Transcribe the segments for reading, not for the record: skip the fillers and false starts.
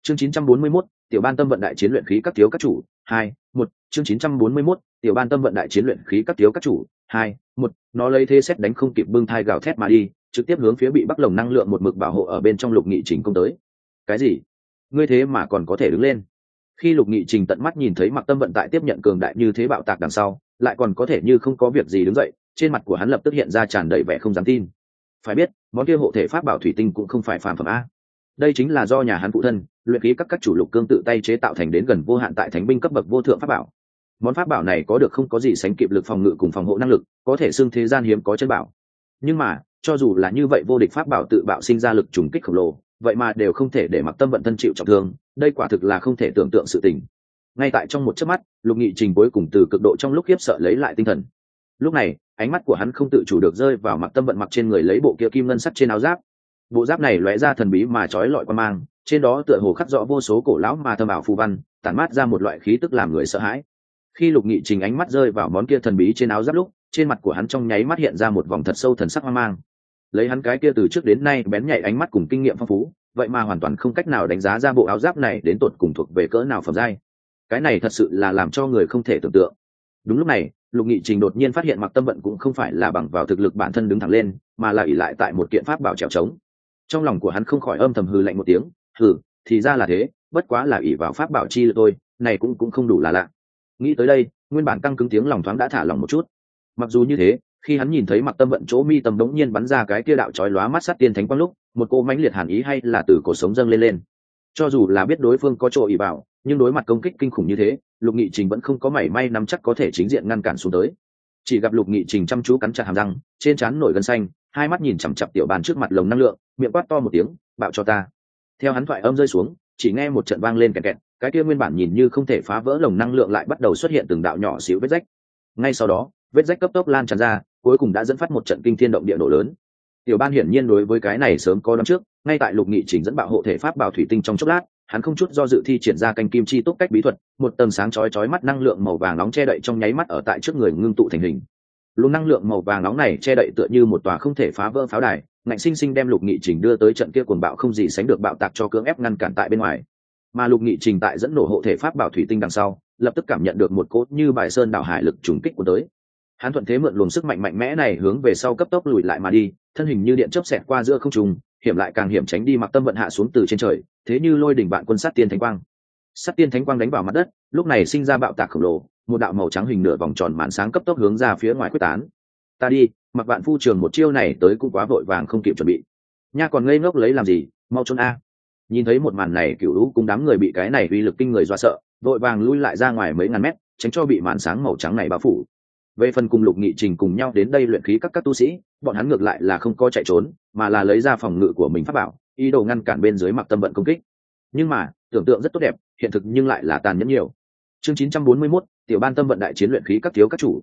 Chương 941, tiểu ban tâm vận đại chiến luyện khí các thiếu các chủ, 2-1, chương 941, tiểu ban tâm vận đại chiến luyện khí các thiếu các chủ, 2-1, nó lấy thế xét đánh không kịp bưng thai gào thét mà đi, trực tiếp hướng phía bị Bắc Lồng năng lượng một mực bảo hộ ở bên trong Lục Nghị Trình công tới. Cái gì? Ngươi thế mà còn có thể đứng lên? Khi Lục Nghị Trình tận mắt nhìn thấy Mặc Tâm vận tại tiếp nhận cường đại như thế bạo tạc đằng sau, lại còn có thể như không có việc gì đứng dậy, trên mặt của hắn lập tức hiện ra tràn đầy vẻ không dám tin. Phải biết, món kia hộ thể pháp bảo thủy tinh cũng không phải phàm phẩm a. Đây chính là do nhà hắn phụ thân luyện khí các chủ Lục Cương tự tay chế tạo thành đến gần vô hạn tại thánh binh cấp bậc vô thượng pháp bảo. Món pháp bảo này có được không có gì sánh kịp lực phòng ngự cùng phòng hộ năng lực, có thể xưng thế gian hiếm có chân bảo. Nhưng mà cho dù là như vậy, vô địch pháp bảo tự bạo sinh ra lực trùng kích khổng lồ, vậy mà đều không thể để Mặc Tâm vận thân chịu trọng thương, đây quả thực là không thể tưởng tượng sự tình. Ngay tại trong một chớp mắt, Lục Nghị Trình cuối cùng từ cực độ trong lúc khiếp sợ lấy lại tinh thần. Lúc này ánh mắt của hắn không tự chủ được rơi vào Mặc Tâm vận mặc trên người lấy bộ kia kim ngân sắt trên áo giáp. Bộ giáp này lóe ra thần bí mà chói lọi quan mang, trên đó tựa hồ khắc rõ vô số cổ lão mà thâm ảo phù văn, tản mát ra một loại khí tức làm người sợ hãi. Khi Lục Nghị Trình ánh mắt rơi vào món kia thần bí trên áo giáp lúc, trên mặt của hắn trong nháy mắt hiện ra một vòng thật sâu thần sắc hoang mang. Lấy hắn cái kia từ trước đến nay bén nhạy ánh mắt cùng kinh nghiệm phong phú, vậy mà hoàn toàn không cách nào đánh giá ra bộ áo giáp này đến tột cùng thuộc về cỡ nào phẩm giai. Cái này thật sự là làm cho người không thể tưởng tượng. Đúng lúc này, Lục Nghị Trình đột nhiên phát hiện Mặc Tâm vận cũng không phải là bằng vào thực lực bản thân đứng thẳng lên, mà là ỷ lại tại một kiện pháp bảo trèo trống. Trong lòng của hắn không khỏi âm thầm hừ lạnh một tiếng, hừ, thì ra là thế, bất quá là ỷ vào pháp bảo chi thôi, này cũng không đủ là lạ. Nghĩ tới đây, nguyên bản căng cứng tiếng lòng thoáng đã thả lòng một chút. Mặc dù như thế, khi hắn nhìn thấy Mặc Tâm vận chỗ mi tâm đống nhiên bắn ra cái kia đạo chói lóa mắt sát tiên thánh quang lúc, một cô mãnh liệt hàn ý hay là từ cổ sống dâng lên. Cho dù là biết đối phương có chỗ ỷ vào, nhưng đối mặt công kích kinh khủng như thế, Lục Nghị Trình vẫn không có mảy may nắm chắc có thể chính diện ngăn cản xuống tới. Chỉ gặp Lục Nghị Trình chăm chú cắn chặt hàm răng, trên trán nổi gân xanh, hai mắt nhìn chằm chằm tiểu bàn trước mặt lồng năng lượng, miệng quát to một tiếng, bạo cho ta. Theo hắn thoại âm rơi xuống, chỉ nghe một trận vang lên kẹt kẹt, cái kia nguyên bản nhìn như không thể phá vỡ lồng năng lượng lại bắt đầu xuất hiện từng đạo nhỏ xíu vết rách. Ngay sau đó, vết rách cấp tốc lan tràn ra, cuối cùng đã dẫn phát một trận kinh thiên động địa nổ lớn. Tiểu Ban hiển nhiên đối với cái này sớm có đoán trước, ngay tại Lục Nghị Trình dẫn bạo hộ thể pháp bảo thủy tinh trong chốc lát, hắn không chút do dự thi triển ra canh kim chi túc cách bí thuật, một tầng sáng chói mắt năng lượng màu vàng nóng che đậy trong nháy mắt ở tại trước người ngưng tụ thành hình. Luồng năng lượng màu vàng nóng này che đậy tựa như một tòa không thể phá vỡ pháo đài, ngạnh sinh sinh đem Lục Nghị Trình đưa tới trận kia cuồng bạo không gì sánh được bạo tạc cho cưỡng ép ngăn cản tại bên ngoài. Mà Lục Nghị Trình tại dẫn nổ hộ thể pháp bảo thủy tinh đằng sau, lập tức cảm nhận được một cỗ như bài sơn đảo hải lực trùng kích của tới. Hắn thuận thế mượn luồng sức mạnh mạnh mẽ này hướng về sau cấp tốc lùi lại mà đi, thân hình như điện chớp xẹt qua giữa không trung, hiểm lại càng hiểm tránh đi Mặc Tâm vận hạ xuống từ trên trời, thế như lôi đỉnh vạn quân sát tiên thánh quang. Sát tiên thánh quang đánh vào mặt đất, lúc này sinh ra bạo tạc khổng lồ, một đạo màu trắng hình nửa vòng tròn màn sáng cấp tốc hướng ra phía ngoài quyết tán. Ta đi, Mặc Vạn Phu trường một chiêu này tới cũng quá vội vàng không kịp chuẩn bị. Nha còn ngây ngốc lấy làm gì, mau trốn a. Nhìn thấy một màn này, Cửu Lũ cùng đám người bị cái này uy lực kinh người dọa sợ, vội vàng lui lại ra ngoài mấy ngàn mét, tránh cho bị màn sáng màu trắng này bao phủ. Về phần cùng Lục Nghị Trình cùng nhau đến đây luyện khí các tu sĩ, bọn hắn ngược lại là không có chạy trốn, mà là lấy ra phòng ngự của mình pháp bảo, ý đồ ngăn cản bên dưới Mặc Tâm vận công kích. Nhưng mà tưởng tượng rất tốt đẹp, hiện thực nhưng lại là tàn nhẫn nhiều. Chương 941, tiểu ban tâm vận đại chiến luyện khí các thiếu các chủ,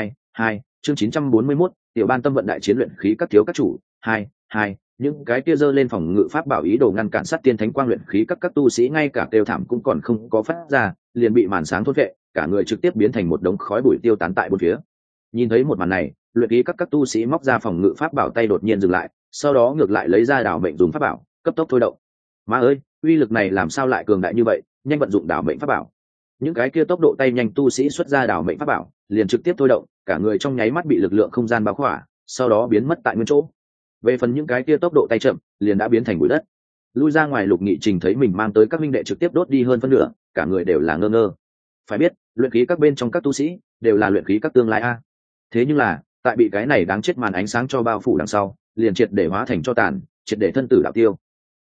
2 chương 941, tiểu ban tâm vận đại chiến luyện khí các thiếu các chủ, 2 những cái kia giơ lên phòng ngự pháp bảo ý đồ ngăn cản sát tiên thánh quang luyện khí các tu sĩ ngay cả kêu thảm cũng còn không có phát ra, liền bị màn sáng thôn vệ, cả người trực tiếp biến thành một đống khói bụi tiêu tán tại bốn phía. Nhìn thấy một màn này, luyện khí các tu sĩ móc ra phòng ngự pháp bảo tay đột nhiên dừng lại, sau đó ngược lại lấy ra đảo mệnh dùng pháp bảo cấp tốc thôi động. Má ơi, uy lực này làm sao lại cường đại như vậy, nhanh vận dụng đảo mệnh pháp bảo. Những cái kia tốc độ tay nhanh tu sĩ xuất ra đảo mệnh pháp bảo, liền trực tiếp thôi động, cả người trong nháy mắt bị lực lượng không gian bao khỏa, sau đó biến mất tại nguyên chỗ. Về phần những cái kia tốc độ tay chậm, liền đã biến thành bụi đất. Lui ra ngoài, Lục Nghị Trình thấy mình mang tới các minh đệ trực tiếp đốt đi hơn phân nửa, cả người đều là ngơ ngơ. Phải biết, luyện khí các bên trong các tu sĩ đều là luyện khí các tương lai a. Thế nhưng là, tại bị cái này đáng chết màn ánh sáng cho bao phủ đằng sau, liền triệt để hóa thành cho tàn, triệt để thân tử đạo tiêu.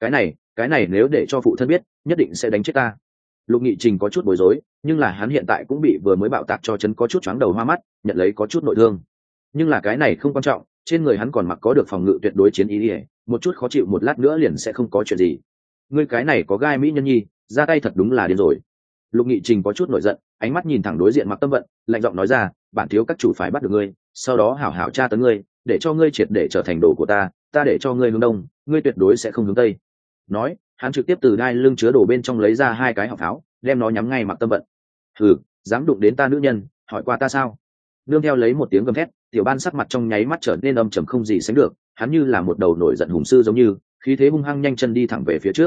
Cái này nếu để cho phụ thân biết, nhất định sẽ đánh chết ta. Lục Nghị Trình có chút bối rối, nhưng là hắn hiện tại cũng bị vừa mới bạo tạc cho chấn có chút choáng đầu hoa mắt, nhận lấy có chút nội thương. Nhưng là cái này không quan trọng, trên người hắn còn mặc có được phòng ngự tuyệt đối chiến ý, một chút khó chịu một lát nữa liền sẽ không có chuyện gì. Ngươi cái này có gai mỹ nhân nhi, ra tay thật đúng là điên rồi. Lục Nghị Trình có chút nổi giận, ánh mắt nhìn thẳng đối diện Mặc Tâm vận, lạnh giọng nói ra, bản thiếu các chủ phải bắt được ngươi, sau đó hảo hảo tra tấn ngươi, để cho ngươi triệt để trở thành đồ của ta để cho ngươi hướng đông, ngươi tuyệt đối sẽ không hướng tây. Nói, hắn trực tiếp từ đai lưng chứa đồ bên trong lấy ra hai cái họng pháo, đem nó nhắm ngay Mặc Tâm vận. Hừ, dám đụng đến ta nữ nhân, hỏi qua ta sao? Nương theo lấy một tiếng gầm thét, tiểu ban sắc mặt trong nháy mắt trở nên âm trầm không gì sánh được, hắn như là một đầu nổi giận hùng sư giống như, khí thế hung hăng nhanh chân đi thẳng về phía trước.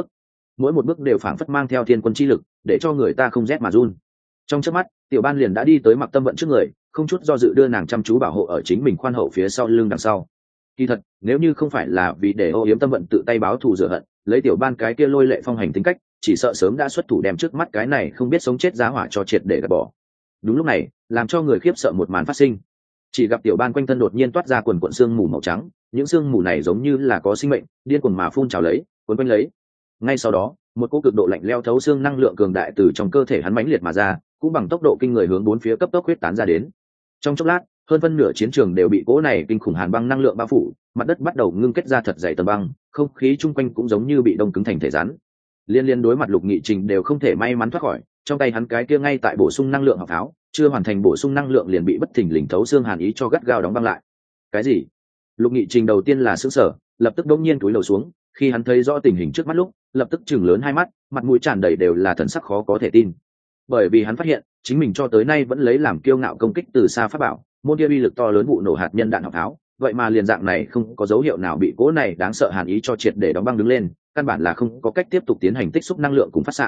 mỗi một bước đều phảng phất mang theo thiên quân chi lực, để cho người ta không rét mà run. Trong chớp mắt, tiểu ban liền đã đi tới Mặc Tâm Vận trước người, không chút do dự đưa nàng chăm chú bảo hộ ở chính mình khoan hậu phía sau lưng đằng sau. Kỳ thật, nếu như không phải là vì để ô yếm Tâm Vận tự tay báo thù rửa hận, lấy tiểu ban cái kia lôi lệ phong hành tính cách, chỉ sợ sớm đã xuất thủ đem trước mắt cái này không biết sống chết giá hỏa cho triệt để gạt bỏ. Đúng lúc này, làm cho người khiếp sợ một màn phát sinh. Chỉ gặp tiểu ban quanh thân đột nhiên toát ra quần cuộn xương mù màu trắng, những xương mù này giống như là có sinh mệnh, điên cuồng mà phun trào lấy, cuốn quanh lấy. Ngay sau đó, một cỗ cực độ lạnh lẽo thấu xương năng lượng cường đại từ trong cơ thể hắn mãnh liệt mà ra, cũng bằng tốc độ kinh người hướng bốn phía cấp tốc huyết tán ra đến. Trong chốc lát, hơn phân nửa chiến trường đều bị cỗ này kinh khủng hàn băng năng lượng bao phủ, mặt đất bắt đầu ngưng kết ra thật dày tầng băng, không khí chung quanh cũng giống như bị đông cứng thành thể rắn. Liên đối mặt Lục Nghị Trình đều không thể may mắn thoát khỏi, trong tay hắn cái kia ngay tại bổ sung năng lượng học tháo, chưa hoàn thành bổ sung năng lượng liền bị bất thình lình thấu xương hàn ý cho gắt gao đóng băng lại. Cái gì? Lục Nghị Trình đầu tiên là sửng sở, lập tức đống nhiên cúi đầu xuống, khi hắn thấy rõ tình hình trước mắt lúc, lập tức chừng lớn hai mắt, mặt mũi tràn đầy đều là thần sắc khó có thể tin. Bởi vì hắn phát hiện, chính mình cho tới nay vẫn lấy làm kiêu ngạo công kích từ xa pháp bảo, môn kia uy lực to lớn vụ nổ hạt nhân đạn học tháo, vậy mà liền dạng này không có dấu hiệu nào bị cỗ này đáng sợ hàn ý cho triệt để đóng băng đứng lên, căn bản là không có cách tiếp tục tiến hành tích xúc năng lượng cùng phát xạ.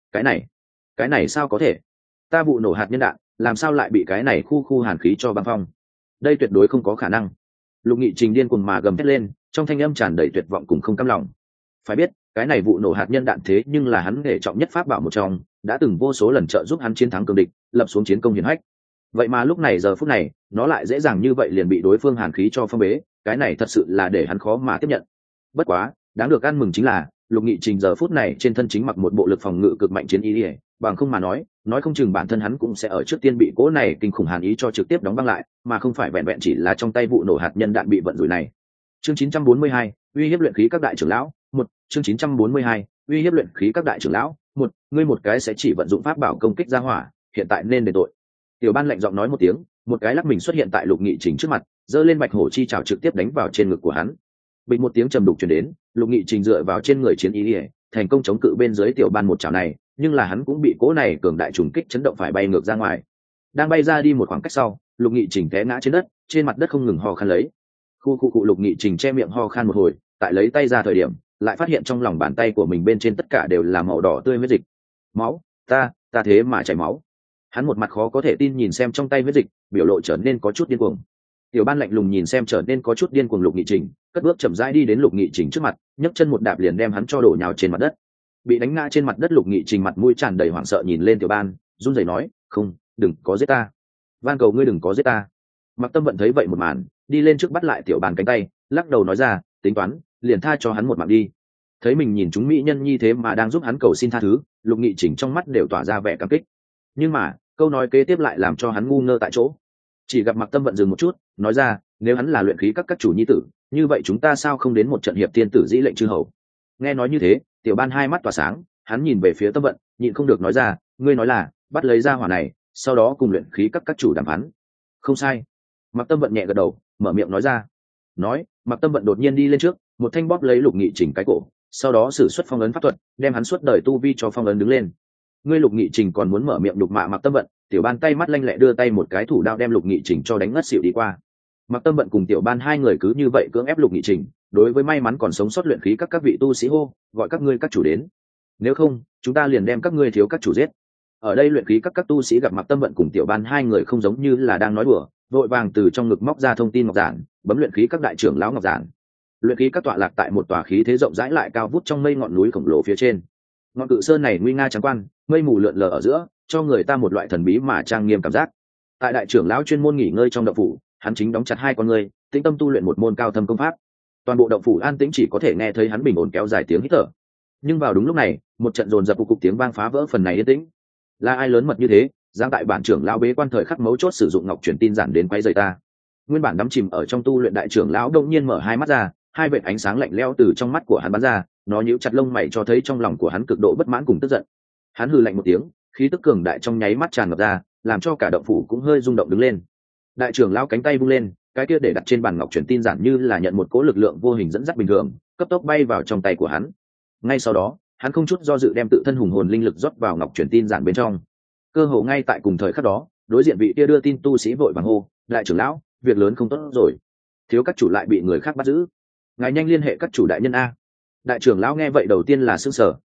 Cái này sao có thể? Ta vụ nổ hạt nhân đạn, làm sao lại bị cái này khu hàn khí cho băng phong? Đây tuyệt đối không có khả năng. Lục Nghị Trình điên cuồng mà gầm thét lên, trong thanh âm tràn đầy tuyệt vọng cùng không cam lòng. Phải biết, cái này vụ nổ hạt nhân đạn thế nhưng là hắn nghệ trọng nhất pháp bảo một trong, đã từng vô số lần trợ giúp hắn chiến thắng cường địch, lập xuống chiến công hiển hách. Vậy mà lúc này giờ phút này, nó lại dễ dàng như vậy liền bị đối phương hàn khí cho phong bế, cái này thật sự là để hắn khó mà tiếp nhận. Bất quá, đáng được ăn mừng chính là, Lục Nghị Trình giờ phút này trên thân chính mặc một bộ lực phòng ngự cực mạnh chiến y, bằng không mà nói không chừng bản thân hắn cũng sẽ ở trước tiên bị cỗ này kinh khủng hàn ý cho trực tiếp đóng băng lại, mà không phải vẹn vẹn chỉ là trong tay vụ nổ hạt nhân đạn bị vận rủi này. Chương 942, uy hiếp luyện khí các đại trưởng lão, 1, chương 942, uy hiếp luyện khí các đại trưởng lão, 1, ngươi một cái sẽ chỉ vận dụng pháp bảo công kích ra hỏa, hiện tại nên đền tội. Tiểu Ban lạnh giọng nói một tiếng, một cái lắc mình xuất hiện tại Lục Nghị Trình trước mặt, giơ lên bạch hổ chi chảo trực tiếp đánh vào trên ngực của hắn. Bình một tiếng trầm đục truyền đến, Lục Nghị Trình dựa vào trên người chiến ý, thành công chống cự bên dưới Tiểu Ban một chảo này, nhưng là hắn cũng bị cỗ này cường đại trùng kích chấn động phải bay ngược ra ngoài. Đang bay ra đi một khoảng cách sau, Lục Nghị Trình té ngã trên đất, trên mặt đất không ngừng ho khan lấy. Khu Lục Nghị Trình che miệng ho khan một hồi, tại lấy tay ra thời điểm, lại phát hiện trong lòng bàn tay của mình bên trên tất cả đều là màu đỏ tươi huyết dịch. Máu, ta thế mà chảy máu. Hắn một mặt khó có thể tin nhìn xem trong tay huyết dịch, biểu lộ trở nên có chút điên cuồng. Tiểu Ban lạnh lùng nhìn xem trở nên có chút điên cuồng Lục Nghị Trình, cất bước chậm rãi đi đến Lục Nghị Trình trước mặt, nhấc chân một đạp liền đem hắn cho đổ nhào trên mặt đất. Bị đánh ngã trên mặt đất Lục Nghị Trình mặt mũi tràn đầy hoảng sợ nhìn lên Tiểu Ban, run rẩy nói, "Không, đừng có giết ta. Van cầu ngươi đừng có giết ta." Mặc Tâm Vận thấy vậy một màn, đi lên trước bắt lại Tiểu Ban cánh tay, lắc đầu nói ra, "Tính toán, liền tha cho hắn một mạng đi." Thấy mình nhìn chúng mỹ nhân như thế mà đang giúp hắn cầu xin tha thứ, Lục Nghị Trình trong mắt đều tỏa ra vẻ cảm kích. Nhưng mà, câu nói kế tiếp lại làm cho hắn ngu ngơ tại chỗ. Chỉ gặp Mặc Tâm Vận dừng một chút, nói ra, "Nếu hắn là luyện khí các chủ nhi tử, như vậy chúng ta sao không đến một trận hiệp tiên tử dĩ lệnh chư hầu?" Nghe nói như thế, Tiểu Ban hai mắt tỏa sáng, hắn nhìn về phía Tâm Vận, nhịn không được nói ra, "Ngươi nói là bắt lấy ra hỏa này, sau đó cùng luyện khí các chủ đàm phán?" "Không sai." Mặc Tâm Vận nhẹ gật đầu, mở miệng nói ra. Nói, Mặc Tâm Vận đột nhiên đi lên trước, một thanh bóp lấy Lục Nghị Trình cái cổ, sau đó sử xuất phong ấn pháp thuật, đem hắn suốt đời tu vi cho phong ấn đứng lên. Ngươi Lục Nghị Trình còn muốn mở miệng đục mạ Mặc Tâm Vận, Tiểu Ban tay mắt lanh lẹ đưa tay một cái thủ đao đem Lục Nghị Trình cho đánh ngất xỉu đi qua. Mặc Tâm Vận cùng Tiểu Ban hai người cứ như vậy cưỡng ép Lục Nghị Trình, đối với may mắn còn sống sót luyện khí các vị tu sĩ hô, gọi các ngươi các chủ đến. Nếu không, chúng ta liền đem các ngươi thiếu các chủ giết. Ở đây luyện khí các tu sĩ gặp Mặc Tâm Vận cùng Tiểu Ban hai người không giống như là đang nói đùa, vội vàng từ trong ngực móc ra thông tin ngọc giản, bấm luyện khí các đại trưởng lão ngọc giản. Luyện khí các tọa lạc tại một tòa khí thế rộng rãi lại cao vút trong mây ngọn núi khổng lồ phía trên. Ngọn cự sơn này nguy nga trắng quan, mây mù lượn lờ ở giữa, cho người ta một loại thần bí mà trang nghiêm cảm giác. Tại đại trưởng lão chuyên môn nghỉ ngơi trong động phủ, hắn chính đóng chặt hai con ngươi, tĩnh tâm tu luyện một môn cao thâm công pháp. Toàn bộ động phủ an tĩnh, chỉ có thể nghe thấy hắn bình ổn kéo dài tiếng hít thở. Nhưng vào đúng lúc này, một trận dồn dập cục tiếng vang phá vỡ phần này yên tĩnh. Là ai lớn mật như thế, dám tại bản trưởng lão bế quan thời khắc mấu chốt sử dụng ngọc truyền tin giản đến quấy rầy ta? Nguyên bản đắm chìm ở trong tu luyện đại trưởng lão đông nhiên mở hai mắt ra, hai vệt ánh sáng lạnh lẽo từ trong mắt của hắn bắn ra, nó nhíu chặt lông mày cho thấy trong lòng của hắn cực độ bất mãn cùng tức giận. Hắn hừ lạnh một tiếng, khí tức cường đại trong nháy mắt tràn ngập ra, làm cho cả động phủ cũng hơi rung động đứng lên. Đại trưởng lão cánh tay vung lên, cái kia để đặt trên bàn ngọc truyền tin giản như là nhận một cỗ lực lượng vô hình dẫn dắt bình thường, cấp tốc bay vào trong tay của hắn. Ngay sau đó, hắn không chút do dự đem tự thân hùng hồn linh lực rót vào ngọc truyền tin giản bên trong. Cơ hồ ngay tại cùng thời khắc đó, đối diện vị kia đưa tin tu sĩ vội vàng hô, đại trưởng lão, việc lớn không tốt rồi, thiếu các chủ lại bị người khác bắt giữ, ngài nhanh liên hệ các chủ đại nhân a. Đại trưởng lão nghe vậy đầu tiên là sững sờ,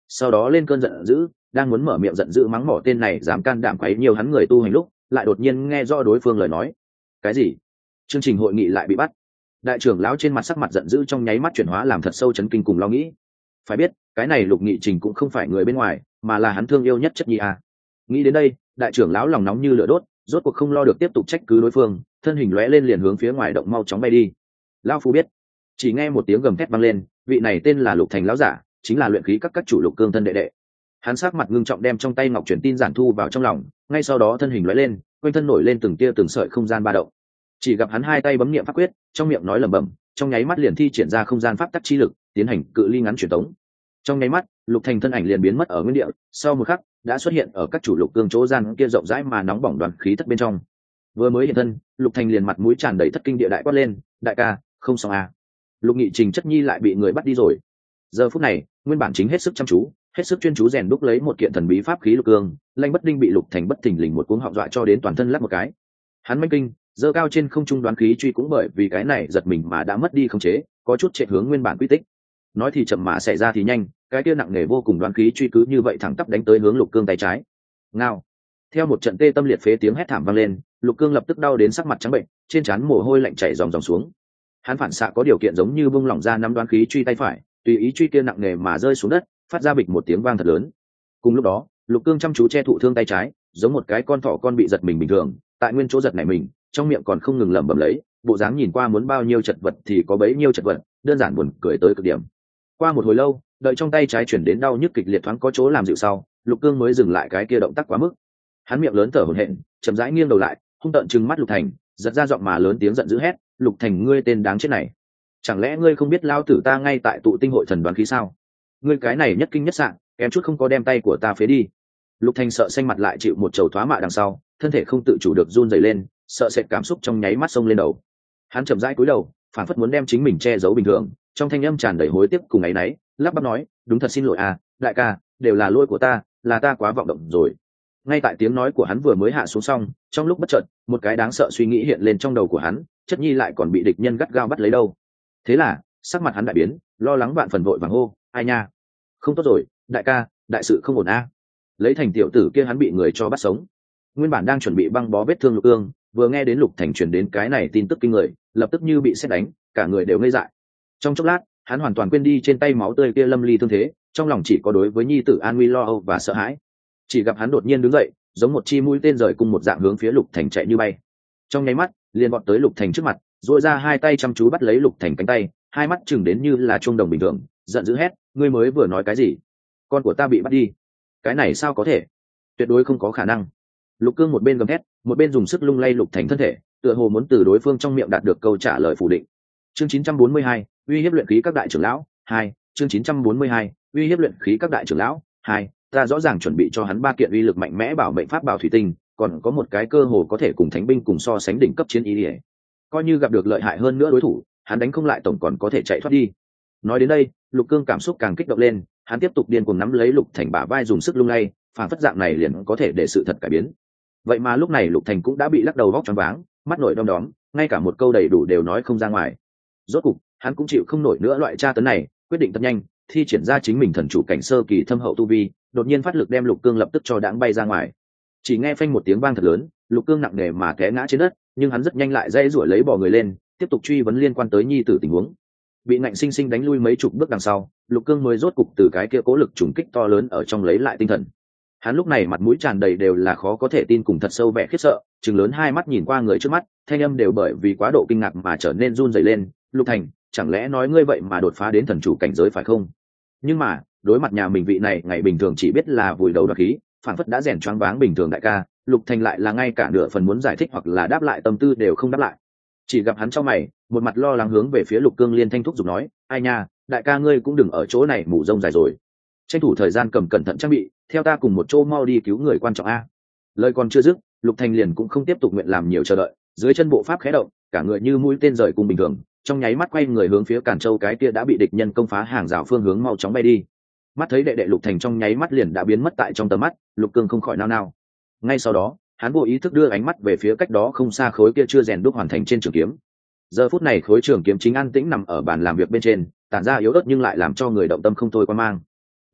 sau đó lên cơn giận dữ, đang muốn mở miệng giận dữ mắng mỏ tên này dám can đảm quấy nhiều hắn người tu hành lúc, lại đột nhiên nghe rõ đối phương lời nói. Cái gì? Chương trình hội nghị lại bị bắt. Đại trưởng lão trên mặt sắc mặt giận dữ trong nháy mắt chuyển hóa làm thật sâu chấn kinh cùng lo nghĩ. Phải biết, cái này Lục Nghị Trình cũng không phải người bên ngoài, mà là hắn thương yêu nhất Chất Nhi à. Nghĩ đến đây, đại trưởng lão lòng nóng như lửa đốt, rốt cuộc không lo được tiếp tục trách cứ đối phương, thân hình lóe lên liền hướng phía ngoài động mau chóng bay đi. Lão phu biết. Chỉ nghe một tiếng gầm thét vang lên, vị này tên là Lục Thành lão giả, chính là luyện khí các chủ Lục Cương thân đệ đệ. Hắn sắc mặt ngưng trọng đem trong tay ngọc truyền tin giản thu vào trong lòng, ngay sau đó thân hình lóe lên, quanh thân nổi lên từng tia từng sợi không gian ba động. Chỉ gặp hắn hai tay bấm niệm pháp quyết, trong miệng nói lẩm bẩm, trong nháy mắt liền thi triển ra không gian pháp tắc chi lực, tiến hành cự ly ngắn truyền tống. Trong nháy mắt, Lục Thành thân ảnh liền biến mất ở nguyên địa, sau một khắc đã xuất hiện ở các chủ Lục Cương chỗ gian kia rộng rãi mà nóng bỏng đoàn khí thất bên trong. Vừa mới hiện thân, Lục Thành liền mặt mũi tràn đầy thất kinh địa đại quát lên, đại ca, không xong à? Lục Nghị Trình Chất Nhi lại bị người bắt đi rồi. Giờ phút này, nguyên bản chính hết sức chăm chú, hết sức chuyên chú rèn đúc lấy một kiện thần bí pháp khí Lục Cương, Lanh Bất Đinh bị Lục Thành bất thình lình một cuống họng dọa cho đến toàn thân lắc một cái. Hắn manh kinh, giơ cao trên không trung đoán khí truy cũng bởi vì cái này giật mình mà đã mất đi khống chế, có chút chạy hướng nguyên bản quy tích. Nói thì chậm mà xảy ra thì nhanh, cái kia nặng nề vô cùng đoán khí truy cứ như vậy thẳng tắp đánh tới hướng Lục Cương tay trái. Ngao. Theo một trận tê tâm liệt phế tiếng hét thảm vang lên, Lục Cương lập tức đau đến sắc mặt trắng bệnh, trên trán mồ hôi lạnh chảy ròng ròng xuống. Hắn phản xạ có điều kiện giống như bung lỏng ra nắm đoán khí truy tay phải, tùy ý truy kia nặng nề mà rơi xuống đất, phát ra bịch một tiếng vang thật lớn. Cùng lúc đó, Lục Cương chăm chú che thụ thương tay trái, giống một cái con thỏ con bị giật mình bình thường, tại nguyên chỗ giật này mình, trong miệng còn không ngừng lẩm bẩm lấy, bộ dáng nhìn qua muốn bao nhiêu chật vật thì có bấy nhiêu chật vật, đơn giản buồn cười tới cực điểm. Qua một hồi lâu, đợi trong tay trái chuyển đến đau nhức kịch liệt thoáng có chỗ làm dịu sau, Lục Cương mới dừng lại cái kia động tác quá mức. Hắn miệng lớn thở hổn hển, chậm rãi nghiêng đầu lại, hung tợn trừng mắt Lục Thành, giật ra giọng mà lớn tiếng giận dữ hét, Lục Thành ngươi tên đáng chết này, chẳng lẽ ngươi không biết lao tử ta ngay tại tụ tinh hội thần đoán khí sao? Ngươi cái này nhất kinh nhất sạn, kém chút không có đem tay của ta phế đi. Lục Thành sợ xanh mặt lại chịu một chầu thoá mạ đằng sau, thân thể không tự chủ được run rẩy lên, sợ sệt cảm xúc trong nháy mắt xông lên đầu. Hắn chậm rãi cúi đầu, phản phất muốn đem chính mình che giấu bình thường, trong thanh âm tràn đầy hối tiếc cùng áy náy, lắp bắp nói, đúng thật xin lỗi à, đại ca, đều là lỗi của ta, là ta quá vọng động rồi. Ngay tại tiếng nói của hắn vừa mới hạ xuống xong, trong lúc bất chợt, một cái đáng sợ suy nghĩ hiện lên trong đầu của hắn, Chất Nhi lại còn bị địch nhân gắt gao bắt lấy đâu. Thế là, sắc mặt hắn đại biến, lo lắng vạn phần vội vàng hô, ai nha, không tốt rồi, đại ca, đại sự không ổn a. Lấy Thành tiểu tử kia hắn bị người cho bắt sống. Nguyên bản đang chuẩn bị băng bó vết thương Lục Cương, vừa nghe đến Lục Thành truyền đến cái này tin tức kinh người, lập tức như bị sét đánh, cả người đều ngây dại. Trong chốc lát, hắn hoàn toàn quên đi trên tay máu tươi kia lâm ly thương thế, trong lòng chỉ có đối với nhi tử an nguy lo âu và sợ hãi. Chỉ gặp hắn đột nhiên đứng dậy, giống một chi mũi tên rời cùng một dạng hướng phía Lục Thành chạy như bay. Trong nháy mắt, liền vọt tới Lục Thành trước mặt, duỗi ra hai tay chăm chú bắt lấy Lục Thành cánh tay, hai mắt chừng đến như là chuông đồng bình thường, giận dữ hét, ngươi mới vừa nói cái gì? Con của ta bị bắt đi? Cái này sao có thể? Tuyệt đối không có khả năng. Lục Cương một bên gầm thét, một bên dùng sức lung lay Lục Thành thân thể, tựa hồ muốn từ đối phương trong miệng đạt được câu trả lời phủ định. Chương 942, uy hiếp luyện khí các đại trưởng lão 2, chương 942, uy hiếp luyện khí các đại trưởng lão 2, ta rõ ràng chuẩn bị cho hắn ba kiện uy lực mạnh mẽ bảo mệnh pháp bảo thủy tinh, còn có một cái cơ hồ có thể cùng thánh binh cùng so sánh đỉnh cấp chiến ý liễu. Coi như gặp được lợi hại hơn nữa đối thủ, hắn đánh không lại tổng còn có thể chạy thoát đi. Nói đến đây, Lục Cương cảm xúc càng kích động lên, hắn tiếp tục điên cuồng nắm lấy Lục Thành bả vai dùng sức lung lay, phản phất dạng này liền có thể để sự thật cải biến. Vậy mà lúc này Lục Thành cũng đã bị lắc đầu vóc choáng váng, mắt nổi đom đóm, ngay cả một câu đầy đủ đều nói không ra ngoài. Rốt cục, hắn cũng chịu không nổi nữa loại tra tấn này, quyết định thật nhanh, thi triển ra chính mình thần chủ cảnh sơ kỳ thâm hậu tu vi, đột nhiên phát lực đem Lục Cương lập tức cho đãng bay ra ngoài. Chỉ nghe phanh một tiếng vang thật lớn, Lục Cương nặng nề mà té ngã trên đất, nhưng hắn rất nhanh lại dây rủi lấy bò người lên, tiếp tục truy vấn liên quan tới nhi tử tình huống. Bị ngạnh sinh sinh đánh lui mấy chục bước đằng sau, Lục Cương mới rốt cục từ cái kia cố lực trùng kích to lớn ở trong lấy lại tinh thần. Hắn lúc này mặt mũi tràn đầy đều là khó có thể tin cùng thật sâu vẻ khiếp sợ, trừng lớn hai mắt nhìn qua người trước mắt, thanh âm đều bởi vì quá độ kinh ngạc mà trở nên run rẩy lên. Lục Thành, chẳng lẽ nói ngươi vậy mà đột phá đến thần chủ cảnh giới phải không? Nhưng mà đối mặt nhà mình vị này ngày bình thường chỉ biết là vùi đầu đoạt khí, phản phất đã rèn choáng váng bình thường đại ca, Lục Thành lại là ngay cả nửa phần muốn giải thích hoặc là đáp lại tâm tư đều không đáp lại. Chỉ gặp hắn trong mày, một mặt lo lắng hướng về phía Lục Cương liên thanh thúc giục nói, ai nha, đại ca ngươi cũng đừng ở chỗ này mù rông dài rồi, tranh thủ thời gian cầm cẩn thận trang bị, theo ta cùng một chỗ mau đi cứu người quan trọng a. Lời còn chưa dứt, Lục Thành liền cũng không tiếp tục nguyện làm nhiều chờ đợi, dưới chân bộ pháp khẽ động, cả người như mũi tên rời cùng bình thường, trong nháy mắt quay người hướng phía Càn Châu cái kia đã bị địch nhân công phá hàng rào phương hướng mau chóng bay đi. Mắt thấy đệ đệ Lục Thành trong nháy mắt liền đã biến mất tại trong tầm mắt, Lục Cương không khỏi nao nao. Ngay sau đó, hắn vô ý thức đưa ánh mắt về phía cách đó không xa khối kia chưa rèn đúc hoàn thành trên trường kiếm. Giờ phút này khối trường kiếm chính an tĩnh nằm ở bàn làm việc bên trên, tản ra yếu ớt nhưng lại làm cho người động tâm không thôi quan mang.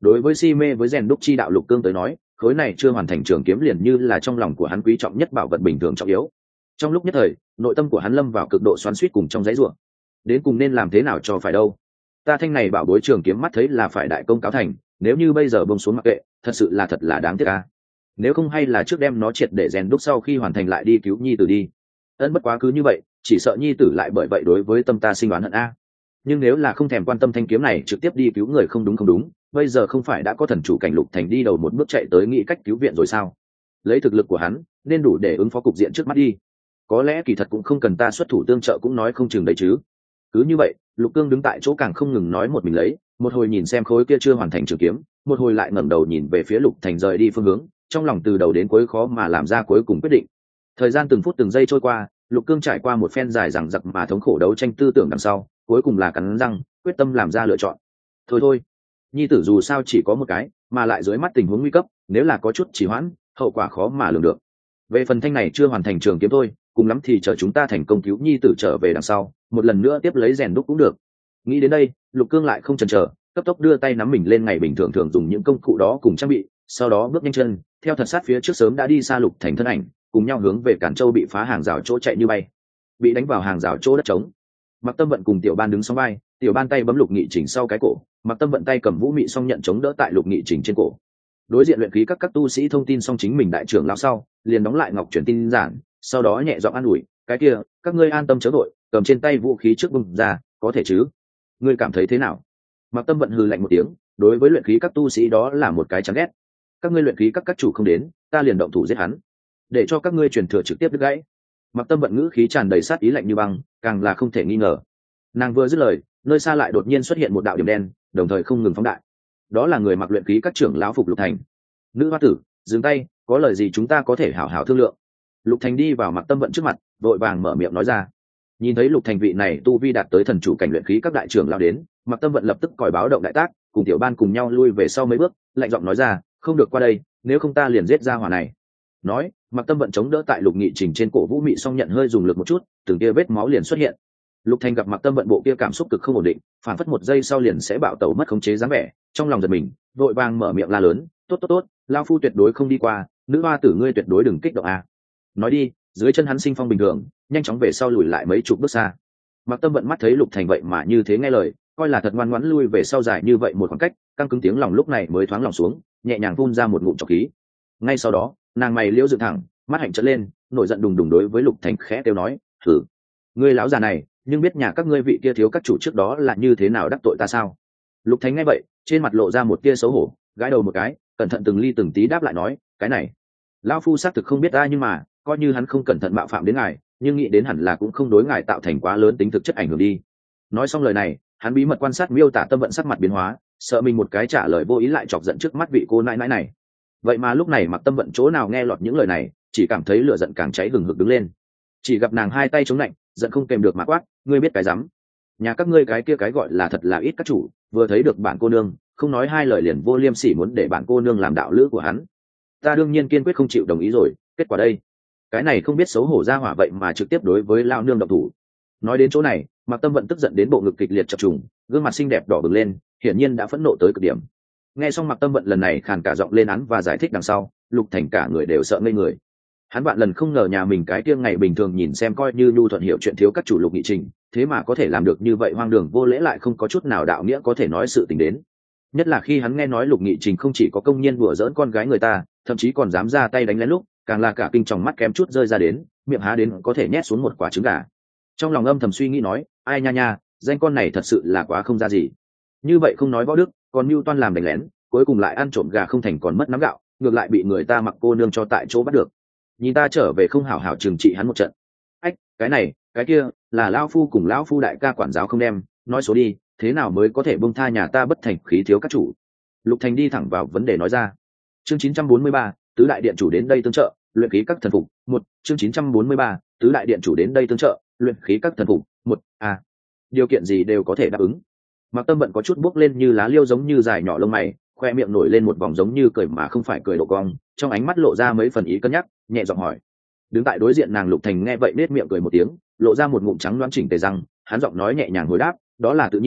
đối với si mê với rèn đúc chi đạo Lục Cương tới nói, khối này chưa hoàn thành trường kiếm liền như là trong lòng của hắn quý trọng nhất bảo vật bình thường trọng yếu. Trong lúc nhất thời, nội tâm của hắn lâm vào cực độ xoắn xuýt cùng trong dãy rủa. Đến cùng nên làm thế nào cho phải đâu? Ta thanh này bảo bối trường kiếm mắt thấy là phải đại công cáo thành, nếu như bây giờ buông xuống mặc kệ, thật là đáng tiếc a. Nếu không hay là trước đem nó triệt để rèn đúc sau khi hoàn thành lại đi cứu nhi tử đi. Bất quá cứ như vậy, chỉ sợ nhi tử lại bởi vậy đối với tâm ta sinh đoán hận a. Nhưng nếu là không thèm quan tâm thanh kiếm này trực tiếp đi cứu người không đúng, bây giờ không phải đã có thần chủ cảnh Lục Thành đi đầu một bước chạy tới nghĩ cách cứu viện rồi sao? Lấy thực lực của hắn, nên đủ để ứng phó cục diện trước mắt đi. Có lẽ kỳ thật cũng không cần ta xuất thủ tương trợ cũng nói không chừng đấy chứ. Cứ như vậy, Lục Cương đứng tại chỗ càng không ngừng nói một mình lấy, một hồi nhìn xem khối kia chưa hoàn thành trường kiếm, một hồi lại ngẩng đầu nhìn về phía Lục Thành rời đi phương hướng, trong lòng từ đầu đến cuối khó mà làm ra cuối cùng quyết định. Thời gian từng phút từng giây trôi qua, Lục Cương trải qua một phen dài dằng dặc mà thống khổ đấu tranh tư tưởng đằng sau, cuối cùng là cắn răng, quyết tâm làm ra lựa chọn. Thôi, nhi tử dù sao chỉ có một cái, mà lại dưới mắt tình huống nguy cấp, nếu là có chút trì hoãn, hậu quả khó mà lường được. Về phần thanh này chưa hoàn thành trường kiếm thôi, cùng lắm thì chờ chúng ta thành công cứu nhi tử trở về đằng sau, một lần nữa tiếp lấy rèn đúc cũng được. Nghĩ đến đây, Lục Cương lại không chần chờ, cấp tốc đưa tay nắm mình lên ngày bình thường thường dùng những công cụ đó cùng trang bị, sau đó bước nhanh chân, theo thật sát phía trước sớm đã đi xa Lục Thành thân ảnh, cùng nhau hướng về Cản Châu bị phá hàng rào chỗ chạy như bay. Bị đánh vào hàng rào chỗ đất trống, Mặc Tâm Vận cùng Tiểu Ban đứng song vai, Tiểu Ban tay bấm Lục Nghị Trình sau cái cổ, Mặc Tâm Vận tay cầm vũ mị song nhận chống đỡ tại Lục Nghị Trình trên cổ. Đối diện luyện khí các tu sĩ thông tin xong chính mình đại trưởng lão sau, liền đóng lại ngọc truyền tin giản, sau đó nhẹ giọng an ủi, cái kia, các ngươi an tâm chớ vội, cầm trên tay vũ khí trước bung ra, có thể chứ? Ngươi cảm thấy thế nào? Mặc Tâm Vận hừ lạnh một tiếng, đối với luyện khí các tu sĩ đó là một cái chán ghét. Các ngươi luyện khí các chủ không đến, ta liền động thủ giết hắn, để cho các ngươi truyền thừa trực tiếp đứt gãy. Mặc Tâm Vận ngữ khí tràn đầy sát ý lạnh như băng, càng là không thể nghi ngờ. Nàng vừa dứt lời, nơi xa lại đột nhiên xuất hiện một đạo điểm đen, đồng thời không ngừng phóng đại. Đó là người mặc luyện khí các trưởng lão phục Lục Thành. Nữ hoa tử, dừng tay, có lời gì chúng ta có thể hảo hảo thương lượng. Lục Thành đi vào Mặc Tâm Vận trước mặt, vội vàng mở miệng nói ra. Nhìn thấy Lục Thành vị này tu vi đạt tới thần chủ cảnh luyện khí các đại trưởng lão đến, Mặc Tâm Vận lập tức còi báo động đại tác, cùng Tiểu Ban cùng nhau lui về sau mấy bước, lạnh giọng nói ra, không được qua đây, nếu không ta liền giết ra hỏa này. Nói, Mặc Tâm Vận chống đỡ tại Lục Nghị Trình trên cổ vũ mị song nhận hơi dùng lực một chút, từng tia vết máu liền xuất hiện. Lục Thành gặp Mặc Tâm Vận bộ kia cảm xúc cực không ổn định, phản phất một giây sau liền sẽ bạo tẩu mất khống chế dáng vẻ, trong lòng giật mình, vội vàng mở miệng la lớn, tốt, lao phu tuyệt đối không đi qua, nữ hoa tử ngươi tuyệt đối đừng kích động a. Nói đi, dưới chân hắn sinh phong bình thường, nhanh chóng về sau lùi lại mấy chục bước xa. Mặc Tâm Vận mắt thấy Lục Thành vậy mà như thế nghe lời, coi là thật ngoan ngoãn lui về sau dài như vậy một khoảng cách, căng cứng tiếng lòng lúc này mới thoáng lòng xuống, nhẹ nhàng phun ra một ngụm trọc khí. Ngay sau đó, nàng mày liễu dựng thẳng, mắt hạnh trợn lên, nổi giận đùng đùng đối với Lục Thành khẽ kêu nói, thử, ngươi lão già này, nhưng biết nhà các ngươi vị kia thiếu các chủ trước đó là như thế nào đắc tội ta sao? Lục Thành nghe vậy, trên mặt lộ ra một tia xấu hổ, gãi đầu một cái, cẩn thận từng ly từng tí đáp lại nói, cái này, lão phu xác thực không biết ta, nhưng mà coi như hắn không cẩn thận mạo phạm đến ngài, nhưng nghĩ đến hẳn là cũng không đối ngài tạo thành quá lớn tính thực chất ảnh hưởng đi. Nói xong lời này, hắn bí mật quan sát miêu tả Tâm Vận sắc mặt biến hóa, sợ mình một cái trả lời vô ý lại chọc giận trước mắt vị cô nãi nãi này. Vậy mà lúc này Mặc Tâm Vận chỗ nào nghe lọt những lời này, chỉ cảm thấy lửa giận càng cháy hừng hực đứng lên. Chỉ gặp nàng hai tay chống lạnh, giận không kèm được mà quát, ngươi biết cái rắm? Nhà các ngươi cái kia cái gọi là thật là ít các chủ, vừa thấy được bản cô nương, không nói hai lời liền vô liêm sỉ muốn để bản cô nương làm đạo lữ của hắn. Ta đương nhiên kiên quyết không chịu đồng ý rồi, kết quả đây, cái này không biết xấu hổ ra hỏa vậy mà trực tiếp đối với lao nương động thủ. Nói đến chỗ này, Mặc Tâm Vận tức giận đến bộ ngực kịch liệt chập trùng, gương mặt xinh đẹp đỏ bừng lên, hiển nhiên đã phẫn nộ tới cực điểm. Nghe xong Mặc Tâm Vận lần này khàn cả giọng lên án và giải thích đằng sau, Lục Thành cả người đều sợ ngây người. Hắn vạn lần không ngờ nhà mình cái kia ngày bình thường nhìn xem coi như nhu thuận hiểu chuyện thiếu các chủ Lục Nghị Trình, thế mà có thể làm được như vậy hoang đường vô lễ lại không có chút nào đạo nghĩa có thể nói sự tình đến. Nhất là khi hắn nghe nói Lục Nghị Trình không chỉ có công nhiên đùa giỡn con gái người ta, thậm chí còn dám ra tay đánh lén lúc, càng là cả kinh tròng mắt kém chút rơi ra đến, miệng há đến có thể nhét xuống một quả trứng gà. Trong lòng âm thầm suy nghĩ nói, ai nha, danh con này thật sự là quá không ra gì. Như vậy không nói võ đức, còn mưu toan làm đánh lén, cuối cùng lại ăn trộm gà không thành còn mất nắm gạo, ngược lại bị người ta mặc cô nương cho tại chỗ bắt được. Nhìn ta trở về không hảo hảo trừng trị hắn một trận. Ách, cái này, cái kia, là lão phu cùng lão phu đại ca quản giáo không đem, nói số đi, thế nào mới có thể bông tha nhà ta bất thành khí thiếu các chủ. Lục Thành đi thẳng vào vấn đề nói ra. Chương 943, tứ đại điện chủ đến đây tương trợ, luyện khí các thần phục. Một, chương 943, tứ đại điện chủ đến đây tương trợ, luyện khí các thần phục. Một, điều kiện gì đều có thể đáp ứng. Mặc Tâm Vận có chút bước lên như lá liêu giống như dài nhỏ lông mày, khoe miệng nổi lên một vòng giống như cười mà không phải cười độ cong, trong ánh mắt lộ ra mấy phần ý cân nhắc, nhẹ giọng hỏi. Đứng tại đối diện nàng Lục Thành nghe vậy nết miệng cười một tiếng, lộ ra một ngụm trắng loáng chỉnh tề răng, hắn giọng nói nhẹ nhàng hồi đáp, đó là tự nhiên,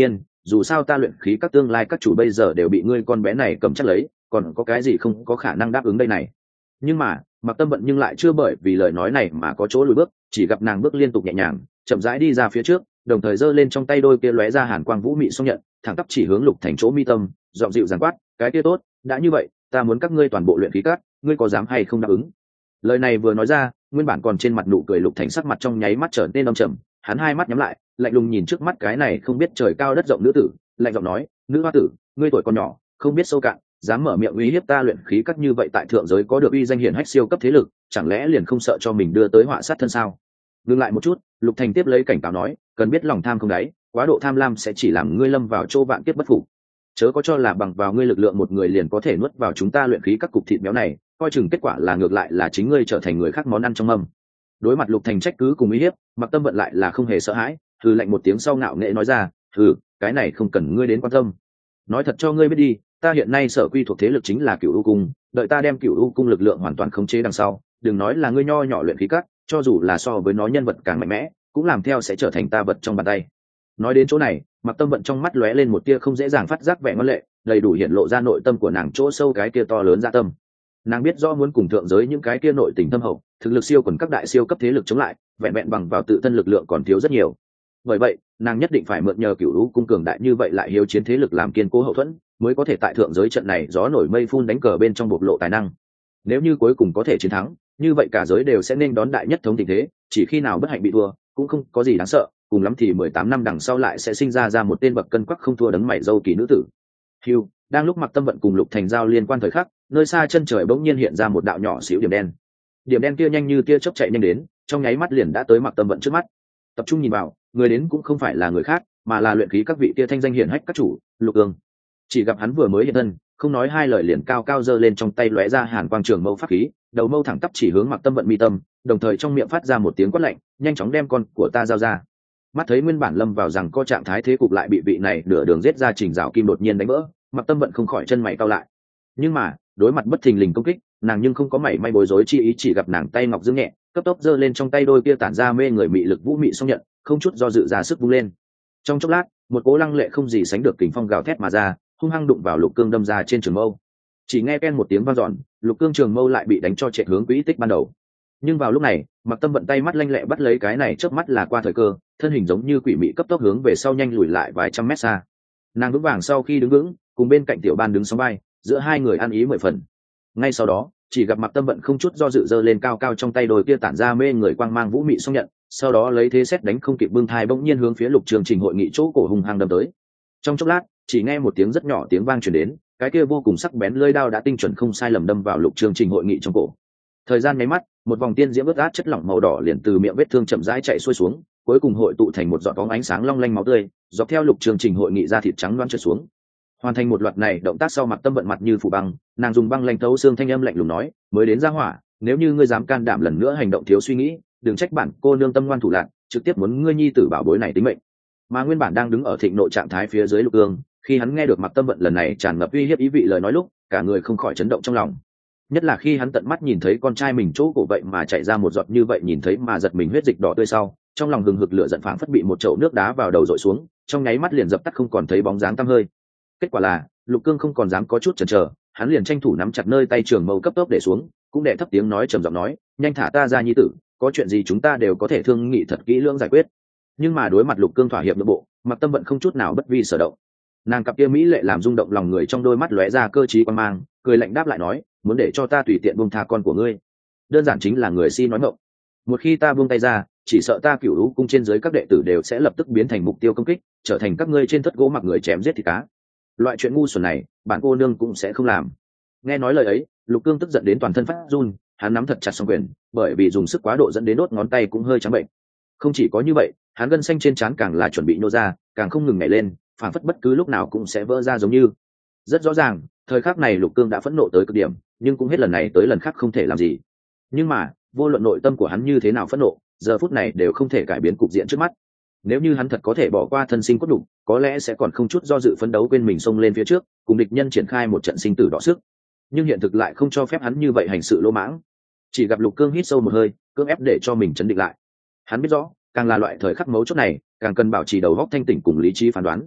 dù sao ta luyện khí các tương lai các chủ bây giờ đều bị ngươi con bé này cầm chắc lấy, còn có cái gì không có khả năng đáp ứng đây này. Nhưng mà Mặc Tâm Vận nhưng lại chưa bởi vì lời nói này mà có chỗ lùi bước, chỉ gặp nàng bước liên tục nhẹ nhàng chậm rãi đi ra phía trước, đồng thời giơ lên trong tay đôi kia lóe ra hàn quang vũ mị song nhận, thẳng tắp chỉ hướng Lục Thành chỗ mi tâm, giọng dịu dàng quát, cái kia tốt, đã như vậy ta muốn các ngươi toàn bộ luyện khí cát, ngươi có dám hay không đáp ứng? Lời này vừa nói ra, nguyên bản còn trên mặt nụ cười Lục Thành sắc mặt trong nháy mắt trở nên âm trầm, hắn hai mắt nhắm lại, lạnh lùng nhìn trước mắt cái này không biết trời cao đất rộng nữ tử, lạnh giọng nói, nữ hoa tử, ngươi tuổi còn nhỏ, không biết sâu cạn, dám mở miệng uy hiếp ta luyện khí cát như vậy tại thượng giới có được uy danh hiển hách siêu cấp thế lực, chẳng lẽ liền không sợ cho mình đưa tới họa sát thân sao? Ngừng lại một chút, Lục Thành tiếp lấy cảnh cáo nói, cần biết lòng tham không đáy, quá độ tham lam sẽ chỉ làm ngươi lâm vào chỗ vạn kiếp bất phục. Chớ có cho là bằng vào ngươi lực lượng một người liền có thể nuốt vào chúng ta luyện khí các cục thịt béo này, coi chừng kết quả là ngược lại là chính ngươi trở thành người khác món ăn trong mâm. Đối mặt Lục Thành trách cứ cùng uy hiếp, Mặc Tâm Vận lại là không hề sợ hãi, hừ lạnh một tiếng sau ngạo nghễ nói ra, cái này không cần ngươi đến quan tâm. Nói thật cho ngươi biết đi, ta hiện nay sở quy thuộc thế lực chính là Cửu U cung, đợi ta đem Cửu U cung lực lượng hoàn toàn khống chế đằng sau, đừng nói là ngươi nho nhỏ luyện khí các, cho dù là so với nó nhân vật càng mạnh mẽ, cũng làm theo sẽ trở thành ta vật trong bàn tay. Nói đến chỗ này, Mặc Tâm Vận trong mắt lóe lên một tia không dễ dàng phát giác vẻ ngoan lệ, đầy đủ hiện lộ ra nội tâm của nàng chỗ sâu cái kia to lớn dạ tâm. Nàng biết rõ muốn cùng thượng giới những cái kia nội tình thâm hậu, thực lực siêu quần các đại siêu cấp thế lực chống lại, vẹn vẹn bằng vào tự thân lực lượng còn thiếu rất nhiều. Bởi vậy, nàng nhất định phải mượn nhờ Cửu U cung cường đại như vậy lại hiếu chiến thế lực làm kiên cố hậu thuẫn, mới có thể tại thượng giới trận này gió nổi mây phun đánh cờ bên trong bộc lộ tài năng. Nếu như cuối cùng có thể chiến thắng, như vậy cả giới đều sẽ nên đón đại nhất thống tình thế, chỉ khi nào bất hạnh bị thua, cũng không có gì đáng sợ, cùng lắm thì 18 năm đằng sau lại sẽ sinh ra một tên bậc cân quắc không thua đấng mày râu kỳ nữ tử. Hưu, đang lúc Mặc Tâm Vận cùng Lục Thành giao liên quan thời khắc, nơi xa chân trời bỗng nhiên hiện ra một đạo nhỏ xíu điểm đen. Điểm đen kia nhanh như tia chớp chạy nhanh đến, trong nháy mắt liền đã tới Mặc Tâm Vận trước mắt. Tập trung nhìn vào, người đến cũng không phải là người khác, mà là luyện khí các vị kia thanh danh hiển hách các chủ, Lục Ương. Chỉ gặp hắn vừa mới hiện thân, không nói hai lời liền cao cao giơ lên trong tay lóe ra hàn quang trường mâu pháp khí, đầu mâu thẳng tắp chỉ hướng Mặc Tâm Vận mi tâm, đồng thời trong miệng phát ra một tiếng quát lạnh, nhanh chóng đem con của ta giao ra. Mắt thấy nguyên bản lâm vào rằng có trạng thái thế cục lại bị vị này nửa đường giết ra trình rào kim đột nhiên đánh vỡ, Mặc Tâm Vận không khỏi chân mày cau lại. Nhưng mà đối mặt bất thình lình công kích, nàng nhưng không có mảy may bối rối chi ý, chỉ gặp nàng tay ngọc dương nhẹ, cấp tốc giơ lên trong tay đôi kia tản ra mê người mị lực vũ mị song nhận, không chút do dự ra sức vung lên. Trong chốc lát, một cỗ lăng lệ không gì sánh được kình phong gào thét mà ra, hung hăng đụng vào Lục Cương đâm ra trên trường mâu. Chỉ nghe ken một tiếng vang dọn, Lục Cương trường mâu lại bị đánh cho trệ hướng quỹ tích ban đầu. Nhưng vào lúc này, Mặc Tâm Vận tay mắt lanh lẹ bắt lấy cái này chớp mắt là qua thời cơ, thân hình giống như quỷ mị cấp tốc hướng về sau nhanh lùi lại vài trăm mét xa. Nàng vững vàng sau khi đứng vững, cùng bên cạnh Tiểu Ban đứng sóng vai, giữa hai người ăn ý 10 phần. Ngay sau đó, chỉ gặp Mặc Tâm Vận không chút do dự giơ lên cao cao trong tay đôi kia tản ra mê người quang mang vũ mị song nhận, sau đó lấy thế xét đánh không kịp bưng thai bỗng nhiên hướng phía Lục Trường Trình hội nghị chỗ cổ hung hăng đâm tới. Trong chốc lát, chỉ nghe một tiếng rất nhỏ tiếng vang truyền đến, cái kia vô cùng sắc bén lưỡi đao đã tinh chuẩn không sai lầm đâm vào Lục Trường Trình hội nghị trong cổ. Thời gian nháy mắt, một vòng tiên diễm ướt át chất lỏng màu đỏ liền từ miệng vết thương chậm rãi chạy xuôi xuống, cuối cùng hội tụ thành một giọt bóng ánh sáng long lanh máu tươi, dọc theo Lục Trường Trình hội nghị ra thịt trắng loáng trượt xuống. Hoàn thành một loạt này động tác sau, Mặc Tâm Vận mặt như phủ băng, nàng dùng băng lạnh thấu xương thanh âm lạnh lùng nói, mới đến ra hỏa, nếu như ngươi dám can đảm lần nữa hành động thiếu suy nghĩ, đừng trách bản cô nương tâm ngoan thủ lạn, trực tiếp muốn ngươi nhi tử bảo bối này tính mệnh. Mà nguyên bản đang đứng ở thịnh nội trạng thái phía dưới Lục Ương, khi hắn nghe được Mặc Tâm Vận lần này tràn ngập uy hiếp ý vị lời nói lúc, cả người không khỏi chấn động trong lòng. Nhất là khi hắn tận mắt nhìn thấy con trai mình chỗ cổ vậy mà chạy ra một giọt như vậy nhìn thấy mà giật mình huyết dịch đỏ tươi sau, trong lòng hừng hực lửa giận phảng phất bị một chậu nước đá vào đầu dội xuống, trong nháy mắt liền dập tắt không còn thấy bóng dáng tăm hơi. Kết quả là Lục Cương không còn dám có chút chần chờ, hắn liền tranh thủ nắm chặt nơi tay trường mâu cấp tốc để xuống, cũng đệ thấp tiếng nói trầm giọng nói, nhanh thả ta ra nhi tử, có chuyện gì chúng ta đều có thể thương nghị thật kỹ lưỡng giải quyết. Nhưng mà đối mặt Lục Cương thỏa hiệp nội bộ, Mặc Tâm Vận không chút nào bất vi sở động. Nàng cặp kia mỹ lệ làm rung động lòng người trong đôi mắt lóe ra cơ trí quan mang, cười lạnh đáp lại nói, muốn để cho ta tùy tiện buông tha con của ngươi, đơn giản chính là người si nói ngọng. Một khi ta buông tay ra, chỉ sợ ta Cửu U cung trên dưới các đệ tử đều sẽ lập tức biến thành mục tiêu công kích, trở thành các ngươi trên thất gỗ mặc người chém giết thịt cá. Loại chuyện ngu xuẩn này, bản cô nương cũng sẽ không làm. Nghe nói lời ấy, Lục Cương tức giận đến toàn thân phát run, hắn nắm thật chặt song quyền, bởi vì dùng sức quá độ dẫn đến đốt ngón tay cũng hơi trắng bệnh. Không chỉ có như vậy, hắn gân xanh trên trán càng là chuẩn bị nô ra, càng không ngừng nhảy lên, phảng phất bất cứ lúc nào cũng sẽ vỡ ra giống như. Rất rõ ràng, thời khắc này Lục Cương đã phẫn nộ tới cực điểm, nhưng cũng hết lần này tới lần khác không thể làm gì. Nhưng mà, vô luận nội tâm của hắn như thế nào phẫn nộ, giờ phút này đều không thể cải biến cục diện trước mắt. Nếu như hắn thật có thể bỏ qua thân sinh cốt đục, có lẽ sẽ còn không chút do dự phấn đấu quên mình xông lên phía trước, cùng địch nhân triển khai một trận sinh tử đọ sức. Nhưng hiện thực lại không cho phép hắn như vậy hành sự lỗ mãng. Chỉ gặp Lục Cương hít sâu một hơi, cưỡng ép để cho mình chấn định lại. Hắn biết rõ, càng là loại thời khắc mấu chốt này, càng cần bảo trì đầu óc thanh tỉnh cùng lý trí phán đoán.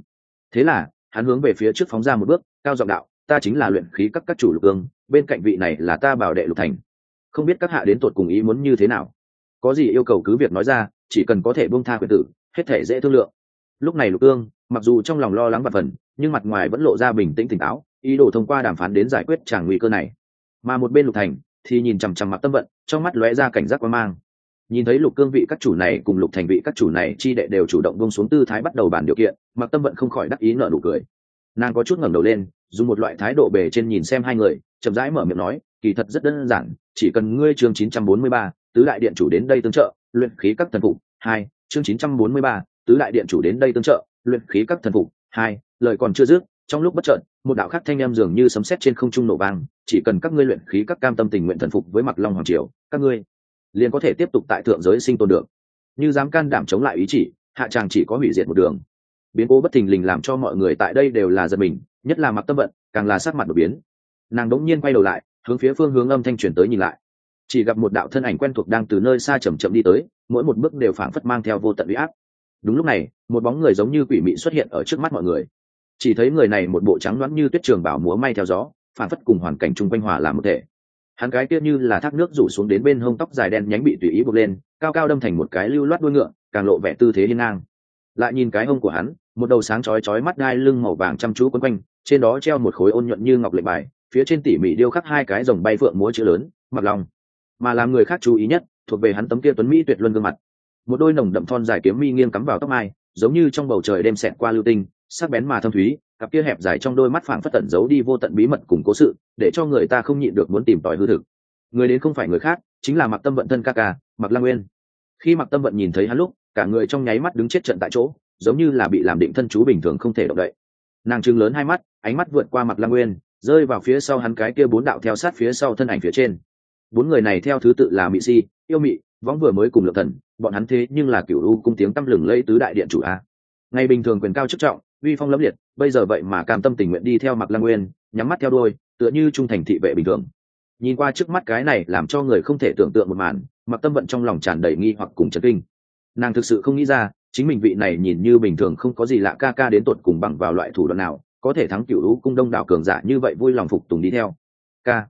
Thế là hắn hướng về phía trước phóng ra một bước, cao giọng đạo: ta chính là luyện khí các chủ Lục Cương, bên cạnh vị này là ta bảo đệ Lục Thành, không biết các hạ đến tột cùng ý muốn như thế nào, có gì yêu cầu cứ việc nói ra, chỉ cần có thể buông tha quyền tử, hết thể dễ thương lượng. Lúc này Lục Cương mặc dù trong lòng lo lắng và phần, nhưng mặt ngoài vẫn lộ ra bình tĩnh tỉnh táo, ý đồ thông qua đàm phán đến giải quyết tràng nguy cơ này. Mà một bên Lục Thành thì nhìn chằm chằm Mạc Tâm Vận, trong mắt lóe ra cảnh giác quan mang. Nhìn thấy Lục Cương vị các chủ này cùng Lục Thành vị các chủ này chi đệ đều chủ động buông xuống tư thái bắt đầu bàn điều kiện, Mạc Tâm Vận không khỏi đắc ý nở nụ cười. Nàng có chút ngẩng đầu lên, dùng một loại thái độ bề trên nhìn xem hai người, chậm rãi mở miệng nói: kỳ thật rất đơn giản, chỉ cần ngươi chương 943, tứ đại điện chủ đến đây tương trợ, luyện khí các thần phục. 2, chương 943, tứ đại điện chủ đến đây tương trợ, luyện khí các thần phục. 2, lời còn chưa dứt, trong lúc bất chợt, một đạo khắc thanh âm dường như sấm sét trên không trung nổ vang, chỉ cần các ngươi luyện khí các cam tâm tình nguyện thần phục với Mặc Long hoàng triều, các ngươi liền có thể tiếp tục tại thượng giới sinh tồn được. Như dám can đảm chống lại ý chỉ, hạ tràng chỉ có hủy diệt một đường. Biến cố bất thình lình làm cho mọi người tại đây đều là giật mình, nhất là Mạc Tâm Vận càng là sắc mặt đột biến. Nàng đống nhiên quay đầu lại, hướng phía phương hướng âm thanh truyền tới nhìn lại, chỉ gặp một đạo thân ảnh quen thuộc đang từ nơi xa chậm chậm đi tới, mỗi một bước đều phảng phất mang theo vô tận uy áp. Đúng lúc này, một bóng người giống như quỷ mị xuất hiện ở trước mắt mọi người. Chỉ thấy người này một bộ trắng loãng như tuyết trường bảo múa may theo gió, phảng phất cùng hoàn cảnh chung quanh hòa làm một thể. Hắn cái kia như là thác nước rủ xuống đến bên hông, tóc dài đen nhánh bị tùy ý buộc lên, cao cao đâm thành một cái lưu loát đuôi ngựa, càng lộ vẻ tư thế hiên ngang. Lại nhìn cái hông của hắn, một đầu sáng chói chói mắt đai lưng màu vàng chăm chú quấn quanh, trên đó treo một khối ôn nhuận như ngọc lệnh bài, phía trên tỉ mỉ điêu khắc hai cái rồng bay phượng múa chữ lớn Mặc Long. Mà làm người khác chú ý nhất, thuộc về hắn tấm kia tuấn mỹ tuyệt luân gương mặt, một đôi nồng đậm thon dài kiếm mi nghiêng cắm vào tóc mai, giống như trong bầu trời đêm xẹt qua lưu tinh, sắc bén mà thâm thúy, cặp kia hẹp dài trong đôi mắt phảng phất tẩn giấu đi vô tận bí mật cùng cố sự, để cho người ta không nhịn được muốn tìm tòi hư thực. Người đến không phải người khác, chính là Mạc Tâm Vận thân ca ca, Mạc Lăng Nguyên. Khi Mạc Tâm Vận nhìn thấy hắn lúc, cả người trong nháy mắt đứng chết trận tại chỗ, giống như là bị làm định thân chú bình thường không thể động đậy. Nàng trừng lớn hai mắt, ánh mắt vượt qua Mạc Lăng Nguyên, rơi vào phía sau hắn cái kia bốn đạo theo sát phía sau thân ảnh phía trên. Bốn người này theo thứ tự là Mị Si, Yêu Mị, Võng vừa mới cùng Lượng Thần, bọn hắn thế nhưng là Cửu U cung tiếng tăm lừng lẫy tứ đại điện chủ a. Ngày bình thường quyền cao chức trọng, uy phong lẫm liệt, bây giờ vậy mà cam tâm tình nguyện đi theo Mạc Lăng Nguyên, nhắm mắt theo đuôi, tựa như trung thành thị vệ bình thường. Nhìn qua trước mắt cái này làm cho người không thể tưởng tượng một màn, Mạc Tâm Vận trong lòng tràn đầy nghi hoặc cùng chấn kinh. Nàng thực sự không nghĩ ra, chính mình vị này nhìn như bình thường không có gì lạ ca ca đến tột cùng bằng vào loại thủ đoạn nào có thể thắng Cửu U cung đông đảo cường giả như vậy vui lòng phục tùng đi theo. Ca,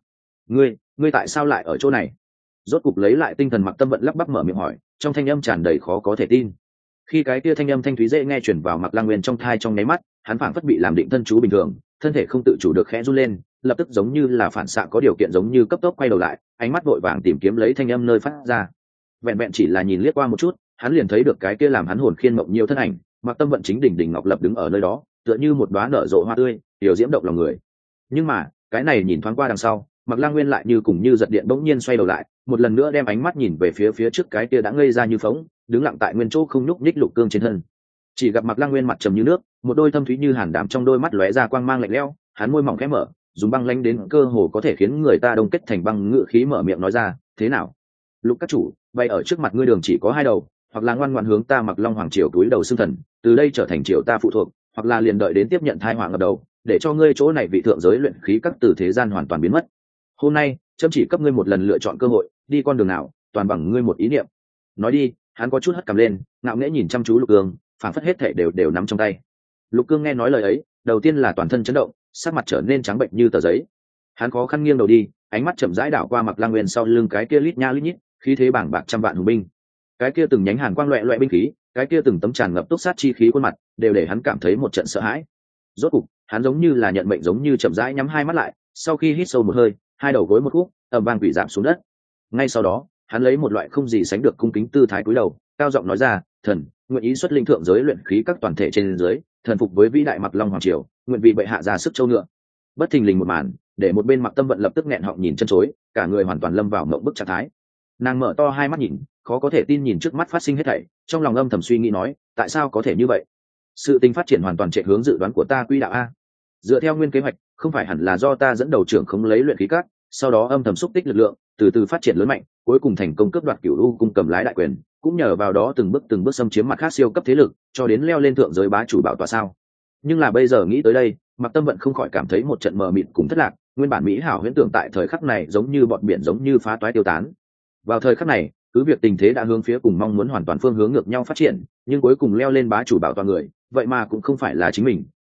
ngươi tại sao lại ở chỗ này? Rốt cục lấy lại tinh thần, Mạc Tâm Vận lắp bắp mở miệng hỏi, trong thanh âm tràn đầy khó có thể tin. Khi cái kia thanh âm thanh thúy dễ nghe chuyển vào Mạc Lăng Nguyên trong thai, trong nháy mắt hắn phảng phất bị làm định thân chú bình thường, thân thể không tự chủ được khẽ run lên, lập tức giống như là phản xạ có điều kiện giống như cấp tốc quay đầu lại, ánh mắt vội vàng tìm kiếm lấy thanh âm nơi phát ra. Vẹn vẹn chỉ là nhìn liếc qua một chút, hắn liền thấy được cái kia làm hắn hồn khiên mộng nhiều thân ảnh, Mạc Tâm Vận chính đỉnh đỉnh ngọc lập đứng ở nơi đó, tựa như một đóa nở rộ hoa tươi, điều diễm động lòng người. Nhưng mà cái này nhìn thoáng qua đằng sau, Mạc Lăng Nguyên lại như cùng như giật điện bỗng nhiên xoay đầu lại, một lần nữa đem ánh mắt nhìn về phía trước cái kia đã ngây ra như phóng, đứng lặng tại nguyên chỗ không nhúc nhích Lục Cương trên thân. Chỉ gặp Mạc Lăng Nguyên mặt trầm như nước, một đôi thâm thúy như hàn đảm trong đôi mắt lóe ra quang mang lạnh lẽo, hắn môi mỏng khẽ mở, dùng băng lãnh đến cơ hồ có thể khiến người ta đông kết thành băng ngự khí mở miệng nói ra: thế nào, Lục các chủ, bay ở trước mặt ngươi đường chỉ có hai đầu, hoặc là ngoan ngoãn hướng ta Mạc Long hoàng triều túi đầu xưng thần, từ đây trở thành triều ta phụ thuộc, hoặc là liền đợi đến tiếp nhận thai hoàng ở đầu, để cho ngươi chỗ này vị thượng giới luyện khí các từ thế gian hoàn toàn biến mất. Hôm nay chấm chỉ cấp ngươi một lần lựa chọn cơ hội, đi con đường nào toàn bằng ngươi một ý niệm. Nói đi, hắn có chút hất cằm lên, ngạo nghễ nhìn chăm chú Lục Cương, phảng phất hết thể đều nắm trong tay. Lục Cương nghe nói lời ấy, đầu tiên là toàn thân chấn động, sắc mặt trở nên trắng bệnh như tờ giấy. Hắn khó khăn nghiêng đầu đi, ánh mắt chậm rãi đảo qua Mạc Lăng Nguyên sau lưng cái kia lít nha lít nhít, khí thế bảng bạc trăm vạn hùng binh, cái kia từng nhánh hàn quang loẹt loẹt binh khí, cái kia từng tấm tràn ngập túc sát chi khí khuôn mặt, đều để hắn cảm thấy một trận sợ hãi. Rốt cục, hắn giống như là nhận mệnh giống như chậm rãi nhắm hai mắt lại, sau khi hít sâu một hơi, hai đầu gối một khúc, ầm vang quỷ giảm xuống đất. Ngay sau đó, hắn lấy một loại không gì sánh được cung kính tư thái cúi đầu, cao giọng nói ra: thần nguyện ý xuất linh thượng giới luyện khí các toàn thể trên dưới, thần phục với vĩ đại Mạc Long hoàng triều, nguyện vì bệ hạ ra sức châu ngựa. Bất thình lình một màn, để một bên Mạc Tâm Vận lập tức nghẹn họng nhìn chân chối, cả người hoàn toàn lâm vào mộng bức trạng thái. Nàng mở to hai mắt nhìn, khó có thể tin nhìn trước mắt phát sinh hết thảy, trong lòng âm thầm suy nghĩ nói: tại sao có thể như vậy? Sự tình phát triển hoàn toàn chạy hướng dự đoán của ta quy đạo a. Dựa theo nguyên kế hoạch, không phải hẳn là do ta dẫn đầu trưởng không lấy luyện khí các, sau đó âm thầm xúc tích lực lượng, từ từ phát triển lớn mạnh, cuối cùng thành công cướp đoạt Cửu U cung cầm lái đại quyền, cũng nhờ vào đó từng bước xâm chiếm mặt khác siêu cấp thế lực, cho đến leo lên thượng giới bá chủ bảo tọa sao? Nhưng là bây giờ nghĩ tới đây, Mạc Tâm Vận không khỏi cảm thấy một trận mờ mịt cùng thất lạc, nguyên bản mỹ hảo huyễn tưởng tại thời khắc này giống như bọt biển giống như phá toái tiêu tán. Vào thời khắc này, cứ việc tình thế đã hướng phía cùng mong muốn hoàn toàn phương hướng ngược nhau phát triển, nhưng cuối cùng leo lên bá chủ bảo tọa người, vậy mà cũng không phải là chính mình,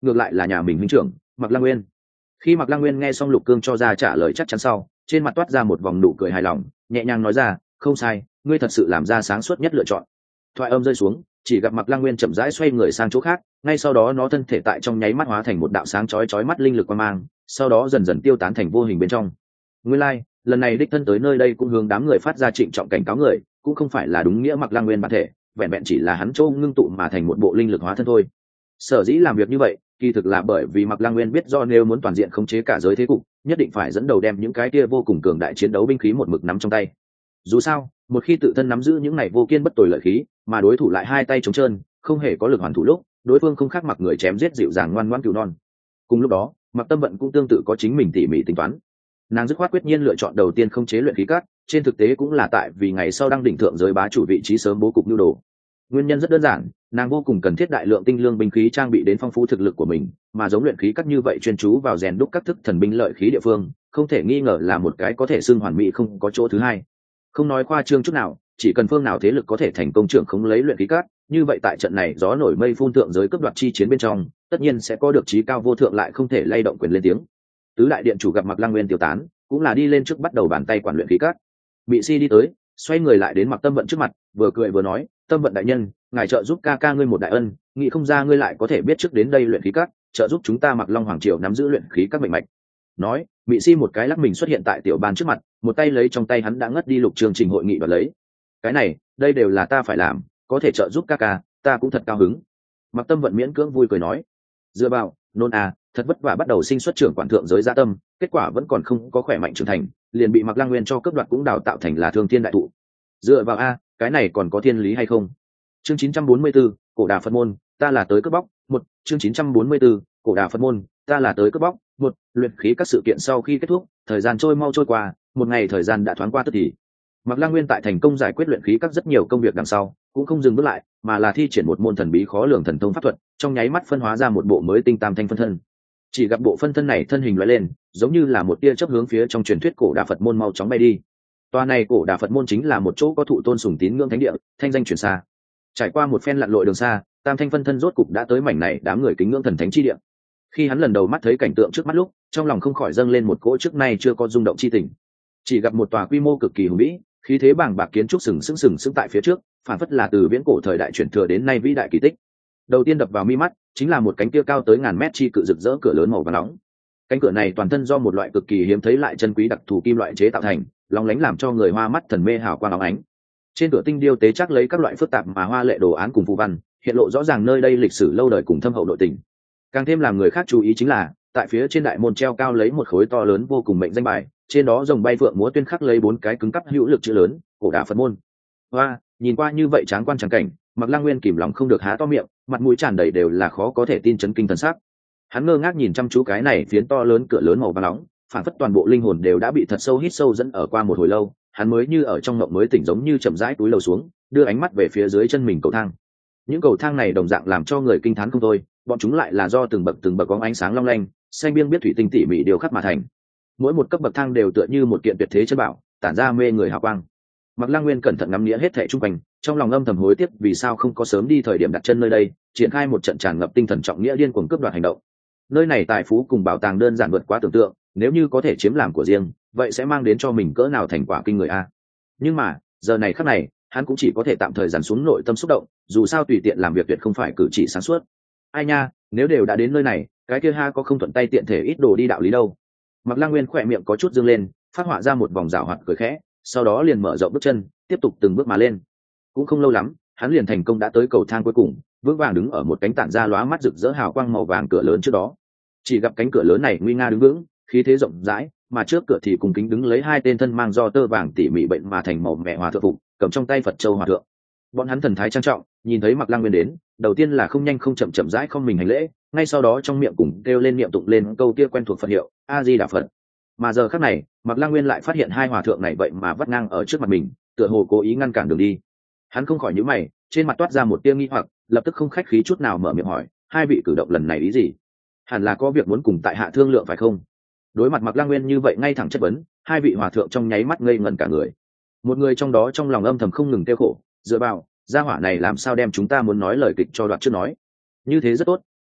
ngược lại là nhà mình huynh trưởng Mạc Lăng Nguyên. Khi Mạc Lăng Nguyên nghe xong Lục Cương cho ra trả lời chắc chắn sau, trên mặt toát ra một vòng nụ cười hài lòng, nhẹ nhàng nói ra, không sai, ngươi thật sự làm ra sáng suốt nhất lựa chọn. Thoại âm rơi xuống, chỉ gặp Mạc Lăng Nguyên chậm rãi xoay người sang chỗ khác, ngay sau đó nó thân thể tại trong nháy mắt hóa thành một đạo sáng chói mắt linh lực quang mang, sau đó dần dần tiêu tán thành vô hình bên trong. Nguyên lai, lần này đích thân tới nơi đây cũng hướng đám người phát ra trịnh trọng cảnh cáo người, cũng không phải là đúng nghĩa Mạc Lăng Nguyên bản thể, vẹn vẹn chỉ là hắn châu ngưng tụ mà thành một bộ linh lực hóa thân thôi. Sở dĩ làm việc như vậy, kỳ thực là bởi vì Mạc Lăng Nguyên biết do nếu muốn toàn diện khống chế cả giới thế cục, nhất định phải dẫn đầu đem những cái kia vô cùng cường đại chiến đấu binh khí một mực nắm trong tay. Dù sao, một khi tự thân nắm giữ những này vô kiên bất tồi lợi khí, mà đối thủ lại hai tay trống trơn, không hề có lực hoàn thủ lúc, đối phương không khác mặc người chém giết dịu dàng ngoan ngoãn cừu non. Cùng lúc đó, Mạc Tâm Vận cũng tương tự có chính mình tỉ mỉ tính toán. Nàng dứt khoát quyết nhiên lựa chọn đầu tiên khống chế luyện khí cát, trên thực tế cũng là tại vì ngày sau đăng đỉnh thượng giới bá chủ vị trí sớm bố cục nhu đồ. Nguyên nhân rất đơn giản, nàng vô cùng cần thiết đại lượng tinh lương binh khí trang bị đến phong phú thực lực của mình, mà giống luyện khí cắt như vậy chuyên chú vào rèn đúc các thức thần binh lợi khí địa phương, không thể nghi ngờ là một cái có thể xưng hoàn mỹ không có chỗ thứ hai. Không nói khoa trương chút nào, chỉ cần phương nào thế lực có thể thành công trưởng khống lấy luyện khí cát, như vậy tại trận này gió nổi mây phun thượng giới cấp đoạt chi chiến bên trong, tất nhiên sẽ có được chí cao vô thượng lại không thể lay động quyền lên tiếng. Tứ đại điện chủ gặp Mạc Lăng Nguyên tiêu tán, cũng là đi lên trước bắt đầu bàn tay quản luyện khí cát. Mị Si đi tới, xoay người lại đến Mạc Tâm Vận trước mặt, vừa cười vừa nói, Tâm Vận đại nhân, ngài trợ giúp ca ca ngươi một đại ân, nghĩ không ra ngươi lại có thể biết trước đến đây luyện khí cát, trợ giúp chúng ta Mạc Long Hoàng triều nắm giữ luyện khí các mệnh mạch. Nói, Mị Si một cái lắc mình xuất hiện tại tiểu ban trước mặt, một tay lấy trong tay hắn đã ngất đi lục chương trình hội nghị đoạt lấy. Cái này, đây đều là ta phải làm, có thể trợ giúp ca ca, ta cũng thật cao hứng. Mạc Tâm Vận miễn cưỡng vui cười nói, dựa vào, nôn à, thật vất vả bắt đầu sinh xuất trưởng quản thượng giới gia tâm, kết quả vẫn còn không có khỏe mạnh trưởng thành, liền bị Mạc Lăng Nguyên cho cướp đoạt cũng đào tạo thành là thương thiên đại thụ. Dựa vào a, cái này còn có thiên lý hay không? Chương 944, Cổ Đà Phật môn, ta là tới cướp bóc. Một, chương 944, Cổ Đà Phật môn, ta là tới cướp bóc. Một, luyện khí các sự kiện sau khi kết thúc, thời gian trôi mau trôi qua, một ngày thời gian đã thoáng qua tức thì. Mạc Lăng Nguyên tại thành công giải quyết luyện khí các rất nhiều công việc đằng sau, cũng không dừng bước lại, mà là thi triển một môn thần bí khó lường thần thông pháp thuật, trong nháy mắt phân hóa ra một bộ mới tinh tam thanh phân thân. Chỉ gặp bộ phân thân này thân hình lóe lên, giống như là một tia chớp hướng phía trong truyền thuyết Cổ Đà Phật môn mau chóng bay đi. Tòa này Cổ Đà Phật môn chính là một chỗ có thụ tôn sùng tín ngưỡng thánh địa, thanh danh truyền xa. Trải qua một phen lặn lội đường xa, tam thanh phân thân rốt cục đã tới mảnh này đám người kính ngưỡng thần thánh chi địa. Khi hắn lần đầu mắt thấy cảnh tượng trước mắt lúc, trong lòng không khỏi dâng lên một cỗ trước nay chưa có rung động chi tình. Chỉ gặp một tòa quy mô cực kỳ hùng vĩ, khí thế bàng bạc kiến trúc sừng sững tại phía trước, phản phất là từ viễn cổ thời đại chuyển thừa đến nay vĩ đại kỳ tích. Đầu tiên đập vào mi mắt chính là một cánh kia cao tới ngàn mét chi cự rực rỡ cửa lớn màu vàng nóng. Cánh cửa này toàn thân do một loại cực kỳ hiếm thấy lại chân quý đặc thù kim loại chế tạo thành, lóng lánh làm cho người hoa mắt thần mê hào quang óng ánh. Trên cửa tinh điêu tế chắc lấy các loại phức tạp mà hoa lệ đồ án cùng phù văn, hiện lộ rõ ràng nơi đây lịch sử lâu đời cùng thâm hậu nội tình. Càng thêm làm người khác chú ý chính là, tại phía trên đại môn treo cao lấy một khối to lớn vô cùng mệnh danh bài, trên đó rồng bay phượng múa tuyên khắc lấy 4 cái cứng cắp hữu lực chữ lớn, Cổ Đà Phật môn. Hoa, nhìn qua như vậy tráng quan tráng cảnh, Mạc Lăng Nguyên kìm lòng không được há to miệng, mặt mũi tràn đầy đều là khó có thể tin chấn kinh thần sắc. Hắn ngơ ngác nhìn chăm chú cái này phiến to lớn cửa lớn màu vàng nóng, phản phất toàn bộ linh hồn đều đã bị thật sâu hít sâu dẫn ở qua một hồi lâu, hắn mới như ở trong mộng mới tỉnh, giống như chậm rãi túi lầu xuống, đưa ánh mắt về phía dưới chân mình cầu thang. Những cầu thang này đồng dạng làm cho người kinh thán không thôi, bọn chúng lại là do từng bậc có ánh sáng long lanh, xanh biếc biết thủy tinh tỉ mỉ điều khắc mà thành. Mỗi một cấp bậc thang đều tựa như một kiện tuyệt thế chân bảo, tản ra mê người hào quang. Mạc Lăng Nguyên cẩn thận ngắm nghĩa hết thảy xung quanh, trong lòng âm thầm hối tiếc vì sao không có sớm đi thời điểm đặt chân nơi đây, triển khai một trận tràn ngập tinh thần trọng nghĩa điên cuồng cướp đoạt hành động. Nơi này tài phú cùng bảo tàng đơn giản vượt quá tưởng tượng, nếu như có thể chiếm làm của riêng, vậy sẽ mang đến cho mình cỡ nào thành quả kinh người a. Nhưng mà, giờ này khắc này, hắn cũng chỉ có thể tạm thời dằn xuống nội tâm xúc động, dù sao tùy tiện làm việc tuyệt không phải cử chỉ sáng suốt. Ai nha, nếu đều đã đến nơi này, cái kia ha có không thuận tay tiện thể ít đồ đi đạo lý đâu. Mạc Lăng Nguyên khỏe miệng có chút dương lên, phát họa ra một vòng rào hoạt cười khẽ, sau đó liền mở rộng bước chân, tiếp tục từng bước mà lên. Cũng không lâu lắm, hắn liền thành công đã tới cầu thang cuối cùng, vững vàng đứng ở một cánh tản ra lóa mắt rực rỡ hào quang màu vàng cửa lớn trước đó. Chỉ gặp cánh cửa lớn này nguy nga đứng vững, khí thế rộng rãi, mà trước cửa thì cùng kính đứng lấy 2 tên thân mang do tơ vàng tỉ mỉ bệnh mà thành màu mẹ hòa thượng phục, cầm trong tay Phật châu hòa thượng. Bọn hắn thần thái trang trọng, nhìn thấy Mạc Lăng Nguyên đến, đầu tiên là không nhanh không chậm chậm rãi không mình hành lễ, ngay sau đó trong miệng cùng kêu lên niệm tụng lên câu kia quen thuộc Phật hiệu, A Di Đà Phật. Mà giờ khắc này, Mạc Lăng Nguyên lại phát hiện 2 hòa thượng này vậy mà vắt ngang ở trước mặt mình, tựa hồ cố ý ngăn cản đường đi. Hắn không khỏi nhíu mày, trên mặt toát ra một tia nghi hoặc, lập tức không khách khí chút nào mở miệng hỏi, 2 vị cử động lần này ý gì? Hẳn là có việc muốn cùng tại hạ thương lượng phải không? Đối mặt Mạc Lăng Nguyên như vậy ngay thẳng chất vấn, 2 vị hòa thượng trong nháy mắt ngây ngẩn cả người. Một người trong đó trong lòng âm thầm không ngừng tiêu khổ, dựa vào, gia hỏa này làm sao đem chúng ta muốn nói lời kịch cho đoạt trước nói. Như thế rất tốt,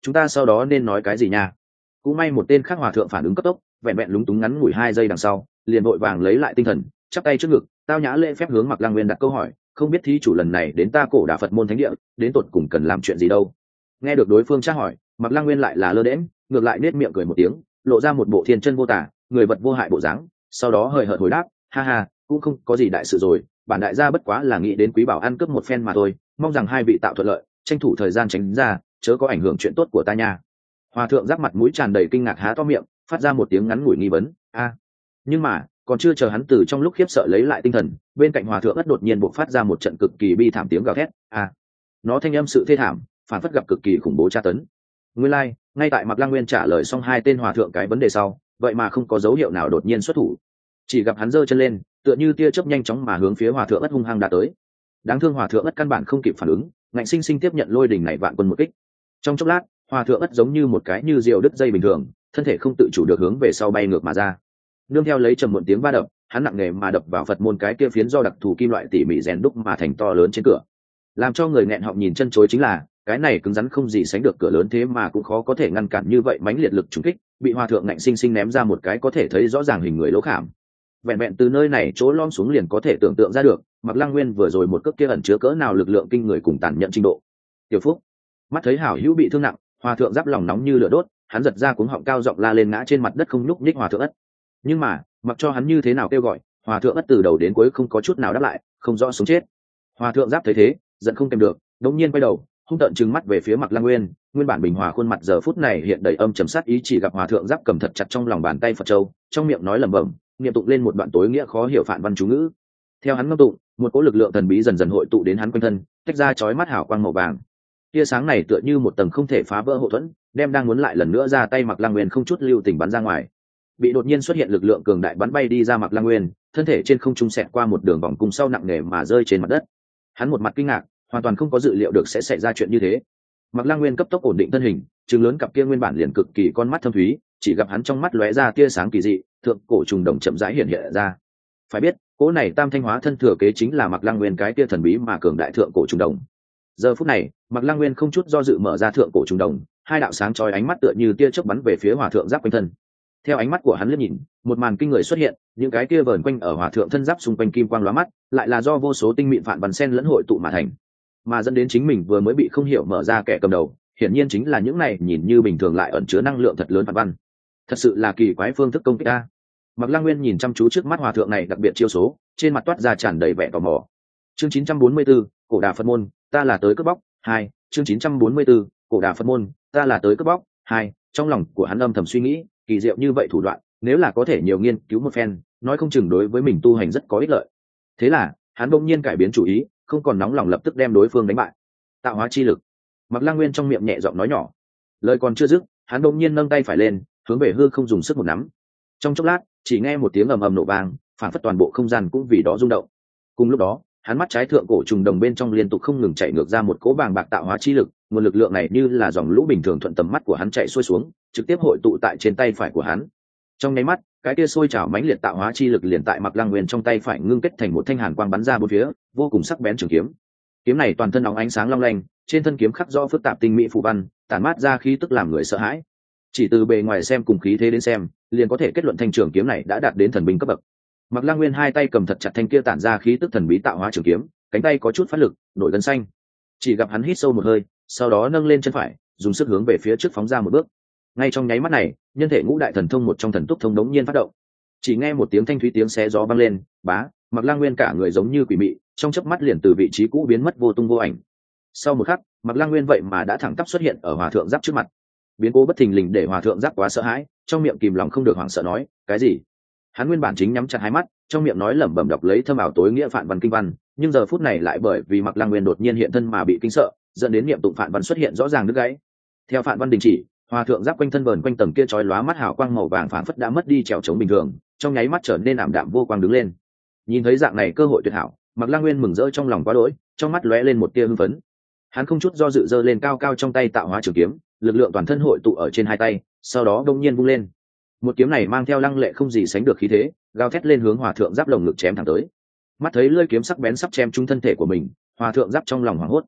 chúng ta sau đó nên nói cái gì nha? Cũng may một tên khác hòa thượng phản ứng cấp tốc, vẹn vẹn lúng túng ngắn ngủi 2 giây đằng sau, liền vội vàng lấy lại tinh thần, chắp tay trước ngực, tao nhã lễ phép hướng Mạc Lăng Nguyên đặt câu hỏi, không biết thí chủ lần này đến ta Cổ Đà Phật môn thánh địa, đến tột cùng cần làm chuyện gì đâu? Nghe được đối phương tra hỏi, Mạc Lăng Nguyên lại là lơ đễnh, ngược lại nết miệng cười một tiếng, lộ ra một bộ thiên chân vô tả, người vật vô hại bộ dáng, sau đó hời hợt hồi đáp, ha ha, cũng không có gì đại sự rồi, bản đại gia bất quá là nghĩ đến Quý Bảo ăn cướp một phen mà thôi, mong rằng hai vị tạo thuận lợi, tranh thủ thời gian tránh ra, chớ có ảnh hưởng chuyện tốt của ta nha. Hòa thượng giáp mặt mũi tràn đầy kinh ngạc há to miệng, phát ra một tiếng ngắn ngủi nghi vấn, a. Nhưng mà còn chưa chờ hắn từ trong lúc khiếp sợ lấy lại tinh thần, bên cạnh hòa thượng ất đột nhiên bộc phát ra một trận cực kỳ bi thảm tiếng gào thét, a. Nó thanh âm sự thê thảm, phản phất gặp cực kỳ khủng bố tra tấn. Nguyên lai, ngay tại Mạc Lăng Nguyên trả lời xong hai tên hòa thượng cái vấn đề sau, vậy mà không có dấu hiệu nào đột nhiên xuất thủ, chỉ gặp hắn giơ chân lên, tựa như tia chớp nhanh chóng mà hướng phía hòa thượng ất hung hăng đã tới. Đáng thương hòa thượng ất căn bản không kịp phản ứng, ngạnh sinh sinh tiếp nhận lôi đình này vạn quân một kích. Trong chốc lát, hòa thượng ất giống như một cái như diều đứt dây bình thường, thân thể không tự chủ được hướng về sau bay ngược mà ra. Nương theo lấy trầm muộn tiếng va đập, hắn nặng nề mà đập vào Phật môn cái kia phiến do đặc thù kim loại tỉ mỉ rèn đúc mà thành to lớn trên cửa. Làm cho người nghẹn họng nhìn chân chối chính là, cái này cứng rắn không gì sánh được cửa lớn thế mà cũng khó có thể ngăn cản như vậy mãnh liệt lực trùng kích, bị hòa thượng ngạnh sinh sinh ném ra một cái có thể thấy rõ ràng hình người lỗ khảm. Vẹn vẹn từ nơi này chỗ lom xuống liền có thể tưởng tượng ra được, Mạc Lăng Nguyên vừa rồi một cước kia ẩn chứa cỡ nào lực lượng kinh người cùng tàn nhẫn trình độ. Tiểu Phúc, mắt thấy hảo hữu bị thương nặng, hòa thượng giáp lòng nóng như lửa đốt, hắn giật ra cuống họng cao giọng la lên ngã trên mặt đất không nhúc nhích hòa thượng ất. Nhưng mà, mặc cho hắn như thế nào kêu gọi, hòa thượng ất từ đầu đến cuối không có chút nào đáp lại, không rõ sống chết. Hòa thượng giáp thấy thế, giận không kèm được, đột nhiên quay đầu, hung tợn trừng mắt về phía Mạc Lăng Nguyên, nguyên bản bình hòa khuôn mặt giờ phút này hiện đầy âm trầm sát ý, chỉ gặp hòa thượng giáp cầm thật chặt trong lòng bàn tay Phật châu, trong miệng nói lẩm bẩm, niệm tụng lên một đoạn tối nghĩa khó hiểu phản văn chú ngữ. Theo hắn ngâm tụng, một cỗ lực lượng thần bí dần dần hội tụ đến hắn quanh thân, tách ra chói mắt hào quang màu vàng. Tia sáng này tựa như một tầng không thể phá vỡ hộ thuẫn, đem đang muốn lại lần nữa ra tay Mạc Lăng Nguyên không chút lưu tình bắn ra ngoài. Bị đột nhiên xuất hiện lực lượng cường đại bắn bay đi ra Mạc Lăng Nguyên, thân thể trên không trung xẹt qua một đường vòng cung sau nặng nề mà rơi trên mặt đất. Hắn một mặt kinh ngạc, hoàn toàn không có dự liệu được sẽ xảy ra chuyện như thế. Mạc Lăng Nguyên cấp tốc ổn định thân hình, trừng lớn cặp kia nguyên bản liền cực kỳ con mắt thâm thúy, chỉ gặp hắn trong mắt lóe ra tia sáng kỳ dị, thượng cổ trùng đồng chậm rãi hiện hiện ra. Phải biết, cỗ này tam thanh hóa thân thừa kế chính là Mạc Lăng Nguyên cái tia thần bí mà cường đại thượng cổ trùng đồng. Giờ phút này, Mạc Lăng Nguyên không chút do dự mở ra thượng cổ trùng đồng, hai đạo sáng chói ánh mắt tựa như tia chớp bắn về phía hòa thượng giáp quanh thân. Theo ánh mắt của hắn liếc nhìn, một màn kinh người xuất hiện, những cái kia vờn quanh ở hòa thượng thân giáp xung quanh kim quang lóa mắt, lại là do vô số tinh mịn phản văn sen lẫn hội tụ mà thành, mà dẫn đến chính mình vừa mới bị không hiểu mở ra kẻ cầm đầu, hiển nhiên chính là những này nhìn như bình thường lại ẩn chứa năng lượng thật lớn phản văn. Thật sự là kỳ quái phương thức công kích a. Mạc Lăng Nguyên nhìn chăm chú trước mắt hòa thượng này đặc biệt chiêu số, trên mặt toát ra tràn đầy vẻ tò mò. Chương 944, Cổ Đà Phật môn, ta là tới cướp bóc. 2, chương 944, Cổ Đà Phật môn, ta là tới cướp bóc. 2, trong lòng của hắn âm thầm suy nghĩ, kỳ diệu như vậy thủ đoạn, nếu là có thể nhiều nghiên cứu một phen, nói không chừng đối với mình tu hành rất có ích lợi. Thế là, hắn bỗng nhiên cải biến chủ ý, không còn nóng lòng lập tức đem đối phương đánh bại. Tạo hóa chi lực. Mạc Lăng Nguyên trong miệng nhẹ giọng nói nhỏ. Lời còn chưa dứt, hắn bỗng nhiên nâng tay phải lên, hướng về hư không dùng sức một nắm. Trong chốc lát, chỉ nghe một tiếng ầm ầm nổ vang, phản phất toàn bộ không gian cũng vì đó rung động. Cùng lúc đó, hắn mắt trái thượng cổ trùng đồng bên trong liên tục không ngừng chạy ngược ra một cỗ bàng bạc tạo hóa chi lực, nguồn lực lượng này như là dòng lũ bình thường thuận tầm mắt của hắn chạy xuôi xuống, trực tiếp hội tụ tại trên tay phải của hắn. Trong nháy mắt, cái kia sôi trào mãnh liệt tạo hóa chi lực liền tại Mạc Lăng Nguyên trong tay phải ngưng kết thành một thanh hàn quang bắn ra bốn phía, vô cùng sắc bén trường kiếm. Kiếm này toàn thân óng ánh sáng long lanh, trên thân kiếm khắc rõ phức tạp tinh mỹ phù văn, tản mát ra khí tức làm người sợ hãi. Chỉ từ bề ngoài xem cùng khí thế đến xem, liền có thể kết luận thanh trường kiếm này đã đạt đến thần binh cấp bậc. Mạc Lăng Nguyên hai tay cầm thật chặt thanh kia tản ra khí tức thần bí tạo hóa trường kiếm, cánh tay có chút phát lực, nổi gân xanh. Chỉ gặp hắn hít sâu một hơi, sau đó nâng lên chân phải, dùng sức hướng về phía trước phóng ra một bước. Ngay trong nháy mắt này, nhân thể ngũ đại thần thông một trong thần túc thông đống nhiên phát động. Chỉ nghe một tiếng thanh thúy tiếng xé gió vang lên, bá, Mạc Lăng Nguyên cả người giống như quỷ mị, trong chớp mắt liền từ vị trí cũ biến mất vô tung vô ảnh. Sau một khắc, Mạc Lăng Nguyên vậy mà đã thẳng tắp xuất hiện ở hòa thượng giáp trước mặt. Biến cố bất thình lình để hòa thượng giáp quá sợ hãi, trong miệng kìm lòng không được hoảng sợ nói, cái gì? Hắn nguyên bản chính nhắm chặt hai mắt, trong miệng nói lẩm bẩm đọc lấy thâm ảo tối nghĩa phản văn kinh văn, nhưng giờ phút này lại bởi vì Mạc Lăng Nguyên đột nhiên hiện thân mà bị kinh sợ, dẫn đến niệm tụng phản văn xuất hiện rõ ràng đứt gãy. Theo phản văn đình chỉ, hòa thượng giáp quanh thân vờn quanh tầng kia chói lóa mắt hào quang màu vàng phản phất đã mất đi trèo chống bình thường, trong nháy mắt trở nên ảm đạm vô quang đứng lên. Nhìn thấy dạng này cơ hội tuyệt hảo, Mạc Lăng Nguyên mừng rỡ trong lòng quá đỗi, trong mắt lóe lên một tia hưng phấn. Hắn không chút do dự giơ lên cao cao trong tay tạo hóa trường kiếm, lực lượng toàn thân hội tụ ở trên hai tay, sau đó đông nhiên vung lên. Một kiếm này mang theo lăng lệ không gì sánh được khí thế, gào thét lên hướng hòa thượng giáp lồng ngực chém thẳng tới. Mắt thấy lưỡi kiếm sắc bén sắp chém trúng thân thể của mình, hòa thượng giáp trong lòng hoảng hốt.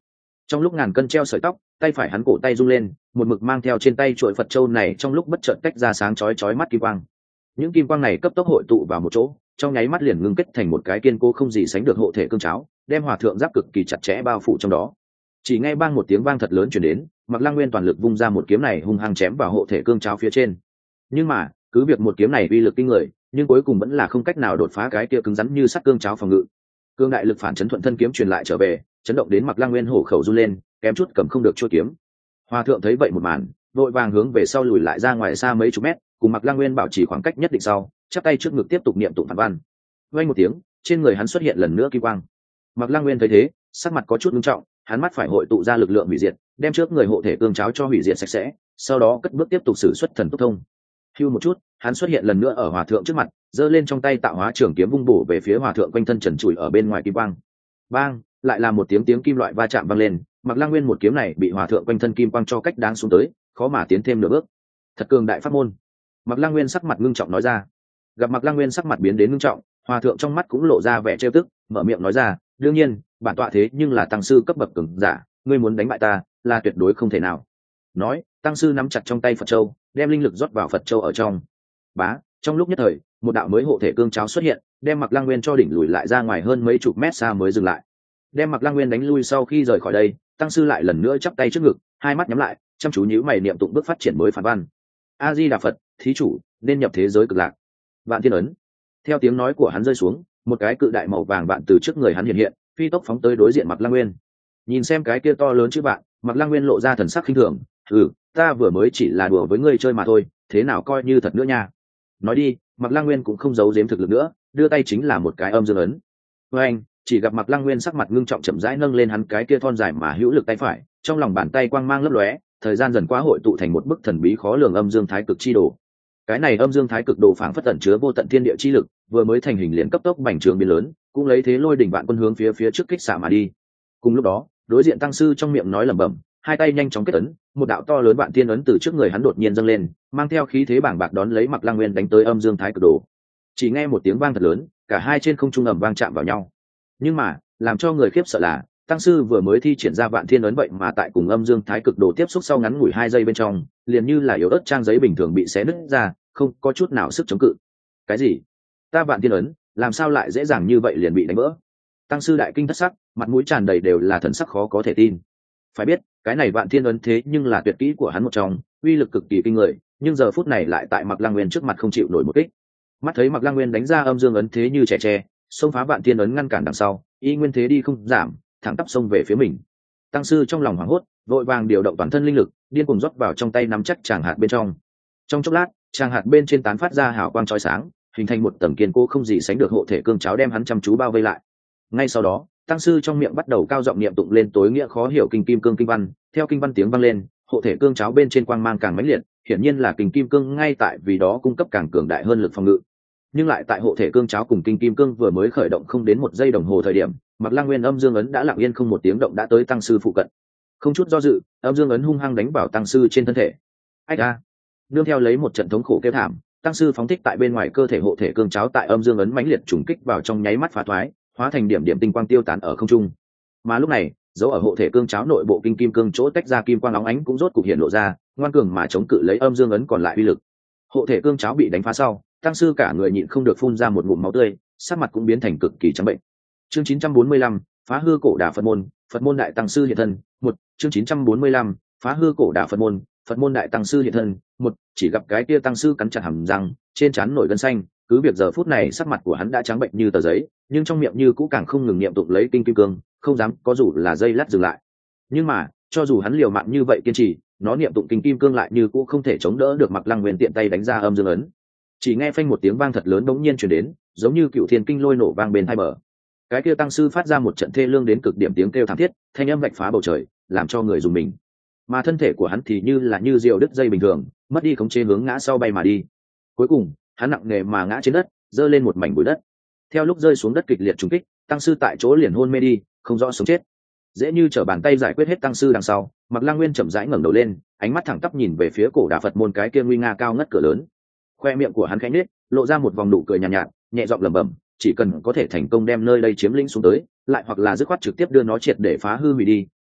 Trong lúc ngàn cân treo sợi tóc, tay phải hắn cổ tay rung lên, một mực mang theo trên tay chuỗi Phật châu này trong lúc bất chợt tách ra sáng chói mắt kim quang. Những kim quang này cấp tốc hội tụ vào một chỗ, trong nháy mắt liền ngưng kết thành một cái kiên cố không gì sánh được hộ thể cương cháo, đem hòa thượng giáp cực kỳ chặt chẽ bao phủ trong đó. Chỉ nghe bang một tiếng vang thật lớn truyền đến, Mạc Lăng Nguyên toàn lực vung ra một kiếm này hung hăng chém vào hộ thể cương cháo phía trên. Nhưng mà, cứ việc một kiếm này uy lực kinh người, nhưng cuối cùng vẫn là không cách nào đột phá cái kia cứng rắn như sắt cương cháo phòng ngự. Cương đại lực phản chấn thuận thân kiếm truyền lại trở về, chấn động đến Mạc Lăng Nguyên hổ khẩu run lên, kém chút cầm không được chuôi kiếm. Hòa thượng thấy vậy một màn, vội vàng hướng về sau lùi lại ra ngoài xa mấy chục mét, cùng Mạc Lăng Nguyên bảo trì khoảng cách nhất định sau, chắp tay trước ngực tiếp tục niệm tụng phản văn. Vang một tiếng, trên người hắn xuất hiện lần nữa kim quang. Mạc Lăng Nguyên thấy thế, sắc mặt có chút nghiêm trọng, hắn mắt phải hội tụ ra lực lượng hủy diệt, đem trước người hộ thể cương cháo cho hủy diệt sạch sẽ, sau đó cất bước tiếp tục sử xuất thần tốc thông. Hưu một chút, hắn xuất hiện lần nữa ở hòa thượng trước mặt, giơ lên trong tay tạo hóa trường kiếm vung bổ về phía hòa thượng quanh thân trần trụi ở bên ngoài kim quang. Bang, lại là một tiếng kim loại va chạm vang lên, Mạc Lăng Nguyên một kiếm này bị hòa thượng quanh thân kim quang cho cách đáng xuống tới, khó mà tiến thêm nửa bước. Thật cường đại pháp môn. Mạc Lăng Nguyên sắc mặt ngưng trọng nói ra. Gặp Mạc Lăng Nguyên sắc mặt biến đến ngưng trọng, hòa thượng trong mắt cũng lộ ra vẻ trêu tức, mở miệng nói ra, đương nhiên, bản tọa thế nhưng là tăng sư cấp bậc cường giả, ngươi muốn đánh bại ta, là tuyệt đối không thể nào. Nói, tăng sư nắm chặt trong tay Phật châu, đem linh lực rót vào Phật châu ở trong. Bá, trong lúc nhất thời, một đạo mới hộ thể cương cháo xuất hiện, đem Mạc Lăng Nguyên cho đỉnh lùi lại ra ngoài hơn mấy chục mét xa mới dừng lại. Đem Mạc Lăng Nguyên đánh lui sau khi rời khỏi đây, tăng sư lại lần nữa chắp tay trước ngực, hai mắt nhắm lại, chăm chú nhíu mày niệm tụng bước phát triển mới phản văn. A Di Đà Phật, thí chủ, nên nhập thế giới cực lạc. Vạn Thiên ấn. Theo tiếng nói của hắn rơi xuống, một cái cự đại màu vàng vạn từ trước người hắn hiện hiện, phi tốc phóng tới đối diện Mạc Lăng Nguyên. Nhìn xem cái kia to lớn chữ vạn, Mạc Lăng Nguyên lộ ra thần sắc khinh thường, ta vừa mới chỉ là đùa với ngươi chơi mà thôi, thế nào coi như thật nữa nha. Nói đi, Mạc Lăng Nguyên cũng không giấu giếm thực lực nữa, đưa tay chính là một cái âm dương ấn. Với anh, chỉ gặp Mạc Lăng Nguyên sắc mặt ngưng trọng chậm rãi nâng lên hắn cái kia thon dài mà hữu lực tay phải, trong lòng bàn tay quang mang lấp lóe, thời gian dần qua hội tụ thành một bức thần bí khó lường âm dương thái cực chi đồ. Cái này âm dương thái cực đồ phảng phất ẩn chứa vô tận thiên địa chi lực, vừa mới thành hình liền cấp tốc bành trướng biến lớn, cũng lấy thế lôi đỉnh vạn quân hướng phía trước kích xạ mà đi. Cùng lúc đó, đối diện tăng sư trong miệng nói lẩm bẩm, hai tay nhanh chóng kết ấn, một đạo to lớn vạn thiên ấn từ trước người hắn đột nhiên dâng lên, mang theo khí thế bảng bạc đón lấy Mạc Lăng Nguyên đánh tới âm dương thái cực đồ. Chỉ nghe một tiếng vang thật lớn, cả hai trên không trung ầm vang chạm vào nhau. Nhưng mà, làm cho người khiếp sợ là, tăng sư vừa mới thi triển ra vạn thiên ấn vậy mà tại cùng âm dương thái cực đồ tiếp xúc sau ngắn ngủi 2 giây bên trong, liền như là yếu ớt trang giấy bình thường bị xé nứt ra, không có chút nào sức chống cự. Cái gì? Ta vạn thiên ấn, làm sao lại dễ dàng như vậy liền bị đánh vỡ? Tăng sư đại kinh thất sắc, mặt mũi tràn đầy đều là thần sắc khó có thể tin. Phải biết, cái này vạn thiên ấn thế nhưng là tuyệt kỹ của hắn một trong, uy lực cực kỳ kinh người, nhưng giờ phút này lại tại Mạc Lăng Nguyên trước mặt không chịu nổi một kích. Mắt thấy Mạc Lăng Nguyên đánh ra âm dương ấn thế như trẻ tre, xông phá vạn thiên ấn ngăn cản đằng sau, y nguyên thế đi không giảm, thẳng tắp xông về phía mình. Tăng sư trong lòng hoảng hốt, vội vàng điều động toàn thân linh lực, điên cuồng rót vào trong tay nắm chắc tràng hạt bên trong. Trong chốc lát, tràng hạt bên trên tán phát ra hào quang chói sáng, hình thành một tầng kiên cố không gì sánh được hộ thể cương cháo đem hắn chăm chú bao vây lại. Ngay sau đó, tăng sư trong miệng bắt đầu cao giọng niệm tụng lên tối nghĩa khó hiểu kinh kim cương kinh văn, theo kinh văn tiếng vang lên, hộ thể cương cháo bên trên quang mang càng mãnh liệt, hiển nhiên là kinh kim cương ngay tại vì đó cung cấp càng cường đại hơn lực phòng ngự. Nhưng lại tại hộ thể cương cháo cùng kinh kim cương vừa mới khởi động không đến 1 giây đồng hồ thời điểm, Mạc Lăng Nguyên âm dương ấn đã lặng yên không một tiếng động đã tới tăng sư phụ cận. Không chút do dự, âm dương ấn hung hăng đánh vào tăng sư trên thân thể. Ách a! Nương theo lấy một trận thống khổ kêu thảm, tăng sư phóng thích tại bên ngoài cơ thể hộ thể cương cháo tại âm dương ấn mãnh liệt trùng kích vào trong nháy mắt phá thoái, hóa thành điểm điểm tinh quang tiêu tán ở không trung. Mà lúc này, dấu ở hộ thể cương cháo nội bộ kinh kim cương chỗ tách ra kim quang óng ánh cũng rốt cục hiện lộ ra, ngoan cường mà chống cự lấy âm dương ấn còn lại uy lực. Hộ thể cương cháo bị đánh phá sau, tăng sư cả người nhịn không được phun ra một ngụm máu tươi, sắc mặt cũng biến thành cực kỳ trắng bệnh. Chương 945, phá hư cổ đà Phật môn đại tăng sư hiện thân. Chương 945, phá hư cổ đà Phật môn đại tăng sư hiện thân. Chỉ gặp cái kia tăng sư cắn chặt hàm răng, trên trán nổi gân xanh, cứ việc giờ phút này sắc mặt của hắn đã trắng bệnh như tờ giấy, nhưng trong miệng như cũ càng không ngừng niệm tụng lấy kinh kim cương, không dám có dù là giây lát dừng lại. Nhưng mà, cho dù hắn liều mạng như vậy kiên trì, nó niệm tụng kinh kim cương lại như cũ không thể chống đỡ được Mạc Lăng Nguyên tiện tay đánh ra âm dương ấn. Chỉ nghe phanh một tiếng vang thật lớn bỗng nhiên truyền đến, giống như cựu thiên kinh lôi nổ vang bên tai bờ. Cái kia tăng sư phát ra một trận thê lương đến cực điểm tiếng kêu thảm thiết, thanh âm vạch phá bầu trời, làm cho người rùng mình. Mà thân thể của hắn thì như diều đứt dây bình thường, mất đi khống chế hướng ngã sau bay mà đi. Cuối cùng, hắn nặng nề mà ngã trên đất, giơ lên một mảnh bụi đất. Theo lúc rơi xuống đất kịch liệt trùng kích, tăng sư tại chỗ liền hôn mê đi, không rõ sống chết. Dễ như trở bàn tay giải quyết hết tăng sư đằng sau, Mạc Lăng Nguyên chậm rãi ngẩng đầu lên, ánh mắt thẳng tắp nhìn về phía cổ đà Phật môn cái kia nguy nga cao ngất cửa lớn. Khoe miệng của hắn khẽ nhếch, lộ ra một vòng nụ cười nhàn nhạt, nhẹ giọng lẩm bẩm, chỉ cần có thể thành công đem nơi đây chiếm lĩnh xuống tới, lại hoặc là dứt khoát trực tiếp đưa nó triệt để phá hư hủy đi,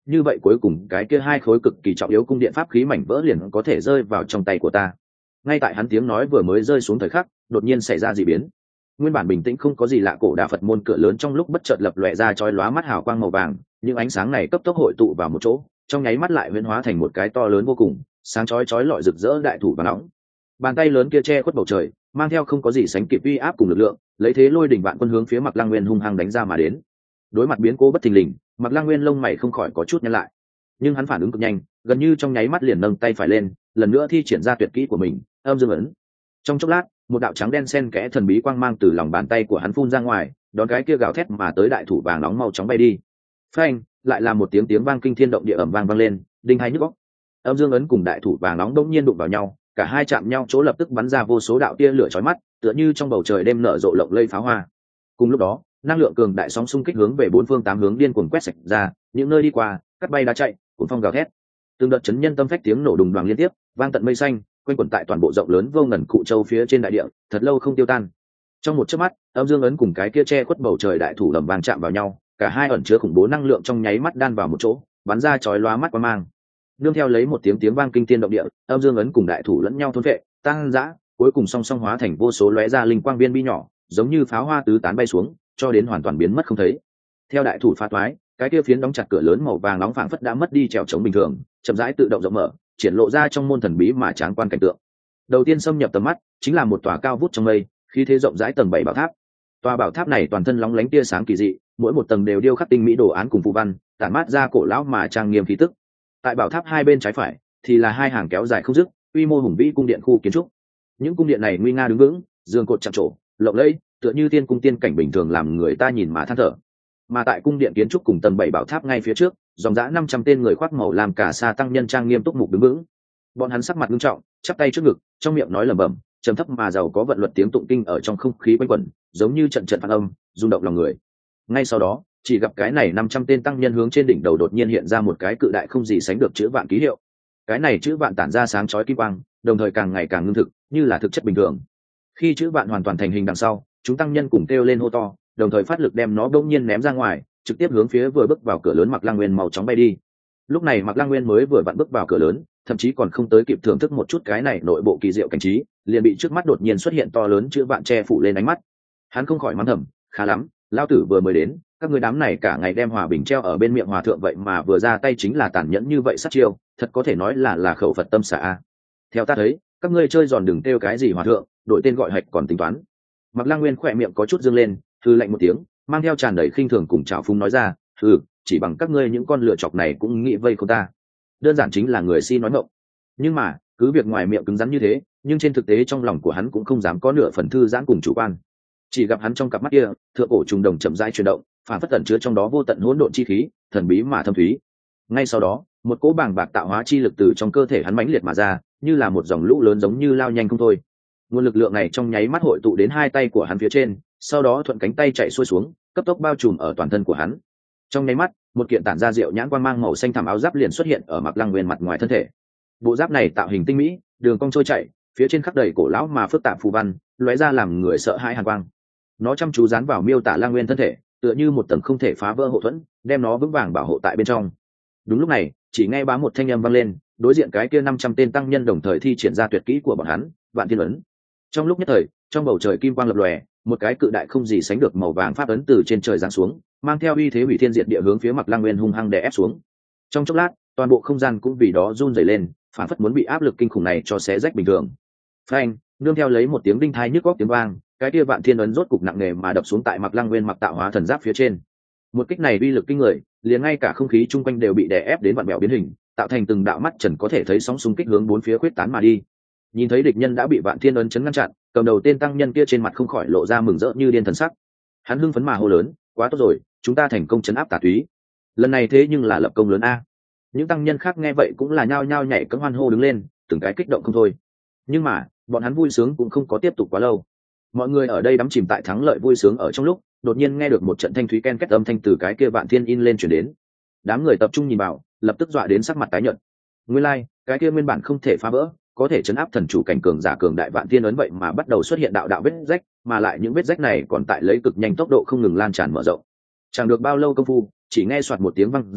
như vậy cuối cùng cái kia hai khối cực kỳ trọng yếu cung điện pháp khí mảnh vỡ liền có thể rơi vào trong tay của ta. Ngay tại hắn tiếng nói vừa mới rơi xuống thời khắc, đột nhiên xảy ra dị biến. Nguyên bản bình tĩnh không có gì lạ cổ đà Phật môn cửa lớn trong lúc bất chợt lập lòe ra chói lóa mắt hào quang màu vàng, những ánh sáng này cấp tốc hội tụ vào một chỗ, trong nháy mắt lại huyễn hóa thành một cái to lớn vô cùng, sáng chói chói lọi rực rỡ đại thủ và nóng. Bàn tay lớn kia che khuất bầu trời, mang theo không có gì sánh kịp uy áp cùng lực lượng, lấy thế lôi đỉnh vạn quân hướng phía Mạc Lăng Nguyên hung hăng đánh ra mà đến. Đối mặt biến cố bất thình lình, Mạc Lăng Nguyên lông mày không khỏi có chút nhăn lại, nhưng hắn phản ứng cực nhanh, gần như trong nháy mắt liền nâng tay phải lên, lần nữa thi triển ra tuyệt kỹ của mình, âm dương ấn. Trong chốc lát, một đạo trắng đen xen kẽ thần bí quang mang từ lòng bàn tay của hắn phun ra ngoài, đón cái kia gào thét mà tới đại thủ vàng nóng mau chóng bay đi. Phanh, lại là một tiếng vang kinh thiên động địa ầm vang vang lên, đinh hai nhức óc. Âm dương ấn cùng đại thủ vàng nóng đột nhiên đụng vào nhau, cả hai chạm nhau chỗ lập tức bắn ra vô số đạo tia lửa chói mắt, tựa như trong bầu trời đêm nở rộ lộng lây pháo hoa. Cùng lúc đó, năng lượng cường đại sóng xung kích hướng về bốn phương tám hướng điên cuồng quét sạch ra, những nơi đi qua, cắt bay đá chạy, cuốn phong gào thét. Từng đợt chấn nhân tâm phách tiếng nổ đùng đoàng liên tiếp, vang tận mây xanh, quanh quẩn tại toàn bộ rộng lớn vô ngần cụ châu phía trên đại địa, thật lâu không tiêu tan. Trong một chớp mắt, âm dương ấn cùng cái kia che khuất bầu trời đại thủ lầm vang chạm vào nhau, cả hai ẩn chứa khủng bố năng lượng trong nháy mắt đan vào một chỗ, bắn ra chói lóa mắt quang mang. Nương theo lấy một tiếng vang kinh thiên động địa, âm dương ấn cùng đại thủ lẫn nhau thôn phệ, tăng dã, cuối cùng song song hóa thành vô số lóe ra linh quang viên bi nhỏ, giống như pháo hoa tứ tán bay xuống, cho đến hoàn toàn biến mất không thấy. Theo đại thủ phá toái, cái kia phiến đóng chặt cửa lớn màu vàng nóng phảng phất đã mất đi trèo chống bình thường, chậm rãi tự động rộng mở, triển lộ ra trong môn thần bí mà tráng quan cảnh tượng. Đầu tiên xâm nhập tầm mắt chính là một tòa cao vút trong mây, khí thế rộng rãi tầng 7 bảo tháp. Tòa bảo tháp này toàn thân lóng lánh tia sáng kỳ dị, mỗi một tầng đều điêu khắc tinh mỹ đồ án cùng phù văn, tản mát ra cổ lão mà trang nghiêm khí tức. Tại bảo tháp hai bên trái phải thì là hai hàng kéo dài không dứt, quy mô hùng vĩ cung điện khu kiến trúc. Những cung điện này nguy nga đứng vững, giường cột chạm trổ, lộng lẫy, tựa như tiên cung tiên cảnh bình thường làm người ta nhìn mà than thở. Mà tại cung điện kiến trúc cùng tầng 7 bảo tháp ngay phía trước, dòng dã 500 tên người khoác màu làm cả sa tăng nhân trang nghiêm túc mục đứng vững. Bọn hắn sắc mặt nghiêm trọng, chắp tay trước ngực, trong miệng nói lẩm bẩm, trầm thấp mà giàu có vận luật tiếng tụng kinh ở trong không khí quanh quẩn, giống như trận trận phản âm, rung động lòng người. Ngay sau đó, chỉ gặp cái này 500 tên tăng nhân hướng trên đỉnh đầu đột nhiên hiện ra một cái cự đại không gì sánh được chữ vạn ký hiệu. Cái này chữ vạn tản ra sáng chói kim quang, đồng thời càng ngày càng ngưng thực, như là thực chất bình thường. Khi chữ vạn hoàn toàn thành hình đằng sau, chúng tăng nhân cùng kêu lên hô to, đồng thời phát lực đem nó bỗng nhiên ném ra ngoài, trực tiếp hướng phía vừa bước vào cửa lớn Mạc Lăng Nguyên màu chóng bay đi. Lúc này Mạc Lăng Nguyên mới vừa vặn bước vào cửa lớn, thậm chí còn không tới kịp thưởng thức một chút cái này nội bộ kỳ diệu cảnh trí, liền bị trước mắt đột nhiên xuất hiện to lớn chữ vạn che phủ lên ánh mắt. Hắn không khỏi mắng thầm, khá lắm, lao tử vừa mới đến, các người đám này cả ngày đem hòa bình treo ở bên miệng hòa thượng, vậy mà vừa ra tay chính là tàn nhẫn như vậy sát chiêu, thật có thể nói là khẩu Phật tâm xả a. Theo ta thấy, các ngươi chơi giòn đừng kêu cái gì hòa thượng, đổi tên gọi hạch còn tính toán. Mạc Lăng Nguyên khỏe miệng có chút dương lên, hừ lạnh một tiếng, mang theo tràn đầy khinh thường cùng trào phúng nói ra, chỉ bằng các ngươi những con lựa chọc này cũng nghĩ vây không ta, đơn giản chính là người si nói ngọng. Nhưng mà cứ việc ngoài miệng cứng rắn như thế, nhưng trên thực tế trong lòng của hắn cũng không dám có nửa phần thư giãn cùng chủ quan. Chỉ gặp hắn trong cặp mắt kia, thượng cổ trùng đồng chậm rãi chuyển động, phản phất tẩn chứa trong đó vô tận hỗn độn chi khí, thần bí mà thâm thúy. Ngay sau đó, một cỗ bàng bạc tạo hóa chi lực từ trong cơ thể hắn mãnh liệt mà ra, như là một dòng lũ lớn giống như lao nhanh không thôi. Nguồn lực lượng này trong nháy mắt hội tụ đến hai tay của hắn phía trên, sau đó thuận cánh tay chạy xuôi xuống, cấp tốc bao trùm ở toàn thân của hắn. Trong nháy mắt, một kiện tản ra diệu nhãn quang mang màu xanh thẳm áo giáp liền xuất hiện ở Mạc Lăng Nguyên mặt ngoài thân thể. Bộ giáp này tạo hình tinh mỹ, đường cong trôi chảy, phía trên khắc đầy cổ lão mà phức tạp phù văn, lóe ra làm người sợ hãi hàn quang. Nó chăm chú dán vào miêu tả Lăng Nguyên thân thể, tựa như một tầng không thể phá vỡ hộ thuẫn, đem nó vững vàng bảo hộ tại bên trong. Đúng lúc này, chỉ nghe bá một thanh âm vang lên, đối diện cái kia 500 tên tăng nhân đồng thời thi triển ra tuyệt kỹ của bọn hắn, Vạn Thiên ấn. Trong lúc nhất thời, trong bầu trời kim quang lập lòe, một cái cự đại không gì sánh được màu vàng pháp ấn từ trên trời giáng xuống, mang theo uy thế hủy thiên diệt địa hướng phía Mạc Lăng Nguyên hung hăng đè ép xuống. Trong chốc lát, toàn bộ không gian cũng vì đó run rẩy lên, phản phất muốn bị áp lực kinh khủng này cho xé rách bình thường. Phanh, nương theo lấy một tiếng đinh thai nhức óc tiếng vang, cái kia Vạn Thiên ấn rốt cục nặng nề mà đập xuống tại Mạc Lăng Nguyên mặc tạo hóa thần giáp phía trên. Một kích này uy lực kinh người, liền ngay cả không khí chung quanh đều bị đè ép đến vặn vẹo biến hình, tạo thành từng đạo mắt trần có thể thấy sóng xung kích hướng bốn phía khuyết tán mà đi. Nhìn thấy địch nhân đã bị Vạn Thiên ấn chấn ngăn chặn, cầm đầu tên tăng nhân kia trên mặt không khỏi lộ ra mừng rỡ như điên thần sắc. Hắn hưng phấn mà hô lớn, quá tốt rồi, chúng ta thành công chấn áp tà túy. Lần này thế nhưng là lập công lớn a. Những tăng nhân khác nghe vậy cũng là nhao nhao nhảy cẫng hoan hô đứng lên, từng cái kích động không thôi. Nhưng mà bọn hắn vui sướng cũng không có tiếp tục quá lâu. Mọi người ở đây đắm chìm tại thắng lợi vui sướng ở trong lúc, đột nhiên nghe được một trận thanh thúy ken két âm thanh từ cái kia Vạn Thiên in lên truyền đến. Đám người tập trung nhìn vào, lập tức dọa đến sắc mặt tái nhợt. Nguyên lai, cái kia nguyên bản không thể phá vỡ, có thể chấn áp thần chủ cảnh cường giả cường đại Vạn Thiên ấn vậy mà bắt đầu xuất hiện đạo đạo vết rách, mà lại những vết rách này còn tại lấy cực nhanh tốc độ không ngừng lan tràn mở rộng. Chẳng được bao lâu công phu, chỉ nghe soạt một tiếng vang dọn,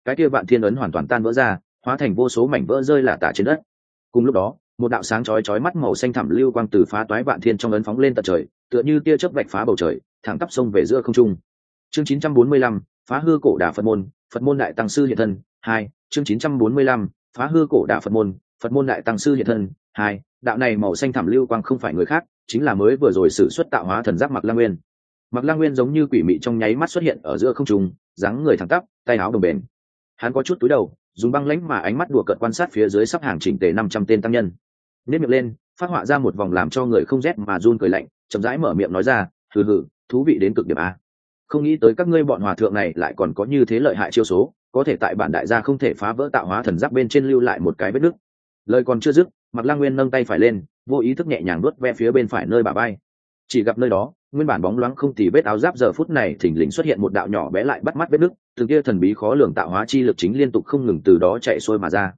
cái kia vạn thiên ấn hoàn toàn tan vỡ ra, hóa thành vô số mảnh vỡ rơi lả tả trên đất. Cùng lúc đó, một đạo sáng chói mắt màu xanh thẳm lưu quang từ phá toái vạn thiên trong ấn phóng lên tận trời, tựa như tia chớp vạch phá bầu trời, thẳng tắp sông về giữa không trung. Chương 945, phá hư cổ đà Phật môn đại tăng sư hiện thân. 2, chương 945, phá hư cổ đà Phật môn đại tăng sư hiện thân. 2, đạo này màu xanh thẳm lưu quang không phải người khác, chính là mới vừa rồi sử xuất tạo hóa thần giáp Mạc Lăng Nguyên. Mạc Lăng Nguyên giống như quỷ mị trong nháy mắt xuất hiện ở giữa không trung, dáng người thẳng tắp, tay áo đồng bền. Hắn có chút cúi đầu, dùng băng lãnh mà ánh mắt đùa cợt quan sát phía dưới sắp hàng chỉnh tề 500 tên tăng nhân. Nhếch miệng lên, phát họa ra một vòng làm cho người không rét mà run cười lạnh, chậm rãi mở miệng nói ra, hừ hừ, thú vị đến cực điểm a. Không nghĩ tới các ngươi bọn hòa thượng này lại còn có như thế lợi hại chiêu số, có thể tại bản đại gia không thể phá vỡ tạo hóa thần giáp bên trên lưu lại một cái vết nứt. Lời còn chưa dứt, Mạc Lăng Nguyên nâng tay phải lên, vô ý thức nhẹ nhàng vuốt ve phía bên phải nơi bả vai. Chỉ gặp nơi đó, nguyên bản bóng loáng không tì vết áo giáp giờ phút này thình lình xuất hiện một đạo nhỏ bé lại bắt mắt vết nứt, từng kia thần bí khó lường tạo hóa chi lực chính liên tục không ngừng từ đó chạy xuôi mà ra.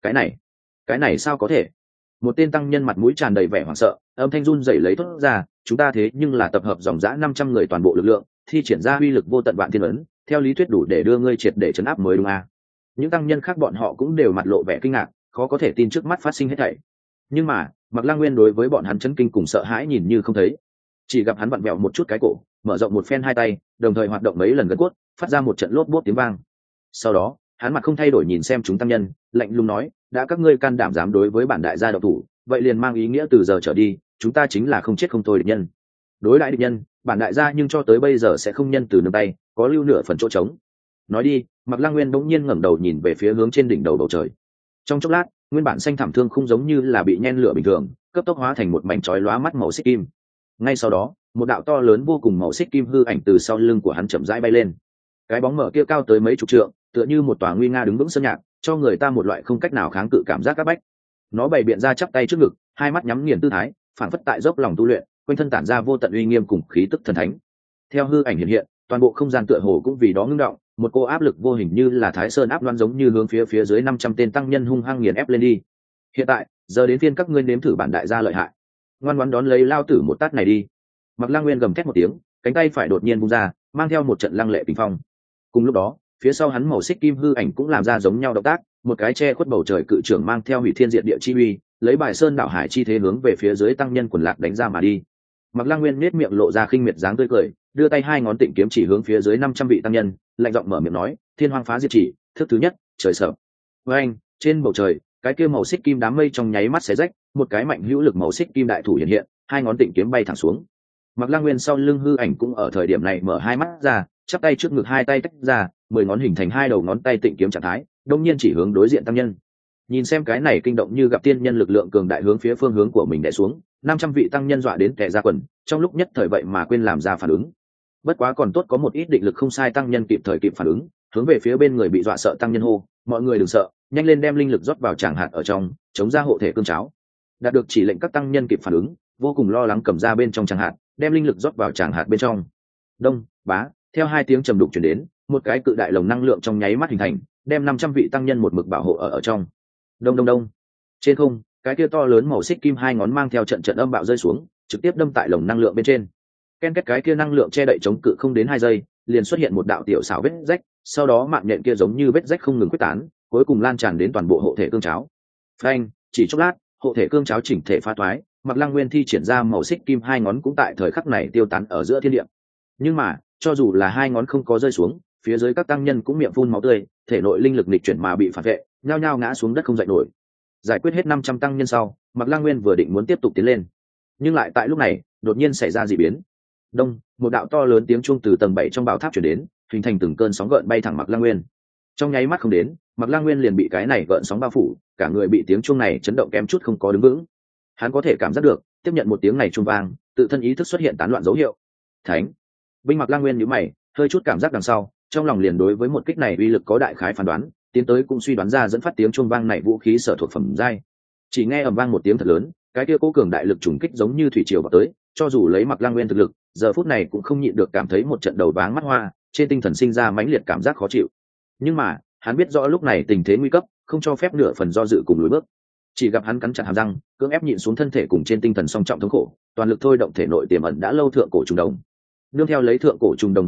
Cái này sao có thể? Một tên tăng nhân mặt mũi tràn đầy vẻ hoảng sợ, âm thanh run rẩy lấy thốt ra, chúng ta thế nhưng là tập hợp dòng dã 500 người toàn bộ lực lượng, thi triển ra uy lực vô tận vạn thiên ấn, theo lý thuyết đủ để đưa ngươi triệt để trấn áp mới đúng à? Những tăng nhân khác bọn họ cũng đều mặt lộ vẻ kinh ngạc, khó có thể tin trước mắt phát sinh hết thảy. Nhưng mà, Mạc Lăng Nguyên đối với bọn hắn chấn kinh cùng sợ hãi nhìn như không thấy. Chỉ gặp hắn vặn vẹo một chút cái cổ, mở rộng một phen hai tay, đồng thời hoạt động mấy lần gân cốt, phát ra một trận lốp bốp tiếng vang. Sau đó, hắn mặt không thay đổi nhìn xem chúng tăng nhân, lạnh lùng nói, đã các ngươi can đảm dám đối với bản đại gia độc thủ, vậy liền mang ý nghĩa từ giờ trở đi, chúng ta chính là không chết không thôi địch nhân. Đối đãi địch nhân, bản đại gia nhưng cho tới bây giờ sẽ không nhân từ nương tay, có lưu nửa phần chỗ trống. Nói đi, Mạc Lăng Nguyên bỗng nhiên ngẩng đầu nhìn về phía hướng trên đỉnh đầu bầu trời. Trong chốc lát, nguyên bản xanh thảm thương không giống như là bị nhen lửa bình thường, cấp tốc hóa thành một mảnh chói lóa mắt màu xích kim. Ngay sau đó, một đạo to lớn vô cùng màu xích kim hư ảnh từ sau lưng của hắn chậm rãi bay lên. Cái bóng mở kia cao tới mấy chục trượng, tựa như một tòa nguy nga đứng vững sơn nhạc, cho người ta một loại không cách nào kháng cự cảm giác áp bách. Nó bày biện ra chắp tay trước ngực, hai mắt nhắm nghiền tư thái, phản phất tại dốc lòng tu luyện, quanh thân tản ra vô tận uy nghiêm cùng khí tức thần thánh. Theo hư ảnh hiện hiện, toàn bộ không gian tựa hồ cũng vì đó ngưng động, một cô áp lực vô hình như là Thái Sơn áp đoan giống như hướng phía dưới 500 tên tăng nhân hung hăng nghiền ép lên đi. Hiện tại, giờ đến phiên các ngươi nếm thử bản đại gia lợi hại. Ngoan ngoãn đón lấy lao tử một tát này đi. Mạc Lăng Nguyên gầm thét một tiếng, cánh tay phải đột nhiên vung ra, mang theo một trận lăng lệ bình phong. Cùng lúc đó, phía sau hắn màu xích kim hư ảnh cũng làm ra giống nhau động tác, một cái che khuất bầu trời cự trưởng mang theo hủy thiên diệt địa chi uy, lấy bài sơn đảo hải chi thế hướng về phía dưới tăng nhân quần lạc đánh ra mà đi. Mạc Lăng Nguyên nhếch miệng lộ ra khinh miệt dáng tươi cười, đưa tay hai ngón tịnh kiếm chỉ hướng phía dưới 500 vị tăng nhân, lạnh giọng mở miệng nói, Thiên Hoang phá diệt chỉ, thức thứ nhất, trời sợ. Với anh, trên bầu trời, cái kia màu xích kim đám mây trong nháy mắt xé rách, một cái mạnh hữu lực màu xích kim đại thủ hiện hiện, hai ngón tịnh kiếm bay thẳng xuống. Mạc Lăng Nguyên sau lưng hư ảnh cũng ở thời điểm này mở hai mắt ra, chắp tay trước ngực hai tay tách ra, 10 ngón hình thành hai đầu ngón tay tịnh kiếm trạng thái, đông nhiên chỉ hướng đối diện tăng nhân. Nhìn xem cái này kinh động như gặp tiên nhân lực lượng cường đại hướng phía phương hướng của mình đè xuống, 500 vị tăng nhân dọa đến tè ra quần, trong lúc nhất thời vậy mà quên làm ra phản ứng. Bất quá còn tốt có một ít định lực không sai tăng nhân kịp thời kịp phản ứng, hướng về phía bên người bị dọa sợ tăng nhân hô, mọi người đừng sợ, nhanh lên đem linh lực rót vào tràng hạt ở trong, chống ra hộ thể cương cháo. Đạt được chỉ lệnh các tăng nhân kịp phản ứng, vô cùng lo lắng cầm ra bên trong tràng hạt, đem linh lực rót vào tràng hạt bên trong. Đông, bá, theo hai tiếng trầm đục truyền đến, một cái cự đại lồng năng lượng trong nháy mắt hình thành, đem 500 vị tăng nhân một mực bảo hộ ở trong. Đông đông đông. Trên không, cái kia to lớn màu xích kim hai ngón mang theo trận trận âm bạo rơi xuống, trực tiếp đâm tại lồng năng lượng bên trên. Ken kết cái kia năng lượng che đậy chống cự không đến 2 giây, liền xuất hiện một đạo tiểu xảo vết rách, sau đó mạng nhện kia giống như vết rách không ngừng quyết tán, cuối cùng lan tràn đến toàn bộ hộ thể cương cháo. Phanh, chỉ chốc lát, hộ thể cương cháo chỉnh thể phá toái, Mạc Lăng Nguyên thi triển ra màu xích kim hai ngón cũng tại thời khắc này tiêu tán ở giữa thiên địa. Nhưng mà, cho dù là hai ngón không có rơi xuống, phía dưới các tăng nhân cũng miệng phun máu tươi, thể nội linh lực nghịch chuyển mà bị phản vệ, nhao nhao ngã xuống đất không dậy nổi. Giải quyết hết 500 tăng nhân sau, Mạc Lăng Nguyên vừa định muốn tiếp tục tiến lên, nhưng lại tại lúc này, đột nhiên xảy ra dị biến. Đông, một đạo to lớn tiếng chuông từ tầng 7 trong bảo tháp truyền đến, hình thành từng cơn sóng gợn bay thẳng Mạc Lăng Nguyên. Trong nháy mắt không đến, Mạc Lăng Nguyên liền bị cái này gợn sóng bao phủ, cả người bị tiếng chuông này chấn động kém chút không có đứng vững. Hắn có thể cảm giác được, tiếp nhận một tiếng này chuông vang, tự thân ý thức xuất hiện tán loạn dấu hiệu. Thánh. Binh Mạc Lăng Nguyên nhíu mày, hơi chút cảm giác đằng sau, trong lòng liền đối với một kích này uy lực có đại khái phán đoán, tiến tới cũng suy đoán ra dẫn phát tiếng chuông vang này vũ khí sở thuộc phẩm giai. Chỉ nghe ầm vang một tiếng thật lớn, cái kia cố cường đại lực trùng kích giống như thủy triều vào tới, cho dù lấy Mạc Lăng Nguyên thực lực, giờ phút này cũng không nhịn được cảm thấy một trận đầu váng mắt hoa, trên tinh thần sinh ra mãnh liệt cảm giác khó chịu. Nhưng mà, hắn biết rõ lúc này tình thế nguy cấp, không cho phép nửa phần do dự cùng lùi bước. Chỉ gặp hắn cắn chặt hàm răng, cưỡng ép nhịn xuống thân thể cùng trên tinh thần song trọng thống khổ, toàn lực thôi động thể nội tiềm ẩn đã lâu thượng cổ trùng đồng. Nương theo lấy thượng cổ trùng đồng vận chuyển,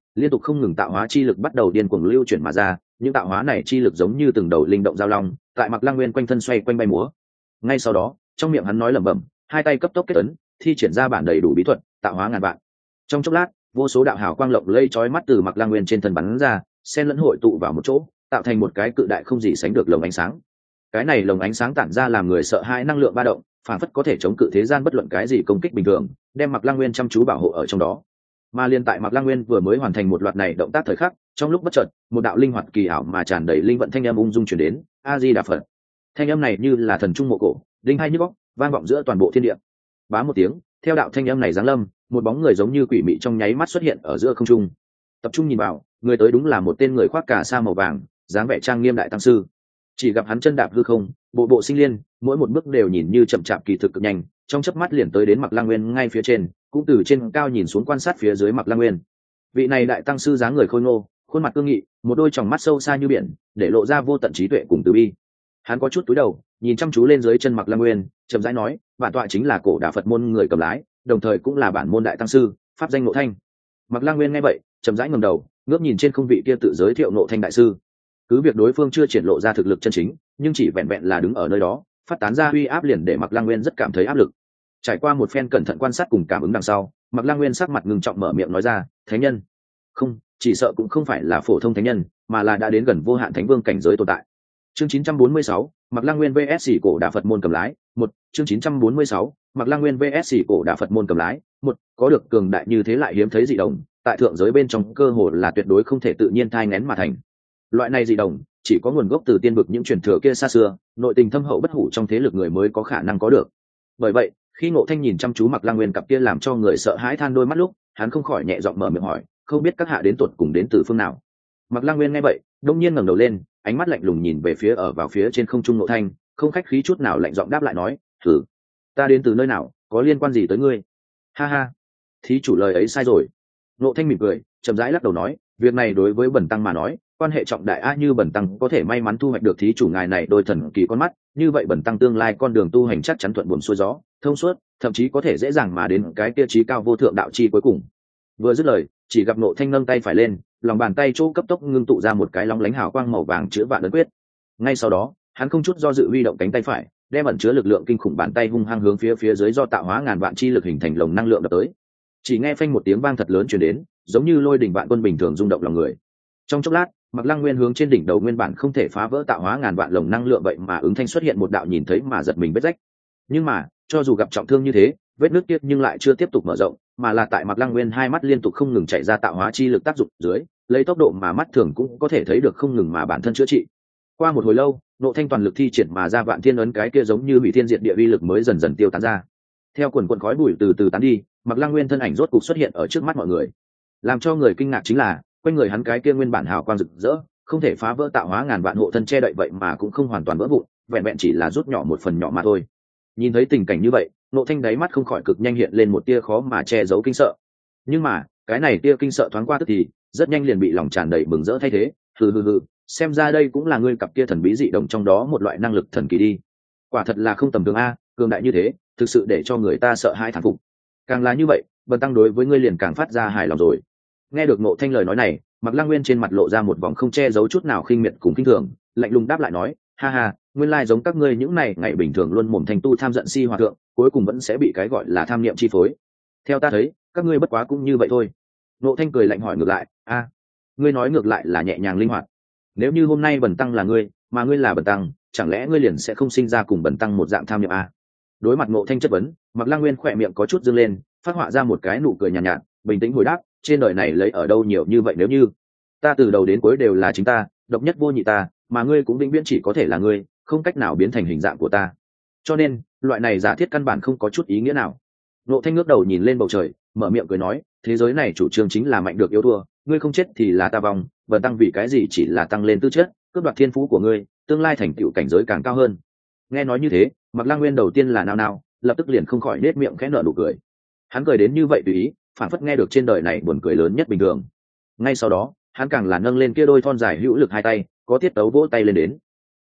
liên tục không ngừng tạo hóa chi lực bắt đầu điên cuồng lưu chuyển mà ra. Những tạo hóa này chi lực giống như từng đầu linh động giao long tại Mạc Lăng Nguyên quanh thân xoay quanh bay múa. Ngay sau đó, trong miệng hắn nói lẩm bẩm, hai tay cấp tốc kết ấn, thi triển ra bản đầy đủ bí thuật tạo hóa ngàn vạn. Trong chốc lát, vô số đạo hào quang lộng lây chói mắt từ Mạc Lăng Nguyên trên thân bắn ra, xen lẫn hội tụ vào một chỗ, tạo thành một cái cự đại không gì sánh được lồng ánh sáng. Cái này lồng ánh sáng tản ra làm người sợ hãi năng lượng ba động, phản phất có thể chống cự thế gian bất luận cái gì công kích bình thường, đem Mạc Lăng Nguyên chăm chú bảo hộ ở trong đó. Mà liên tại Mạc Lăng Nguyên vừa mới hoàn thành một loạt này động tác thời khắc, trong lúc bất chợt, một đạo linh hoạt kỳ ảo mà tràn đầy linh vận thanh âm ung dung truyền đến, A Di Đà Phật. Thanh âm này như là thần trung mộ cổ, đinh hai nhức óc, vang vọng giữa toàn bộ thiên địa. Bá một tiếng, theo đạo thanh âm này giáng lâm, một bóng người giống như quỷ mị trong nháy mắt xuất hiện ở giữa không trung. Tập trung nhìn vào, người tới đúng là một tên người khoác cà sa màu vàng, dáng vẻ trang nghiêm đại tăng sư. Chỉ gặp hắn chân đạp hư không, bộ bộ sinh liên, mỗi một bước đều nhìn như chậm chạp kỳ thực cực nhanh, trong chớp mắt liền tới đến Mạc Lăng Nguyên ngay phía trên, cũng từ trên cao nhìn xuống quan sát phía dưới Mạc Lăng Nguyên. Vị này đại tăng sư dáng người khôi ngô, khuôn mặt cương nghị, một đôi tròng mắt sâu xa như biển, để lộ ra vô tận trí tuệ cùng từ bi. Hắn có chút cúi đầu, nhìn chăm chú lên dưới chân Mạc Lăng Nguyên, chậm rãi nói, bản tọa chính là cổ đà Phật môn người cầm lái, đồng thời cũng là bản môn đại tăng sư, pháp danh Ngộ Thanh. Mạc Lăng Nguyên nghe vậy, chậm rãi ngẩng đầu, ngước nhìn trên không vị kia tự giới thiệu Ngộ Thanh đại sư. Cứ việc đối phương chưa triển lộ ra thực lực chân chính, nhưng chỉ vẹn vẹn là đứng ở nơi đó, phát tán ra uy áp liền để Mạc Lăng Nguyên rất cảm thấy áp lực. Trải qua một phen cẩn thận quan sát cùng cảm ứng đằng sau, Mạc Lăng Nguyên sắc mặt ngưng trọng mở miệng nói ra, thánh nhân. Không, chỉ sợ cũng không phải là phổ thông thánh nhân, mà là đã đến gần vô hạn thánh vương cảnh giới tồn tại. Chương 946, Mạc Lăng Nguyên vs cổ đà Phật môn cầm lái, một. Chương 946, Mạc Lăng Nguyên vs cổ đà Phật môn cầm lái, một. Có được cường đại như thế lại hiếm thấy dị đồng, tại thượng giới bên trong cơ hồ là tuyệt đối không thể tự nhiên thai nghén mà thành. Loại này dị đồng chỉ có nguồn gốc từ tiên vực những truyền thừa kia xa xưa, nội tình thâm hậu bất hủ trong thế lực người mới có khả năng có được. Bởi vậy, khi Ngộ Thanh nhìn chăm chú Mạc Lăng Nguyên cặp kia làm cho người sợ hãi than đôi mắt lúc, hắn không khỏi nhẹ giọng mở miệng hỏi, không biết các hạ đến tuột cùng đến từ phương nào. Mạc Lăng Nguyên nghe vậy, đông nhiên ngẩng đầu lên, ánh mắt lạnh lùng nhìn về phía ở vào phía trên không trung Ngộ Thanh, không khách khí chút nào lạnh giọng đáp lại nói, thử, ta đến từ nơi nào, có liên quan gì tới ngươi? Ha ha, thí chủ lời ấy sai rồi. Ngộ Thanh mỉm cười, chậm rãi lắc đầu nói, việc này đối với bần tăng mà nói, quan hệ trọng đại, như bần tăng có thể may mắn thu hoạch được thí chủ ngài này đôi thần kỳ con mắt, như vậy bần tăng tương lai con đường tu hành chắc chắn thuận buồm xuôi gió, thông suốt, thậm chí có thể dễ dàng mà đến cái tiêu chí cao vô thượng đạo chi cuối cùng. Vừa dứt lời, chỉ gặp Ngộ Thanh nâng tay phải lên, lòng bàn tay chỗ cấp tốc ngưng tụ ra một cái lóng lánh hào quang màu vàng chứa vạn ấn quyết. Ngay sau đó, hắn không chút do dự huy động cánh tay phải, đem ẩn chứa lực lượng kinh khủng bàn tay hung hăng hướng phía dưới do tạo hóa ngàn vạn chi lực hình thành lồng năng lượng đập tới. Chỉ nghe phanh một tiếng vang thật lớn truyền đến, giống như lôi đỉnh vạn quân bình thường rung động lòng người. Trong chốc lát, Mạc Lăng Nguyên hướng trên đỉnh đầu nguyên bản không thể phá vỡ tạo hóa ngàn vạn lồng năng lượng vậy mà ứng thanh xuất hiện một đạo nhìn thấy mà giật mình vết rách. Nhưng mà, cho dù gặp trọng thương như thế, vết nứt tiếp nhưng lại chưa tiếp tục mở rộng, mà là tại Mạc Lăng Nguyên hai mắt liên tục không ngừng chạy ra tạo hóa chi lực tác dụng dưới, lấy tốc độ mà mắt thường cũng có thể thấy được không ngừng mà bản thân chữa trị. Qua một hồi lâu, Ngộ Thanh toàn lực thi triển mà ra vạn thiên ấn cái kia giống như hủy thiên diệt địa uy lực mới dần dần tiêu tán ra. Theo quần quần khói bụi từ từ tán đi, Mạc Lăng Nguyên thân ảnh rốt cục xuất hiện ở trước mắt mọi người. Làm cho người kinh ngạc chính là, quanh người hắn cái kia nguyên bản hào quang rực rỡ, không thể phá vỡ tạo hóa ngàn vạn hộ thân che đậy vậy mà cũng không hoàn toàn vỡ vụn, vẹn vẹn chỉ là rút nhỏ một phần nhỏ mà thôi. Nhìn thấy tình cảnh như vậy, Ngộ Thanh đáy mắt không khỏi cực nhanh hiện lên một tia khó mà che giấu kinh sợ. Nhưng mà, cái này tia kinh sợ thoáng qua tức thì, rất nhanh liền bị lòng tràn đầy mừng rỡ thay thế. Hừ, xem ra đây cũng là ngươi cặp kia thần bí dị đồng trong đó một loại năng lực thần kỳ đi. Quả thật là không tầm thường a, cường đại như thế, thực sự để cho người ta sợ hãi thán phục. Càng là như vậy, bần tăng đối với ngươi liền càng phát ra hài lòng rồi. Nghe được Ngộ Thanh lời nói này, Mạc Lăng Nguyên trên mặt lộ ra một vòng không che giấu chút nào khinh miệt cùng khinh thường, lạnh lùng đáp lại nói, ha ha, nguyên lai giống các ngươi những này ngày bình thường luôn mồm thành tu tham giận si hòa thượng, cuối cùng vẫn sẽ bị cái gọi là tham niệm chi phối. Theo ta thấy, các ngươi bất quá cũng như vậy thôi. Ngộ Thanh cười lạnh hỏi ngược lại, ngươi nói ngược lại là nhẹ nhàng linh hoạt. Nếu như hôm nay bần tăng là ngươi, mà ngươi là bần tăng, chẳng lẽ ngươi liền sẽ không sinh ra cùng bần tăng một dạng tham niệm a? Đối mặt Ngộ Thanh chất vấn, Mạc Lăng Nguyên khỏe miệng có chút dương lên, phát họa ra một cái nụ cười nhàn nhạt, bình tĩnh hồi đáp, trên đời này lấy ở đâu nhiều như vậy, nếu như ta từ đầu đến cuối đều là chính ta, độc nhất vô nhị ta, mà ngươi cũng vĩnh viễn chỉ có thể là ngươi, không cách nào biến thành hình dạng của ta. Cho nên, loại này giả thiết căn bản không có chút ý nghĩa nào. Ngộ Thanh ngước đầu nhìn lên bầu trời, mở miệng cười nói, thế giới này chủ trương chính là mạnh được yếu thua, ngươi không chết thì là ta vong, bần tăng vì cái gì chỉ là tăng lên tư chất, cướp đoạt thiên phú của ngươi, tương lai thành tựu cảnh giới càng cao hơn. Nghe nói như thế, Mạc Lăng Nguyên đầu tiên là nao, lập tức liền không khỏi nết miệng khẽ nở nụ cười. Hắn cười đến như vậy tùy ý, phản phất nghe được trên đời này buồn cười lớn nhất bình thường. Ngay sau đó, hắn càng là nâng lên kia đôi thon dài hữu lực hai tay, có tiết tấu vỗ tay lên đến.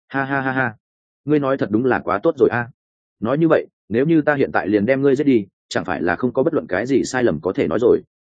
Ha, ngươi nói thật đúng là quá tốt rồi a. Nói như vậy, nếu như ta hiện tại liền đem ngươi giết đi, chẳng phải là không có bất luận cái gì sai lầm có thể nói rồi.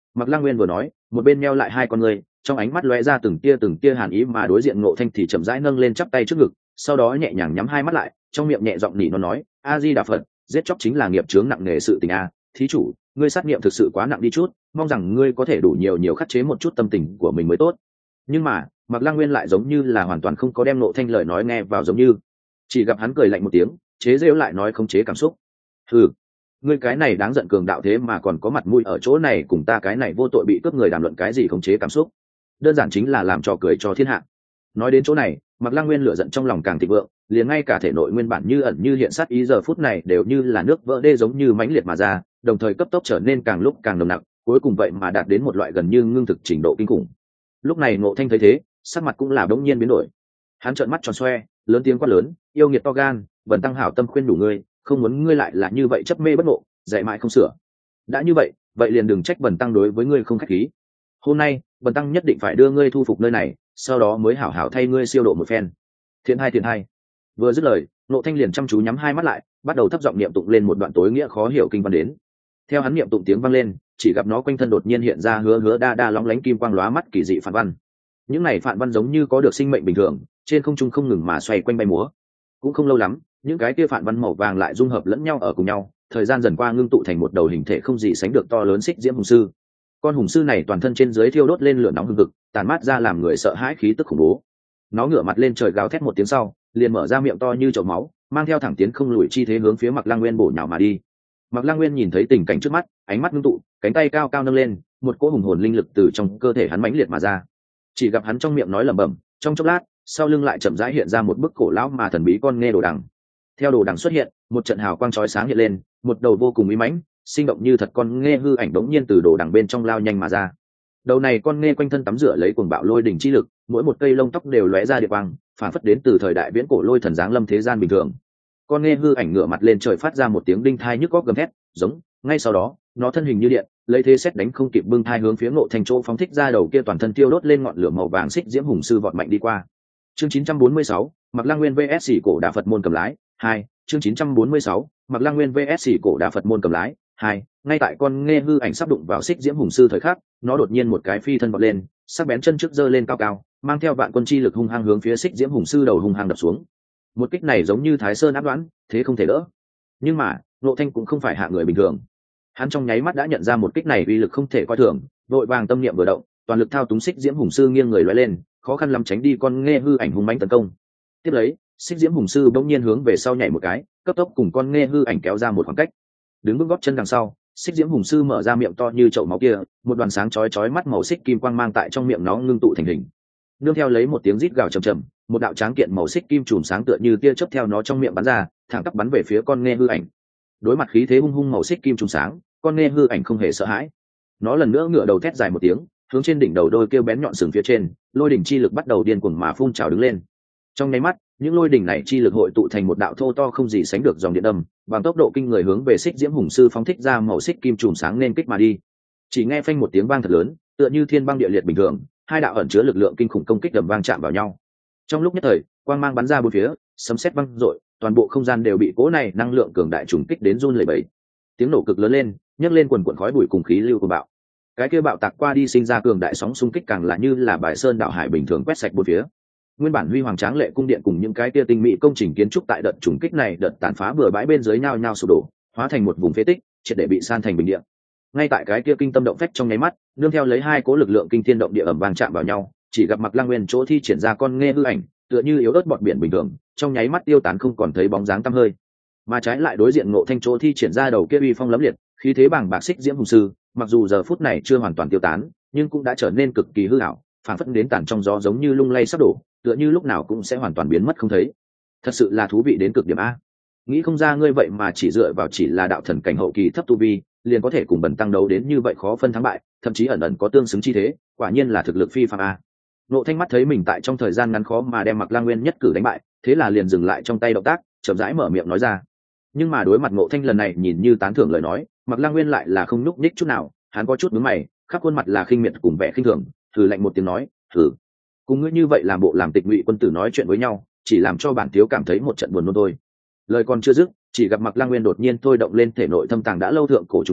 Mạc Lăng Nguyên vừa nói một bên meo lại hai con người, trong ánh mắt lóe ra từng tia hàn ý, mà đối diện Ngộ Thanh thì chậm rãi nâng lên chắp tay trước ngực, sau đó nhẹ nhàng nhắm hai mắt lại, trong miệng nhẹ giọng nỉ nó nói: A Di Đà Phật, giết chóc chính là nghiệp chướng nặng nề sự tình a, thí chủ, ngươi sát niệm thực sự quá nặng đi chút, mong rằng ngươi có thể đủ nhiều khắc chế một chút tâm tình của mình mới tốt. Nhưng mà Mạc Lăng Nguyên lại giống như là hoàn toàn không có đem Ngộ Thanh lời nói nghe vào, giống như chỉ gặp hắn cười lạnh một tiếng, chế giễu lại nói: khống chế cảm xúc? Ừ, ngươi cái này đáng giận cường đạo thế mà còn có mặt mũi ở chỗ này cùng ta cái này vô tội bị cướp người đàm luận cái gì khống chế cảm xúc? Đơn giản chính là làm trò cười cho thiên hạ. Nói đến chỗ này, Mạc Lăng Nguyên lửa giận trong lòng càng thịnh vượng, liền ngay cả thể nội nguyên bản như ẩn như hiện sát ý giờ phút này đều như là nước vỡ đê giống như mãnh liệt mà ra, đồng thời cấp tốc trở nên càng lúc càng nồng nặc, cuối cùng vậy mà đạt đến một loại gần như ngưng thực trình độ kinh khủng. Lúc này Ngộ Thanh thấy thế, sắc mặt cũng là đống nhiên biến đổi. Hắn trợn mắt tròn xoe, lớn tiếng quát lớn: yêu nghiệt to gan, Bần tăng hảo tâm khuyên đủ ngươi, không muốn ngươi lại là như vậy chấp mê bất ngộ, dạy mãi không sửa. Đã như vậy, vậy liền đừng trách Bần tăng đối với ngươi không khách khí. Hôm nay, Bần tăng nhất định phải đưa ngươi thu phục nơi này, sau đó mới hảo hảo thay ngươi siêu độ một phen. Thiện hai. Vừa dứt lời, Ngộ Thanh liền chăm chú nhắm hai mắt lại, bắt đầu thấp giọng niệm tụng lên một đoạn tối nghĩa khó hiểu kinh văn đến. Theo hắn niệm tụng tiếng vang lên, chỉ gặp nó quanh thân đột nhiên hiện ra hứa đa lóng lánh kim quang lóa mắt kỳ dị phản văn. Những này phản văn giống như có được sinh mệnh bình thường, trên không trung không ngừng mà xoay quanh bay múa. Cũng không lâu lắm, những cái kia phản văn màu vàng lại dung hợp lẫn nhau ở cùng nhau, thời gian dần qua ngưng tụ thành một đầu hình thể không gì sánh được to lớn xích diễm hùng sư. Con hùng sư này toàn thân trên dưới thiêu đốt lên lửa nóng hừng hực, tàn mát ra làm người sợ hãi khí tức khủng bố. Nó ngửa mặt lên trời gào thét một tiếng sau, liền mở ra miệng to như chậu máu, mang theo thẳng tiến không lùi chi thế hướng phía Mạc Lăng Nguyên bổ nhào mà đi. Mạc Lăng Nguyên nhìn thấy tình cảnh trước mắt, ánh mắt ngưng tụ, cánh tay cao cao nâng lên, một cỗ hùng hồn linh lực từ trong cơ thể hắn mãnh liệt mà ra. Chỉ gặp hắn trong miệng nói lẩm bẩm, trong chốc lát, sau lưng lại chậm rãi hiện ra một bức cổ lão mà thần bí con nghe đồ đằng. Theo đồ đằng xuất hiện, một trận hào quang chói sáng hiện lên, một đầu vô cùng uy mãnh, sinh động như thật con nghe hư ảnh đống nhiên từ đồ đằng bên trong lao nhanh mà ra. Đầu này con nghe quanh thân tắm rửa lấy cuồng bạo lôi đỉnh chi lực, mỗi một cây lông tóc đều lóe ra địa quang, phản phất đến từ thời đại viễn cổ lôi thần giáng lâm thế gian bình thường. Con nghe hư ảnh ngửa mặt lên trời phát ra một tiếng đinh thai nhức góc gầm thét, giống. Ngay sau đó, nó thân hình như điện, lấy thế xét đánh không kịp bưng thai hướng phía Ngộ Thanh chỗ phóng thích ra đầu kia toàn thân tiêu đốt lên ngọn lửa màu vàng xích diễm hùng sư vọt mạnh đi qua. Chương 946, Mạc Lăng Nguyên vs Cổ Đà Phật môn cầm lái 2. Chương 946, Mạc Lăng Nguyên vs Cổ Đà Phật môn cầm lái 2. Ngay tại con nghe hư ảnh sắp đụng vào xích diễm hùng sư thời khắc, nó đột nhiên một cái phi thân vọt lên, sắc bén chân trước giơ lên cao cao, mang theo vạn quân chi lực hung hăng hướng phía xích diễm hùng sư đầu hung hăng đập xuống. Một kích này giống như Thái Sơn áp đoán, thế không thể đỡ. Nhưng mà, Ngộ Thanh cũng không phải hạ người bình thường. Hắn trong nháy mắt đã nhận ra một kích này uy lực không thể coi thường, vội vàng tâm niệm vừa động, toàn lực thao túng xích diễm hùng sư nghiêng người lóe lên, khó khăn lắm tránh đi con nghe hư ảnh hung mãnh tấn công. Tiếp lấy, xích diễm hùng sư bỗng nhiên hướng về sau nhảy một cái, cấp tốc cùng con nghe hư ảnh kéo ra một khoảng cách. Đứng vững gót chân đằng sau, xích diễm hùng sư mở ra miệng to như chậu máu kia, một đoàn sáng chói mắt màu xích kim quang mang tại trong miệng nó ngưng tụ thành hình. Nương theo lấy một tiếng rít gào trầm trầm, một đạo tráng kiện màu xích kim chùm sáng tựa như tia chớp theo nó trong miệng bắn ra, thẳng tắp bắn về phía con nghe hư ảnh. Đối mặt khí thế hung hung màu xích kim chùm sáng, con nghe hư ảnh không hề sợ hãi. Nó lần nữa ngửa đầu thét dài một tiếng, hướng trên đỉnh đầu đôi kêu bén nhọn sừng phía trên, lôi đỉnh chi lực bắt đầu điên cuồng mà phun trào đứng lên. Trong nháy mắt, những lôi đỉnh này chi lực hội tụ thành một đạo thô to không gì sánh được dòng điện đâm, bằng tốc độ kinh người hướng về xích diễm hùng sư phóng thích ra màu xích kim chùm sáng nên kích mà đi. Chỉ nghe phanh một tiếng vang thật lớn, tựa như thiên băng địa liệt bình thường, hai đạo ẩn chứa lực lượng kinh khủng công kích đầm vang chạm vào nhau. Trong lúc nhất thời, quang mang bắn ra bốn phía, sấm sét vang rội, toàn bộ không gian đều bị cỗ này năng lượng cường đại trùng kích đến run lẩy bẩy. Tiếng nổ cực lớn lên, nhấc lên quần quần khói bụi cùng khí lưu của bạo. Cái kia bạo tạc qua đi sinh ra cường đại sóng xung kích càng là như là bài sơn đảo hải bình thường quét sạch bốn phía. Nguyên bản huy hoàng tráng lệ cung điện cùng những cái kia tinh mỹ công trình kiến trúc tại đợt trùng kích này đợt tàn phá bừa bãi bên dưới nhao nhao sụp đổ, hóa thành một vùng phế tích, triệt để bị san thành bình địa. Ngay tại cái kia kinh tâm động phách trong nháy mắt, nương theo lấy hai cố lực lượng kinh thiên động địa ầm vang chạm vào nhau, chỉ gặp Mạc Lăng Nguyên chỗ thi triển ra con nghe hư ảnh, tựa như yếu ớt bọt biển bình thường, trong nháy mắt tiêu tán không còn thấy bóng dáng tăm hơi. Mà trái lại đối diện Ngộ Thanh chỗ thi triển ra đầu kia uy phong lẫm liệt, khí thế bàng bạc xích diễm hùng sư, mặc dù giờ phút này chưa hoàn toàn tiêu tán, nhưng cũng đã trở nên cực kỳ hư ảo, phản phất đến tàn trong gió giống như lung lay sắp đổ, tựa như lúc nào cũng sẽ hoàn toàn biến mất không thấy. Thật sự là thú vị đến cực điểm a. Nghĩ không ra ngươi vậy mà chỉ dựa vào chỉ là đạo thần cảnh hậu kỳ thấp tu vi, liền có thể cùng Bần tăng đấu đến như vậy khó phân thắng bại, thậm chí ẩn ẩn có tương xứng chi thế, quả nhiên là thực lực phi phàm a. Ngộ Thanh mắt thấy mình tại trong thời gian ngắn khó mà đem Mạc Lăng Nguyên nhất cử đánh bại, thế là liền dừng lại trong tay động tác, chậm rãi mở miệng nói ra. Nhưng mà đối mặt Ngộ Thanh lần này nhìn như tán thưởng lời nói, Mạc Lăng Nguyên lại là không nhúc nhích chút nào, hắn có chút nhướng mày, khắp khuôn mặt là khinh miệt cùng vẻ khinh thường, thử lạnh một tiếng nói, "Thử, cùng ngươi như vậy làm bộ làm tịch ngụy quân tử nói chuyện với nhau, chỉ làm cho bản thiếu cảm thấy một trận buồn nôn thôi." Lời còn chưa dứt, chỉ gặp Mạc Lăng Nguyên đột nhiên thôi động lên thể nội thâm tàng đã lâu thượng cổ trùng đồng,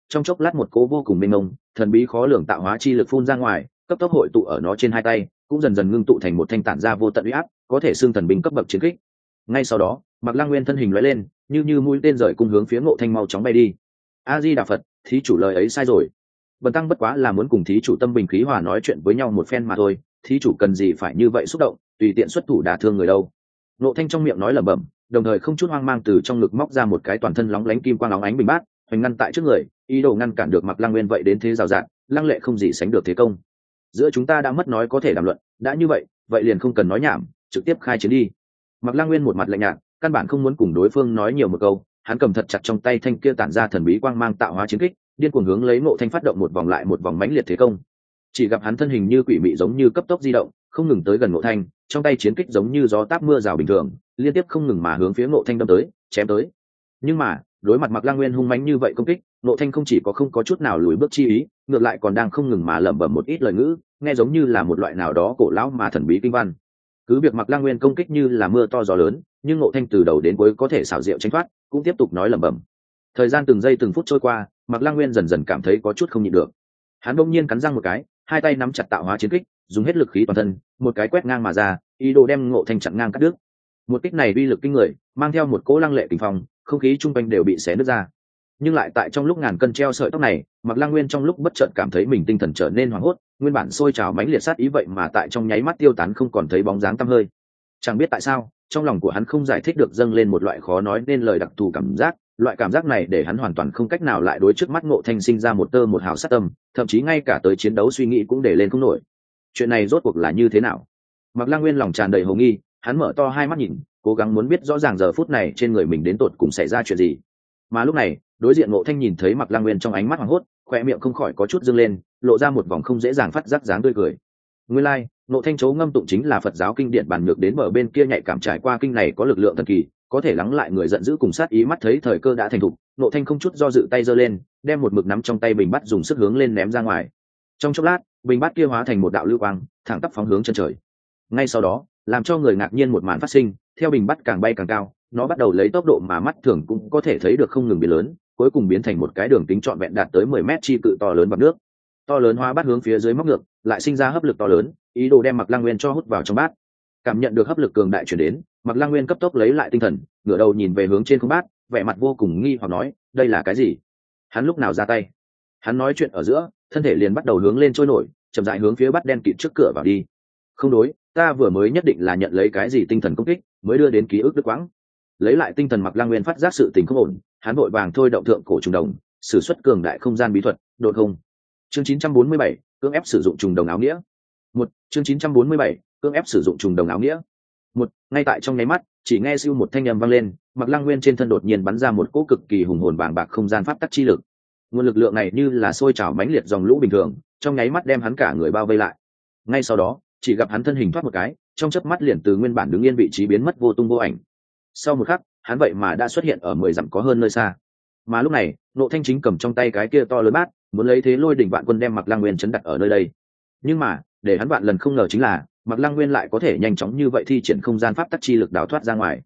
trong chốc lát một cỗ vô cùng mênh mông thần bí khó lường tạo hóa chi lực phun ra ngoài, cấp tốc hội tụ ở nó trên hai tay, cũng dần dần ngưng tụ thành một thanh tản ra vô tận uy áp, có thể xưng thần binh cấp bậc chiến kích. Ngay sau đó, Mạc Lăng Nguyên thân hình lóe lên, như mũi tên rời cung hướng phía Ngộ Thanh mau chóng bay đi. A Di Đà Phật, thí chủ lời ấy sai rồi. Bần tăng bất quá là muốn cùng thí chủ tâm bình khí hòa nói chuyện với nhau một phen mà thôi, thí chủ cần gì phải như vậy xúc động, tùy tiện xuất thủ đả thương người đâu. Ngộ Thanh trong miệng nói lẩm bẩm, đồng thời không chút hoang mang từ trong ngực móc ra một cái toàn thân lóng lánh kim quang óng ánh bình bát, hoành ngăn tại trước người, ý đồ ngăn cản được Mạc Lăng Nguyên vậy đến thế rào rạt, lăng lệ không gì sánh được thế công. Giữa chúng ta đã mất nói có thể đàm luận, đã như vậy liền không cần nói nhảm, trực tiếp khai chiến đi. Mạc Lăng Nguyên một mặt lạnh nhạt, căn bản không muốn cùng đối phương nói nhiều một câu, hắn cầm thật chặt trong tay thanh kia tản ra thần bí quang mang tạo hóa chiến kích, điên cuồng hướng lấy Ngộ Thanh phát động một vòng lại một vòng mãnh liệt thế công. Chỉ gặp hắn thân hình như quỷ mị giống như cấp tốc di động, không ngừng tới gần Ngộ Thanh, trong tay chiến kích giống như gió táp mưa rào bình thường, liên tiếp không ngừng mà hướng phía Ngộ Thanh đâm tới, chém tới. Nhưng mà, đối mặt Mạc Lăng Nguyên hung mãnh như vậy công kích, Ngộ Thanh không chỉ có không có chút nào lùi bước chi ý, ngược lại còn đang không ngừng mà lẩm bẩm một ít lời ngữ, nghe giống như là một loại nào đó cổ lão mà thần bí kinh văn. Cứ việc Mạc Lăng Nguyên công kích như là mưa to gió lớn, nhưng Ngộ Thanh từ đầu đến cuối có thể xảo diệu tránh thoát, cũng tiếp tục nói lẩm bẩm. Thời gian từng giây từng phút trôi qua, Mạc Lăng Nguyên dần dần cảm thấy có chút không nhịn được. Hắn bỗng nhiên cắn răng một cái, hai tay nắm chặt tạo hóa chiến kích, dùng hết lực khí toàn thân, một cái quét ngang mà ra, ý đồ đem Ngộ Thanh chặn ngang cắt đứt. Một kích này uy lực kinh người, mang theo một cỗ lăng lệ kình phong, không khí trung quanh đều bị xé nứt ra. Nhưng lại tại trong lúc ngàn cân treo sợi tóc này, Mạc Lăng Nguyên trong lúc bất chợt cảm thấy mình tinh thần trở nên hoảng hốt, nguyên bản sôi trào mãnh liệt sát ý vậy mà tại trong nháy mắt tiêu tán không còn thấy bóng dáng tăm hơi. Chẳng biết tại sao, trong lòng của hắn không giải thích được dâng lên một loại khó nói nên lời đặc thù cảm giác, loại cảm giác này để hắn hoàn toàn không cách nào lại đối trước mắt Ngộ Thanh sinh ra một tơ một hào sát tâm, thậm chí ngay cả tới chiến đấu suy nghĩ cũng để lên không nổi. Chuyện này rốt cuộc là như thế nào? Mạc Lăng Nguyên lòng tràn đầy hồ nghi, hắn mở to hai mắt nhìn, cố gắng muốn biết rõ ràng giờ phút này trên người mình đến tột cùng xảy ra chuyện gì. Mà lúc này, đối diện Ngộ Thanh nhìn thấy Mạc Lăng Nguyên trong ánh mắt hoảng hốt, khóe miệng không khỏi có chút dương lên, lộ ra một vòng không dễ dàng phát giác dáng tươi cười. Nguyên lai, like, Ngộ Thanh chấu ngâm tụng chính là Phật giáo kinh điển bản nhược đến bờ bên kia nhạy cảm trải qua kinh này có lực lượng thần kỳ, có thể lắng lại người giận dữ cùng sát ý. Mắt thấy thời cơ đã thành thục, Ngộ Thanh không chút do dự tay giơ lên, đem một mực nắm trong tay bình bát dùng sức hướng lên ném ra ngoài. Trong chốc lát, bình bát kia hóa thành một đạo lưu quang, thẳng tắp phóng hướng chân trời. Ngay sau đó, làm cho người ngạc nhiên một màn phát sinh, theo bình bát càng bay càng cao, nó bắt đầu lấy tốc độ mà mắt thường cũng có thể thấy được không ngừng biến lớn, cuối cùng biến thành một cái đường kính trọn vẹn đạt tới 10 mét chi cự to lớn bằng nước. To lớn hóa bát hướng phía dưới móc ngược, lại sinh ra hấp lực to lớn, ý đồ đem Mạc Lăng Nguyên cho hút vào trong bát. Cảm nhận được hấp lực cường đại truyền đến, Mạc Lăng Nguyên cấp tốc lấy lại tinh thần, ngửa đầu nhìn về hướng trên không bát, vẻ mặt vô cùng nghi hoặc nói, đây là cái gì? Hắn lúc nào ra tay? Hắn nói chuyện ở giữa, thân thể liền bắt đầu hướng lên trôi nổi, chậm rãi hướng phía bát đen kịt trước cửa vào đi. Không đối, ta vừa mới nhất định là nhận lấy cái gì tinh thần công kích, mới đưa đến ký ức đứt quãng. Lấy lại tinh thần, Mạc Lăng Nguyên phát giác sự tình không ổn, hắn vội vàng thôi động thượng cổ trùng đồng, sử xuất cường đại không gian bí thuật, độn không. Chương 947, cưỡng ép sử dụng trùng đồng áo nghĩa. Chương 947, cưỡng ép sử dụng trùng đồng áo nghĩa. Ngay tại trong nháy mắt, chỉ nghe siêu một thanh âm vang lên, Mạc Lăng Nguyên trên thân đột nhiên bắn ra một cỗ cực kỳ hùng hồn bàng bạc không gian pháp tắc chi lực. Nguồn lực lượng này như là sôi trào mãnh liệt dòng lũ bình thường, trong nháy mắt đem hắn cả người bao vây lại. Ngay sau đó, chỉ gặp hắn thân hình thoát một cái, trong chớp mắt liền từ nguyên bản đứng yên vị trí biến mất vô tung vô ảnh. Sau một khắc, hắn vậy mà đã xuất hiện ở 10 dặm có hơn nơi xa. Mà lúc này, Ngộ Thanh chính cầm trong tay cái kia to lớn bát, muốn lấy thế lôi đỉnh vạn quân đem Mạc Lăng Nguyên chấn đặt ở nơi đây. Nhưng mà, để hắn vạn lần không ngờ chính là, Mạc Lăng Nguyên lại có thể nhanh chóng như vậy thi triển không gian pháp tắc chi lực đào thoát ra ngoài.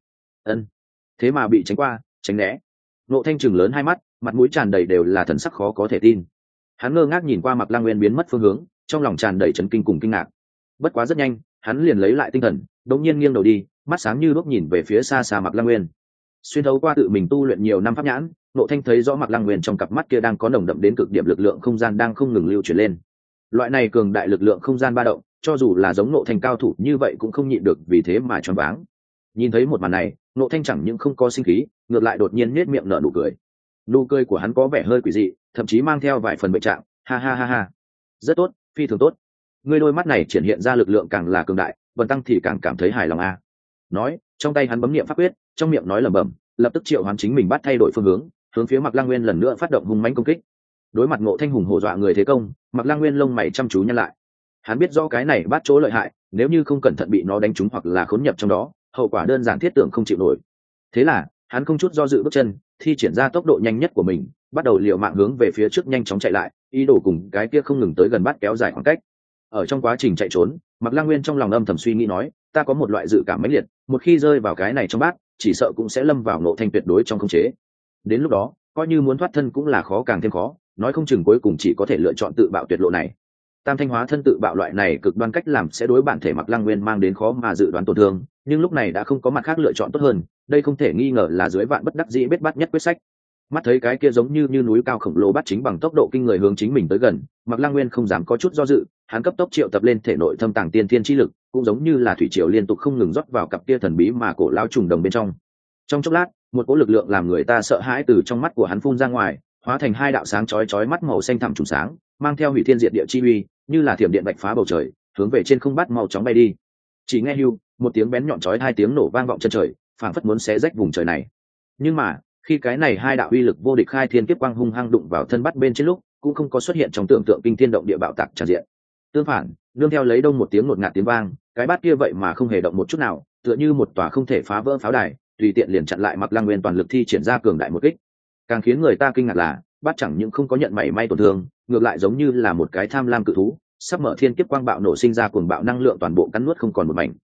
Thế mà bị tránh qua, tránh né. Ngộ Thanh trừng lớn hai mắt, mặt mũi tràn đầy đều là thần sắc khó có thể tin. Hắn ngơ ngác nhìn qua Mạc Lăng Nguyên biến mất phương hướng, trong lòng tràn đầy chấn kinh cùng kinh ngạc. Bất quá rất nhanh, hắn liền lấy lại tinh thần, đột nhiên nghiêng đầu đi, mắt sáng như đuốc nhìn về phía xa xa Mạc Lăng Nguyên. Xuyên thấu qua tự mình tu luyện nhiều năm pháp nhãn, Ngộ Thanh thấy rõ Mạc Lăng Nguyên trong cặp mắt kia đang có nồng đậm đến cực điểm lực lượng không gian đang không ngừng lưu chuyển lên. Loại này cường đại lực lượng không gian ba động, cho dù là giống Ngộ Thanh cao thủ như vậy cũng không nhịn được, vì thế mà choáng váng. Nhìn thấy một màn này, Ngộ Thanh chẳng những không có sinh khí, ngược lại đột nhiên nhếch miệng nở nụ cười. Nụ cười của hắn có vẻ hơi quỷ dị, thậm chí mang theo vài phần bệnh trạng. Ha ha ha ha, rất tốt, phi thường tốt. Ngươi đôi mắt này triển hiện ra lực lượng càng là cường đại, Vân Tăng thì càng cảm thấy hài lòng a. Nói, trong tay hắn bấm niệm pháp quyết, trong miệng nói lẩm bẩm, lập tức triệu hoán chính mình bắt thay đổi phương hướng phía Mạc Lăng Nguyên lần nữa phát động hung mãnh công kích. Đối mặt Ngộ Thanh hùng hổ dọa người thế công, Mạc Lăng Nguyên lông mày chăm chú nhăn lại. Hắn biết rõ cái này bắt chỗ lợi hại, nếu như không cẩn thận bị nó đánh trúng hoặc là khốn nhập trong đó, hậu quả đơn giản thiết tưởng không chịu nổi. Thế là, hắn không chút do dự bước chân, thi triển ra tốc độ nhanh nhất của mình, bắt đầu liều mạng hướng về phía trước nhanh chóng chạy lại, ý đồ cùng cái kia không ngừng tới gần bắt kéo dài khoảng cách. Ở trong quá trình chạy trốn, Mạc Lăng Nguyên trong lòng âm thầm suy nghĩ nói, ta có một loại dự cảm mãnh liệt, một khi rơi vào cái này trong bát, chỉ sợ cũng sẽ lâm vào Ngộ Thanh tuyệt đối trong khống chế. Đến lúc đó, coi như muốn thoát thân cũng là khó càng thêm khó, nói không chừng cuối cùng chỉ có thể lựa chọn tự bạo tuyệt lộ này. Tam thanh hóa thân tự bạo loại này cực đoan cách làm sẽ đối bản thể Mạc Lăng Nguyên mang đến khó mà dự đoán tổn thương, nhưng lúc này đã không có mặt khác lựa chọn tốt hơn, đây không thể nghi ngờ là dưới vạn bất đắc dĩ bết bát nhất quyết sách. Mắt thấy cái kia giống như núi cao khổng lồ bắt chính bằng tốc độ kinh người hướng chính mình tới gần, Mạc Lăng Nguyên không dám có chút do dự, hắn cấp tốc triệu tập lên thể nội thâm tàng tiên thiên chi lực, cũng giống như là thủy triều liên tục không ngừng rót vào cặp kia thần bí mà cổ lao trùng đồng bên trong. Trong chốc lát, một cỗ lực lượng làm người ta sợ hãi từ trong mắt của hắn phun ra ngoài, hóa thành hai đạo sáng chói chói mắt màu xanh thẳm trùng sáng, mang theo hủy thiên diệt địa chi uy, như là thiểm điện bạch phá bầu trời, hướng về trên không bát mau chóng bay đi. Chỉ nghe hưu, một tiếng bén nhọn chói hai tiếng nổ vang vọng chân trời, phảng phất muốn xé rách vùng trời này. Nhưng mà, khi cái này hai đạo uy lực vô địch khai thiên kiếp quang hung hăng đụng vào thân bắt bên trên lúc, cũng không có xuất hiện trong tưởng tượng kinh thiên động địa bạo tạc tràn diện. Tương phản, nương theo lấy đông một tiếng ngột ngạt tiếng vang, cái bát kia vậy mà không hề động một chút nào, tựa như một tòa không thể phá vỡ pháo đài, tùy tiện liền chặn lại Mạc Lăng Nguyên toàn lực thi triển ra cường đại một kích. Càng khiến người ta kinh ngạc là, bát chẳng những không có nhận mảy may tổn thương, ngược lại giống như là một cái tham lam cự thú, sắp mở thiên kiếp quang bạo nổ sinh ra cuồng bạo năng lượng toàn bộ cắn nuốt không còn một mảnh.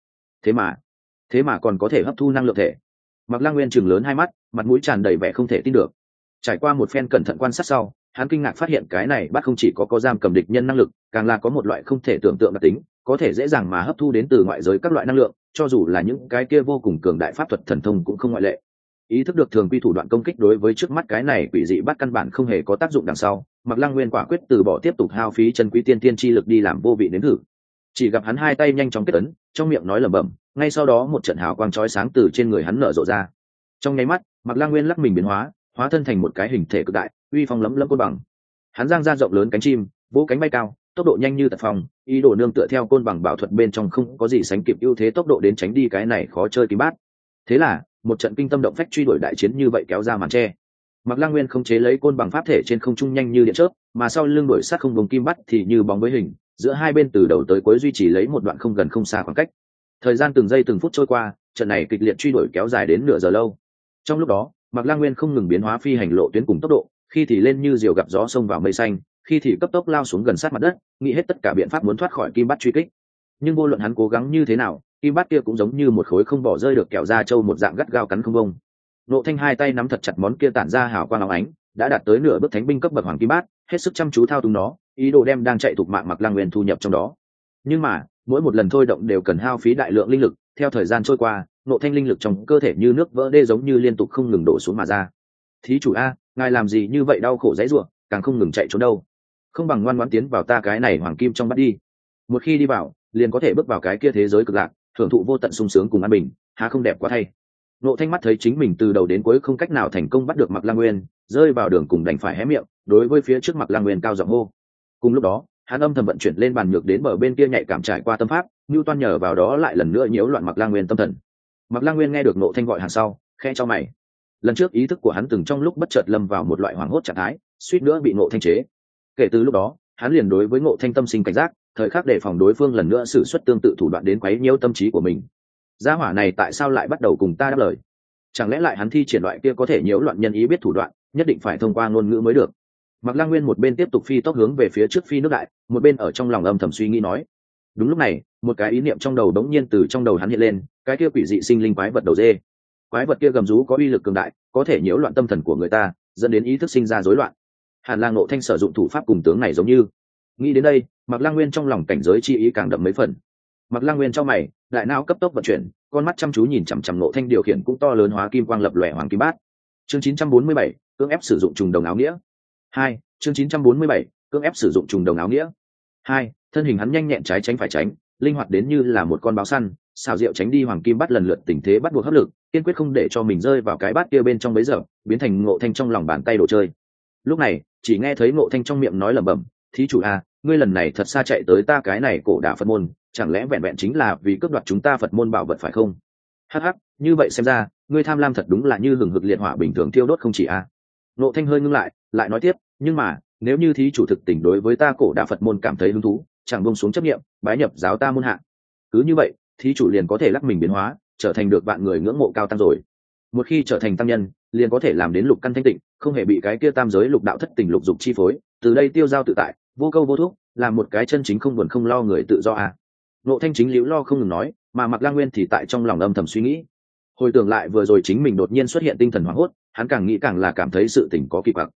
Thế mà còn có thể hấp thu năng lượng thể. Mạc Lăng Nguyên trừng lớn hai mắt, mặt mũi tràn đầy vẻ không thể tin được. Trải qua một phen cẩn thận quan sát sau, hắn kinh ngạc phát hiện cái này bát không chỉ có giam cầm địch nhân năng lực, càng là có một loại không thể tưởng tượng đặc tính, có thể dễ dàng mà hấp thu đến từ ngoại giới các loại năng lượng, cho dù là những cái kia vô cùng cường đại pháp thuật thần thông cũng không ngoại lệ. Ý thức được thường quy thủ đoạn công kích đối với trước mắt cái này quỷ dị bắt căn bản không hề có tác dụng đằng sau, Mạc Lăng Nguyên quả quyết từ bỏ tiếp tục hao phí chân quý tiên tiên chi lực đi làm vô vị đến thử. Chỉ gặp hắn hai tay nhanh chóng kết ấn, trong miệng nói lẩm bẩm, ngay sau đó một trận hào quang chói sáng từ trên người hắn nở rộ ra. Trong nháy mắt, Mạc Lăng Nguyên lắc mình biến hóa, hóa thân thành một cái hình thể cực đại, uy phong lẫm lẫm côn bằng. Hắn giang ra rộng lớn cánh chim, vỗ cánh bay cao, tốc độ nhanh như tật phong, ý đồ nương tựa theo côn bằng bảo thuật bên trong không có gì sánh kịp ưu thế tốc độ đến tránh đi cái này khó chơi kim bát. Thế là, một trận kinh tâm động phách truy đuổi đại chiến như vậy kéo ra màn che. Mạc Lăng Nguyên không chế lấy côn bằng pháp thể trên không trung nhanh như điện chớp, mà sau lưng đuổi sát không vùng kim bắt thì như bóng với hình, giữa hai bên từ đầu tới cuối duy trì lấy một đoạn không gần không xa khoảng cách. Thời gian từng giây từng phút trôi qua, trận này kịch liệt truy đuổi kéo dài đến nửa giờ lâu. Trong lúc đó, Mạc Lăng Nguyên không ngừng biến hóa phi hành lộ tuyến cùng tốc độ, khi thì lên như diều gặp gió xông vào mây xanh, khi thì cấp tốc lao xuống gần sát mặt đất, nghĩ hết tất cả biện pháp muốn thoát khỏi kim bắt truy kích. Nhưng vô luận hắn cố gắng như thế nào, kim bắt kia cũng giống như một khối không bỏ rơi được kẹo da trâu một dạng gắt gao cắn không bông. Nộ Thanh hai tay nắm thật chặt món kia tản ra hào quang óng ánh, đã đạt tới nửa bước thánh binh cấp bậc hoàng kim bát, hết sức chăm chú thao túng nó, ý đồ đem đang chạy thục mạng Mạc Lăng Nguyên thu nhập trong đó. Nhưng mà, mỗi một lần thôi động đều cần hao phí đại lượng linh lực, theo thời gian trôi qua, Nộ Thanh linh lực trong cơ thể như nước vỡ đê giống như liên tục không ngừng đổ xuống mà ra. Thí chủ a, ngài làm gì như vậy đau khổ dãy rủa, càng không ngừng chạy trốn đâu. Không bằng ngoan ngoãn tiến vào ta cái này hoàng kim trong bắt đi. Một khi đi vào, liền có thể bước vào cái kia thế giới cực lạc, thưởng thụ vô tận sung sướng cùng an bình, há không đẹp quá thay. Nộ Thanh mắt thấy chính mình từ đầu đến cuối không cách nào thành công bắt được Mạc Lăng Nguyên, rơi vào đường cùng đành phải hé miệng, đối với phía trước Mạc Lăng Nguyên cao giọng hô. Cùng lúc đó, hắn âm thầm vận chuyển lên bàn nhược đến bờ bên kia nhạy cảm trải qua tâm pháp, Nưu Toan nhờ vào đó lại lần nữa nhiễu loạn Mạc Lăng Nguyên tâm thần. Mạc Lăng Nguyên nghe được Nộ Thanh gọi hàng sau, khẽ cho mày. Lần trước ý thức của hắn từng trong lúc bất chợt lâm vào một loại hoảng hốt trạng thái, suýt nữa bị Nộ Thanh chế. Kể từ lúc đó, hắn liền đối với Nộ Thanh tâm sinh cảnh giác, thời khắc đề phòng đối phương lần nữa sử xuất tương tự thủ đoạn đến quấy nhiễu tâm trí của mình. Gia hỏa này tại sao lại bắt đầu cùng ta đáp lời? Chẳng lẽ lại hắn thi triển loại kia có thể nhiễu loạn nhân ý biết thủ đoạn, nhất định phải thông qua ngôn ngữ mới được. Mạc Lăng Nguyên một bên tiếp tục phi tốc hướng về phía trước phi nước đại, một bên ở trong lòng âm thầm suy nghĩ nói. Đúng lúc này, một cái ý niệm trong đầu đống nhiên từ trong đầu hắn hiện lên, cái kia quỷ dị sinh linh quái vật đầu dê. Quái vật kia gầm rú có uy lực cường đại, có thể nhiễu loạn tâm thần của người ta, dẫn đến ý thức sinh ra rối loạn. Hàn Lang Ngộ Thanh sử dụng thủ pháp cùng tướng này giống như. Nghĩ đến đây, Mạc Lăng Nguyên trong lòng cảnh giới chi ý càng đậm mấy phần. Mạc Lăng Nguyên trong mày, đại não cấp tốc vận chuyển, con mắt chăm chú nhìn chằm chằm Ngộ Thanh điều khiển cũng to lớn hóa kim quang lập lòe hoàng kim bát. Chương 947, cưỡng ép sử dụng trùng đồng áo nghĩa. 2, chương 947, cưỡng ép sử dụng trùng đồng áo nghĩa. 2, thân hình hắn nhanh nhẹn trái tránh phải tránh, linh hoạt đến như là một con báo săn, xảo diệu tránh đi hoàng kim bát lần lượt tình thế bắt buộc hấp lực, kiên quyết không để cho mình rơi vào cái bát kia bên trong bấy giờ, biến thành Ngộ Thanh trong lòng bàn tay đồ chơi. Lúc này, chỉ nghe thấy Ngộ Thanh trong miệng nói lẩm bẩm, thí chủ a, ngươi lần này thật xa chạy tới ta cái này cổ đả Phật môn, chẳng lẽ vẹn vẹn chính là vì cướp đoạt chúng ta Phật môn bảo vật phải không? Hắc hắc, như vậy xem ra, ngươi tham lam thật đúng là như hừng hực liệt hỏa bình thường thiêu đốt không chỉ a. Ngộ Thanh hơi ngưng lại nói tiếp, nhưng mà, nếu như thí chủ thực tình đối với ta cổ đả Phật môn cảm thấy hứng thú, chẳng buông xuống chấp niệm, bái nhập giáo ta môn hạ. Cứ như vậy, thí chủ liền có thể lắc mình biến hóa, trở thành được vạn người ngưỡng mộ cao tăng rồi. Một khi trở thành tăng nhân, liền có thể làm đến lục căn thanh tịnh, không hề bị cái kia tam giới lục đạo thất tình lục dục chi phối, từ đây tiêu dao tự tại, vô câu vô thúc, làm một cái chân chính không buồn không lo người tự do à. Ngộ Thanh chính liễu lo không ngừng nói, mà Mạc Lăng Nguyên thì tại trong lòng âm thầm suy nghĩ. Hồi tưởng lại vừa rồi chính mình đột nhiên xuất hiện tinh thần hoảng hốt, hắn càng nghĩ càng là cảm thấy sự tình có kỳ quặc.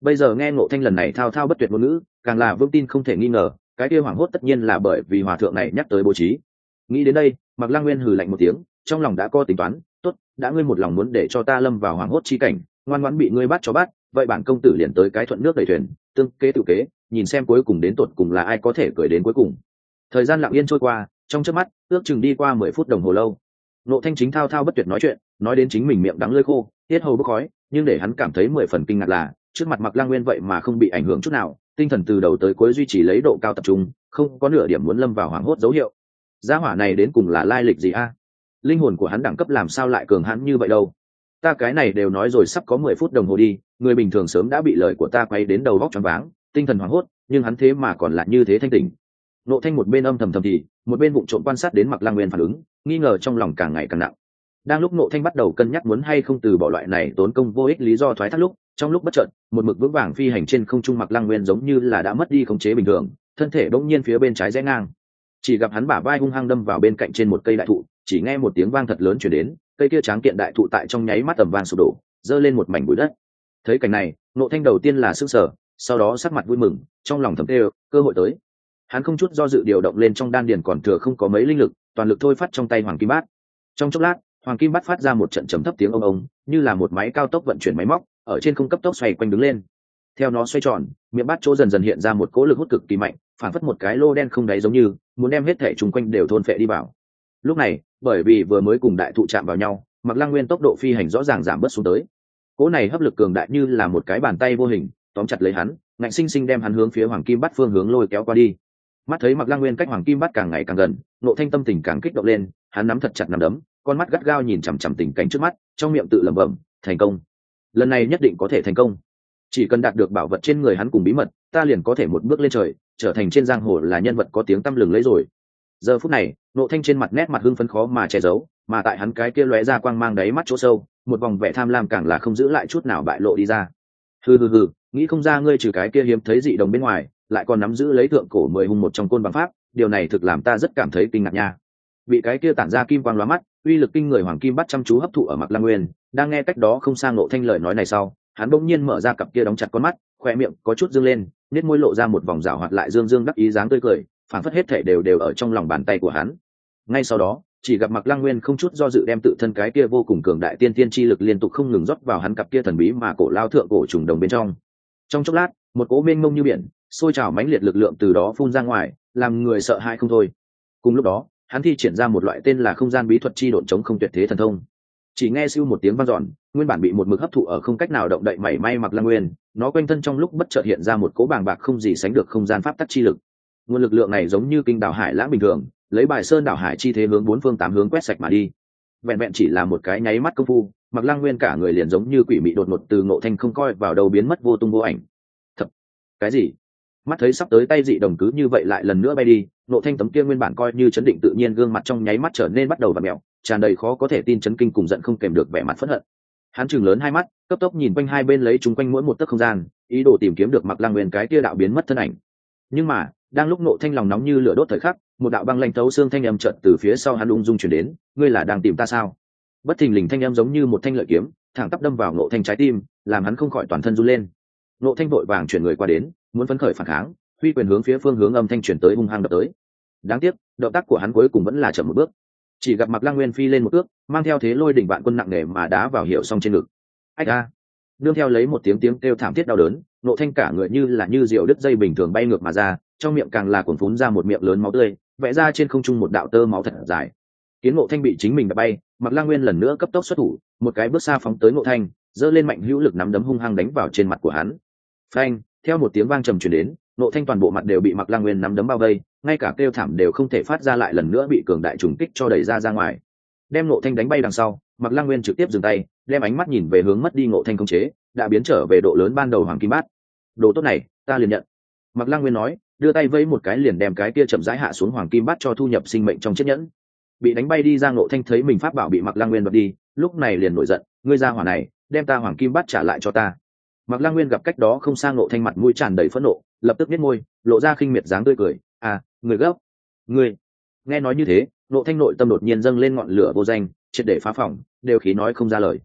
Bây giờ nghe Ngộ Thanh lần này thao thao bất tuyệt ngôn ngữ, càng là vững tin không thể nghi ngờ, cái kia hoảng hốt tất nhiên là bởi vì hòa thượng này nhắc tới bố trí. Nghĩ đến đây, Mạc Lăng Nguyên hừ lạnh một tiếng, trong lòng đã có tính toán, tốt, đã ngươi một lòng muốn để cho ta lâm vào hoảng hốt chi cảnh, ngoan ngoãn bị ngươi bắt cho bắt, vậy bản công tử liền tới cái thuận nước đẩy thuyền, tương kế tự kế, nhìn xem cuối cùng đến tột cùng là ai có thể cười đến cuối cùng. Thời gian lặng yên trôi qua, trong chớp mắt, ước chừng đi qua 10 phút đồng hồ lâu. Ngộ Thanh chính thao thao bất tuyệt nói chuyện, nói đến chính mình miệng đắng lưỡi khô, tiết hầu bốc khói, nhưng để hắn cảm thấy 10 phần kinh ngạc là, trước mặt Mạc Lăng Nguyên vậy mà không bị ảnh hưởng chút nào, tinh thần từ đầu tới cuối duy trì lấy độ cao tập trung, không có nửa điểm muốn lâm vào hoảng hốt dấu hiệu. Gia hỏa này đến cùng là lai lịch gì a? Linh hồn của hắn đẳng cấp làm sao lại cường hãn như vậy đâu? Ta cái này đều nói rồi sắp có 10 phút đồng hồ đi, người bình thường sớm đã bị lời của ta quay đến đầu vóc choáng váng, tinh thần hoảng hốt, nhưng hắn thế mà còn lại như thế thanh tỉnh. Ngộ Thanh một bên âm thầm thầm thì, một bên vụng trộm quan sát đến Mạc Lăng Nguyên phản ứng, nghi ngờ trong lòng càng ngày càng nặng. Đang lúc Ngộ Thanh bắt đầu cân nhắc muốn hay không từ bỏ loại này tốn công vô ích lý do thoái thác lúc, trong lúc bất chợt, một mực vững vàng phi hành trên không trung Mạc Lăng Nguyên giống như là đã mất đi khống chế bình thường, thân thể bỗng nhiên phía bên trái rẽ ngang. Chỉ gặp hắn bả vai hung hăng đâm vào bên cạnh trên một cây đại thụ, chỉ nghe một tiếng vang thật lớn truyền đến, cây kia tráng kiện đại thụ tại trong nháy mắt tầm vang sụp đổ, rơi lên một mảnh bụi đất. Thấy cảnh này, Ngộ Thanh đầu tiên là sửng sở, sau đó sắc mặt vui mừng, trong lòng thầm kêu, cơ hội tới. Hắn không chút do dự điều động lên trong đan điền còn thừa không có mấy linh lực, toàn lực thôi phát trong tay Hoàng Kim Bát. Trong chốc lát, Hoàng Kim Bát phát ra một trận trầm thấp tiếng ông ông, như là một máy cao tốc vận chuyển máy móc, ở trên không cấp tốc xoay quanh đứng lên. Theo nó xoay tròn, miệng bát chỗ dần dần hiện ra một cỗ lực hút cực kỳ mạnh, phản phất một cái lô đen không đáy giống như muốn đem hết thể chung quanh đều thôn phệ đi vào. Lúc này, bởi vì vừa mới cùng đại thụ chạm vào nhau, Mạc Lăng Nguyên tốc độ phi hành rõ ràng giảm bớt xuống tới. Cỗ này hấp lực cường đại như là một cái bàn tay vô hình, tóm chặt lấy hắn, ngạnh sinh sinh đem hắn hướng phía Hoàng Kim Bát phương hướng lôi kéo qua đi. Mắt thấy Mạc Lăng Nguyên cách Hoàng Kim Bát càng ngày càng gần, Ngộ Thanh tâm tình càng kích động lên, hắn nắm thật chặt nắm đấm, con mắt gắt gao nhìn chằm chằm tình cảnh trước mắt, trong miệng tự lẩm bẩm, thành công. Lần này nhất định có thể thành công. Chỉ cần đạt được bảo vật trên người hắn cùng bí mật, ta liền có thể một bước lên trời, trở thành trên giang hồ là nhân vật có tiếng tăm lừng lẫy rồi. Giờ phút này, Ngộ Thanh trên mặt nét mặt hưng phấn khó mà che giấu, mà tại hắn cái kia lóe ra quang mang đáy mắt chỗ sâu, một vòng vẻ tham lam càng là không giữ lại chút nào bại lộ đi ra. Hừ, nghĩ không ra ngươi trừ cái kia hiếm thấy dị đồng bên ngoài, lại còn nắm giữ lấy thượng cổ 10 hung một trong côn bằng pháp, điều này thực làm ta rất cảm thấy kinh ngạc nha. Bị cái kia tản ra kim quang lóa mắt, uy lực kinh người Hoàng Kim Bát chăm chú hấp thụ ở Mạc Lăng Nguyên, đang nghe cách đó không sang Ngộ Thanh lời nói này sau, hắn bỗng nhiên mở ra cặp kia đóng chặt con mắt, khoe miệng có chút dương lên, nét môi lộ ra một vòng rảo hoạt lại dương dương đắc ý dáng tươi cười, phảng phất hết thể đều ở trong lòng bàn tay của hắn. Ngay sau đó, chỉ gặp Mạc Lăng Nguyên không chút do dự đem tự thân cái kia vô cùng cường đại tiên tiên chi lực liên tục không ngừng rót vào hắn cặp kia thần bí mà cổ lao thượng cổ trùng đồng bên trong. Trong chốc lát, một cỗ mênh mông như biển, sôi trào mãnh liệt lực lượng từ đó phun ra ngoài, làm người sợ hãi không thôi. Cùng lúc đó, hắn thi triển ra một loại tên là không gian bí thuật chi độn chống không tuyệt thế thần thông. Chỉ nghe siêu một tiếng vang dọn, nguyên bản bị một mực hấp thụ ở không cách nào động đậy mảy may Mạc Lăng Nguyên, nó quanh thân trong lúc bất chợt hiện ra một cỗ bàng bạc không gì sánh được không gian pháp tắc chi lực. Nguồn lực lượng này giống như kinh đảo hải lãng bình thường, lấy bài sơn đảo hải chi thế hướng bốn phương tám hướng quét sạch mà đi. Vẹn vẹn chỉ là một cái nháy mắt công phu, Mạc Lăng Nguyên cả người liền giống như quỷ mị đột ngột từ Ngộ Thanh không coi vào đâu biến mất vô tung vô ảnh. Thật, cái gì? Mắt thấy sắp tới tay dị đồng cứ như vậy lại lần nữa bay đi, Ngộ Thanh tấm kia nguyên bản coi như chấn định tự nhiên gương mặt trong nháy mắt trở nên bắt đầu vặn mèo, tràn đầy khó có thể tin chấn kinh cùng giận không kèm được vẻ mặt phẫn hận. Hắn trừng lớn hai mắt, cấp tốc nhìn quanh hai bên lấy chúng quanh mỗi một tấc không gian, ý đồ tìm kiếm được Mạc Lăng Nguyên cái kia đạo biến mất thân ảnh. Nhưng mà, đang lúc Ngộ Thanh lòng nóng như lửa đốt thời khắc, một đạo băng lạnh thấu xương thanh âm chợt từ phía sau hắn ung dung truyền đến, ngươi là đang tìm ta sao? Bất thình lình thanh âm giống như một thanh lợi kiếm, thẳng tắp đâm vào Ngộ Thanh trái tim, làm hắn không khỏi toàn thân run lên. Ngộ Thanh vội vàng chuyển người qua đến, muốn phấn khởi phản kháng, huy quyền hướng phía phương hướng âm thanh truyền tới hung hăng đập tới. Đáng tiếc, động tác của hắn cuối cùng vẫn là chậm một bước. Chỉ gặp Mạc Lăng Nguyên phi lên một bước, mang theo thế lôi đỉnh vạn quân nặng nề mà đá vào Hiểu Song trên ngực. Ách a! Nương theo lấy một tiếng kêu thảm thiết đau đớn, Ngộ Thanh cả người như là như diều đứt dây bình thường bay ngược mà ra, trong miệng càng là cuồn phún ra một miệng lớn máu tươi, vẽ ra trên không trung một đạo tơ máu thật dài. Kiến Ngộ Thanh bị chính mình đập bay, Mạc Lăng Nguyên lần nữa cấp tốc xuất thủ, một cái bước xa phóng tới Ngộ Thanh, giơ lên mạnh hữu lực nắm đấm hung hăng đánh vào trên mặt của hắn. Phanh! Theo một tiếng vang trầm truyền đến, Ngộ Thanh toàn bộ mặt đều bị Mạc Lăng Nguyên nắm đấm bao vây, ngay cả kêu thảm đều không thể phát ra, lại lần nữa bị cường đại trùng kích cho đẩy ra ngoài. Đem Ngộ Thanh đánh bay đằng sau, Mạc Lăng Nguyên trực tiếp dừng tay, đem ánh mắt nhìn về hướng mất đi Ngộ Thanh khống chế, đã biến trở về độ lớn ban đầu Hoàng Kim Bát. Đồ tốt này, ta liền nhận. Mạc Lăng Nguyên nói, đưa tay vẫy một cái liền đem cái kia chậm rãi hạ xuống Hoàng Kim Bát cho thu nhập sinh mệnh trong chiếc nhẫn. Bị đánh bay đi ra Ngộ Thanh thấy mình pháp bảo bị Mạc Lăng Nguyên đoạt đi, lúc này liền nổi giận, ngươi ra hỏa này, đem ta Hoàng Kim Bát trả lại cho ta. Mạc Lăng Nguyên gặp cách đó không sang Ngộ Thanh mặt mũi tràn đầy phẫn nộ, lập tức nhếch môi, lộ ra khinh miệt dáng tươi cười, à, người gấp, ngươi. Nghe nói như thế, Ngộ Thanh nội tâm đột nhiên dâng lên ngọn lửa vô danh, triệt để phá phỏng, đều khí nói không ra lời.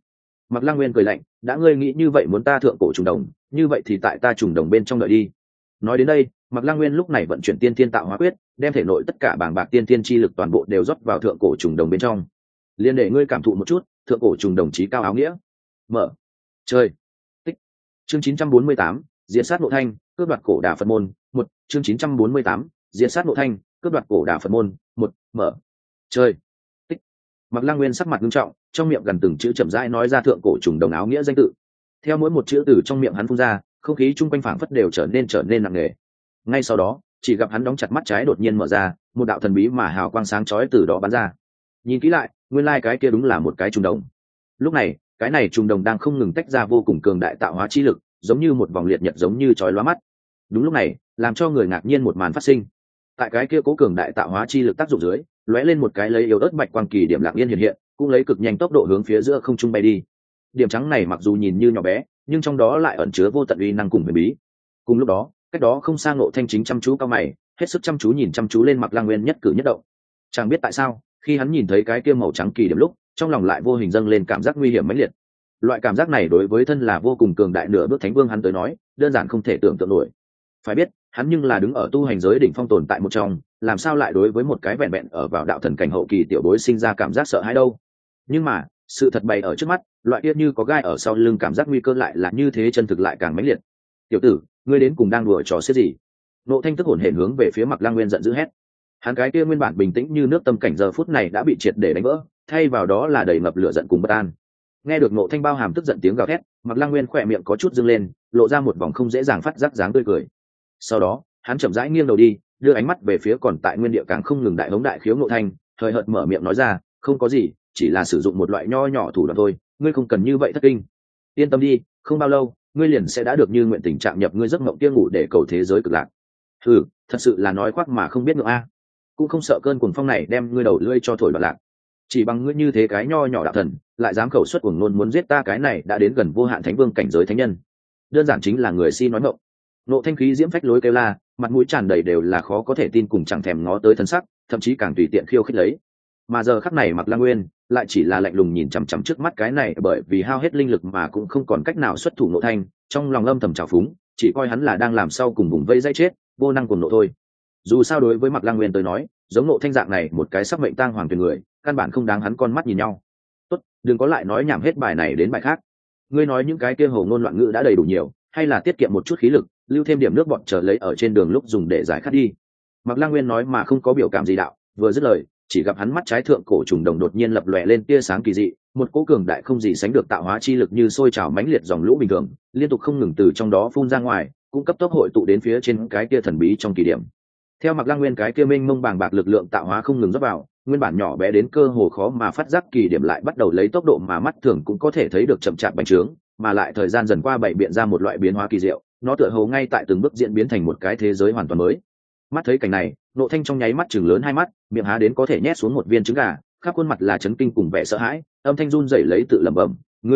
Mạc Lăng Nguyên cười lạnh, đã ngươi nghĩ như vậy muốn ta thượng cổ trùng đồng, như vậy thì tại ta trùng đồng bên trong đợi đi. Nói đến đây, Mạc Lăng Nguyên lúc này vận chuyển tiên thiên tạo hóa quyết, đem thể nội tất cả bàng bạc tiên thiên chi lực toàn bộ đều rót vào thượng cổ trùng đồng bên trong. Liên để ngươi cảm thụ một chút, thượng cổ trùng đồng chí cao áo nghĩa. Mở. Chơi. Tích. Chương 948, Diệt sát Ngộ Thanh, cướp đoạt cổ đà Phật môn, 1, chương 948, Diệt sát Ngộ Thanh, cướp đoạt cổ đà Phật môn, 1, mở. Chơi. Tích. Mạc Lăng Nguyên sắc mặt nghiêm trọng, trong miệng gần từng chữ chậm rãi nói ra thượng cổ trùng đồng áo nghĩa danh tự. Theo mỗi một chữ từ trong miệng hắn phun ra, không khí chung quanh phảng phất đều trở nên nặng nề. Ngay sau đó, chỉ gặp hắn đóng chặt mắt trái đột nhiên mở ra, một đạo thần bí mà hào quang sáng chói từ đó bắn ra. Nhìn kỹ lại, nguyên lai cái kia đúng là một cái trùng đồng. Lúc này, cái này trùng đồng đang không ngừng tách ra vô cùng cường đại tạo hóa chi lực, giống như một vòng liệt nhật giống như chói lóa mắt. Đúng lúc này, làm cho người ngạc nhiên một màn phát sinh. Tại cái kia cố cường đại tạo hóa chi lực tác dụng dưới, lóe lên một cái lấy yếu ớt bạch quang kỳ điểm lặng yên hiện hiện, cũng lấy cực nhanh tốc độ hướng phía giữa không trung bay đi. Điểm trắng này mặc dù nhìn như nhỏ bé, nhưng trong đó lại ẩn chứa vô tận uy năng cùng huyền bí. Cùng lúc đó, cách đó không xa Ngộ Thanh chính chăm chú cao mày, hết sức chăm chú nhìn chăm chú lên Mạc Lăng Nguyên nhất cử nhất động. Chẳng biết tại sao, khi hắn nhìn thấy cái kia màu trắng kỳ điểm lúc, trong lòng lại vô hình dâng lên cảm giác nguy hiểm mãnh liệt. Loại cảm giác này đối với thân là vô cùng cường đại nửa bước thánh vương hắn tới nói, đơn giản không thể tưởng tượng nổi. Phải biết, hắn nhưng là đứng ở tu hành giới đỉnh phong tồn tại một trong, làm sao lại đối với một cái vẹn vẹn ở vào đạo thần cảnh hậu kỳ tiểu bối sinh ra cảm giác sợ hãi đâu. Nhưng mà, sự thật bày ở trước mắt, loại kia như có gai ở sau lưng cảm giác nguy cơ lại là như thế chân thực lại càng mãnh liệt. Tiểu tử, ngươi đến cùng đang đùa trò xiết gì? Ngộ Thanh tức hổn hển hướng về phía Mạc Lăng Nguyên giận dữ hét. Hắn cái kia nguyên bản bình tĩnh như nước tâm cảnh giờ phút này đã bị triệt để đánh vỡ, thay vào đó là đầy ngập lửa giận cùng bất an. Nghe được Ngộ Thanh bao hàm tức giận tiếng gào thét, Mạc Lăng Nguyên khỏe miệng có chút dương lên, lộ ra một vòng không dễ dàng phát giác dáng tươi cười. Sau đó, hắn chậm rãi nghiêng đầu đi, đưa ánh mắt về phía còn tại nguyên địa càng không ngừng đại hống đại khiếu Ngộ Thanh, thời hợt mở miệng nói ra, không có gì, chỉ là sử dụng một loại nho nhỏ thủ đoạn thôi, ngươi không cần như vậy thất kinh. Yên tâm đi, không bao lâu, ngươi liền sẽ đã được như nguyện tình trạng nhập ngươi giấc mộng kia ngủ để cầu thế giới cực lạc. Ừ, thật sự là nói khoác mà không biết ngượng a. Cũng không sợ cơn cuồng phong này đem ngươi đầu lưỡi cho thổi đoạn lạc. Chỉ bằng ngươi như thế cái nho nhỏ đạo thần, lại dám khẩu xuất cuồng ngôn muốn giết ta cái này đã đến gần vô hạn thánh vương cảnh giới thánh nhân. Đơn giản chính là người si nói mộng. Nộ Thanh khí diễm phách lối kêu la, mặt mũi tràn đầy đều là khó có thể tin cùng chẳng thèm ngó tới thân sắc, thậm chí càng tùy tiện khiêu khích lấy. Mà giờ khắc này Mạc Lăng Nguyên lại chỉ là lạnh lùng nhìn chằm chằm trước mắt cái này, bởi vì hao hết linh lực mà cũng không còn cách nào xuất thủ Nộ Thanh, trong lòng âm thầm trào phúng, chỉ coi hắn là đang làm sau cùng vùng vây dây chết, vô năng cùng nộ thôi. Dù sao đối với Mạc Lăng Nguyên tới nói, giống Nộ Thanh dạng này một cái sắp mệnh tang hoàng tuyệt người, căn bản không đáng hắn con mắt nhìn nhau. Tốt, đừng có lại nói nhảm hết bài này đến bài khác. Ngươi nói những cái kia hồ ngôn loạn ngữ đã đầy đủ nhiều, hay là tiết kiệm một chút khí lực, lưu thêm điểm nước bọt chờ lấy ở trên đường lúc dùng để giải khát đi. Mạc Lăng Nguyên nói mà không có biểu cảm gì đạo, vừa dứt lời, chỉ gặp hắn mắt trái thượng cổ trùng đồng đột nhiên lập lòe lên tia sáng kỳ dị, một cỗ cường đại không gì sánh được tạo hóa chi lực như sôi trào mãnh liệt dòng lũ bình thường, liên tục không ngừng từ trong đó phun ra ngoài, cũng cấp tốc hội tụ đến phía trên cái kia thần bí trong kỳ điểm. Theo Mạc Lăng Nguyên cái kia mênh mông bàng bạc lực lượng tạo hóa không ngừng rót vào, nguyên bản nhỏ bé đến cơ hồ khó mà phát giác kỳ điểm lại bắt đầu lấy tốc độ mà mắt thường cũng có thể thấy được chậm chạp bành trướng, mà lại thời gian dần qua bảy biện ra một loại biến hóa kỳ diệu, nó tựa hồ ngay tại từng bước diễn biến thành một cái thế giới hoàn toàn mới. Mắt thấy cảnh này, Nộ Thanh trong nháy mắt chừng lớn hai mắt, miệng há đến có thể nhét xuống một viên trứng gà, khắp khuôn mặt là chấn kinh cùng vẻ sợ hãi, âm thanh run rẩy lấy tự lẩm bẩm,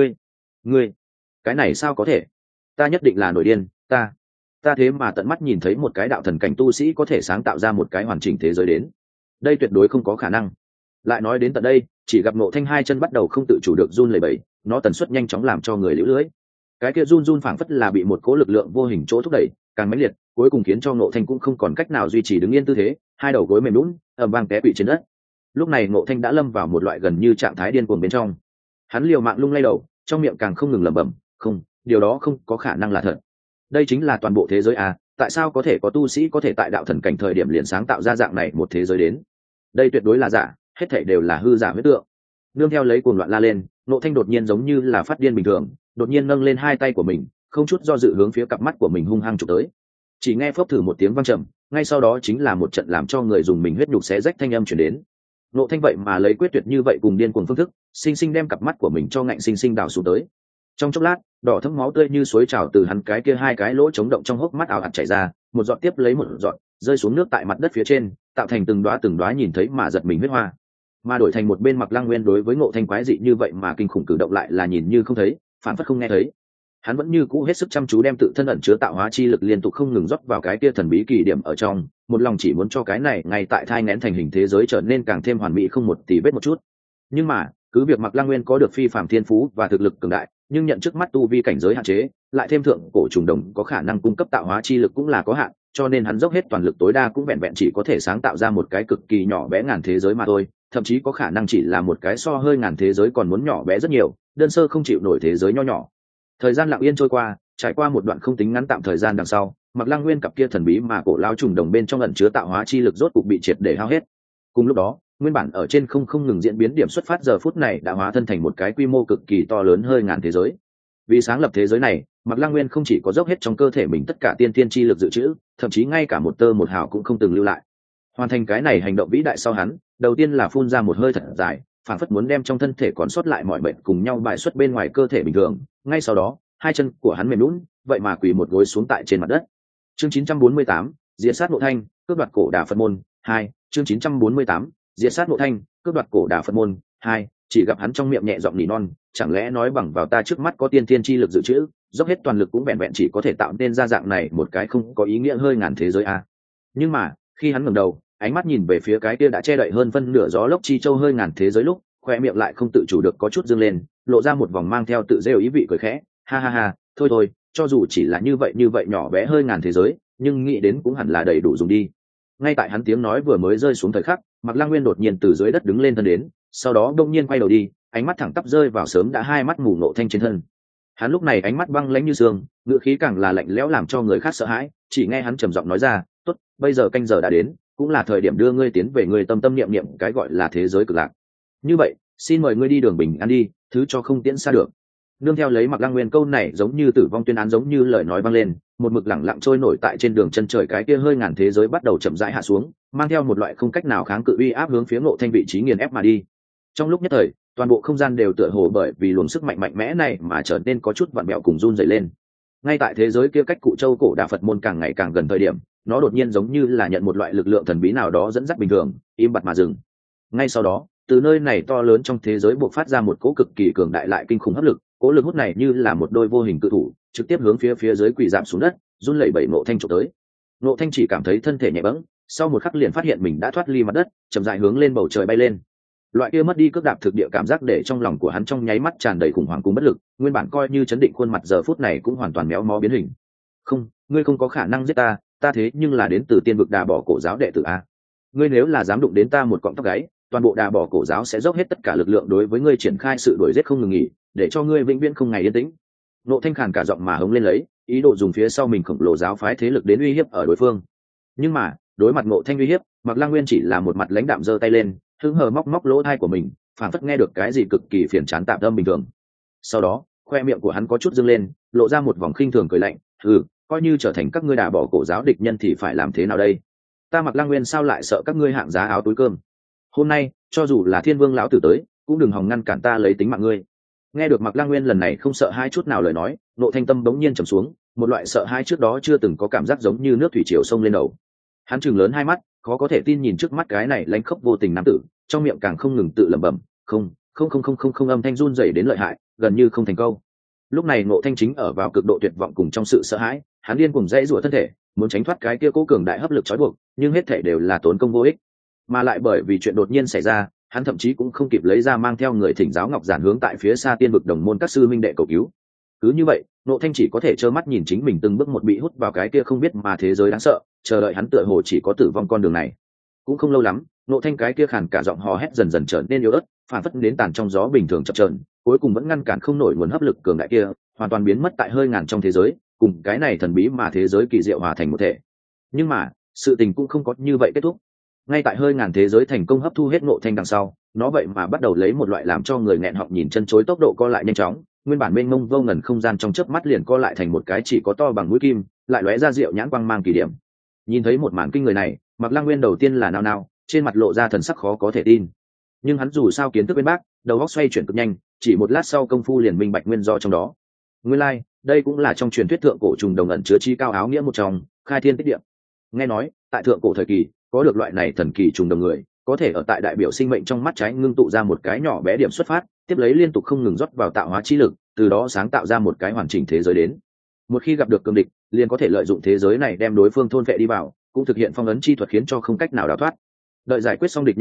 ngươi, cái này sao có thể? Ta nhất định là nổi điên, ta thế mà tận mắt nhìn thấy một cái đạo thần cảnh tu sĩ có thể sáng tạo ra một cái hoàn chỉnh thế giới đến. Đây tuyệt đối không có khả năng. Lại nói đến tận đây, chỉ gặp Nộ Thanh hai chân bắt đầu không tự chủ được run lẩy bẩy, nó tần suất nhanh chóng làm cho người liễu lưỡi. Cái kia run phảng phất là bị một cỗ lực lượng vô hình chỗ thúc đẩy, càng mãnh liệt, cuối cùng khiến cho Nộ Thanh cũng không còn cách nào duy trì đứng yên tư thế, hai đầu gối mềm nhũn, ầm vang té quỵ trên đất. Lúc này Nộ Thanh đã lâm vào một loại gần như trạng thái điên cuồng bên trong. Hắn liều mạng lung lay đầu, trong miệng càng không ngừng lẩm bẩm, không, điều đó không có khả năng là thật. Đây chính là toàn bộ thế giới à, tại sao có thể có tu sĩ có thể tại đạo thần cảnh thời điểm liền sáng tạo ra dạng này một thế giới đến? Đây tuyệt đối là giả, hết thảy đều là hư giả huyết tượng. Nương theo lấy cuồng loạn la lên, Nộ Thanh đột nhiên giống như là phát điên bình thường, đột nhiên nâng lên hai tay của mình, không chút do dự hướng phía cặp mắt của mình hung hăng chụp tới. Chỉ nghe phốc thử một tiếng vang trầm, ngay sau đó chính là một trận làm cho người dùng mình huyết nhục xé rách thanh âm truyền đến. Nộ Thanh vậy mà lấy quyết tuyệt như vậy cùng điên cuồng phương thức, sinh sinh đem cặp mắt của mình cho ngạnh sinh sinh đào xuống tới. Trong chốc lát, đỏ thẫm máu tươi như suối trào từ hắn cái kia hai cái lỗ chống động trong hốc mắt ảo ạt chảy ra, một giọt tiếp lấy một giọt, rơi xuống nước tại mặt đất phía trên, tạo thành từng đóa nhìn thấy mà giật mình huyết hoa. Mà đổi thành một bên Mạc Lăng Nguyên đối với Ngộ Thanh quái dị như vậy mà kinh khủng cử động lại là nhìn như không thấy, phản phất không nghe thấy. Hắn vẫn như cũ hết sức chăm chú đem tự thân ẩn chứa tạo hóa chi lực liên tục không ngừng rót vào cái kia thần bí kỳ điểm ở trong, một lòng chỉ muốn cho cái này ngay tại thai nghén thành hình thế giới trở nên càng thêm hoàn mỹ không một tì vết một chút. Nhưng mà, Cứ việc Mạc Lăng Nguyên có được phi phàm thiên phú và thực lực cường đại, nhưng nhận trước mắt tu vi cảnh giới hạn chế, lại thêm thượng cổ trùng đồng có khả năng cung cấp tạo hóa chi lực cũng là có hạn, cho nên hắn dốc hết toàn lực tối đa cũng vẹn vẹn chỉ có thể sáng tạo ra một cái cực kỳ nhỏ bé ngàn thế giới mà thôi, thậm chí có khả năng chỉ là một cái so hơi ngàn thế giới còn muốn nhỏ bé rất nhiều, đơn sơ không chịu nổi thế giới nho nhỏ. Thời gian lặng yên trôi qua, trải qua một đoạn không tính ngắn tạm thời gian đằng sau, Mạc Lăng Nguyên cặp kia thần bí mà cổ lao trùng đồng bên trong ẩn chứa tạo hóa chi lực rốt cục bị triệt để hao hết. Cùng lúc đó, nguyên bản ở trên không ngừng diễn biến điểm xuất phát giờ phút này đã hóa thân thành một cái quy mô cực kỳ to lớn hơi ngàn thế giới. Vì sáng lập thế giới này, Mạc Lăng Nguyên không chỉ có dốc hết trong cơ thể mình tất cả tiên tiên chi lực dự trữ, thậm chí ngay cả một tơ một hào cũng không từng lưu lại. Hoàn thành cái này hành động vĩ đại sau hắn, đầu tiên là phun ra một hơi thật dài, phản phất muốn đem trong thân thể còn sót lại mọi bệnh cùng nhau bài xuất bên ngoài cơ thể bình thường. Ngay sau đó, hai chân của hắn mềm nhũn, vậy mà quỳ một gối xuống tại trên mặt đất. Chương 948, Diệt sát Ngộ Thanh, cướp đoạt cổ đà Phật môn 2, chương 948, Diệt sát Ngộ Thanh, cướp đoạt cổ đà Phật môn 2, chỉ gặp hắn trong miệng nhẹ giọng nỉ non, chẳng lẽ nói bằng vào ta trước mắt có tiên thiên chi lực dự trữ, dốc hết toàn lực cũng vẹn vẹn chỉ có thể tạo nên ra dạng này một cái không có ý nghĩa hơi ngàn thế giới à. Nhưng mà, khi hắn ngẩng đầu, ánh mắt nhìn về phía cái kia đã che đậy hơn phân nửa gió lốc chi châu hơi ngàn thế giới lúc, khoe miệng lại không tự chủ được có chút dương lên, lộ ra một vòng mang theo tự rêu ý vị cười khẽ, ha ha ha, thôi thôi, cho dù chỉ là như vậy nhỏ bé hơi ngàn thế giới, nhưng nghĩ đến cũng hẳn là đầy đủ dùng đi. Ngay tại hắn tiếng nói vừa mới rơi xuống thời khắc, Mạc Lăng Nguyên đột nhiên từ dưới đất đứng lên thân đến, sau đó đông nhiên quay đầu đi, ánh mắt thẳng tắp rơi vào sớm đã hai mắt mù Ngộ Thanh trên thân. Hắn lúc này ánh mắt băng lãnh như sương, ngựa khí càng là lạnh lẽo làm cho người khác sợ hãi, chỉ nghe hắn trầm giọng nói ra, tốt, bây giờ canh giờ đã đến, cũng là thời điểm đưa ngươi tiến về ngươi tâm tâm niệm niệm cái gọi là thế giới cực lạc. Như vậy, xin mời ngươi đi đường bình an đi, thứ cho không tiễn xa được. Nương theo lấy Mạc Lăng Nguyên câu này giống như tử vong tuyên án giống như lời nói vang lên, một mực lẳng lặng trôi nổi tại trên đường chân trời cái kia hơi ngàn thế giới bắt đầu chậm rãi hạ xuống, mang theo một loại không cách nào kháng cự uy áp hướng phía Ngộ Thanh vị trí nghiền ép mà đi. Trong lúc nhất thời, toàn bộ không gian đều tựa hồ bởi vì luồng sức mạnh mạnh mẽ này mà trở nên có chút vặn vẹo cùng run rẩy lên. Ngay tại thế giới kia cách Cụ Châu cổ đà Phật môn càng ngày càng gần thời điểm, nó đột nhiên giống như là nhận một loại lực lượng thần bí nào đó dẫn dắt bình thường, im bặt mà dừng. Ngay sau đó, từ nơi này to lớn trong thế giới bộc phát ra một cỗ cực kỳ cường đại lại kinh khủng hấp lực, cỗ lực hút này như là một đôi vô hình cự thủ, trực tiếp hướng phía dưới quỳ giảm xuống đất, run lẩy bẩy Ngộ Thanh chụp tới. Ngộ Thanh chỉ cảm thấy thân thể nhẹ bẫng, sau một khắc liền phát hiện mình đã thoát ly mặt đất, chậm rãi hướng lên bầu trời bay lên. Loại kia mất đi cước đạp thực địa cảm giác để trong lòng của hắn trong nháy mắt tràn đầy khủng hoảng cùng bất lực, nguyên bản coi như chấn định khuôn mặt giờ phút này cũng hoàn toàn méo mó biến hình. Không, ngươi không có khả năng giết ta, ta thế nhưng là đến từ tiên vực Đà Bỏ Cổ giáo đệ tử a. Ngươi nếu là dám đụng đến ta một cọng tóc gáy, toàn bộ Đà Bỏ Cổ giáo sẽ dốc hết tất cả lực lượng đối với ngươi triển khai sự đuổi giết không ngừng nghỉ, để cho ngươi vĩnh viễn không ngày yên tĩnh. Ngộ Thanh khàn cả giọng mà hống lên lấy, ý đồ dùng phía sau mình khổng lồ giáo phái thế lực đến uy hiếp ở đối phương. Nhưng mà, đối mặt Ngộ Thanh uy hiếp, Mạc Lăng Nguyên chỉ là một mặt lãnh đạm giơ tay lên, hứng hờ móc lỗ tai của mình, phảng phất nghe được cái gì cực kỳ phiền chán tạm tâm bình thường. Sau đó, khoe miệng của hắn có chút dương lên, lộ ra một vòng khinh thường cười lạnh, coi như trở thành các ngươi Đà Bỏ Cổ giáo địch nhân thì phải làm thế nào đây? Ta Mạc Lăng Nguyên sao lại sợ các ngươi hạng giá áo túi cơm? Hôm nay, cho dù là Thiên Vương lão tử tới, cũng đừng hòng ngăn cản ta lấy tính mạng ngươi. Nghe được Mạc Lăng Nguyên lần này không sợ hai chút nào lời nói, Ngộ Thanh tâm bỗng nhiên trầm xuống, một loại sợ hai trước đó chưa từng có cảm giác giống như nước thủy triều sông lên đầu. Hắn trừng lớn hai mắt, khó có thể tin nhìn trước mắt cái này lánh khốc vô tình nam tử, trong miệng càng không ngừng tự lẩm bẩm, không âm thanh run rẩy đến lợi hại, gần như không thành câu. Lúc này Ngộ Thanh chính ở vào cực độ tuyệt vọng cùng trong sự sợ hãi, hắn điên cuồng dãy rủa thân thể, muốn tránh thoát cái kia cố cường đại hấp lực trói buộc, nhưng hết thể đều là tốn công vô ích. Mà lại bởi vì chuyện đột nhiên xảy ra, hắn thậm chí cũng không kịp lấy ra mang theo người thỉnh giáo ngọc giản hướng tại phía xa tiên vực đồng môn các sư minh đệ cầu cứu. Cứ như vậy, Ngộ Thanh chỉ có thể trơ mắt nhìn chính mình từng bước một bị hút vào cái kia không biết mà thế giới đáng sợ, chờ đợi hắn tựa hồ chỉ có tử vong con đường này. Cũng không lâu lắm, Ngộ Thanh cái kia khàn cả giọng hò hét dần dần trở nên yếu ớt, phản phất đến tàn trong gió bình thường chập chờn, cuối cùng vẫn ngăn cản không nổi nguồn hấp lực cường đại kia, hoàn toàn biến mất tại hơi ngàn trong thế giới, cùng cái này thần bí mà thế giới kỳ diệu hòa thành một thể. Nhưng mà, sự tình cũng không có như vậy kết thúc. Ngay tại hơi ngàn thế giới thành công hấp thu hết Ngộ Thanh đằng sau, nó vậy mà bắt đầu lấy một loại làm cho người nghẹn họng nhìn chân chối tốc độ co lại nhanh chóng, nguyên bản mênh mông vô ngần không gian trong chớp mắt liền co lại thành một cái chỉ có to bằng mũi kim, lại lóe ra diệu nhãn quang mang kỳ điểm. Nhìn thấy một màn kinh người này, Mạc Lăng Nguyên đầu tiên là nao nao, trên mặt lộ ra thần sắc khó có thể tin. Nhưng hắn dù sao kiến thức bên bác, đầu óc xoay chuyển cực nhanh, chỉ một lát sau công phu liền minh bạch nguyên do trong đó. Nguyên lai, đây cũng là trong truyền thuyết thượng cổ trùng đồng ẩn chứa chi cao áo nghĩa một trong, khai thiên tích địa. Nghe nói, tại thượng cổ thời kỳ, có được loại này thần kỳ trùng đồng người, có thể ở tại đại biểu sinh mệnh trong mắt trái ngưng tụ ra một cái nhỏ bé điểm xuất phát, tiếp lấy liên tục không ngừng rót vào tạo hóa chi lực, từ đó sáng tạo ra một cái hoàn chỉnh thế giới đến. Một khi gặp được cường địch, liền có thể lợi dụng thế giới này đem đối phương thôn phệ đi vào, cũng thực hiện phong ấn chi thuật khiến cho không cách nào đào thoát. Đợi giải quyết xong địch nhân sau,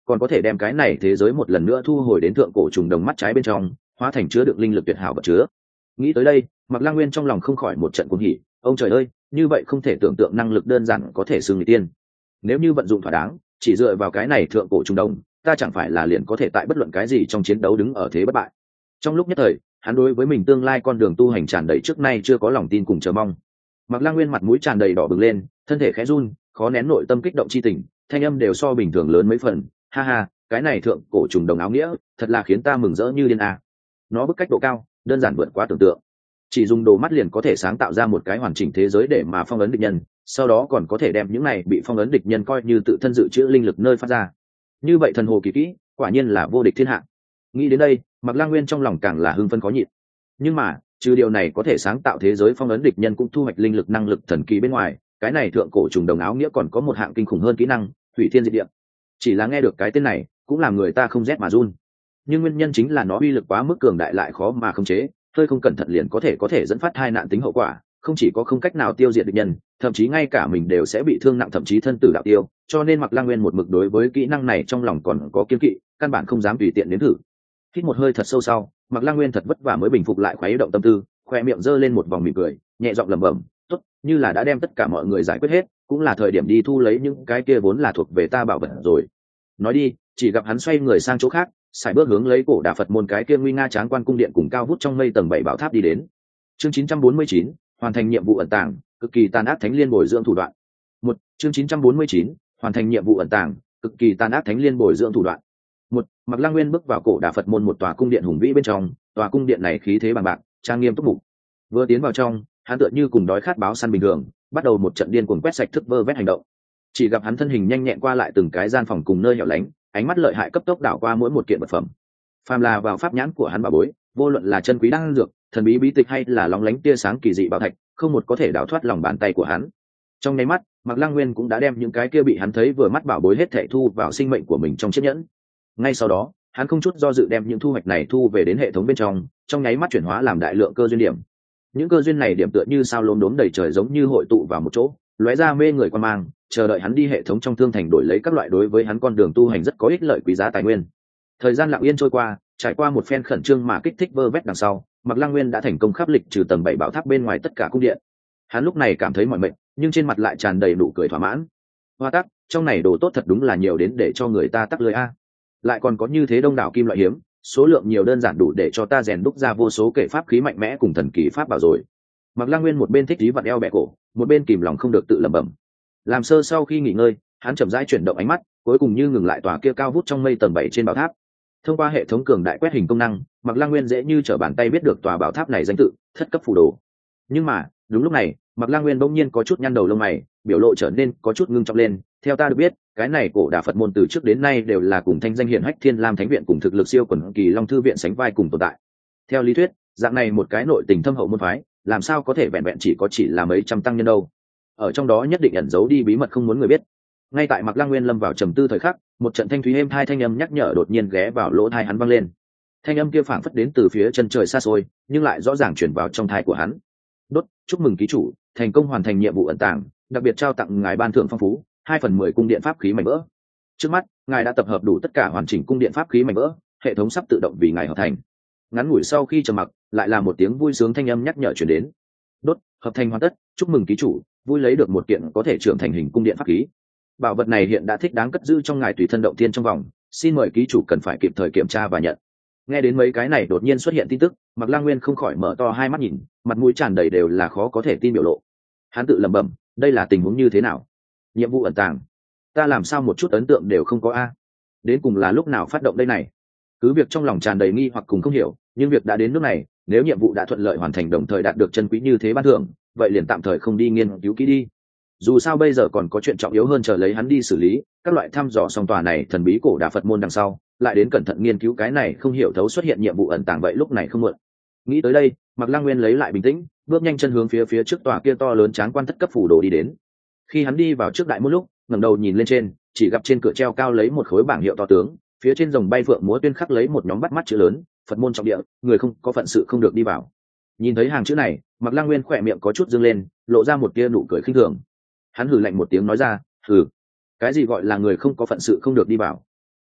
còn có thể đem cái này thế giới một lần nữa thu hồi đến thượng cổ trùng đồng mắt trái bên trong, hóa thành chứa đựng linh lực tuyệt hảo vật chứa. Nghĩ tới đây, Mạc Lăng Nguyên trong lòng không khỏi một trận cuồng hỉ, ông trời ơi, như vậy không thể tưởng tượng năng lực đơn giản có thể xưng người tiên. Nếu như vận dụng thỏa đáng, chỉ dựa vào cái này thượng cổ trùng đồng, ta chẳng phải là liền có thể tại bất luận cái gì trong chiến đấu đứng ở thế bất bại. Trong lúc nhất thời, hắn đối với mình tương lai con đường tu hành tràn đầy trước nay chưa có lòng tin cùng chờ mong. Mạc Lăng Nguyên mặt mũi tràn đầy đỏ bừng lên, thân thể khẽ run, khó nén nội tâm kích động chi tình, thanh âm đều so bình thường lớn mấy phần. Ha ha, cái này thượng cổ trùng đồng áo nghĩa, thật là khiến ta mừng rỡ như điên à. Nó bức cách độ cao, đơn giản vượt quá tưởng tượng. Chỉ dùng đồ mắt liền có thể sáng tạo ra một cái hoàn chỉnh thế giới để mà phong ấn địch nhân, sau đó còn có thể đem những này bị phong ấn địch nhân coi như tự thân dự trữ linh lực nơi phát ra. Như vậy thần hồ kỳ kỹ, quả nhiên là vô địch thiên hạ. Nghĩ đến đây, Mạc Lăng Nguyên trong lòng càng là hưng phấn khó nhịn. Nhưng mà, trừ điều này có thể sáng tạo thế giới phong ấn địch nhân cũng thu hoạch linh lực năng lực thần kỳ bên ngoài, cái này thượng cổ trùng đồng áo nghĩa còn có một hạng kinh khủng hơn kỹ năng, hủy thiên diệt địa. Chỉ là nghe được cái tên này, cũng làm người ta không rét mà run. Nhưng nguyên nhân chính là nó uy lực quá mức cường đại lại khó mà khống chế, hơi không cẩn thận liền có thể dẫn phát tai nạn tính hậu quả, không chỉ có không cách nào tiêu diệt địch nhân, thậm chí ngay cả mình đều sẽ bị thương nặng, thậm chí thân tử đạo tiêu. Cho nên Mạc Lăng Nguyên một mực đối với kỹ năng này trong lòng còn có kiêng kỵ, căn bản không dám tùy tiện nếm thử. Hít một hơi thật sâu sau, Mạc Lăng Nguyên thật vất vả mới bình phục lại khuấy động tâm tư, khoe miệng giơ lên một vòng mỉm cười, nhẹ giọng lẩm bẩm, tốt, như là đã đem tất cả mọi người giải quyết hết, cũng là thời điểm đi thu lấy những cái kia vốn là thuộc về ta bảo vật rồi. Nói đi, chỉ gặp hắn xoay người sang chỗ khác, sải bước hướng lấy cổ Đà Phật môn cái kia nguy nga tráng quan cung điện cùng cao vút trong mây tầng 7 bảo tháp đi đến. Chương 949, hoàn thành nhiệm vụ ẩn tàng, cực kỳ tàn ác thánh liên bồi dưỡng thủ đoạn. Chương 949, hoàn thành nhiệm vụ ẩn tàng, cực kỳ tàn ác thánh liên bồi dưỡng thủ đoạn. Mạc Lăng Nguyên bước vào cổ Đà Phật môn một tòa cung điện hùng vĩ bên trong, tòa cung điện này khí thế bằng bạc, trang nghiêm túc mục. Vừa tiến vào trong, hắn tựa như cùng đói khát báo săn bình thường, bắt đầu một trận điên cuồng quét sạch thức vơ vét hành động. Chỉ gặp hắn thân hình nhanh nhẹn qua lại từng cái gian phòng cùng nơi hẻo lánh, ánh mắt lợi hại cấp tốc đảo qua mỗi một kiện vật phẩm. Phàm là vào pháp nhãn của hắn bảo bối, vô luận là chân quý đan dược, thần bí bí tịch hay là lóng lánh tia sáng kỳ dị bảo thạch, không một có thể đảo thoát lòng bàn tay của hắn. Trong nháy mắt, Mạc Lăng Nguyên cũng đã đem những cái kia bị hắn thấy vừa mắt bảo bối hết thảy thu vào sinh mệnh của mình trong chiếc nhẫn. Ngay sau đó, hắn không chút do dự đem những thu hoạch này thu về đến hệ thống bên trong nháy mắt chuyển hóa làm đại lượng cơ duyên điểm. Những cơ duyên này điểm tựa như sao lốm đốm đầy trời, giống như hội tụ vào một chỗ, lóe ra mê người quan mang, chờ đợi hắn đi hệ thống trong thương thành đổi lấy các loại đối với hắn con đường tu hành rất có ích lợi quý giá tài nguyên. Thời gian lặng yên trôi qua, trải qua một phen khẩn trương mà kích thích vơ vét đằng sau, Mạc Lăng Nguyên đã thành công khắp lịch trừ tầng 7 bảo tháp bên ngoài tất cả cung điện. Hắn lúc này cảm thấy mỏi mệt, nhưng trên mặt lại tràn đầy nụ cười thỏa mãn. Hoa tắc, trong này đồ tốt thật đúng là nhiều đến để cho người ta tắc lưỡi a. Lại còn có như thế đông đảo kim loại hiếm, số lượng nhiều đơn giản đủ để cho ta rèn đúc ra vô số kể pháp khí mạnh mẽ cùng thần kỳ pháp bảo rồi. Mạc Lăng Nguyên một bên thích trí vặn eo bẹ cổ, một bên kìm lòng không được tự lẩm bẩm. Làm sơ sau khi nghỉ ngơi, hắn chậm rãi chuyển động ánh mắt, cuối cùng như ngừng lại tòa kia cao vút trong mây tầng 7 trên bảo tháp. Thông qua hệ thống cường đại quét hình công năng, Mạc Lăng Nguyên dễ như trở bàn tay biết được tòa bảo tháp này danh tự, thất cấp phù đồ. Nhưng mà, đúng lúc này, Mạc Lăng Nguyên bỗng nhiên có chút nhăn đầu lông mày, biểu lộ trở nên có chút ngưng trọng lên. Theo ta được biết, cái này cổ Đà Phật môn từ trước đến nay đều là cùng thanh danh hiển hách Thiên Lam Thánh viện cùng thực lực siêu quần kỳ Long Thư viện sánh vai cùng tồn tại. Theo lý thuyết, dạng này một cái nội tình thâm hậu môn phái, làm sao có thể vẹn vẹn chỉ là mấy trăm tăng nhân đâu? Ở trong đó nhất định ẩn giấu đi bí mật không muốn người biết. Ngay tại Mạc Lăng Nguyên lâm vào trầm tư thời khắc, một trận thanh thúy êm thai thanh âm nhắc nhở đột nhiên ghé vào lỗ tai hắn vang lên. Thanh âm kia phảng phất đến từ phía chân trời xa xôi, nhưng lại rõ ràng truyền vào trong tai của hắn. Đốt, chúc mừng ký chủ, thành công hoàn thành nhiệm vụ ẩn tàng, đặc biệt trao tặng ngài ban thưởng phong phú, 2/10 cung điện pháp khí mảnh vỡ. Trước mắt, ngài đã tập hợp đủ tất cả hoàn chỉnh cung điện pháp khí mảnh vỡ, hệ thống sắp tự động vì ngài hợp thành. Ngắn ngủi sau khi trầm mặc, lại là một tiếng vui sướng thanh âm nhắc nhở truyền đến. Đốt, hợp thành hoàn tất, chúc mừng ký chủ, vui lấy được một kiện có thể trưởng thành hình cung điện pháp khí. Bảo vật này hiện đã thích đáng cất giữ trong ngài tùy thân động thiên trong vòng, xin mời ký chủ cần phải kịp thời kiểm tra và nhận. Nghe đến mấy cái này đột nhiên xuất hiện tin tức, Mạc Lăng Nguyên không khỏi mở to hai mắt nhìn, mặt mũi tràn đầy đều là khó có thể tin biểu lộ. Hắn tự lẩm bẩm, đây là tình huống như thế nào? Nhiệm vụ ẩn tàng, ta làm sao một chút ấn tượng đều không có a? Đến cùng là lúc nào phát động đây này? Cứ việc trong lòng tràn đầy nghi hoặc cùng không hiểu, nhưng việc đã đến nước này, nếu nhiệm vụ đã thuận lợi hoàn thành đồng thời đạt được chân quý như thế ban thưởng, vậy liền tạm thời không đi nghiên cứu kỹ đi. Dù sao bây giờ còn có chuyện trọng yếu hơn chờ lấy hắn đi xử lý, các loại thăm dò xong tòa này thần bí cổ Đà Phật môn đằng sau, lại đến cẩn thận nghiên cứu cái này không hiểu thấu xuất hiện nhiệm vụ ẩn tàng, vậy lúc này không muộn. Nghĩ tới đây, Mạc Lăng Nguyên lấy lại bình tĩnh, bước nhanh chân hướng phía trước tòa kia to lớn tráng quan thất cấp phủ đồ đi đến. Khi hắn đi vào trước đại môn lúc, ngẩng đầu nhìn lên trên, chỉ gặp trên cửa treo cao lấy một khối bảng hiệu to tướng, phía trên rồng bay phượng múa tuyên khắc lấy một nhóm bắt mắt chữ lớn, Phật môn trọng địa, người không có phận sự không được đi vào. Nhìn thấy hàng chữ này, Mạc Lăng Nguyên khỏe miệng có chút dương lên, lộ ra một tia nụ cười khinh thường. Hắn hừ lạnh một tiếng nói ra, hừ, cái gì gọi là người không có phận sự không được đi vào?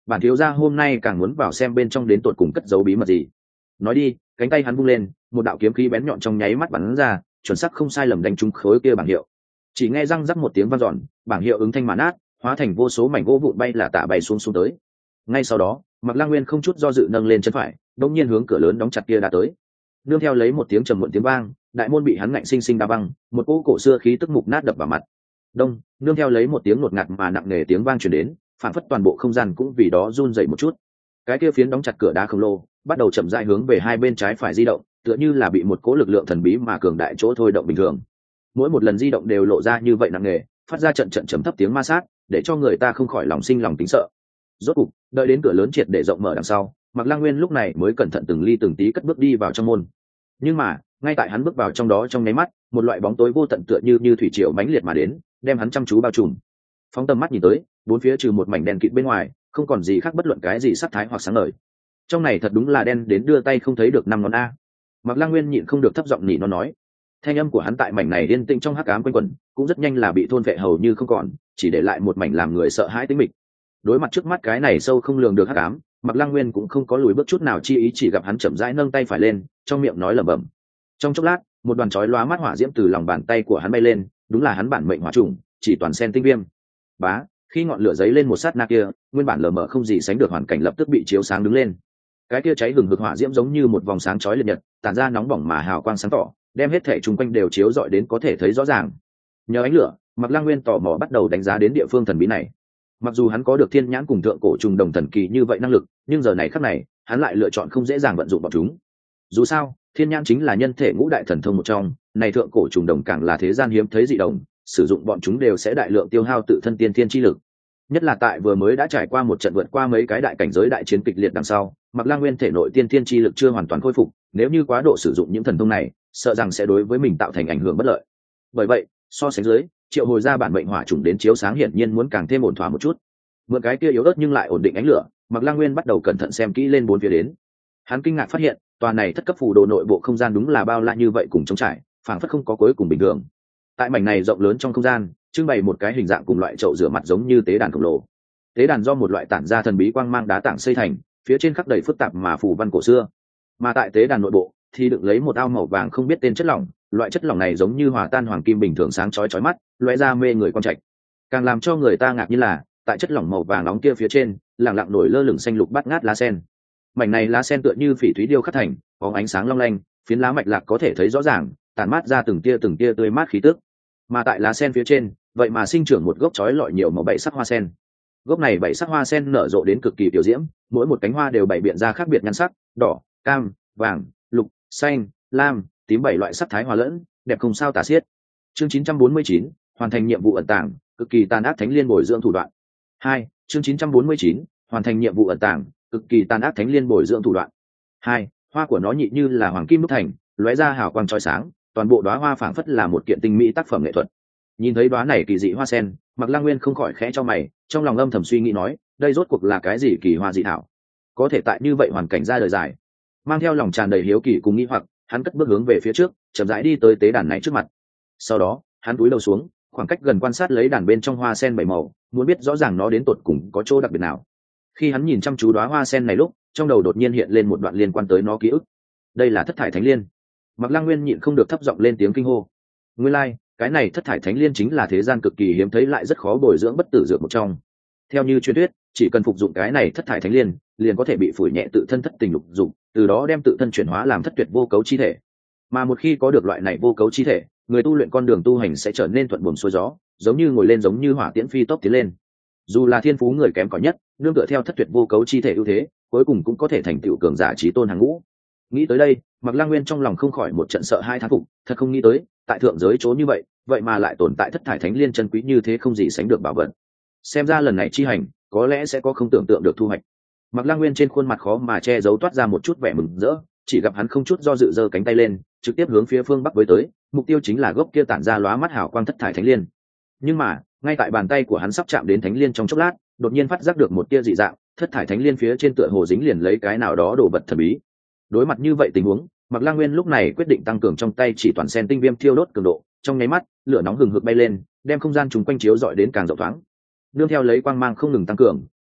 bản thiếu gia hôm nay càng muốn vào xem bên trong đến tột cùng cất giấu bí mật gì. Nói đi, cánh tay hắn vung lên, một đạo kiếm khí bén nhọn trong nháy mắt bắn ra, chuẩn xác không sai lầm đánh trúng khối kia bảng hiệu. Chỉ nghe răng rắc một tiếng vang dọn, bảng hiệu ứng thanh mà nát, hóa thành vô số mảnh gỗ vụn bay là tả bay xuống tới. Ngay sau đó, Mạc Lang Nguyên không chút do dự nâng lên chân phải, đột nhiên hướng cửa lớn đóng chặt kia đã tới. Nương theo lấy một tiếng trầm muộn tiếng vang, đại môn bị hắn ngạnh sinh sinh đá văng, một cỗ cổ xưa khí tức mục nát đập vào mặt. Đông, nương theo lấy một tiếng ngột ngạt mà nặng nề tiếng vang truyền đến, phản phất toàn bộ không gian cũng vì đó run rẩy một chút. Cái kia phiến đóng chặt cửa đá khổng lồ, bắt đầu chậm rãi hướng về hai bên trái phải di động, tựa như là bị một cỗ lực lượng thần bí mà cường đại chỗ thôi động bình thường. Mỗi một lần di động đều lộ ra như vậy nặng nề, phát ra trận trận trầm thấp tiếng ma sát, để cho người ta không khỏi lòng sinh lòng tính sợ. Rốt cục, đợi đến cửa lớn triệt để rộng mở đằng sau, Mạc Lang Nguyên lúc này mới cẩn thận từng ly từng tí cất bước đi vào trong môn. Nhưng mà, ngay tại hắn bước vào trong đó trong nháy mắt, một loại bóng tối vô tận tựa như thủy triều mãnh liệt mà đến, đem hắn chăm chú bao trùm. Phóng tầm mắt nhìn tới, bốn phía trừ một mảnh đen kịt bên ngoài, không còn gì khác bất luận cái gì sắc thái hoặc sáng ngời. Trong này thật đúng là đen đến đưa tay không thấy được năm ngón a. Mạc Lang Nguyên nhịn không được thấp giọng nỉ nó nói. Thanh âm của hắn tại mảnh này yên tĩnh trong hắc ám quanh quẩn, cũng rất nhanh là bị thôn phệ hầu như không còn, chỉ để lại một mảnh làm người sợ hãi tĩnh mịch. Đối mặt trước mắt cái này sâu không lường được hắc ám, Mạc Lang Nguyên cũng không có lùi bước chút nào chi ý, chỉ gặp hắn chậm rãi nâng tay phải lên, trong miệng nói lẩm bẩm. Trong chốc lát, một đoàn chói lóa mắt hỏa diễm từ lòng bàn tay của hắn bay lên, đúng là hắn bản mệnh hỏa trùng, chỉ toàn sen tinh viêm. Bá, khi ngọn lửa giấy lên một sát na kia, nguyên bản lờ mờ không gì sánh được hoàn cảnh lập tức bị chiếu sáng đứng lên. Cái kia cháy hừng hực hỏa diễm giống như một vòng sáng chói liệt nhật, tản ra nóng bỏng mà hào quang sáng tỏ, đem hết thể chung quanh đều chiếu rọi đến có thể thấy rõ ràng. Nhờ ánh lửa, Mạc Lang Nguyên tò mò bắt đầu đánh giá đến địa phương thần bí này. Mặc dù hắn có được thiên nhãn cùng thượng cổ trùng đồng thần kỳ như vậy năng lực, nhưng giờ này khắc này, hắn lại lựa chọn không dễ dàng vận dụng bọn chúng. Dù sao, thiên nhãn chính là nhân thể ngũ đại thần thông một trong, này thượng cổ trùng đồng càng là thế gian hiếm thấy dị đồng, sử dụng bọn chúng đều sẽ đại lượng tiêu hao tự thân tiên thiên chi lực. Nhất là tại vừa mới đã trải qua một trận vượt qua mấy cái đại cảnh giới đại chiến kịch liệt đằng sau, Mạc Lang Nguyên thể nội tiên thiên chi lực chưa hoàn toàn khôi phục, nếu như quá độ sử dụng những thần thông này, sợ rằng sẽ đối với mình tạo thành ảnh hưởng bất lợi. Bởi vậy, so sánh dưới, triệu hồi ra bản mệnh hỏa trùng đến chiếu sáng hiển nhiên muốn càng thêm ổn thỏa một chút. Mượn cái kia yếu ớt nhưng lại ổn định ánh lửa, Mạc Lang Nguyên bắt đầu cẩn thận xem kỹ lên bốn phía đến. Hắn kinh ngạc phát hiện, tòa này thất cấp phù đồ nội bộ không gian đúng là bao la như vậy cùng trống trải, phảng phất không có cuối cùng bình thường. Tại mảnh này rộng lớn trong không gian, trưng bày một cái hình dạng cùng loại chậu rửa mặt giống như tế đàn khổng lồ. Tế đàn do một loại tản ra thần bí quang mang đá tảng xây thành, phía trên khắc đầy phức tạp mà phù văn cổ xưa. Mà tại tế đàn nội bộ thì đựng lấy một ao màu vàng không biết tên chất lỏng, loại chất lỏng này giống như hòa tan hoàng kim bình thường sáng chói chói mắt, lóe ra mê người quan trạch. Càng làm cho người ta ngạc nhiên là, tại chất lỏng màu vàng nóng kia phía trên, lặng lặng nổi lơ lửng xanh lục bát ngát lá sen. Mảnh này lá sen tựa như phỉ thúy điêu khắc thành, có ánh sáng long lanh, phiến lá mạch lạc có thể thấy rõ ràng, tản mát ra từng tia tươi mát khí tức. Mà tại lá sen phía trên, vậy mà sinh trưởng một gốc chói lọi nhiều màu bảy sắc hoa sen. Gốc này bảy sắc hoa sen nở rộ đến cực kỳ tiểu diễm, mỗi một cánh hoa đều bày biện ra khác biệt nhan sắc, đỏ, cam, vàng, lục, xanh, lam, tím, bảy loại sắc thái hòa lẫn, đẹp không sao tả xiết. Chương 949, hoàn thành nhiệm vụ ẩn tàng, cực kỳ tàn ác thánh liên bồi dưỡng thủ đoạn. 2. Chương 949, hoàn thành nhiệm vụ ẩn tàng, cực kỳ tàn ác thánh liên bồi dưỡng thủ đoạn. 2. Hoa của nó nhị như là hoàng kim đúc thành, lóe ra hào quang chói sáng, toàn bộ đóa hoa phảng phất là một kiện tinh mỹ tác phẩm nghệ thuật. Nhìn thấy đóa này kỳ dị hoa sen, Mạc Lang Nguyên không khỏi khẽ cho mày, trong lòng âm thầm suy nghĩ nói, đây rốt cuộc là cái gì kỳ hoa dị thảo, có thể tại như vậy hoàn cảnh ra đời dài. Mang theo lòng tràn đầy hiếu kỳ cùng nghi hoặc, hắn cất bước hướng về phía trước, chậm rãi đi tới tế đàn này trước mặt. Sau đó, hắn cúi đầu xuống, khoảng cách gần quan sát lấy đàn bên trong hoa sen bảy màu, muốn biết rõ ràng nó đến tột cùng có chỗ đặc biệt nào. Khi hắn nhìn chăm chú đóa hoa sen này lúc, trong đầu đột nhiên hiện lên một đoạn liên quan tới nó ký ức. Đây là thất thải thánh liên. Mạc Lang Nguyên nhịn không được thấp giọng lên tiếng kinh hô. Nguyên lai, cái này thất thải thánh liên chính là thế gian cực kỳ hiếm thấy lại rất khó bồi dưỡng bất tử dược một trong. Theo như truyền thuyết, chỉ cần phục dụng cái này thất thải thánh liên, liền có thể bị phủi nhẹ tự thân thất tình lục dục, từ đó đem tự thân chuyển hóa làm thất tuyệt vô cấu chi thể. Mà một khi có được loại này vô cấu chi thể, người tu luyện con đường tu hành sẽ trở nên thuận buồm xuôi gió, giống như ngồi lên giống như hỏa tiễn phi tốc tiến lên. Dù là thiên phú người kém cỏi nhất, nương tựa theo thất tuyệt vô cấu chi thể ưu thế, cuối cùng cũng có thể thành tựu cường giả chí tôn hàng ngũ. Nghĩ tới đây, Mạc Lang Nguyên trong lòng không khỏi một trận sợ hai thán phục, thật không nghĩ tới, tại thượng giới chỗ như vậy, vậy mà lại tồn tại thất thải thánh liên chân quý như thế không gì sánh được bảo vật. Xem ra lần này chi hành, có lẽ sẽ có không tưởng tượng được thu hoạch. Mạc Lang Nguyên trên khuôn mặt khó mà che giấu toát ra một chút vẻ mừng rỡ, chỉ gặp hắn không chút do dự giơ cánh tay lên, trực tiếp hướng phía phương bắc với tới, mục tiêu chính là gốc kia tản ra lóa mắt hào quang thất thải thánh liên. Nhưng mà, ngay tại bàn tay của hắn sắp chạm đến thánh liên trong chốc lát, đột nhiên phát giác được một tia dị dạng, thất thải thánh liên phía trên tựa hồ dính liền lấy cái nào đó đồ vật thần bí. Đối mặt như vậy tình huống, Mạc Lang Nguyên lúc này quyết định tăng cường trong tay chỉ toàn sen tinh viêm thiêu đốt cường độ, trong nháy mắt, lửa nóng hừng hực bay lên, đem không gian chúng quanh chiếu rọi đến càng rộng thoáng. Nương theo lấy quang mang không ngừng tăng cường,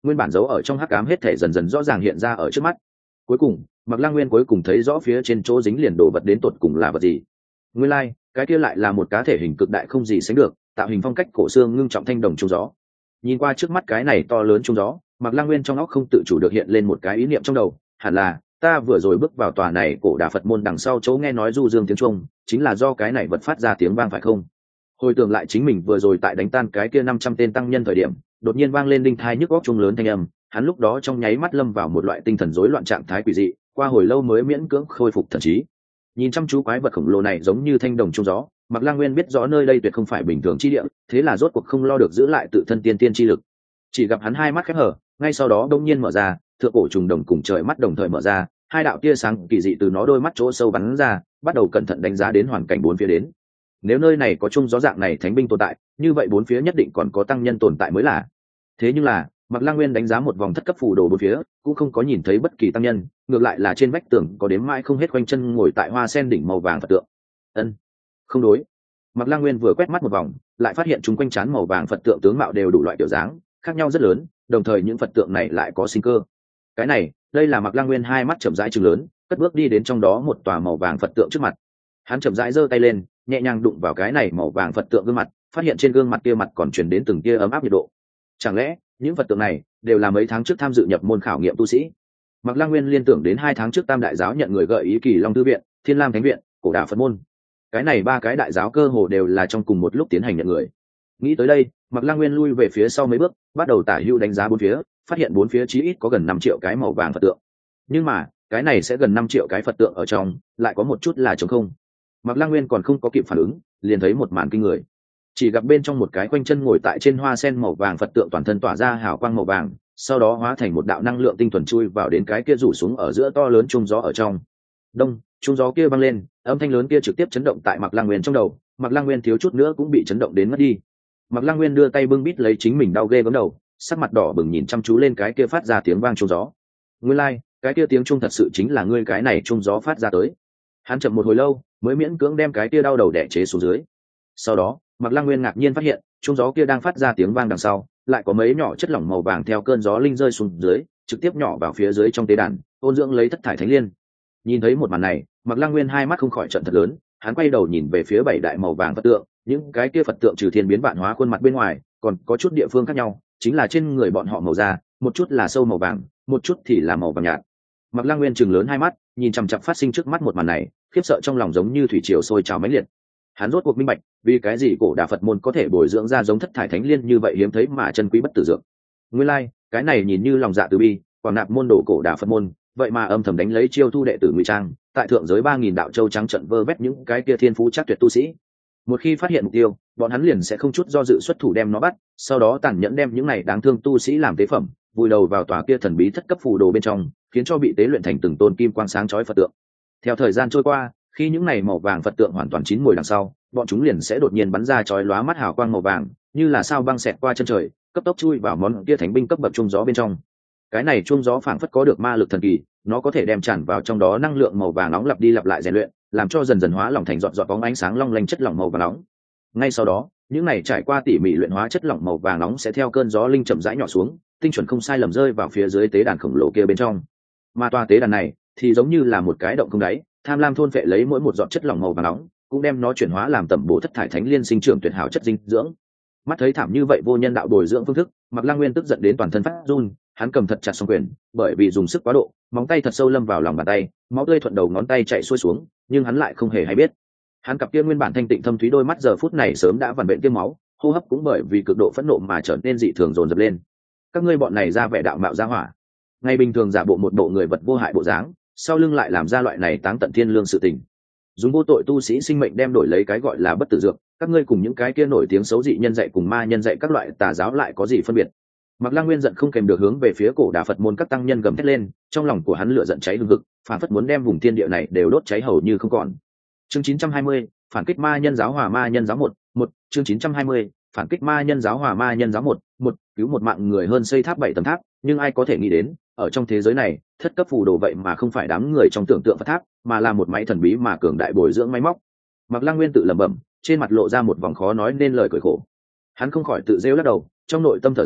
nguyên bản giấu ở trong hắc ám hết thể dần dần rõ ràng hiện ra ở trước mắt. Cuối cùng Mạc Lăng Nguyên cuối cùng thấy rõ phía trên chỗ dính liền đồ vật đến tột cùng là vật gì. Nguyên lai cái kia lại là một cá thể hình cực đại không gì sánh được, tạo hình phong cách cổ xương ngưng trọng thanh đồng trung gió. Nhìn qua trước mắt cái này to lớn trung gió, Mạc Lăng Nguyên trong óc không tự chủ được hiện lên một cái ý niệm trong đầu, hẳn là ta vừa rồi bước vào tòa này cổ đà Phật môn đằng sau chỗ nghe nói du dương tiếng chuông, chính là do cái này vật phát ra tiếng vang phải không? Hồi tưởng lại chính mình vừa rồi tại đánh tan cái kia 500 tên tăng nhân thời điểm, đột nhiên vang lên đinh thai nhức óc trung lớn thanh âm, hắn lúc đó trong nháy mắt lâm vào một loại tinh thần rối loạn trạng thái quỷ dị, qua hồi lâu mới miễn cưỡng khôi phục thần trí. Nhìn chăm chú quái vật khổng lồ này giống như thanh đồng trung gió, Mạc Lăng Nguyên biết rõ nơi đây tuyệt không phải bình thường chi địa, thế là rốt cuộc không lo được giữ lại tự thân tiên tiên chi lực. Chỉ gặp hắn hai mắt khép hở, ngay sau đó đông nhiên mở ra, thượng cổ trùng đồng cùng trời mắt đồng thời mở ra, hai đạo tia sáng kỳ dị từ nó đôi mắt chỗ sâu bắn ra, bắt đầu cẩn thận đánh giá đến hoàn cảnh bốn phía đến. Nếu nơi này có chung gió dạng này thánh binh tồn tại, như vậy bốn phía nhất định còn có tăng nhân tồn tại mới là. Thế nhưng là Mạc Lăng Nguyên đánh giá một vòng thất cấp phù đồ bốn phía, cũng không có nhìn thấy bất kỳ tăng nhân, ngược lại là trên vách tường có đếm mãi không hết quanh chân ngồi tại hoa sen đỉnh màu vàng Phật tượng. Ân, không đối. Mạc Lăng Nguyên vừa quét mắt một vòng, lại phát hiện chúng quanh trán màu vàng Phật tượng tướng mạo đều đủ loại kiểu dáng, khác nhau rất lớn, đồng thời những Phật tượng này lại có sinh cơ. Cái này, đây là Mạc Lăng Nguyên hai mắt chậm rãi trừng lớn, cất bước đi đến trong đó một tòa màu vàng Phật tượng trước mặt. Hắn chậm rãi giơ tay lên, nhẹ nhàng đụng vào cái này màu vàng Phật tượng gương mặt, phát hiện trên gương mặt kia mặt còn truyền đến từng tia ấm áp nhiệt độ. Chẳng lẽ những Phật tượng này đều là mấy tháng trước tham dự nhập môn khảo nghiệm tu sĩ? Mạc Lăng Nguyên liên tưởng đến 2 tháng trước Tam Đại giáo nhận người gợi ý Kỳ Long Thư viện, Thiên Lam Thánh viện, Cổ Đà Phật môn. Cái này ba cái đại giáo cơ hồ đều là trong cùng một lúc tiến hành nhận người. Nghĩ tới đây, Mạc Lăng Nguyên lui về phía sau mấy bước, bắt đầu tả hữu đánh giá bốn phía, phát hiện bốn phía chí ít có gần 5 triệu cái màu vàng Phật tượng. Nhưng mà, cái này sẽ gần 5 triệu cái Phật tượng ở trong, lại có một chút là trống không. Mạc Lăng Nguyên còn không có kịp phản ứng, liền thấy một màn kinh người. Chỉ gặp bên trong một cái quanh chân ngồi tại trên hoa sen màu vàng Phật tượng toàn thân tỏa ra hào quang màu vàng, sau đó hóa thành một đạo năng lượng tinh thuần chui vào đến cái kia rủ xuống ở giữa to lớn trung gió ở trong. Đông, trung gió kia băng lên, âm thanh lớn kia trực tiếp chấn động tại Mạc Lăng Nguyên trong đầu, Mạc Lăng Nguyên thiếu chút nữa cũng bị chấn động đến mất đi. Mạc Lăng Nguyên đưa tay bưng bít lấy chính mình đau ghê gớm đầu, sắc mặt đỏ bừng nhìn chăm chú lên cái kia phát ra tiếng vang trung gió. Nguyên lai, cái kia tiếng trung thật sự chính là ngươi cái này trung gió phát ra tới. Hắn chậm một hồi lâu, mới miễn cưỡng đem cái kia đau đầu đè chế xuống dưới. Sau đó, Mạc Lăng Nguyên ngạc nhiên phát hiện, trung gió kia đang phát ra tiếng vang đằng sau, lại có mấy nhỏ chất lỏng màu vàng theo cơn gió linh rơi xuống dưới, trực tiếp nhỏ vào phía dưới trong tế đàn, ôn dưỡng lấy thất thải thánh liên. Nhìn thấy một màn này, Mạc Lăng Nguyên hai mắt không khỏi trợn thật lớn, hắn quay đầu nhìn về phía 7 đại màu vàng Phật tượng, những cái kia Phật tượng trừ thiên biến vạn hóa khuôn mặt bên ngoài, còn có chút địa phương khác nhau, chính là trên người bọn họ màu da, một chút là sâu màu vàng, một chút thì là màu vàng nhạt. Mạc Lăng Nguyên trừng lớn hai mắt, nhìn chằm chằm phát sinh trước mắt một màn này, khiếp sợ trong lòng giống như thủy triều sôi trào mãnh liệt. Hắn rốt cuộc minh bạch, vì cái gì Cổ Đà Phật môn có thể bồi dưỡng ra giống thất thải thánh liên như vậy hiếm thấy mà chân quý bất tử dược. Nguyên lai, cái này nhìn như lòng dạ từ bi, quảng nạp môn đồ Cổ Đà Phật môn, vậy mà âm thầm đánh lấy chiêu thu đệ tử ngụy trang, tại thượng giới 3000 đạo châu trắng trận vơ vét những cái kia thiên phú chắc tuyệt tu sĩ. Một khi phát hiện mục tiêu, bọn hắn liền sẽ không chút do dự xuất thủ đem nó bắt, sau đó tàn nhẫn đem những này đáng thương tu sĩ làm tế phẩm, vùi đầu vào tòa kia thần bí thất cấp phù đồ bên trong, khiến cho bị tế luyện thành từng tôn kim quang sáng chói Phật tượng. Theo thời gian trôi qua, khi những này màu vàng Phật tượng hoàn toàn chín mùi đằng sau, bọn chúng liền sẽ đột nhiên bắn ra chói lóa mắt hào quang màu vàng, như là sao băng xẹt qua chân trời, cấp tốc chui vào món kia thánh binh cấp bậc trung gió bên trong. Cái này trung gió phảng phất có được ma lực thần kỳ, nó có thể đem tràn vào trong đó năng lượng màu vàng nóng lặp đi lặp lại rèn luyện, làm cho dần dần hóa lỏng thành giọt giọt bóng ánh sáng long lanh chất lỏng màu vàng nóng. Ngay sau đó, những này trải qua tỉ mỉ luyện hóa chất lỏng màu vàng nóng sẽ theo cơn gió linh chậm rãi nhỏ xuống, tinh chuẩn không sai lầm rơi vào phía dưới tế đàn khổng lồ kia bên trong. Mà tòa tế đàn này thì giống như là một cái động không đáy, tham lam thôn phệ lấy mỗi một giọt chất lỏng màu vàng nóng, cũng đem nó chuyển hóa làm tẩm bổ thất thải thánh liên sinh trưởng tuyệt hảo chất dinh dưỡng. Mắt thấy thảm như vậy vô nhân đạo bồi dưỡng phương thức, Mạc Lăng Nguyên tức giận đến toàn thân phát run, hắn cầm thật chặt song quyền, bởi vì dùng sức quá độ, móng tay thật sâu lâm vào lòng bàn tay, máu tươi thuận đầu ngón tay chạy xuôi xuống, nhưng hắn lại không hề hay biết. Hắn cặp kia nguyên bản thanh tịnh thâm thúy đôi mắt giờ phút này sớm đã vằn vện tiêm máu, hô hấp cũng bởi vì cực độ phẫn nộ mà trở nên dị thường dồn dập lên. Các ngươi bọn này ra vẻ đạo mạo ra hỏa, ngày bình thường giả bộ một bộ người vật vô hại bộ dáng, sau lưng lại làm ra loại này táng tận thiên lương sự tình, dùng vô tội tu sĩ sinh mệnh đem đổi lấy cái gọi là bất tử dược. Các ngươi cùng những cái kia nổi tiếng xấu dị nhân dạy cùng ma nhân dạy các loại tà giáo lại có gì phân biệt? Mạc Lăng Nguyên giận không kèm được hướng về phía Cổ Đà Phật môn các tăng nhân gầm thét lên, trong lòng của hắn lửa giận cháy hừng hực, phản phất muốn đem vùng thiên địa này đều đốt cháy hầu như không còn. Chương 920, phản kích ma nhân giáo hòa ma nhân giáo 1, chương 920, phản kích ma nhân giáo hòa ma nhân giáo 1, cứu một mạng người hơn xây tháp 7 tầng tháp, nhưng ai có thể nghĩ đến, ở trong thế giới này, thất cấp phù đồ vậy mà không phải đám người trong tưởng tượng Phật tháp, mà là một máy thần bí mà cường đại bồi dưỡng máy móc. Mạc Lăng Nguyên tự lẩm bẩm, trên mặt lộ ra một vòng khó nói nên lời cười khổ. Hắn không khỏi tự rêu lắc đầu, trong nội tâm thở dài,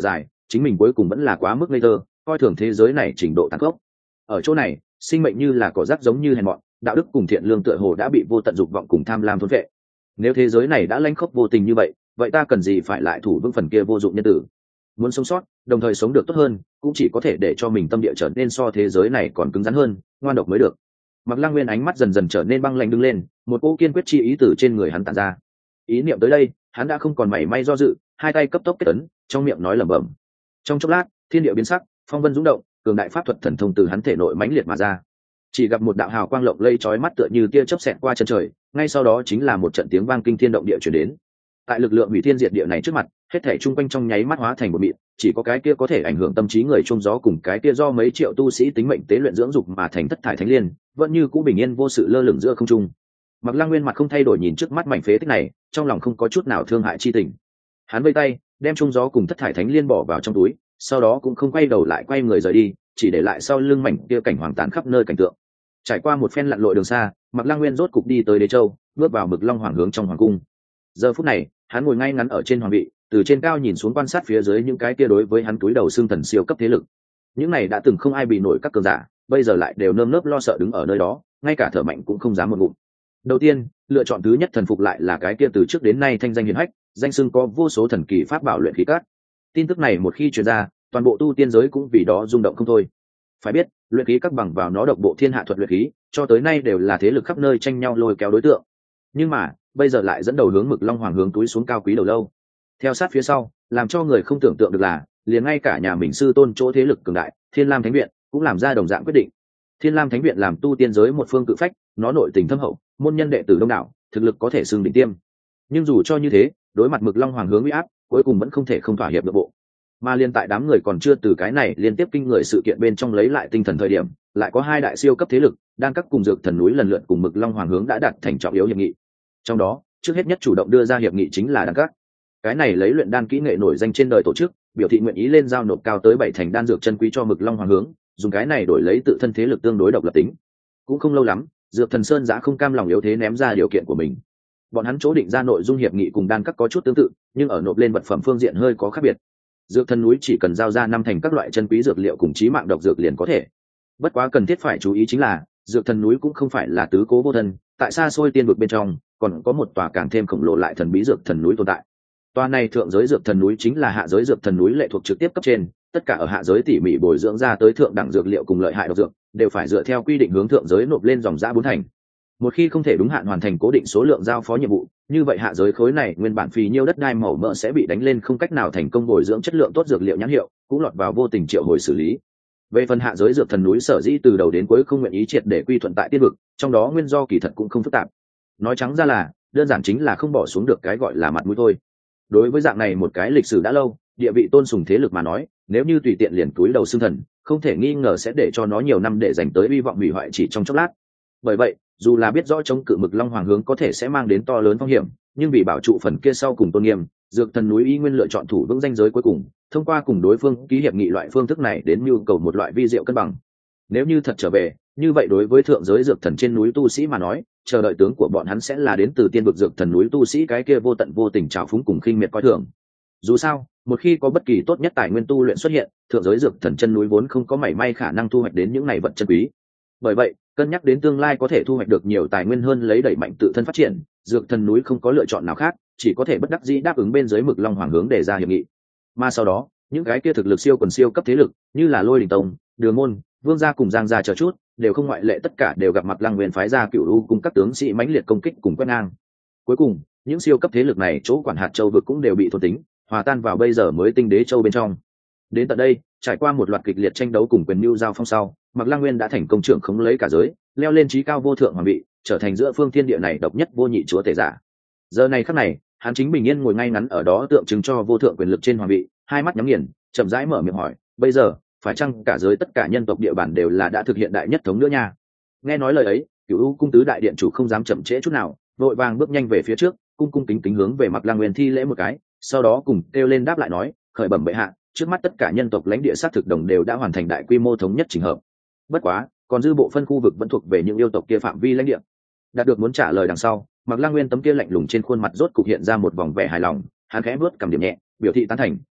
chính mình cuối cùng vẫn là quá mức ngây thơ, coi thường thế giới này trình độ tàn khốc. Ở chỗ này, sinh mệnh như là cỏ rác giống như hèn mọn, đạo đức cùng thiện lương tựa hồ đã bị vô tận dục vọng cùng tham lam thôn vệ. Nếu thế giới này đã lanh khốc vô tình như vậy, vậy ta cần gì phải lại thủ vững phần kia vô dụng nhân tử? Muốn sống sót, đồng thời sống được tốt hơn, cũng chỉ có thể để cho mình tâm địa trở nên so thế giới này còn cứng rắn hơn, ngoan độc mới được. Mạc Lăng Nguyên ánh mắt dần dần trở nên băng lãnh đứng lên, một cỗ kiên quyết chi ý từ trên người hắn tản ra. Ý niệm tới đây, hắn đã không còn mảy may do dự, hai tay cấp tốc kết ấn, trong miệng nói lẩm bẩm. Trong chốc lát, thiên địa biến sắc, phong vân rung động, cường đại pháp thuật thần thông từ hắn thể nội mãnh liệt mà ra. Chỉ gặp một đạo hào quang lộng lây chói mắt tựa như tia chớp xẹt qua chân trời, ngay sau đó chính là một trận tiếng vang kinh thiên động địa truyền đến. Tại lực lượng hủy thiên diệt địa này trước mặt, hết thảy chung quanh trong nháy mắt hóa thành một mịn, chỉ có cái kia có thể ảnh hưởng tâm trí người trung gió cùng cái kia do mấy triệu tu sĩ tính mệnh tế luyện dưỡng dục mà thành thất thải thánh liên, vẫn như cũ bình yên vô sự lơ lửng giữa không trung. Mạc Lăng Nguyên mặt không thay đổi nhìn trước mắt mảnh phế tích này, trong lòng không có chút nào thương hại chi tình. Hắn vây tay, đem trung gió cùng thất thải thánh liên bỏ vào trong túi, sau đó cũng không quay đầu lại quay người rời đi, chỉ để lại sau lưng mảnh kia cảnh hoàng tàn khắp nơi cảnh tượng. Trải qua một phen lặn lội đường xa, Mạc Lăng Nguyên rốt cục đi tới Đế Châu, bước vào Mực Long Hoàng hướng trong hoàng cung. Giờ phút này, hắn ngồi ngay ngắn ở trên hoàng vị, từ trên cao nhìn xuống quan sát phía dưới những cái kia đối với hắn túi đầu xương thần siêu cấp thế lực. Những này đã từng không ai bị nổi các cường giả, bây giờ lại đều nơm nớp lo sợ đứng ở nơi đó, ngay cả thở mạnh cũng không dám một ngụm. Đầu tiên, lựa chọn thứ nhất thần phục lại là cái kia từ trước đến nay thanh danh hiển hách, danh xưng có vô số thần kỳ pháp bảo luyện khí cát. Tin tức này một khi truyền ra, toàn bộ tu tiên giới cũng vì đó rung động không thôi. Phải biết, luyện khí các bằng vào nó độc bộ thiên hạ thuật luyện khí, cho tới nay đều là thế lực khắp nơi tranh nhau lôi kéo đối tượng. Nhưng mà, bây giờ lại dẫn đầu hướng Mực Long Hoàng hướng túi xuống cao quý đầu lâu. Theo sát phía sau, làm cho người không tưởng tượng được là, liền ngay cả nhà mình sư tôn chỗ thế lực cường đại, Thiên Lam Thánh Viện, cũng làm ra đồng dạng quyết định. Thiên Lam Thánh Viện làm tu tiên giới một phương cự phách, nó nội tình thâm hậu, môn nhân đệ tử đông đảo, thực lực có thể xưng đỉnh tiêm. Nhưng dù cho như thế, đối mặt Mực Long Hoàng hướng uy áp, cuối cùng vẫn không thể không thỏa hiệp được bộ. Mà liên tại đám người còn chưa từ cái này liên tiếp kinh người sự kiện bên trong lấy lại tinh thần thời điểm, lại có hai đại siêu cấp thế lực đang các cùng Dược Thần núi lần lượt cùng Mực Long Hoàng hướng đã đạt thành trọng yếu hiệp nghị. Trong đó, trước hết nhất chủ động đưa ra hiệp nghị chính là Đan Các. Cái này lấy luyện đan kỹ nghệ nổi danh trên đời tổ chức, biểu thị nguyện ý lên giao nộp cao tới 7 thành đan dược chân quý cho Mực Long Hoàng hướng, dùng cái này đổi lấy tự thân thế lực tương đối độc lập tính. Cũng không lâu lắm, Dược Thần Sơn Giã không cam lòng yếu thế ném ra điều kiện của mình. Bọn hắn chỗ định ra nội dung hiệp nghị cùng Đan Các có chút tương tự, nhưng ở nộp lên vật phẩm phương diện hơi có khác biệt. Dược Thần núi chỉ cần giao ra 5 thành các loại chân quý dược liệu cùng chí mạng độc dược liền có thể. Bất quá cần thiết phải chú ý chính là, Dược Thần núi cũng không phải là tứ cố vô thân, tại xa xôi tiên vực bên trong, còn có một tòa càng thêm khổng lồ lại thần bí Dược Thần núi tồn tại. Tòa này thượng giới Dược Thần núi chính là hạ giới Dược Thần núi lệ thuộc trực tiếp cấp trên, tất cả ở hạ giới tỉ mỉ bồi dưỡng ra tới thượng đẳng dược liệu cùng lợi hại độc dược, đều phải dựa theo quy định hướng thượng giới nộp lên dòng giá 4 thành. Một khi không thể đúng hạn hoàn thành cố định số lượng giao phó nhiệm vụ, như vậy hạ giới khối này nguyên bản phì nhiêu đất đai màu mỡ sẽ bị đánh lên không cách nào thành công bồi dưỡng chất lượng tốt dược liệu nhãn hiệu, cũng lọt vào vô tình triệu hồi xử lý. Về phần hạ giới Dược Thần núi sở dĩ từ đầu đến cuối không nguyện ý triệt để quy thuận tại tiên vực, trong đó nguyên do kỳ thật cũng không phức tạp. Nói trắng ra là, đơn giản chính là không bỏ xuống được cái gọi là mặt mũi thôi. Đối với dạng này một cái lịch sử đã lâu, địa vị tôn sùng thế lực mà nói, nếu như tùy tiện liền túi đầu xương thần, không thể nghi ngờ sẽ để cho nó nhiều năm để dành tới hy vọng hủy hoại chỉ trong chốc lát. Bởi vậy, dù là biết rõ chống cự Mực Long Hoàng hướng có thể sẽ mang đến to lớn phong hiểm, nhưng vì bảo trụ phần kia sau cùng tôn nghiêm, Dược Thần núi y nguyên lựa chọn thủ vững danh giới cuối cùng, thông qua cùng đối phương ký hiệp nghị loại phương thức này đến nhu cầu một loại vi diệu cân bằng. Nếu như thật trở về, như vậy đối với thượng giới Dược Thần trên núi tu sĩ mà nói, chờ đợi tướng của bọn hắn sẽ là đến từ tiên vực Dược Thần núi tu sĩ cái kia vô tận vô tình trào phúng cùng khinh miệt coi thường. Dù sao, một khi có bất kỳ tốt nhất tài nguyên tu luyện xuất hiện, thượng giới Dược Thần chân núi vốn không có mảy may khả năng thu hoạch đến những này vật chân quý. Bởi vậy, cân nhắc đến tương lai có thể thu hoạch được nhiều tài nguyên hơn lấy đẩy mạnh tự thân phát triển, Dược Thần núi không có lựa chọn nào khác, chỉ có thể bất đắc dĩ đáp ứng bên dưới Mực Long Hoàng hướng để ra hiệp nghị. Mà sau đó, những cái kia thực lực siêu quần siêu cấp thế lực, như là Lôi Đình Tông, Đường Môn, Vương gia cùng Giang gia chờ chút, đều không ngoại lệ tất cả đều gặp Mạc Lăng Nguyên phái ra Cửu U cùng các tướng sĩ mãnh liệt công kích cùng quét ngang. Cuối cùng, những siêu cấp thế lực này chỗ quản hạt châu vực cũng đều bị thôn tính, hòa tan vào bây giờ mới tinh đế châu bên trong. Đến tận đây, trải qua một loạt kịch liệt tranh đấu cùng quyền mưu giao phong sau, Mạc Lăng Nguyên đã thành công trưởng khống lấy cả giới, leo lên chí cao vô thượng hoàng vị, trở thành giữa phương thiên địa này độc nhất vô nhị chúa tể giả. Giờ này khắc này, hắn chính bình yên ngồi ngay ngắn ở đó tượng trưng cho vô thượng quyền lực trên hoàng vị, hai mắt nhắm nghiền, chậm rãi mở miệng hỏi, bây giờ phải chăng cả giới tất cả nhân tộc địa bàn đều là đã thực hiện đại nhất thống nữa nha? Nghe nói lời ấy, Cửu U cung tứ đại điện chủ không dám chậm trễ chút nào, vội vàng bước nhanh về phía trước, cung cung kính kính hướng về Mạc Lăng Nguyên thi lễ một cái, sau đó cùng kêu lên đáp lại nói, khởi bẩm bệ hạ, trước mắt tất cả nhân tộc lãnh địa sát thực đồng đều đã hoàn thành đại quy mô thống nhất chỉnh hợp. Bất quá, còn dư bộ phân khu vực vẫn thuộc về những yêu tộc kia phạm vi lãnh địa. Đạt được muốn trả lời đằng sau, Mạc Lăng Nguyên tấm kia lạnh lùng trên khuôn mặt rốt cục hiện ra một vòng vẻ hài lòng, hắn khẽ bước cầm điểm nhẹ, biểu thị tán thành,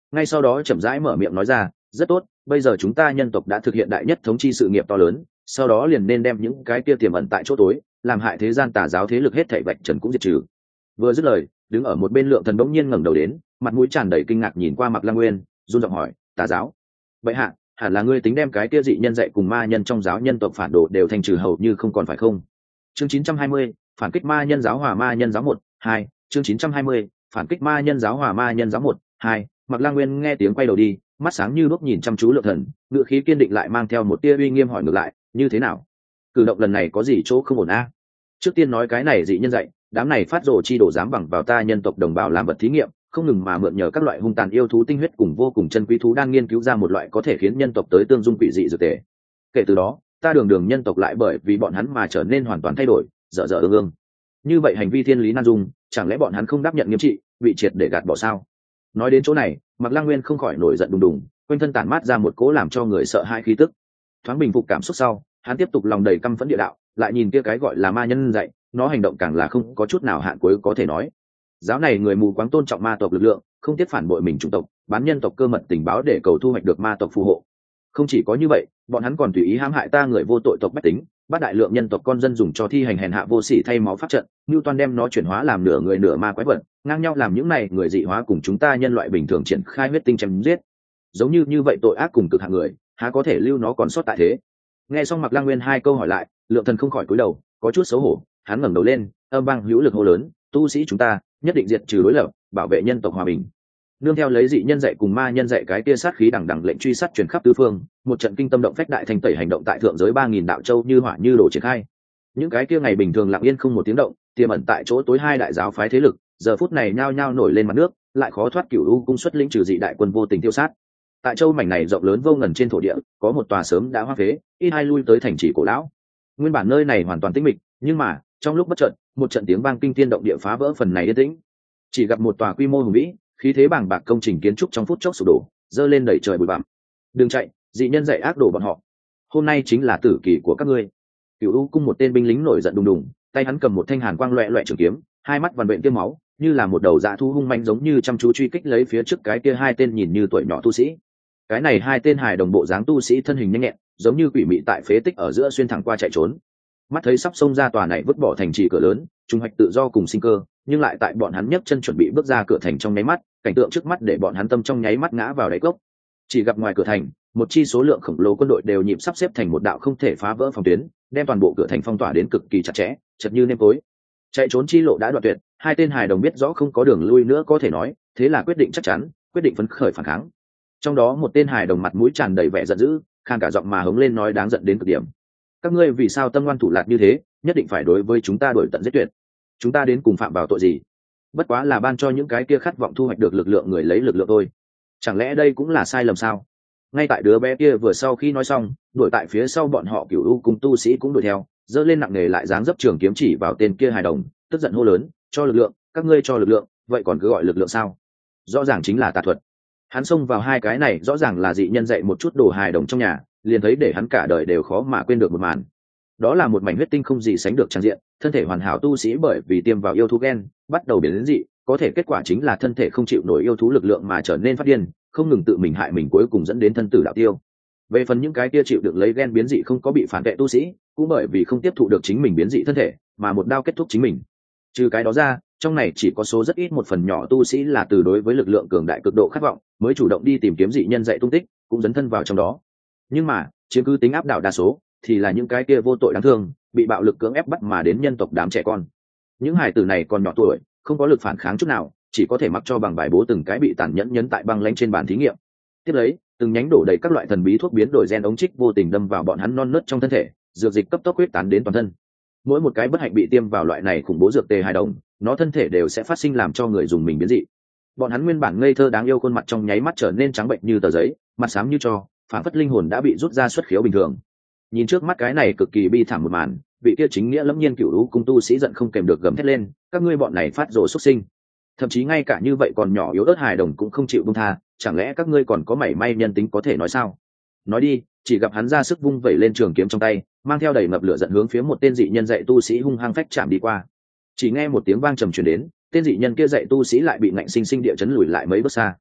ngay sau đó chậm rãi mở miệng nói ra, rất tốt, bây giờ chúng ta nhân tộc đã thực hiện đại nhất thống chi sự nghiệp to lớn, sau đó liền nên đem những cái kia tiềm ẩn tại chỗ tối làm hại thế gian tà giáo thế lực hết thảy vạch trần cũng diệt trừ. Vừa dứt lời, đứng ở một bên Lượng Thần bỗng nhiên ngẩng đầu đến, mặt mũi tràn đầy kinh ngạc nhìn qua Mạc Lăng Nguyên, run giọng hỏi, tà giáo? Vậy hạ, hẳn là ngươi tính đem cái kia dị nhân dạy cùng ma nhân trong giáo nhân tộc phản đồ đều thành trừ hầu như không còn phải không? Chương 920, phản kích ma nhân giáo hòa ma nhân giáo 1, 2, chương 920, phản kích ma nhân giáo hòa ma nhân giáo 1, 2. Mạc Lăng Nguyên nghe tiếng quay đầu đi, mắt sáng như đuốc nhìn chăm chú Lượng Thần, ngựa khí kiên định lại mang theo một tia uy nghiêm hỏi ngược lại, như thế nào? Cử động lần này có gì chỗ không ổn a? Trước tiên nói cái này dị nhân dạy, đám này phát rồ chi đổ dám bằng vào ta nhân tộc đồng bào làm vật thí nghiệm, không ngừng mà mượn nhờ các loại hung tàn yêu thú tinh huyết cùng vô cùng chân quý thú đang nghiên cứu ra một loại có thể khiến nhân tộc tới tương dung quỷ dị dược tề. Kể từ đó, ta đường đường nhân tộc lại bởi vì bọn hắn mà trở nên hoàn toàn thay đổi, dở dở ương ương. Như vậy hành vi thiên lý nan dung, chẳng lẽ bọn hắn không đáp nhận nghiêm trị, bị triệt để gạt bỏ sao? Nói đến chỗ này, Mạc Lăng Nguyên không khỏi nổi giận đùng đùng, quanh thân tản mát ra một cỗ làm cho người sợ hãi khí tức. Thoáng bình phục cảm xúc sau, hắn tiếp tục lòng đầy căm phẫn địa đạo, lại nhìn kia cái gọi là ma nhân dạy, nó hành động càng là không có chút nào hạn cuối có thể nói. Giáo này người mù quáng tôn trọng ma tộc lực lượng, không tiếc phản bội mình chủng tộc, bán nhân tộc cơ mật tình báo để cầu thu hoạch được ma tộc phù hộ. Không chỉ có như vậy, bọn hắn còn tùy ý hãm hại ta người vô tội tộc bách tính, bắt đại lượng nhân tộc con dân dùng cho thi hành hèn hạ vô sỉ thay máu pháp trận, như toàn đem nó chuyển hóa làm nửa người nửa ma quái vật, ngang nhau làm những này người dị hóa cùng chúng ta nhân loại bình thường triển khai huyết tinh chém giết. Giống như vậy tội ác cùng cực hạng người, há có thể lưu nó còn sót tại thế? Nghe xong Mạc Lăng Nguyên hai câu hỏi lại, Lượng Thần không khỏi cúi đầu, có chút xấu hổ, hắn ngẩng đầu lên, âm vang hữu lực hô lớn, tu sĩ chúng ta nhất định diệt trừ đối lập, bảo vệ nhân tộc hòa bình. Nương theo lấy dị nhân dạy cùng ma nhân dạy cái tia sát khí đằng đằng lệnh truy sát truyền khắp tứ phương, một trận kinh tâm động phách đại thành tẩy hành động tại thượng giới 3000 đạo châu như hỏa như đổ triển khai. Những cái kia ngày bình thường lặng yên không một tiếng động, tiềm ẩn tại chỗ tối hai đại giáo phái thế lực, giờ phút này nhao nhao nổi lên mặt nước, lại khó thoát Cửu U cung xuất lĩnh trừ dị đại quân vô tình tiêu sát. Tại châu mảnh này rộng lớn vô ngần trên thổ địa, có một tòa sớm đã hoang phế, ít hai lui tới thành trì cổ lão. Nguyên bản nơi này hoàn toàn tĩnh mịch, nhưng mà trong lúc bất chợt, một trận tiếng vang kinh thiên động địa phá vỡ phần này yên tĩnh. Chỉ gặp một tòa quy mô hùng vĩ, khí thế bàng bạc công trình kiến trúc trong phút chốc sụp đổ, dơ lên đẩy trời bụi bặm. Đừng chạy, dị nhân dạy ác đổ bọn họ. Hôm nay chính là tử kỳ của các ngươi. Cửu U cung một tên binh lính nổi giận đùng đùng, tay hắn cầm một thanh hàn quang loẹt loẹt trường kiếm, hai mắt vằn vện tiêm máu, như là một đầu dã thú hung manh giống như chăm chú truy kích lấy phía trước cái kia hai tên nhìn như tuổi nhỏ tu sĩ. Cái này hai tên hài đồng bộ dáng tu sĩ thân hình nhanh nhẹn, giống như quỷ mị tại phế tích ở giữa xuyên thẳng qua chạy trốn. Mắt thấy sắp xông ra tòa này vứt bỏ thành trì cửa lớn, trung hoạch tự do cùng sinh cơ, nhưng lại tại bọn hắn nhấc chân chuẩn bị bước ra cửa thành trong nháy mắt, cảnh tượng trước mắt để bọn hắn tâm trong nháy mắt ngã vào đáy cốc. Chỉ gặp ngoài cửa thành, một chi số lượng khổng lồ quân đội đều nhịp sắp xếp thành một đạo không thể phá vỡ phòng tuyến, đem toàn bộ cửa thành phong tỏa đến cực kỳ chặt chẽ, chật như nêm tối. Chạy trốn chi lộ đã đoạn tuyệt, hai tên hài đồng biết rõ không có đường lui nữa có thể nói, thế là quyết định chắc chắn, quyết định phấn khởi phản kháng. Trong đó một tên hài đồng mặt mũi tràn đầy vẻ giận dữ, khan cả giọng mà hống lên nói đáng giận đến cực điểm. Các ngươi vì sao tâm ngoan thủ lạt như thế, nhất định phải đối với chúng ta đuổi tận giết tuyệt? Chúng ta đến cùng phạm vào tội gì? Bất quá là ban cho những cái kia khát vọng thu hoạch được lực lượng người lấy lực lượng thôi. Chẳng lẽ đây cũng là sai lầm sao? Ngay tại đứa bé kia vừa sau khi nói xong, đuổi tại phía sau bọn họ Cửu U cùng tu sĩ cũng đuổi theo, giơ lên nặng nề lại dáng dấp trường kiếm chỉ vào tên kia hài đồng, tức giận hô lớn, cho lực lượng, các ngươi cho lực lượng, vậy còn cứ gọi lực lượng sao? Rõ ràng chính là tà thuật. Hắn xông vào hai cái này rõ ràng là dị nhân dạy một chút đồ hài đồng trong nhà, liền thấy để hắn cả đời đều khó mà quên được một màn. Đó là một mảnh huyết tinh không gì sánh được trang diện, thân thể hoàn hảo tu sĩ bởi vì tiêm vào yêu thú gen, bắt đầu biến đến dị, có thể kết quả chính là thân thể không chịu nổi yêu thú lực lượng mà trở nên phát điên, không ngừng tự mình hại mình cuối cùng dẫn đến thân tử đạo tiêu. Về phần những cái kia chịu được lấy gen biến dị không có bị phản vệ tu sĩ, cũng bởi vì không tiếp thụ được chính mình biến dị thân thể, mà một đao kết thúc chính mình. Trừ cái đó ra, trong này chỉ có số rất ít một phần nhỏ tu sĩ là từ đối với lực lượng cường đại cực độ khát vọng, mới chủ động đi tìm kiếm dị nhân dạy tung tích, cũng dấn thân vào trong đó. Nhưng mà, chiếm cứ tính áp đảo đa số, thì là những cái kia vô tội đáng thương, bị bạo lực cưỡng ép bắt mà đến nhân tộc đám trẻ con. Những hải tử này còn nhỏ tuổi, không có lực phản kháng chút nào, chỉ có thể mặc cho bằng bài bố từng cái bị tàn nhẫn nhấn tại băng lãnh trên bàn thí nghiệm. Tiếp lấy, từng nhánh đổ đầy các loại thần bí thuốc biến đổi gen ống trích vô tình đâm vào bọn hắn non nớt trong thân thể, dược dịch cấp tốc huyết tán đến toàn thân. Mỗi một cái bất hạnh bị tiêm vào loại này khủng bố dược tề hài đồng, nó thân thể đều sẽ phát sinh làm cho người dùng mình biến dị. Bọn hắn nguyên bản ngây thơ đáng yêu khuôn mặt trong nháy mắt trở nên trắng bệnh như tờ giấy, mặt xám như tro, phản phất linh hồn đã bị rút ra xuất khiếu bình thường. Nhìn trước mắt cái này cực kỳ bi thảm một màn, vị kia chính nghĩa lẫm nhiên Cửu U cung tu sĩ giận không kèm được gầm thét lên, các ngươi bọn này phát rồ xuất sinh, thậm chí ngay cả như vậy còn nhỏ yếu ớt hài đồng cũng không chịu buông tha, chẳng lẽ các ngươi còn có mảy may nhân tính có thể nói sao? Nói đi. Chỉ gặp hắn ra sức vung vẩy lên trường kiếm trong tay, mang theo đầy ngập lửa giận hướng phía một tên dị nhân dạy tu sĩ hung hăng phách chạm đi qua. Chỉ nghe một tiếng vang trầm truyền đến, tên dị nhân kia dạy tu sĩ lại bị ngạnh sinh sinh địa chấn lùi lại mấy bước xa.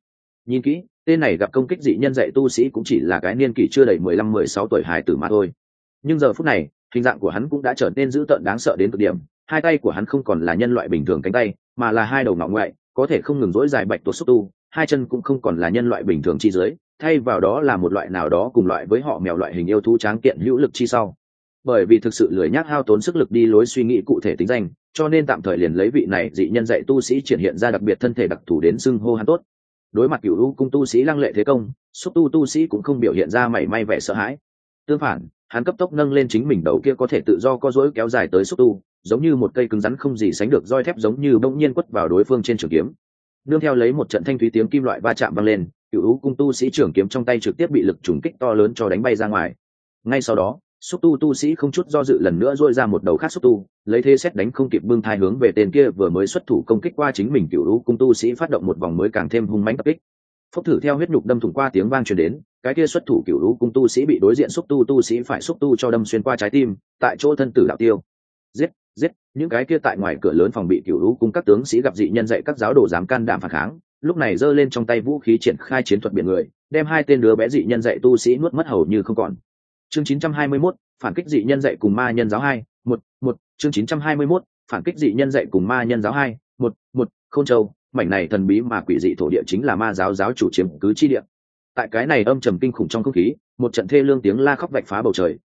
Nhìn kỹ, tên này gặp công kích dị nhân dạy tu sĩ cũng chỉ là cái niên kỷ chưa đầy 15-16 tuổi hài tử mà thôi. Nhưng giờ phút này, hình dạng của hắn cũng đã trở nên dữ tợn đáng sợ đến cực điểm. Hai tay của hắn không còn là nhân loại bình thường cánh tay, mà là hai đầu ngọ ngoại, có thể không ngừng dỗi dài bạch tuộc xúc tu. Hai chân cũng không còn là nhân loại bình thường chi dưới, thay vào đó là một loại nào đó cùng loại với họ mèo loại hình yêu thú tráng kiện hữu lực chi sau. Bởi vì thực sự lười nhác hao tốn sức lực đi lối suy nghĩ cụ thể tính danh, cho nên tạm thời liền lấy vị này dị nhân dạy tu sĩ triển hiện ra đặc biệt thân thể đặc thù đến xưng hô hắn tốt. Đối mặt Cửu U cung tu sĩ lăng lệ thế công, xúc tu tu sĩ cũng không biểu hiện ra mảy may vẻ sợ hãi. Tương phản, hắn cấp tốc nâng lên chính mình đầu kia có thể tự do co duỗi kéo dài tới xúc tu, giống như một cây cứng rắn không gì sánh được roi thép, giống như bỗng nhiên quất vào đối phương trên trường kiếm. Nương theo lấy một trận thanh thúy tiếng kim loại va chạm vang lên, Cửu U cung tu sĩ trường kiếm trong tay trực tiếp bị lực trùng kích to lớn cho đánh bay ra ngoài. Ngay sau đó, xúc tu tu sĩ không chút do dự lần nữa dội ra một đầu khác xúc tu, lấy thế xét đánh không kịp bưng thai hướng về tên kia vừa mới xuất thủ công kích qua chính mình. Cửu U cung tu sĩ phát động một vòng mới càng thêm hung mãnh tập kích. Phốc thử theo huyết nhục đâm thủng qua tiếng vang truyền đến, cái kia xuất thủ Cửu U cung tu sĩ bị đối diện xúc tu tu sĩ phải xúc tu cho đâm xuyên qua trái tim, tại chỗ thân tử đạo tiêu. Giết, giết, những cái kia tại ngoài cửa lớn phòng bị Cửu U cung các tướng sĩ gặp dị nhân dạy các giáo đồ dám can đảm phản kháng, lúc này giơ lên trong tay vũ khí triển khai chiến thuật biển người, đem hai tên đứa bé dị nhân dạy tu sĩ nuốt mất hầu như không còn. Chương 921, phản kích dị nhân dạy cùng ma nhân giáo 2, 1, chương 921, phản kích dị nhân dạy cùng ma nhân giáo 2, 1, Khôn Châu, mảnh này thần bí mà quỷ dị thổ địa chính là ma giáo giáo chủ chiếm cứ chi địa. Tại cái này âm trầm kinh khủng trong không khí, một trận thê lương tiếng la khóc vạch phá bầu trời.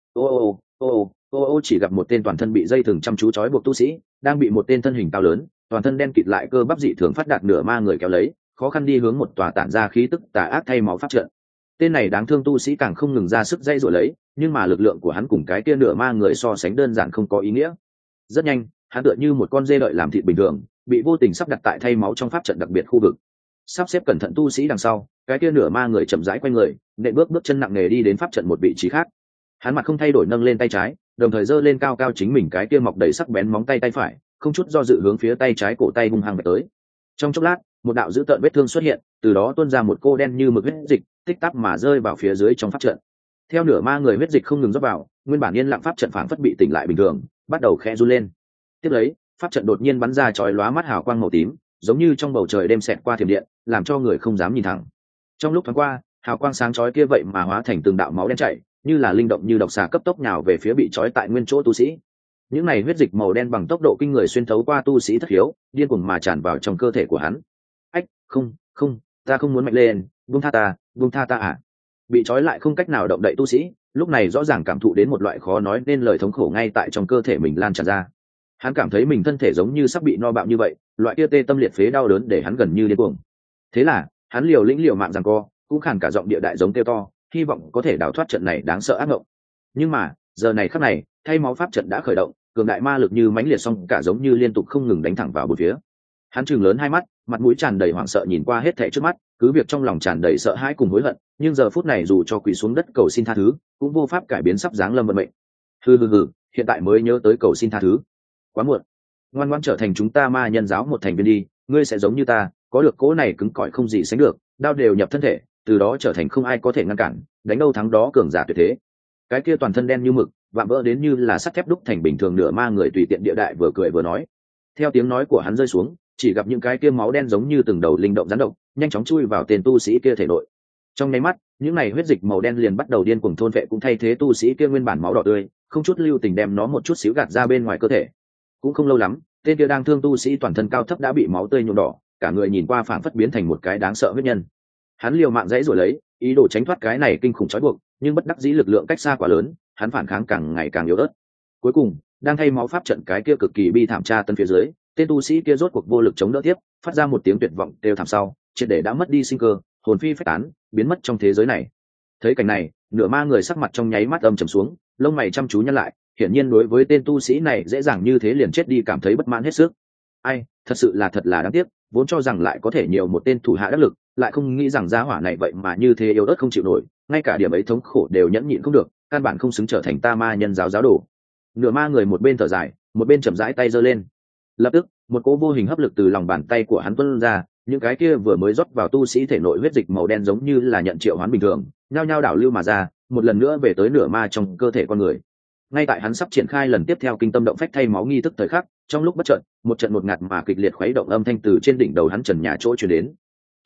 Ô, chỉ gặp một tên toàn thân bị dây thừng chăm chú trói buộc tu sĩ, đang bị một tên thân hình cao lớn, toàn thân đen kịt lại cơ bắp dị thường phát đạt nửa ma người kéo lấy, khó khăn đi hướng một tòa tản ra khí tức tà ác thay máu pháp trận. Tên này đáng thương tu sĩ càng không ngừng ra sức dây dội lấy, nhưng mà lực lượng của hắn cùng cái kia nửa ma người so sánh đơn giản không có ý nghĩa. Rất nhanh, hắn tựa như một con dê đợi làm thịt bình thường, bị vô tình sắp đặt tại thay máu trong pháp trận đặc biệt khu vực. Sắp xếp cẩn thận tu sĩ đằng sau, cái kia nửa ma người chậm rãi quay người, nện bước chân nặng nề đi đến pháp trận một vị trí khác. Hắn mặt không thay đổi nâng lên tay trái, đồng thời giơ lên cao cao chính mình cái kia mọc đầy sắc bén móng tay phải, không chút do dự hướng phía tay trái cổ tay hung hăng về tới. Trong chốc lát, một đạo dữ tợn vết thương xuất hiện, từ đó tuôn ra một cô đen như mực huyết dịch, tích tắc mà rơi vào phía dưới trong pháp trận. Theo nửa ma người huyết dịch không ngừng rót vào, nguyên bản yên lặng pháp trận phảng phất bị tỉnh lại bình thường, bắt đầu khẽ run lên. Tiếp lấy, pháp trận đột nhiên bắn ra chói lóa mắt hào quang màu tím, giống như trong bầu trời đêm xẹt qua thiểm điện, làm cho người không dám nhìn thẳng. Trong lúc thoáng qua, hào quang sáng chói kia vậy mà hóa thành từng đạo máu đen chảy, như là linh động như độc xà cấp tốc nhào về phía bị trói tại nguyên chỗ tu sĩ. Những này huyết dịch màu đen bằng tốc độ kinh người xuyên thấu qua tu sĩ thất hiếu, điên cuồng mà tràn vào trong cơ thể của hắn. Ách, không, ta không muốn mạnh lên, buông tha ta à. Bị trói lại không cách nào động đậy tu sĩ, lúc này rõ ràng cảm thụ đến một loại khó nói nên lời thống khổ ngay tại trong cơ thể mình lan tràn ra. Hắn cảm thấy mình thân thể giống như sắp bị no bạo như vậy, loại kia tê tâm liệt phế đau đớn để hắn gần như điên cuồng. Thế là, hắn liều mạng giằng co, cũng khàn cả giọng địa đại giống kêu to, hy vọng có thể đào thoát trận này đáng sợ ác mộng. Nhưng mà, giờ này khắc này, thay máu pháp trận đã khởi động, cường đại ma lực như mãnh liệt song cả giống như liên tục không ngừng đánh thẳng vào bốn phía. Hắn trừng lớn hai mắt, mặt mũi tràn đầy hoảng sợ nhìn qua hết thảy trước mắt, cứ việc trong lòng tràn đầy sợ hãi cùng hối hận, nhưng giờ phút này dù cho quỳ xuống đất cầu xin tha thứ, cũng vô pháp cải biến sắp giáng lâm vận mệnh. Hừ, hiện tại mới nhớ tới cầu xin tha thứ, quá muộn. Ngoan ngoãn trở thành chúng ta ma nhân giáo một thành viên đi, ngươi sẽ giống như ta, có được cỗ này cứng cỏi không gì sánh được, đao đều nhập thân thể, từ đó trở thành không ai có thể ngăn cản, đánh đâu thắng đó cường giả tuyệt thế. Cái kia toàn thân đen như mực, vạm vỡ đến như là sắt thép đúc thành bình thường nửa ma người tùy tiện địa đại vừa cười vừa nói. Theo tiếng nói của hắn rơi xuống, chỉ gặp những cái kia máu đen giống như từng đầu linh động rắn độc, nhanh chóng chui vào tên tu sĩ kia thể nội. Trong nháy mắt, những này huyết dịch màu đen liền bắt đầu điên cuồng thôn vệ, cũng thay thế tu sĩ kia nguyên bản máu đỏ tươi, không chút lưu tình đem nó một chút xíu gạt ra bên ngoài cơ thể. Cũng không lâu lắm, tên kia đang thương tu sĩ toàn thân cao thấp đã bị máu tươi nhuộm đỏ, cả người nhìn qua phảng phất biến thành một cái đáng sợ huyết nhân. Hắn liều mạng dãy rồi lấy, ý đồ tránh thoát cái này kinh khủng trói buộc, nhưng bất đắc dĩ lực lượng cách xa quá lớn, hắn phản kháng càng ngày càng yếu ớt. Cuối cùng, đang thay máu pháp trận cái kia cực kỳ bi thảm tra tân phía dưới, tên tu sĩ kia rốt cuộc vô lực chống đỡ tiếp, phát ra một tiếng tuyệt vọng kêu thảm sau, triệt để đã mất đi sinh cơ, hồn phi phách tán, biến mất trong thế giới này. Thấy cảnh này, nửa ma người sắc mặt trong nháy mắt âm trầm xuống, lông mày chăm chú nhăn lại, hiển nhiên đối với tên tu sĩ này dễ dàng như thế liền chết đi cảm thấy bất mãn hết sức. Ai, thật là đáng tiếc, vốn cho rằng lại có thể nhiều một tên thủ hạ đắc lực, lại không nghĩ rằng gia hỏa này vậy mà như thế yếu ớt không chịu nổi, ngay cả điểm ấy thống khổ đều nhẫn nhịn không được, căn bản không xứng trở thành ta ma nhân giáo giáo đồ. Nửa ma người một bên thở dài, một bên chậm rãi tay giơ lên. Lập tức, một cỗ vô hình hấp lực từ lòng bàn tay của hắn tuôn ra, những cái kia vừa mới rót vào tu sĩ thể nội huyết dịch màu đen giống như là nhận triệu hoán bình thường, nhao nhao đảo lưu mà ra, một lần nữa về tới nửa ma trong cơ thể con người. Ngay tại hắn sắp triển khai lần tiếp theo kinh tâm động phách thay máu nghi thức thời khắc, trong lúc bất chợt, một trận ngột ngạt mà kịch liệt khuấy động âm thanh từ trên đỉnh đầu hắn trần nhà chỗ truyền đến.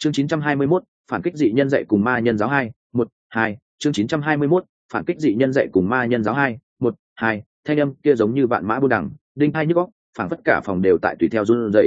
Chương 921, phản kích dị nhân dạy cùng ma nhân giáo 2, 1, 2, chương 921, phản kích dị nhân dạy cùng ma nhân giáo 2, 1, 2, thanh âm kia giống như vạn mã buôn đằng, đinh hai nhức óc, phảng phất cả phòng đều tại tùy theo run rẩy.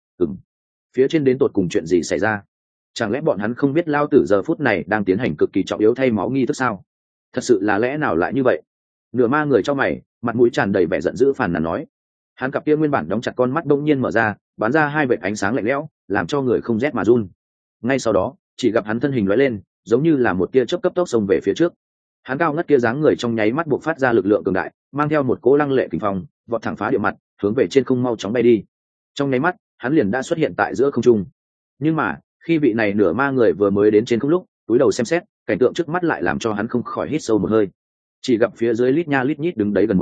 Phía trên đến tột cùng chuyện gì xảy ra? Chẳng lẽ bọn hắn không biết lao tử giờ phút này đang tiến hành cực kỳ trọng yếu thay máu nghi thức sao? Thật sự là lẽ nào lại như vậy? Nửa ma người cho mày, mặt mũi tràn đầy vẻ giận dữ phàn nàn nói. Hắn cặp kia nguyên bản đóng chặt con mắt đông nhiên mở ra, bắn ra hai vệt ánh sáng lạnh lẽo, làm cho người không rét mà run. Ngay sau đó, chỉ gặp hắn thân hình lóe lên, giống như là một tia chớp cấp tốc xông về phía trước. Hắn cao ngất kia dáng người trong nháy mắt buộc phát ra lực lượng cường đại, mang theo một cỗ lăng lệ kình phong, vọt thẳng phá địa mặt, hướng về trên không mau chóng bay đi. Trong nháy mắt, hắn liền đã xuất hiện tại giữa không trung. Nhưng mà, khi vị này nửa ma người vừa mới đến trên không lúc, túi đầu xem xét, cảnh tượng trước mắt lại làm cho hắn không khỏi hít sâu một hơi. Chỉ gặp phía dưới lít nha lít nhít đứng đấy gần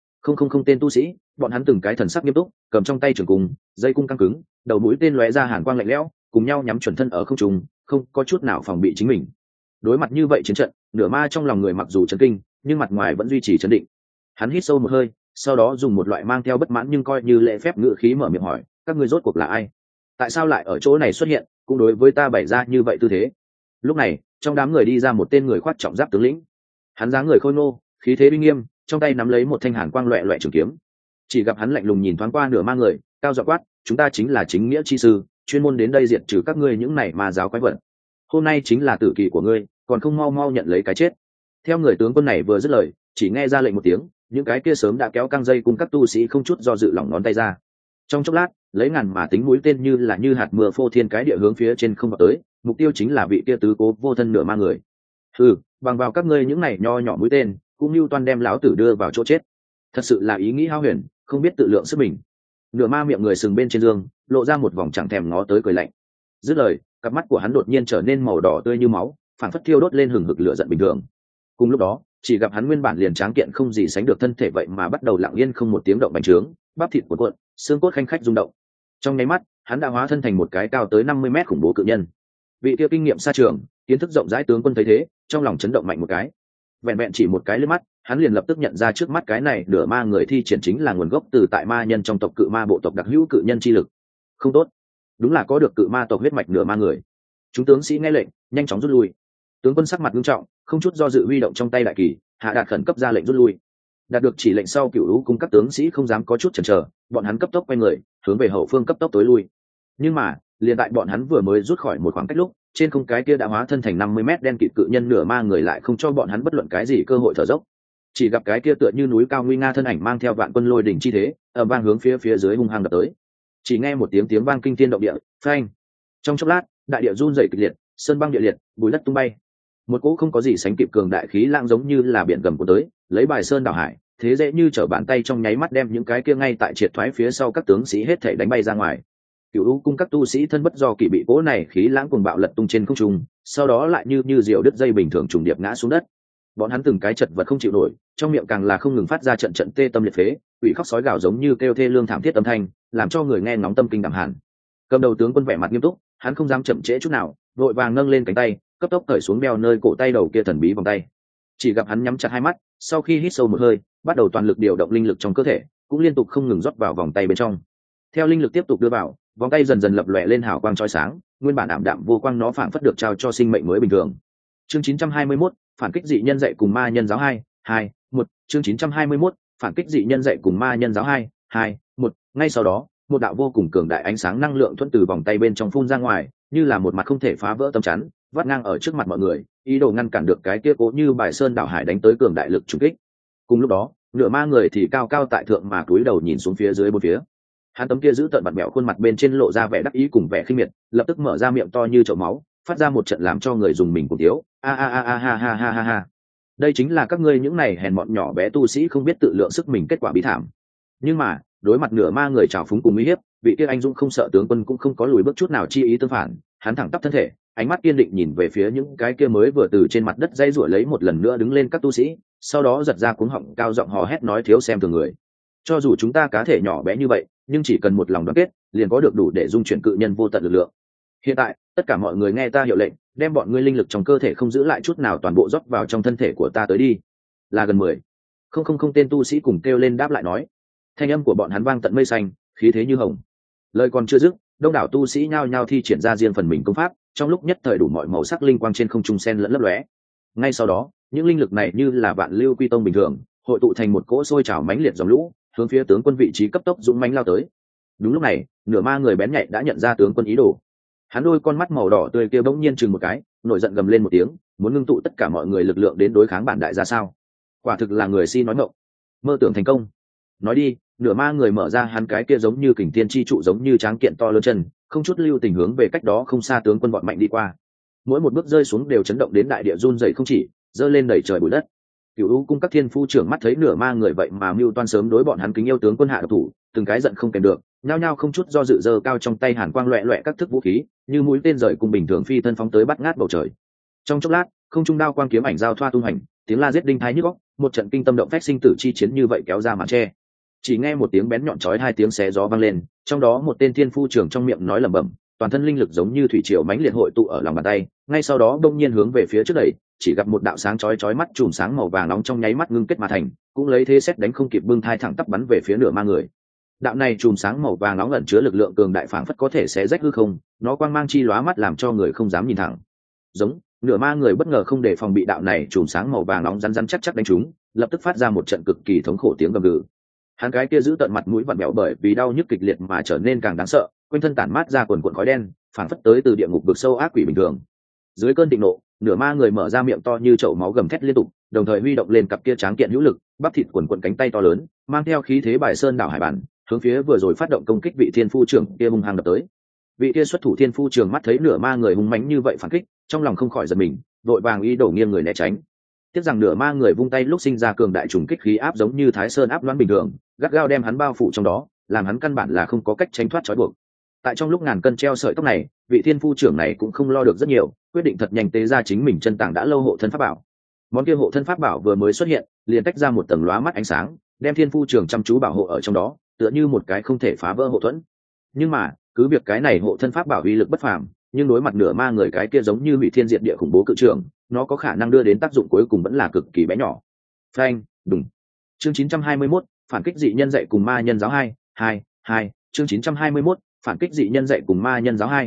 10 tên tu sĩ, bọn hắn từng cái thần sắc nghiêm túc, cầm trong tay trường cung, dây cung căng cứng, đầu mũi tên lóe ra hàn quang lạnh lẽo, cùng nhau nhắm chuẩn thân ở không trung, không có chút nào phòng bị chính mình. Đối mặt như vậy chiến trận, nửa ma trong lòng người mặc dù chấn kinh, nhưng mặt ngoài vẫn duy trì chấn định. Hắn hít sâu một hơi, sau đó dùng một loại mang theo bất mãn nhưng coi như lễ phép ngữ khí mở miệng hỏi, các ngươi rốt cuộc là ai? Tại sao lại ở chỗ này xuất hiện, cũng đối với ta bày ra như vậy tư thế? Lúc này, trong đám người đi ra một tên người khoác trọng giáp tướng lĩnh. Hắn dáng người khôi ngô, khí thế uy nghiêm, trong tay nắm lấy một thanh hàn quang loẹt loẹt trường kiếm. Chỉ gặp hắn lạnh lùng nhìn thoáng qua nửa ma người, cao giọng quát, chúng ta chính là chính nghĩa chi sư, chuyên môn đến đây diệt trừ các ngươi những này ma giáo quái vật. Hôm nay chính là tử kỳ của ngươi, còn không mau mau nhận lấy cái chết. Theo người tướng quân này vừa dứt lời, chỉ nghe ra lệnh một tiếng, những cái kia sớm đã kéo căng dây cùng các tu sĩ không chút do dự lỏng ngón tay ra. Trong chốc lát, lấy ngàn mà tính mũi tên như hạt mưa phô thiên cái địa hướng phía trên không vào tới, mục tiêu chính là vị kia tứ cố vô thân nửa ma người. Bằng vào các ngươi những này nho nhỏ mũi tên, cũng như toàn đem lão tử đưa vào chỗ chết. Thật sự là ý nghĩ hao huyền, không biết tự lượng sức mình. Nửa ma miệng người sừng bên trên giường, lộ ra một vòng chẳng thèm ngó tới cười lạnh. Dứt lời, cặp mắt của hắn đột nhiên trở nên màu đỏ tươi như máu, phản phất thiêu đốt lên hừng hực lửa giận bình thường. Cùng lúc đó, chỉ gặp hắn nguyên bản liền tráng kiện không gì sánh được thân thể vậy mà bắt đầu lặng yên không một tiếng động bành trướng, bắp thịt cuộn cuộn, xương cốt khanh khách rung động. Trong nháy mắt, hắn đã hóa thân thành một cái cao tới 50 mét khủng bố cự nhân. Vị kia kinh nghiệm xa trường, kiến thức rộng rãi tướng quân thấy thế, trong lòng chấn động mạnh một cái. Vẹn vẹn chỉ một cái lướt mắt, hắn liền lập tức nhận ra trước mắt cái này nửa ma người thi triển chính là nguồn gốc từ tại ma nhân trong tộc cự ma bộ tộc đặc hữu cự nhân chi lực. Không tốt, đúng là có được cự ma tộc huyết mạch nửa ma người. Chúng tướng sĩ nghe lệnh, nhanh chóng rút lui. Tướng quân sắc mặt nghiêm trọng, không chút do dự huy động trong tay đại kỳ, hạ đạt khẩn cấp ra lệnh rút lui. Đạt được chỉ lệnh sau, Cửu Lũ cung các tướng sĩ không dám có chút chần chờ, bọn hắn cấp tốc quay người, hướng về hậu phương cấp tốc tối lui. Nhưng mà, liền tại bọn hắn vừa mới rút khỏi một khoảng cách lúc, trên không cái kia đã hóa thân thành 50 mét đen kịt cự nhân nửa ma người lại không cho bọn hắn bất luận cái gì cơ hội thở dốc. Chỉ gặp cái kia tựa như núi cao nguy nga thân ảnh mang theo vạn quân lôi đỉnh chi thế, ầm vang hướng phía dưới hung hăng đập tới. Chỉ nghe một tiếng vang kinh thiên động địa, phanh. Trong chốc lát, đại địa run rẩy kịch liệt, sơn băng địa liệt, bùi đất tung bay. Một cỗ không có gì sánh kịp cường đại khí lãng giống như là biển gầm của tới, lấy bài sơn đảo hải, thế dễ như trở bàn tay trong nháy mắt đem những cái kia ngay tại triệt thoái phía sau các tướng sĩ hết thảy đánh bay ra ngoài. Cửu U cung các tu sĩ thân bất do kỳ bị cỗ này khí lãng cuồng bạo lật tung trên không trung, sau đó lại như diều đứt dây bình thường trùng điệp ngã xuống đất. Bọn hắn từng cái chật vật không chịu nổi, trong miệng càng là không ngừng phát ra trận trận tê tâm liệt phế, quỷ khóc sói gào giống như kêu thê lương thảm thiết âm thanh, làm cho người nghe ngóng tâm kinh đảm hàn. Cầm đầu tướng quân vẻ mặt nghiêm túc, hắn không dám chậm trễ chút nào, vội vàng nâng lên cánh tay, cấp tốc cởi xuống đeo nơi cổ tay đầu kia thần bí vòng tay. Chỉ gặp hắn nhắm chặt hai mắt, sau khi hít sâu một hơi, bắt đầu toàn lực điều động linh lực trong cơ thể, cũng liên tục không ngừng rót vào vòng tay bên trong. Theo linh lực tiếp tục đưa vào, vòng tay dần dần lập lòe lên hào quang chói sáng, nguyên bản ảm đạm vô quang nó phảng phất được trao cho sinh mệnh mới bình thường. Chương 921, phản kích dị nhân dạy cùng ma nhân giáo 2, 1, chương 921, phản kích dị nhân dạy cùng ma nhân giáo 2, 1, ngay sau đó, một đạo vô cùng cường đại ánh sáng năng lượng thuận từ vòng tay bên trong phun ra ngoài, như là một mặt không thể phá vỡ tấm chắn, vắt ngang ở trước mặt mọi người, ý đồ ngăn cản được cái kia cố như bài sơn đảo hải đánh tới cường đại lực trùng kích. Cùng lúc đó, nửa ma người thì cao cao tại thượng mà cúi đầu nhìn xuống phía dưới bốn phía. Hắn tấm kia giữ tợn mặt mẹo khuôn mặt bên trên lộ ra vẻ đắc ý cùng vẻ khinh miệt, lập tức mở ra miệng to như chậu máu, phát ra một trận làm cho người dùng mình cùng thiếu. A a a a ha ha ha ha ha. Đây chính là các ngươi những này hèn mọn nhỏ bé tu sĩ không biết tự lượng sức mình kết quả bí thảm. Nhưng mà, đối mặt nửa ma người trào phúng cùng uy hiếp, vị kia anh dũng không sợ tướng quân cũng không có lùi bước chút nào chi ý tương phản, hắn thẳng tắp thân thể, ánh mắt kiên định nhìn về phía những cái kia mới vừa từ trên mặt đất dây rủa lấy một lần nữa đứng lên các tu sĩ, sau đó giật ra cuống họng cao giọng hò hét nói thiếu xem thường người. Cho dù chúng ta cá thể nhỏ bé như vậy, nhưng chỉ cần một lòng đoàn kết, liền có được đủ để dung chuyển cự nhân vô tận lực lượng. Hiện tại, tất cả mọi người nghe ta hiệu lệnh, đem bọn ngươi linh lực trong cơ thể không giữ lại chút nào toàn bộ rót vào trong thân thể của ta tới đi. Là gần 10 tên tu sĩ cùng kêu lên đáp lại nói. Thanh âm của bọn hắn vang tận mây xanh, khí thế như hồng. Lời còn chưa dứt, đông đảo tu sĩ nhao nhao thi triển ra riêng phần mình công pháp, trong lúc nhất thời đủ mọi màu sắc linh quang trên không trung sen lẫn lấp lóe. Ngay sau đó những linh lực này như là vạn lưu quy tông bình thường hội tụ thành một cỗ sôi trào mãnh liệt dòng lũ hướng phía tướng quân vị trí cấp tốc dũng mãnh lao tới. Đúng lúc này nửa ma người bén nhạy đã nhận ra tướng quân ý đồ. Hắn đôi con mắt màu đỏ tươi kia bỗng nhiên chừng một cái, nổi giận gầm lên một tiếng, muốn ngưng tụ tất cả mọi người lực lượng đến đối kháng bản đại ra sao? Quả thực là người si nói ngọng, mơ tưởng thành công. Nói đi, nửa ma người mở ra hắn cái kia giống như kình thiên chi trụ giống như tráng kiện to lớn chân, không chút lưu tình hướng về cách đó không xa tướng quân vọt mạnh đi qua. Mỗi một bước rơi xuống đều chấn động đến đại địa run rẩy không chỉ, dơ lên đẩy trời bụi đất. Cửu U cung các thiên phu trưởng mắt thấy nửa ma người vậy mà mưu toan sớm đối bọn hắn kính yêu tướng quân hạ độc thủ, từng cái giận không kèm được, nhao nhao không chút do dự giơ cao trong tay hàn quang loẹt loẹt các thức vũ khí, như mũi tên rời cùng bình thường phi thân phóng tới bắt ngát bầu trời. Trong chốc lát, không trung đao quang kiếm ảnh giao thoa tung hành, tiếng la giết đinh thái nhức óc, một trận kinh tâm động phách sinh tử chi chiến như vậy kéo ra màn che. Chỉ nghe một tiếng bén nhọn chói hai tiếng xé gió vang lên, trong đó một tên thiên phu trưởng trong miệng nói lẩm bẩm, toàn thân linh lực giống như thủy triều mãnh liệt hội tụ ở lòng bàn tay, ngay sau đó bỗng nhiên hướng về phía trước đẩy, chỉ gặp một đạo sáng chói chói mắt chùm sáng màu vàng nóng trong nháy mắt ngưng kết mà thành, cũng lấy thế xét đánh không kịp bưng thai thẳng tắp bắn về phía nửa ma người. Đạo này chùm sáng màu vàng nóng ẩn chứa lực lượng cường đại phảng phất có thể xé rách hư không, nó quang mang chi lóa mắt làm cho người không dám nhìn thẳng. Giống, nửa ma người bất ngờ không để phòng bị đạo này chùm sáng màu vàng nóng rắn rắn chắc chắc đánh trúng, lập tức phát ra một trận cực kỳ thống khổ tiếng gầm gừ. Hắn cái kia giữ tận mặt mũi vặn mèo bởi vì đau nhức kịch liệt mà trở nên càng đáng sợ, quanh thân tản mát ra quần quần khói đen, phảng phất tới từ địa ngục vực sâu ác quỷ bình thường. Dưới cơn thịnh nộ, nửa ma người mở ra miệng to như chậu máu gầm thét liên tục, đồng thời huy động lên cặp kia tráng kiện hữu lực, bắp thịt quần quần cánh tay to lớn, mang theo khí thế bài sơn đảo hải bản, hướng phía vừa rồi phát động công kích vị thiên phu trưởng kia hung hăng đập tới. Vị kia xuất thủ thiên phu trưởng mắt thấy nửa ma người hung mãnh như vậy phản kích, trong lòng không khỏi giật mình, vội vàng ý đồ nghiêng người né tránh. Tiếc rằng nửa ma người vung tay lúc sinh ra cường đại trùng kích khí áp giống như thái sơn áp loãng bình thường, gắt gao đem hắn bao phủ trong đó, làm hắn căn bản là không có cách tránh thoát trói buộc. Tại trong lúc ngàn cân treo sợi tóc này, vị thiên phu trưởng này cũng không lo được rất nhiều, quyết định thật nhanh tế ra chính mình chân tàng đã lâu hộ thân pháp bảo. Món kia hộ thân pháp bảo vừa mới xuất hiện, liền tách ra một tầng lóa mắt ánh sáng, đem thiên phu trưởng chăm chú bảo hộ ở trong đó, tựa như một cái không thể phá vỡ hộ thuẫn. Nhưng mà, cứ việc cái này hộ thân pháp bảo uy lực bất phàm, nhưng đối mặt nửa ma người cái kia giống như hủy thiên diệt địa khủng bố cự trưởng, nó có khả năng đưa đến tác dụng cuối cùng vẫn là cực kỳ bé nhỏ. Phanh, đùng. Chương 921, phản kích dị nhân dạy cùng ma nhân giáo 2, chương 921, phản kích dị nhân dạy cùng ma nhân giáo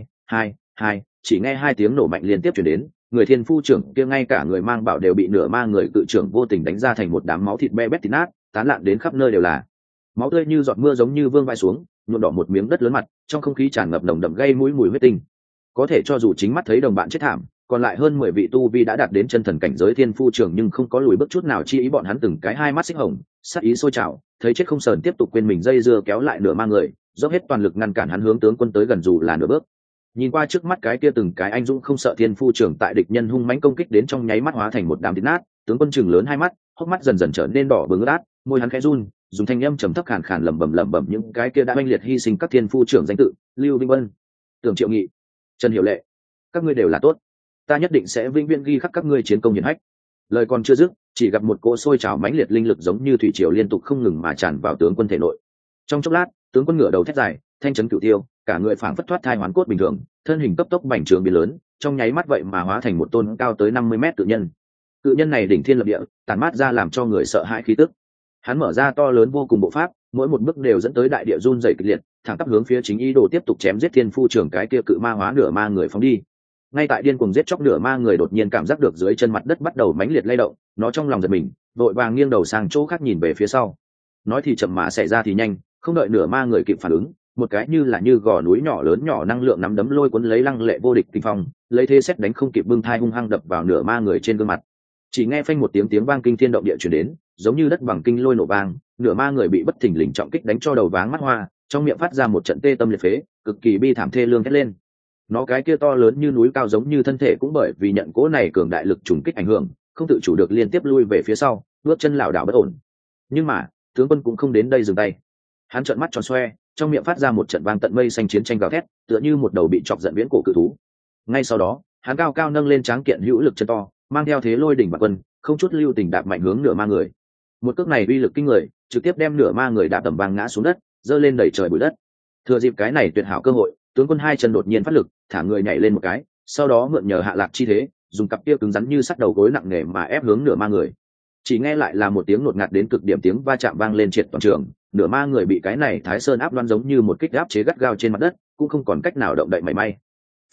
2, chỉ nghe hai tiếng nổ mạnh liên tiếp truyền đến, người thiên phu trưởng kia ngay cả người mang bảo đều bị nửa ma người cự trưởng vô tình đánh ra thành một đám máu thịt be bét thịt nát, tán loạn đến khắp nơi đều là. Máu tươi như giọt mưa giống như vương vai xuống, nhuộm đỏ một miếng đất lớn mặt, trong không khí tràn ngập nồng đậm gây mũi mùi huyết tinh. Có thể cho dù chính mắt thấy đồng bạn chết thảm, còn lại hơn 10 vị tu vi đã đạt đến chân thần cảnh giới thiên phu trưởng nhưng không có lùi bước chút nào, chi ý bọn hắn từng cái hai mắt xích hồng, sát ý sôi trào, thấy chết không sờn tiếp tục quên mình dây dưa kéo lại nửa ma người, dốc hết toàn lực ngăn cản hắn hướng tướng quân tới gần dù là nửa bước. Nhìn qua trước mắt cái kia từng cái anh dũng không sợ thiên phu trưởng tại địch nhân hung mãnh công kích đến trong nháy mắt hóa thành một đám thịt nát, tướng quân chừng lớn hai mắt, hốc mắt dần dần trở nên đỏ bừng ướt át, môi hắn khẽ run, dùng thanh âm trầm thấp khàn khàn lẩm bẩm những cái kia đã oanh liệt hy sinh các thiên phu trưởng danh tự, Lưu Vinh Vân, Tưởng Triệu Nghị, Trần Hiểu Lệ, các ngươi đều là tốt, ta nhất định sẽ vĩnh viễn ghi khắc các ngươi chiến công hiển hách. Lời còn chưa dứt, chỉ gặp một cỗ sôi trào mãnh liệt linh lực giống như thủy triều liên tục không ngừng mà tràn vào tướng quân thể nội. Trong chốc lát, tướng quân ngửa đầu thét dài, thanh chấn cửu tiêu, cả người phảng phất thoát thai hoán cốt bình thường, thân hình cấp tốc bành trướng biến lớn, trong nháy mắt vậy mà hóa thành một tôn cao tới 50 mét cự nhân. Cự nhân này đỉnh thiên lập địa, tản mát ra làm cho người sợ hãi khí tức. Hắn mở ra to lớn vô cùng bộ pháp, mỗi một bước đều dẫn tới đại địa run rẩy kịch liệt, thẳng tắp hướng phía chính ý đồ tiếp tục chém giết thiên phu trưởng cái kia cự ma hóa nửa ma người phóng đi. Ngay tại điên cuồng giết chóc nửa ma người đột nhiên cảm giác được dưới chân mặt đất bắt đầu mãnh liệt lay động, nó trong lòng giật mình, vội vàng nghiêng đầu sang chỗ khác nhìn về phía sau. Nói thì chậm mà xảy ra thì nhanh, không đợi nửa ma người kịp phản ứng, một cái như gò núi nhỏ lớn nhỏ năng lượng nắm đấm lôi cuốn lấy lăng lệ vô địch kinh phong, lấy thế xét đánh không kịp bưng thai hung hăng đập vào nửa ma người trên gương mặt. Chỉ nghe phanh một tiếng vang kinh thiên động địa truyền đến, giống như đất bằng kinh lôi nổ vang, nửa ma người bị bất thình lình trọng kích đánh cho đầu váng mắt hoa, trong miệng phát ra một trận tê tâm liệt phế, cực kỳ bi thảm thê lương thét lên. Nó cái kia to lớn như núi cao giống như thân thể cũng bởi vì nhận cỗ này cường đại lực trùng kích ảnh hưởng, không tự chủ được liên tiếp lui về phía sau, bước chân lảo đảo bất ổn. Nhưng mà tướng quân cũng không đến đây dừng tay. Hắn trợn mắt tròn xoe, trong miệng phát ra một trận vang tận mây xanh chiến tranh gào thét, tựa như một đầu bị chọc giận viễn cổ cự thú. Ngay sau đó, hắn cao cao nâng lên tráng kiện hữu lực chân to, mang theo thế lôi đỉnh bạt quân, không chút lưu tình đạp mạnh hướng nửa ma người. Một cước này uy lực kinh người, trực tiếp đem nửa ma người đạp tầm vang ngã xuống đất, giơ lên đẩy trời bụi đất. Thừa dịp cái này tuyệt hảo cơ hội, tướng quân hai chân đột nhiên phát lực, thả người nhảy lên một cái, sau đó mượn nhờ hạ lạc chi thế, dùng cặp kia cứng rắn như sắt đầu gối nặng nề mà ép hướng nửa ma người. Chỉ nghe lại là một tiếng ngột ngạt đến cực điểm tiếng va chạm vang lên triệt toàn trường, nửa ma người bị cái này thái sơn áp đoan giống như một kích áp chế gắt gao trên mặt đất, cũng không còn cách nào động đậy mảy may. Phanh,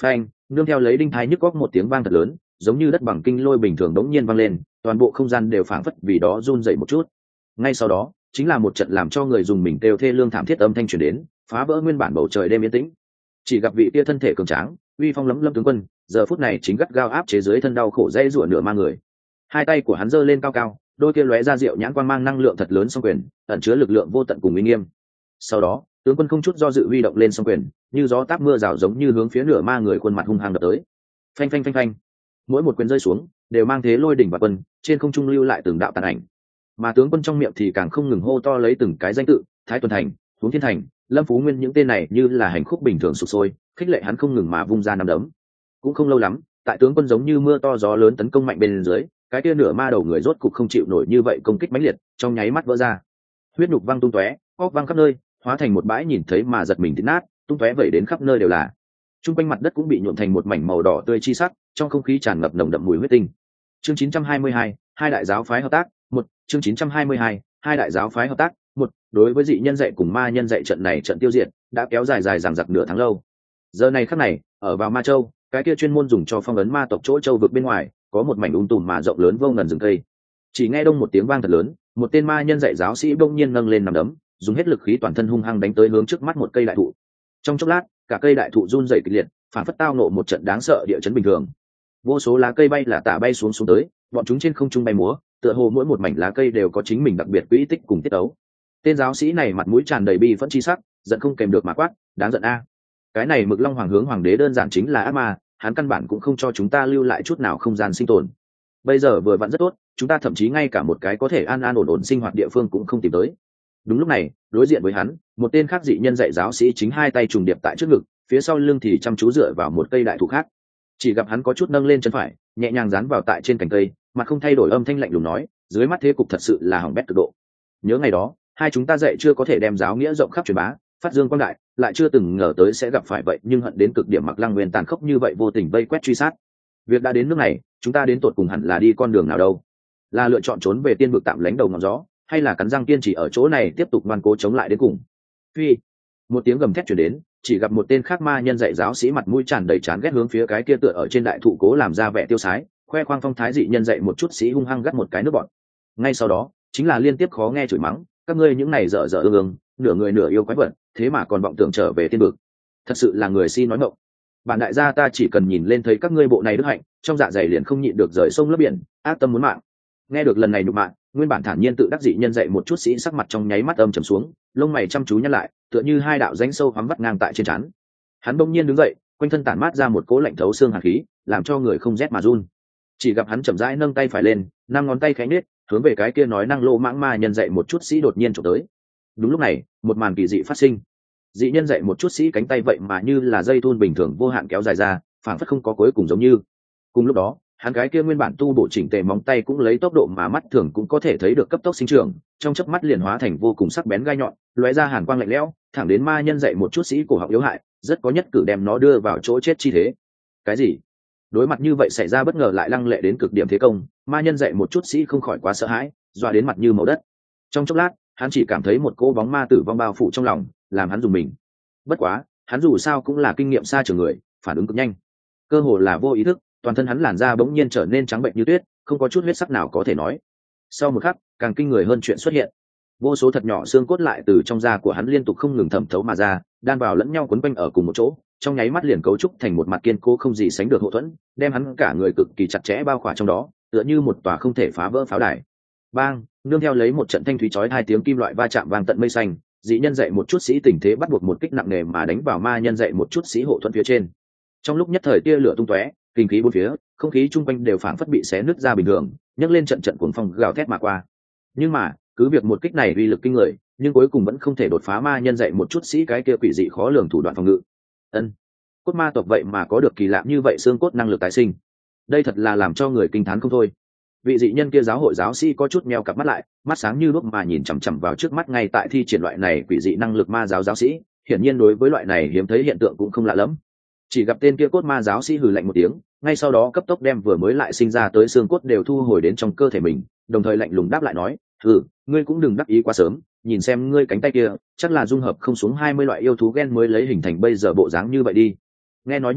nương theo lấy đinh thái nhức góc một tiếng vang thật lớn, giống như đất bằng kinh lôi bình thường đống nhiên vang lên, toàn bộ không gian đều phảng phất vì đó run dậy một chút. Ngay sau đó chính là một trận làm cho người dùng mình kêu thê lương thảm thiết âm thanh truyền đến, phá vỡ nguyên bản bầu trời đêm yên tĩnh. Chỉ gặp vị kia thân thể cường tráng, uy phong lấm lấm tướng quân, giờ phút này chính gắt gao áp chế dưới thân đau khổ dây rủa nửa ma người. Hai tay của hắn giơ lên cao cao, đôi kia lóe ra rượu nhãn quang mang năng lượng thật lớn song quyền, ẩn chứa lực lượng vô tận cùng uy nghiêm. Sau đó tướng quân không chút do dự huy động lên song quyền, như gió táp mưa rào giống như hướng phía nửa ma người khuôn mặt hung hăng đập tới. Phanh phanh phanh phanh, mỗi một quyền rơi xuống đều mang thế lôi đỉnh và quân, trên không trung lưu lại từng đạo tàn ảnh. Mà tướng quân trong miệng thì càng không ngừng hô to lấy từng cái danh tự: Thái Tuần Thành, Hướng Thiên Thành, Lâm Phú Nguyên, những tên này như là hành khúc bình thường sụp sôi, khích lệ hắn không ngừng mà vung ra nắm đấm. Cũng không lâu lắm, tại tướng quân giống như mưa to gió lớn tấn công mạnh bên dưới, cái kia nửa ma đầu người rốt cục không chịu nổi như vậy công kích mãnh liệt, trong nháy mắt vỡ ra, huyết nhục văng tung tóe, óc văng khắp nơi, hóa thành một bãi nhìn thấy mà giật mình thít nát, tung tóe vẩy đến khắp nơi đều là. Trung quanh mặt đất cũng bị nhuộm thành một mảnh màu đỏ tươi chi sắc, trong không khí tràn ngập nồng đậm mùi huyết tinh. Chương 922, hai đại giáo phái hợp tác, một. Chương 922, hai đại giáo phái hợp tác, một. Đối với dị nhân dạy cùng ma nhân dạy trận này trận tiêu diệt đã kéo dài dằng dặc nửa tháng lâu. Giờ này khắc này, ở vào Ma Châu, cái kia chuyên môn dùng cho phong ấn ma tộc chỗ châu vực bên ngoài, có một mảnh tùm mà rộng lớn vô ngần rừng cây. Chỉ nghe đông một tiếng vang thật lớn, một tên ma nhân dạy giáo sĩ bỗng nhiên nâng lên nằm đấm, dùng hết lực khí toàn thân hung hăng đánh tới hướng trước mắt một cây đại thụ. Trong chốc lát, cả cây đại thụ run rẩy kịch liệt, phản phất tao nộ một trận đáng sợ địa chấn bình thường. Vô số lá cây bay là tả bay xuống tới, bọn chúng trên không trung bay múa, tựa hồ mỗi một mảnh lá cây đều có chính mình đặc biệt quỹ tích cùng tiết tấu. Tên giáo sĩ này mặt mũi tràn đầy bi phẫn chi sắc, giận không kèm được mà quát: đáng giận a! Cái này Mực Long Hoàng hướng hoàng đế đơn giản chính là ác ma, hắn căn bản cũng không cho chúng ta lưu lại chút nào không gian sinh tồn. Bây giờ vừa vặn rất tốt, chúng ta thậm chí ngay cả một cái có thể an an ổn ổn sinh hoạt địa phương cũng không tìm tới. Đúng lúc này, đối diện với hắn, một tên khác dị nhân dạy giáo sĩ chính hai tay trùng điệp tại trước ngực, phía sau lưng thì chăm chú dựa vào một cây đại thụ khác. Chỉ gặp hắn có chút nâng lên chân phải, nhẹ nhàng dán vào tại trên cành cây, mà không thay đổi âm thanh lạnh lùng nói: dưới mắt thế cục thật sự là hỏng bét cực độ. Nhớ ngày đó, hai chúng ta dạy chưa có thể đem giáo nghĩa rộng khắp truyền bá, phát dương quang đại, lại chưa từng ngờ tới sẽ gặp phải vậy, nhưng hận đến cực điểm Mặc Lăng Nguyên tàn khốc như vậy vô tình vây quét truy sát. Việc đã đến nước này, chúng ta đến tột cùng hẳn là đi con đường nào đâu? Là lựa chọn trốn về tiên vực tạm lánh đầu ngọn gió, hay là cắn răng kiên trì ở chỗ này tiếp tục ngoan cố chống lại đến cùng? Phi, một tiếng gầm thét truyền đến, chỉ gặp một tên khác ma nhân dạy giáo sĩ mặt mũi tràn đầy chán ghét hướng phía cái kia tựa ở trên đại thụ cố làm ra vẻ tiêu sái, khoe khoang phong thái dị nhân dạy một chút sĩ hung hăng gắt một cái nước bọn. Ngay sau đó chính là liên tiếp khó nghe chửi mắng: các ngươi những này dở dở ương, nửa người nửa yêu quái vật, thế mà còn vọng tưởng trở về tiên vực, thật sự là người si nói mộng. Bản đại gia ta chỉ cần nhìn lên thấy các ngươi bộ này đức hạnh, trong dạ dày liền không nhịn được rời sông lấp biển, ác tâm muốn mạng. Nghe được lần này nhục mạ, nguyên bản thản nhiên tự đắc dị nhân dạy một chút sĩ sắc mặt trong nháy mắt âm trầm xuống, lông mày chăm chú nhăn lại, tựa như hai đạo rãnh sâu hoắm vắt ngang tại trên trán. Hắn bỗng nhiên đứng dậy, quanh thân tản mát ra một cỗ lạnh thấu xương hàn khí, làm cho người không rét mà run. Chỉ gặp hắn chậm rãi nâng tay phải lên, năm ngón tay khẽ nhếch, hướng về cái kia nói năng lô mãng ma nhân dạy một chút sĩ đột nhiên chụp tới. Đúng lúc này, một màn kỳ dị phát sinh. Dị nhân dạy một chút sĩ cánh tay vậy mà như là dây thun bình thường vô hạn kéo dài ra, phảng phất không có cuối cùng giống như. Cùng lúc đó, hắn cái kia nguyên bản tu bổ chỉnh tề móng tay cũng lấy tốc độ mà mắt thường cũng có thể thấy được cấp tốc sinh trưởng, trong chớp mắt liền hóa thành vô cùng sắc bén gai nhọn, lóe ra hàn quang lạnh lẽo, thẳng đến ma nhân dạy một chút sĩ cổ họng yếu hại, rất có nhất cử đem nó đưa vào chỗ chết chi thế. Cái gì? Đối mặt như vậy xảy ra bất ngờ lại lăng lệ đến cực điểm thế công, ma nhân dạy một chút sĩ không khỏi quá sợ hãi, dọa đến mặt như màu đất. Trong chốc lát, hắn chỉ cảm thấy một cỗ bóng ma tử vong bao phủ trong lòng, làm hắn rùng mình. Bất quá, hắn dù sao cũng là kinh nghiệm xa trường người, phản ứng cực nhanh, cơ hồ là vô ý thức, toàn thân hắn làn da bỗng nhiên trở nên trắng bệnh như tuyết, không có chút huyết sắc nào có thể nói. Sau một khắc, càng kinh người hơn chuyện xuất hiện. Vô số thật nhỏ xương cốt lại từ trong da của hắn liên tục không ngừng thẩm thấu mà ra, đan vào lẫn nhau quấn quanh ở cùng một chỗ, trong nháy mắt liền cấu trúc thành một mặt kiên cố không gì sánh được hậu thuẫn, đem hắn cả người cực kỳ chặt chẽ bao khỏa trong đó, tựa như một tòa không thể phá vỡ pháo đài. Bang, nương theo lấy một trận thanh thúy chói hai tiếng kim loại va chạm vang tận mây xanh, dị nhân dạy một chút sĩ tình thế bắt buộc một kích nặng nề mà đánh vào ma nhân dạy một chút sĩ hộ thuẫn phía trên. Trong lúc nhất thời tia lửa tung tóe, kinh khí bốn phía, không khí chung quanh đều phảng phất bị xé nứt ra bình thường, nhấc lên trận trận cuồng phong gào thét mà qua. Nhưng mà, cứ việc một kích này uy lực kinh người, nhưng cuối cùng vẫn không thể đột phá ma nhân dạy một chút sĩ cái kia quỷ dị khó lường thủ đoạn phòng ngự. Ân, cốt ma tộc vậy mà có được kỳ lạ như vậy xương cốt năng lực tái sinh, đây thật là làm cho người kinh thán không thôi. Vị dị nhân kia giáo hội giáo sĩ có chút meo cặp mắt lại, mắt sáng như đuốc mà nhìn chằm chằm vào trước mắt ngay tại thi triển loại này quỷ dị năng lực ma giáo sĩ, hiển nhiên đối với loại này hiếm thấy hiện tượng cũng không lạ lắm. Chỉ gặp tên kia cốt ma giáo sĩ hừ lạnh một tiếng, ngay sau đó cấp tốc đem vừa mới lại sinh ra tới xương cốt đều thu hồi đến trong cơ thể mình, đồng thời lạnh lùng đáp lại nói: ngươi cũng đừng đắc ý quá sớm, nhìn xem ngươi cánh tay kia, chắc là dung hợp không xuống 20 loại yêu thú gen mới lấy hình thành bây giờ bộ dáng như vậy đi. Nghe nói như thế,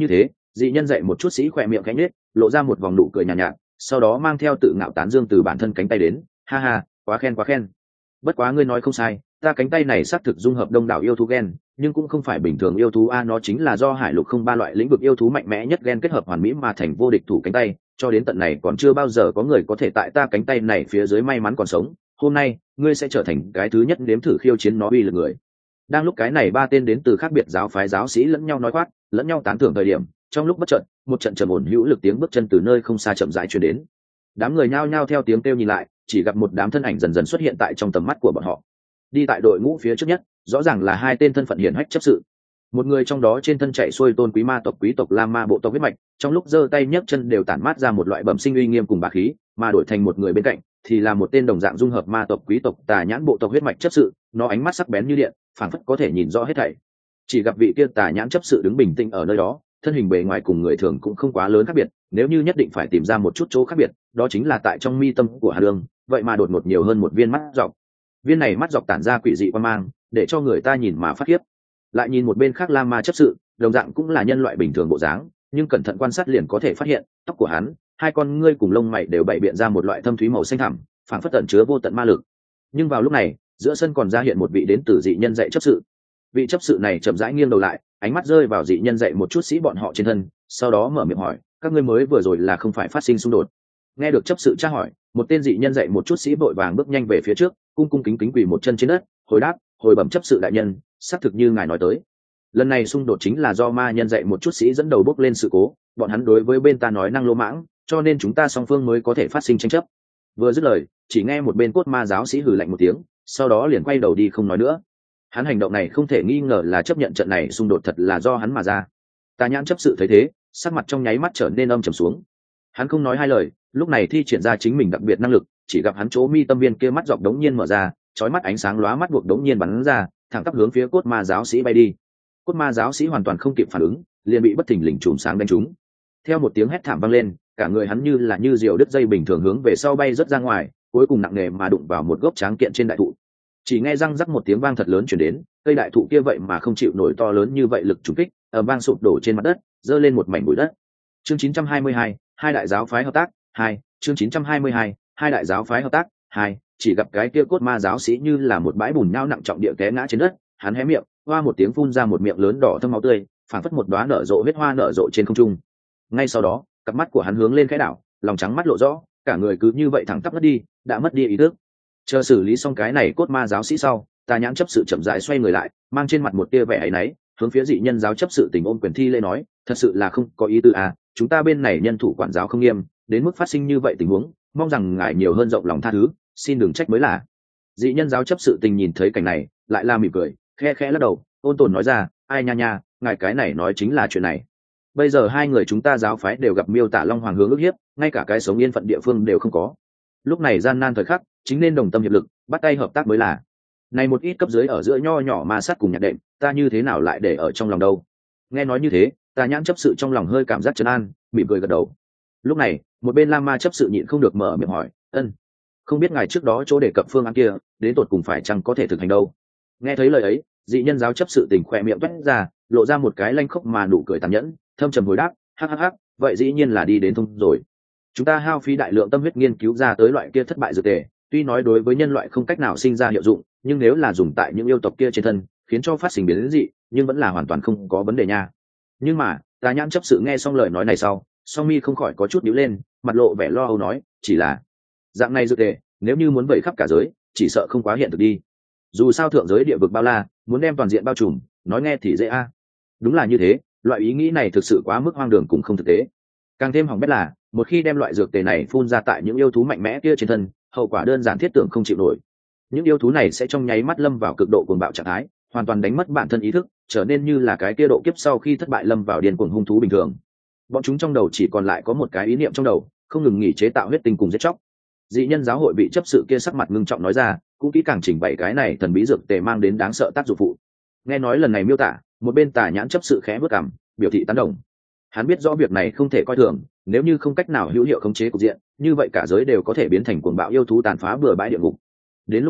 Dị nhân dạy một chút sĩ khỏe miệng cánh nết, lộ ra một vòng nụ cười nhàn nhạt, sau đó mang theo tự ngạo tán dương từ bản thân cánh tay đến, ha ha, quá khen quá khen. Bất quá ngươi nói không sai, ta cánh tay này xác thực dung hợp đông đảo yêu thú gen, nhưng cũng không phải bình thường yêu thú a, nó chính là do hải lục không ba loại lĩnh vực yêu thú mạnh mẽ nhất gen kết hợp hoàn mỹ mà thành vô địch thủ cánh tay, cho đến tận này còn chưa bao giờ có người có thể tại ta cánh tay này phía dưới may mắn còn sống. Hôm nay ngươi sẽ trở thành cái thứ nhất nếm thử khiêu chiến nó uy lực người. Đang lúc cái này ba tên đến từ khác biệt giáo phái giáo sĩ lẫn nhau nói khoác, lẫn nhau tán thưởng thời điểm, trong lúc bất chợt, một trận trầm ổn hữu lực tiếng bước chân từ nơi không xa chậm rãi truyền đến. Đám người nhao nhao theo tiếng kêu nhìn lại, chỉ gặp một đám thân ảnh dần dần xuất hiện tại trong tầm mắt của bọn họ. Đi tại đội ngũ phía trước nhất, rõ ràng là hai tên thân phận hiển hách chấp sự. Một người trong đó trên thân chạy xuôi tôn quý ma tộc quý tộc Lam Ma bộ tộc huyết mạch, trong lúc giơ tay nhấc chân đều tản mát ra một loại bẩm sinh uy nghiêm cùng bá khí, mà đổi thành một người bên cạnh thì là một tên đồng dạng dung hợp ma tộc quý tộc Tà Nhãn bộ tộc huyết mạch chấp sự, nó ánh mắt sắc bén như điện, phảng phất có thể nhìn rõ hết thảy. Chỉ gặp vị kia Tà Nhãn chấp sự đứng bình tĩnh ở nơi đó, thân hình bề ngoài cùng người thường cũng không quá lớn khác biệt, nếu như nhất định phải tìm ra một chút chỗ khác biệt, đó chính là tại trong mi tâm của Hà Đường, vậy mà đột ngột nhiều hơn một viên mắt dọc. Viên này mắt dọc tản ra quỷ dị quan mang, để cho người ta nhìn mà phát khiếp. Lại nhìn một bên khác Lam Ma chấp sự, đồng dạng cũng là nhân loại bình thường bộ dáng, nhưng cẩn thận quan sát liền có thể phát hiện, tóc của hắn, hai con ngươi cùng lông mày đều bày biện ra một loại thâm thúy màu xanh thẳm, phảng phất tẩn chứa vô tận ma lực. Nhưng vào lúc này, giữa sân còn ra hiện một vị đến từ dị nhân dạy chấp sự. Vị chấp sự này chậm rãi nghiêng đầu lại, ánh mắt rơi vào dị nhân dạy một chút sĩ bọn họ trên thân, sau đó mở miệng hỏi, các ngươi mới vừa rồi là không phải phát sinh xung đột? Nghe được chấp sự tra hỏi, một tên dị nhân dạy một chút sĩ vội vàng bước nhanh về phía trước, cung cung kính kính quỳ một chân trên đất, hồi đáp, hồi bẩm chấp sự đại nhân, xác thực như ngài nói tới, lần này xung đột chính là do ma nhân dạy một chút sĩ dẫn đầu bốc lên sự cố, bọn hắn đối với bên ta nói năng lô mãng, cho nên chúng ta song phương mới có thể phát sinh tranh chấp. Vừa dứt lời, chỉ nghe một bên cốt ma giáo sĩ hừ lạnh một tiếng, sau đó liền quay đầu đi không nói nữa. Hắn hành động này không thể nghi ngờ là chấp nhận trận này xung đột thật là do hắn mà ra. Tà Nhãn chấp sự thấy thế, sắc mặt trong nháy mắt trở nên âm trầm xuống. Hắn không nói hai lời, lúc này thi triển ra chính mình đặc biệt năng lực, chỉ gặp hắn chỗ mi tâm viên kia mắt dọc đống nhiên mở ra, chói mắt ánh sáng lóa mắt buộc đống nhiên bắn ra, thẳng tắp hướng phía cốt ma giáo sĩ bay đi. Cốt ma giáo sĩ hoàn toàn không kịp phản ứng, liền bị bất thình lình chùm sáng đánh trúng. Theo một tiếng hét thảm vang lên, cả người hắn như là diều đứt dây bình thường hướng về sau bay rất ra ngoài, cuối cùng nặng nề mà đụng vào một gốc tráng kiện trên đại thụ. Chỉ nghe răng rắc một tiếng vang thật lớn truyền đến, cây đại thụ kia vậy mà không chịu nổi to lớn như vậy lực trùng kích, ầm vang sụp đổ trên mặt đất, giơ lên một mảnh bụi đất. Chương 922, hai đại giáo phái hợp tác 2. Chương 922, hai đại giáo phái hợp tác 2. Chỉ gặp cái kia cốt ma giáo sĩ như là một bãi bùn nhão nặng trọng địa té ngã trên đất, hắn hé miệng, hoa một tiếng phun ra một miệng lớn đỏ thâm máu tươi, phảng phất một đóa nở rộ huyết hoa nở rộ trên không trung. Ngay sau đó, cặp mắt của hắn hướng lên khẽ đảo, lòng trắng mắt lộ rõ, cả người cứ như vậy thẳng tắp mất đi, đã mất đi ý thức. Chờ xử lý xong cái này cốt ma giáo sĩ sau, Tà Nhãn chấp sự chậm rãi xoay người lại, mang trên mặt một tia vẻ áy náy, hướng phía dị nhân giáo chấp sự tình ôm quyền thi lễ nói, thật sự là không có ý tư à, chúng ta bên này nhân thủ quản giáo không nghiêm, đến mức phát sinh như vậy tình huống, mong rằng ngài nhiều hơn rộng lòng tha thứ, xin đừng trách mới là. Dị nhân giáo chấp sự tình nhìn thấy cảnh này, lại la mỉm cười, khe khẽ lắc đầu, ôn tồn nói ra, ai nha nha, ngài cái này nói chính là chuyện này. Bây giờ hai người chúng ta giáo phái đều gặp miêu tả Long Hoàng hướng ức hiếp, ngay cả cái sống yên phận địa phương đều không có. Lúc này gian nan thời khắc, chính nên đồng tâm hiệp lực, bắt tay hợp tác mới là. Này một ít cấp dưới ở giữa nho nhỏ ma sát cùng nhạc đệm, ta như thế nào lại để ở trong lòng đâu? Nghe nói như thế, Tà Nhãn chấp sự trong lòng hơi cảm giác trấn an, mỉm cười gật đầu. Lúc này, một bên Lam Ma chấp sự nhịn không được mở miệng hỏi, ân, không biết ngài trước đó chỗ đề cập phương án kia, đến tột cùng phải chăng có thể thực hành đâu? Nghe thấy lời ấy, dị nhân giáo chấp sự tình khỏe miệng toét ra, lộ ra một cái lanh khốc mà nụ cười tàn nhẫn, thâm trầm hồi đáp, hắc hắc hắc, vậy dĩ nhiên là đi đến thông rồi. Chúng ta hao phí đại lượng tâm huyết nghiên cứu ra tới loại kia thất bại dược tề, tuy nói đối với nhân loại không cách nào sinh ra hiệu dụng, nhưng nếu là dùng tại những yêu tộc kia trên thân, khiến cho phát sinh biến dị, nhưng vẫn là hoàn toàn không có vấn đề nha. Nhưng mà, Tà Nhãn chấp sự nghe xong lời nói này sau, song mi không khỏi có chút nhíu lên, mặt lộ vẻ lo âu nói, chỉ là dạng này dược tề, nếu như muốn vẩy khắp cả giới, chỉ sợ không quá hiện thực đi. Dù sao thượng giới địa vực bao la, muốn đem toàn diện bao trùm, nói nghe thì dễ a. Đúng là như thế, loại ý nghĩ này thực sự quá mức hoang đường cũng không thực tế. Càng thêm hỏng bét là, một khi đem loại dược tề này phun ra tại những yêu thú mạnh mẽ kia trên thân, hậu quả đơn giản thiết tưởng không chịu nổi. Những yêu thú này sẽ trong nháy mắt lâm vào cực độ cuồng bạo trạng thái, hoàn toàn đánh mất bản thân ý thức, trở nên như là cái kia độ kiếp sau khi thất bại lâm vào điên cuồng hung thú bình thường. Bọn chúng trong đầu chỉ còn lại có một cái ý niệm trong đầu, không ngừng nghỉ chế tạo huyết tinh cùng giết chóc. Dị nhân giáo hội bị chấp sự kia sắc mặt ngưng trọng nói ra, cũng kỹ càng trình bày cái này thần bí dược tề mang đến đáng sợ tác dụng phụ. Nghe nói lần này miêu tả, một bên Tà Nhãn chấp sự khẽ bước cằm, biểu thị tán đồng. Hắn biết rõ việc này không thể coi thường, nếu như không cách nào hữu hiệu khống chế cục diện, như vậy cả giới đều có thể biến thành cuồng bạo yêu thú tàn phá bừa bãi địa ngục. Đến lúc đó,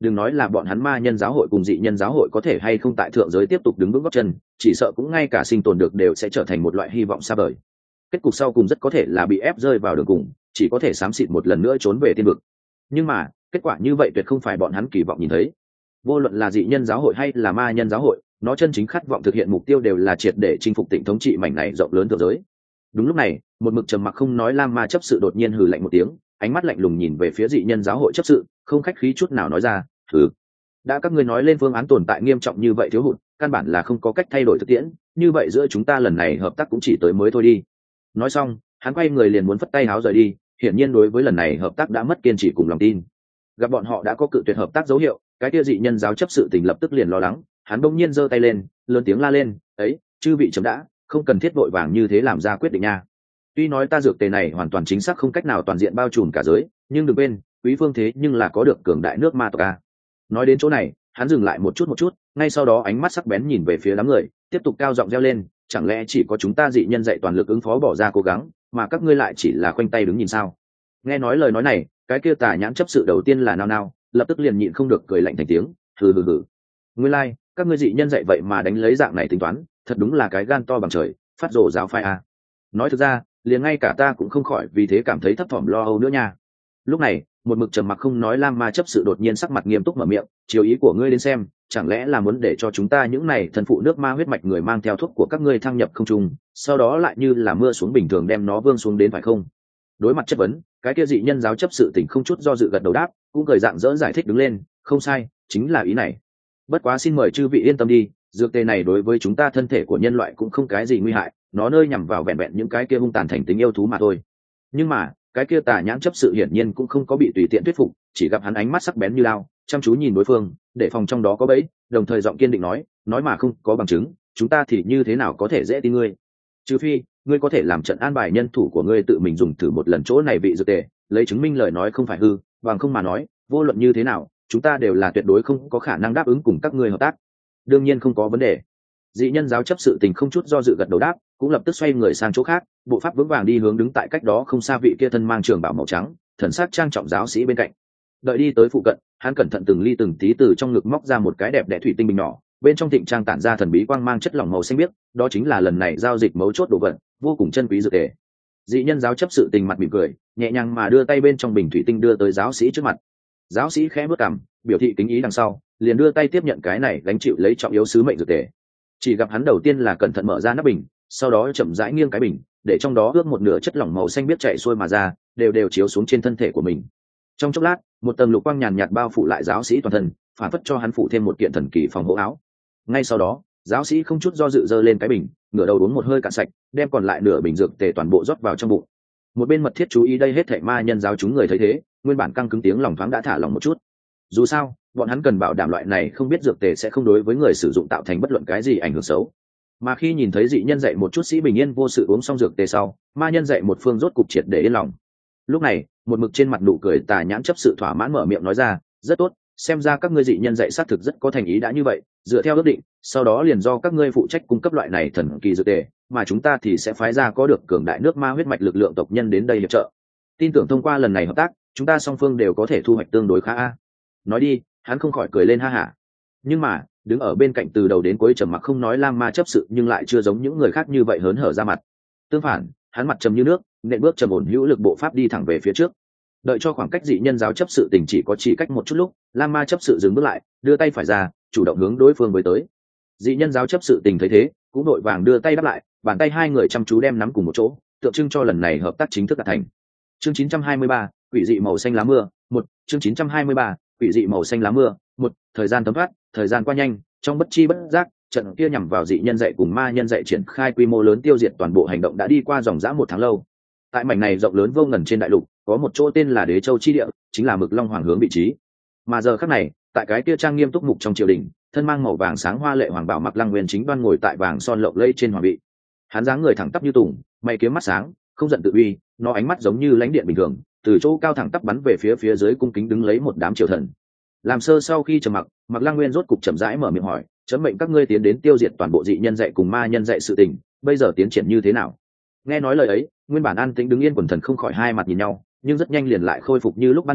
đừng nói là bọn hắn ma nhân giáo hội cùng dị nhân giáo hội có thể hay không tại thượng giới tiếp tục đứng vững gót chân, chỉ sợ cũng ngay cả sinh tồn được đều sẽ trở thành một loại hy vọng xa vời. Kết cục sau cùng rất có thể là bị ép rơi vào đường cùng, chỉ có thể xám xịt một lần nữa trốn về thiên vực. Nhưng mà kết quả như vậy tuyệt không phải bọn hắn kỳ vọng nhìn thấy. Vô luận là dị nhân giáo hội hay là ma nhân giáo hội, nó chân chính khát vọng thực hiện mục tiêu đều là triệt để chinh phục Tịnh thống trị mảnh này rộng lớn thượng giới. Đúng lúc này, một mực trầm mặc không nói lam ma chấp sự đột nhiên hừ lạnh một tiếng, ánh mắt lạnh lùng nhìn về phía dị nhân giáo hội chấp sự, không khách khí chút nào nói ra: "Thử, đã các ngươi nói lên phương án tồn tại nghiêm trọng như vậy thiếu hụt, căn bản là không có cách thay đổi thực tiễn, như vậy giữa chúng ta lần này hợp tác cũng chỉ tới mới thôi đi." Nói xong, hắn quay người liền muốn phất tay háo rời đi, hiển nhiên đối với lần này hợp tác đã mất kiên trì cùng lòng tin. Gặp bọn họ đã có cự tuyệt hợp tác dấu hiệu, cái kia dị nhân giáo chấp sự tình lập tức liền lo lắng, hắn bỗng nhiên giơ tay lên, lớn tiếng la lên: "Ấy, chư vị chấm đã, không cần thiết vội vàng như thế làm ra quyết định nha. Tuy nói ta dược tề này hoàn toàn chính xác không cách nào toàn diện bao trùm cả giới, nhưng đừng quên, quý phương thế nhưng là có được cường đại nước ma tộc a." Nói đến chỗ này, hắn dừng lại một chút, ngay sau đó ánh mắt sắc bén nhìn về phía đám người, tiếp tục cao giọng reo lên: "Chẳng lẽ chỉ có chúng ta dị nhân dạy toàn lực ứng phó bỏ ra cố gắng, mà các ngươi lại chỉ là khoanh tay đứng nhìn sao?" Nghe nói lời nói này, cái kia tà nhãn chấp sự đầu tiên là nao nao, lập tức liền nhịn không được cười lạnh thành tiếng: "Hừ hừ hừ. Nguyên lai, các ngươi dị nhân dạy vậy mà đánh lấy dạng này tính toán, thật đúng là cái gan to bằng trời, phát rồ giáo phái a." Nói thực ra, liền ngay cả ta cũng không khỏi vì thế cảm thấy thấp thỏm lo âu nữa nha. Lúc này, một mực trầm mặc không nói lam ma chấp sự đột nhiên sắc mặt nghiêm túc mở miệng: "Chiều ý của ngươi đến xem, chẳng lẽ là muốn để cho chúng ta những này thần phụ nước ma huyết mạch người mang theo thuốc của các ngươi thăng nhập không trung, sau đó lại như là mưa xuống bình thường đem nó vương xuống đến phải không?" Đối mặt chất vấn, cái kia dị nhân giáo chấp sự tỉnh không chút do dự gật đầu đáp, cũng cười dạng dỡ giải thích đứng lên: "Không sai, chính là ý này. Bất quá xin mời chư vị yên tâm đi, dược tề này đối với chúng ta thân thể của nhân loại cũng không cái gì nguy hại, nó nơi nhằm vào vẹn vẹn những cái kia hung tàn thành tính yêu thú mà thôi." Nhưng mà cái kia tà nhãn chấp sự hiển nhiên cũng không có bị tùy tiện thuyết phục, chỉ gặp hắn ánh mắt sắc bén như lao, chăm chú nhìn đối phương, để phòng trong đó có bẫy, đồng thời giọng kiên định nói mà không có bằng chứng, chúng ta thì như thế nào có thể dễ tin ngươi? Trừ phi ngươi có thể làm trận an bài nhân thủ của ngươi tự mình dùng thử một lần chỗ này vị dược tề, lấy chứng minh lời nói không phải hư, bằng không mà nói, vô luận như thế nào, chúng ta đều là tuyệt đối không có khả năng đáp ứng cùng các ngươi hợp tác. Đương nhiên không có vấn đề. Dị nhân giáo chấp sự tình không chút do dự gật đầu đáp, cũng lập tức xoay người sang chỗ khác, bộ pháp vững vàng đi hướng đứng tại cách đó không xa vị kia thân mang trường bào màu trắng, thần sắc trang trọng giáo sĩ bên cạnh. Đợi đi tới phụ cận, hắn cẩn thận từng ly từng tí từ trong ngực móc ra một cái đẹp đẽ thủy tinh bình nhỏ, bên trong thịnh trang tản ra thần bí quang mang chất lỏng màu xanh biếc, đó chính là lần này giao dịch mấu chốt đồ vật, vô cùng chân quý dược tề. Dị nhân giáo chấp sự tình mặt mỉm cười, nhẹ nhàng mà đưa tay bên trong bình thủy tinh đưa tới giáo sĩ trước mặt. Giáo sĩ khẽ bước cằm, biểu thị kính ý đằng sau, liền đưa tay tiếp nhận cái này gánh chịu lấy trọng yếu sứ mệnh dược tề. Chỉ gặp hắn đầu tiên là cẩn thận mở ra nắp bình, sau đó chậm rãi nghiêng cái bình, để trong đó ướp một nửa chất lỏng màu xanh biếc chảy xuôi mà ra, đều chiếu xuống trên thân thể của mình. Trong chốc lát, một tầng lục quang nhàn nhạt bao phủ lại giáo sĩ toàn thân, phản phất cho hắn phủ thêm một kiện thần kỳ phòng hộ áo. Ngay sau đó, giáo sĩ không chút do dự giơ lên cái bình, ngửa đầu uống một hơi cạn sạch, đem còn lại nửa bình dược tề toàn bộ rót vào trong bụng. Một bên mật thiết chú ý đây hết thảy ma nhân giáo chúng người thấy thế, nguyên bản căng cứng tiếng lòng thoáng đã thả lòng một chút. Dù sao, bọn hắn cần bảo đảm loại này không biết dược tề sẽ không đối với người sử dụng tạo thành bất luận cái gì ảnh hưởng xấu. Mà khi nhìn thấy dị nhân dạy một chút sĩ bình yên vô sự uống xong dược tề sau, ma nhân dạy một phương rốt cục triệt để yên lòng. Lúc này, một mực trên mặt nụ cười tà nhãn chấp sự thỏa mãn mở miệng nói ra: "Rất tốt, xem ra các ngươi dị nhân dạy xác thực rất có thành ý đã như vậy, dựa theo ước định, sau đó liền do các ngươi phụ trách cung cấp loại này thần kỳ dược tề, mà chúng ta thì sẽ phái ra có được cường đại nước ma huyết mạch lực lượng tộc nhân đến đây hiệp trợ. Tin tưởng thông qua lần này hợp tác, chúng ta song phương đều có thể thu hoạch tương đối khá a." Nói đi, hắn không khỏi cười lên ha hả. Nhưng mà, đứng ở bên cạnh từ đầu đến cuối trầm mặc không nói lam ma chấp sự nhưng lại chưa giống những người khác như vậy hớn hở ra mặt. Tương phản, hắn mặt trầm như nước, nện bước trầm ổn hữu lực bộ pháp đi thẳng về phía trước. Đợi cho khoảng cách dị nhân giáo chấp sự tình chỉ cách một chút lúc, lam ma chấp sự dừng bước lại, đưa tay phải ra, chủ động hướng đối phương với tới. Dị nhân giáo chấp sự tình thấy thế, cũng đội vàng đưa tay đáp lại, bàn tay hai người chăm chú đem nắm cùng một chỗ, tượng trưng cho lần này hợp tác chính thức đạt thành. Chương 923, quỷ dị màu xanh lá mưa, 1, chương 923, quỷ dị màu xanh lá mưa, 1, thời gian thấm thoát, thời gian qua nhanh, trong bất chi bất giác, trận kia nhằm vào dị nhân dạy cùng ma nhân dạy triển khai quy mô lớn tiêu diệt toàn bộ hành động đã đi qua dòng dã một tháng lâu. Tại mảnh này rộng lớn vô ngần trên đại lục, có một chỗ tên là Đế Châu chi địa, chính là Mực Long Hoàng hướng vị trí. Mà giờ khắc này, tại cái kia trang nghiêm túc mục trong triều đình, thân mang màu vàng sáng hoa lệ hoàng bảo Mặc Lăng Nguyên chính đoan ngồi tại vàng son lộng lẫy trên hoàng vị. Hắn dáng người thẳng tắp như tùng, mày kiếm mắt sáng, không giận tự uy, nó ánh mắt giống như lãnh điện bình thường, từ chỗ cao thẳng tắp bắn về phía dưới cung kính đứng lấy một đám triều thần. Làm sơ sau khi trầm mặc, Mặc Lăng Nguyên rốt cục chậm rãi mở miệng hỏi: "Chấm mệnh các ngươi tiến đến tiêu diệt toàn bộ dị nhân dạy cùng ma nhân dạy sự tình, bây giờ tiến triển như thế nào?" Nghe nói lời ấy, nguyên bản an tĩnh đứng yên quần thần không khỏi hai mặt nhìn nhau, nhưng rất nhanh liền lại khôi phục như lúc ban đầu,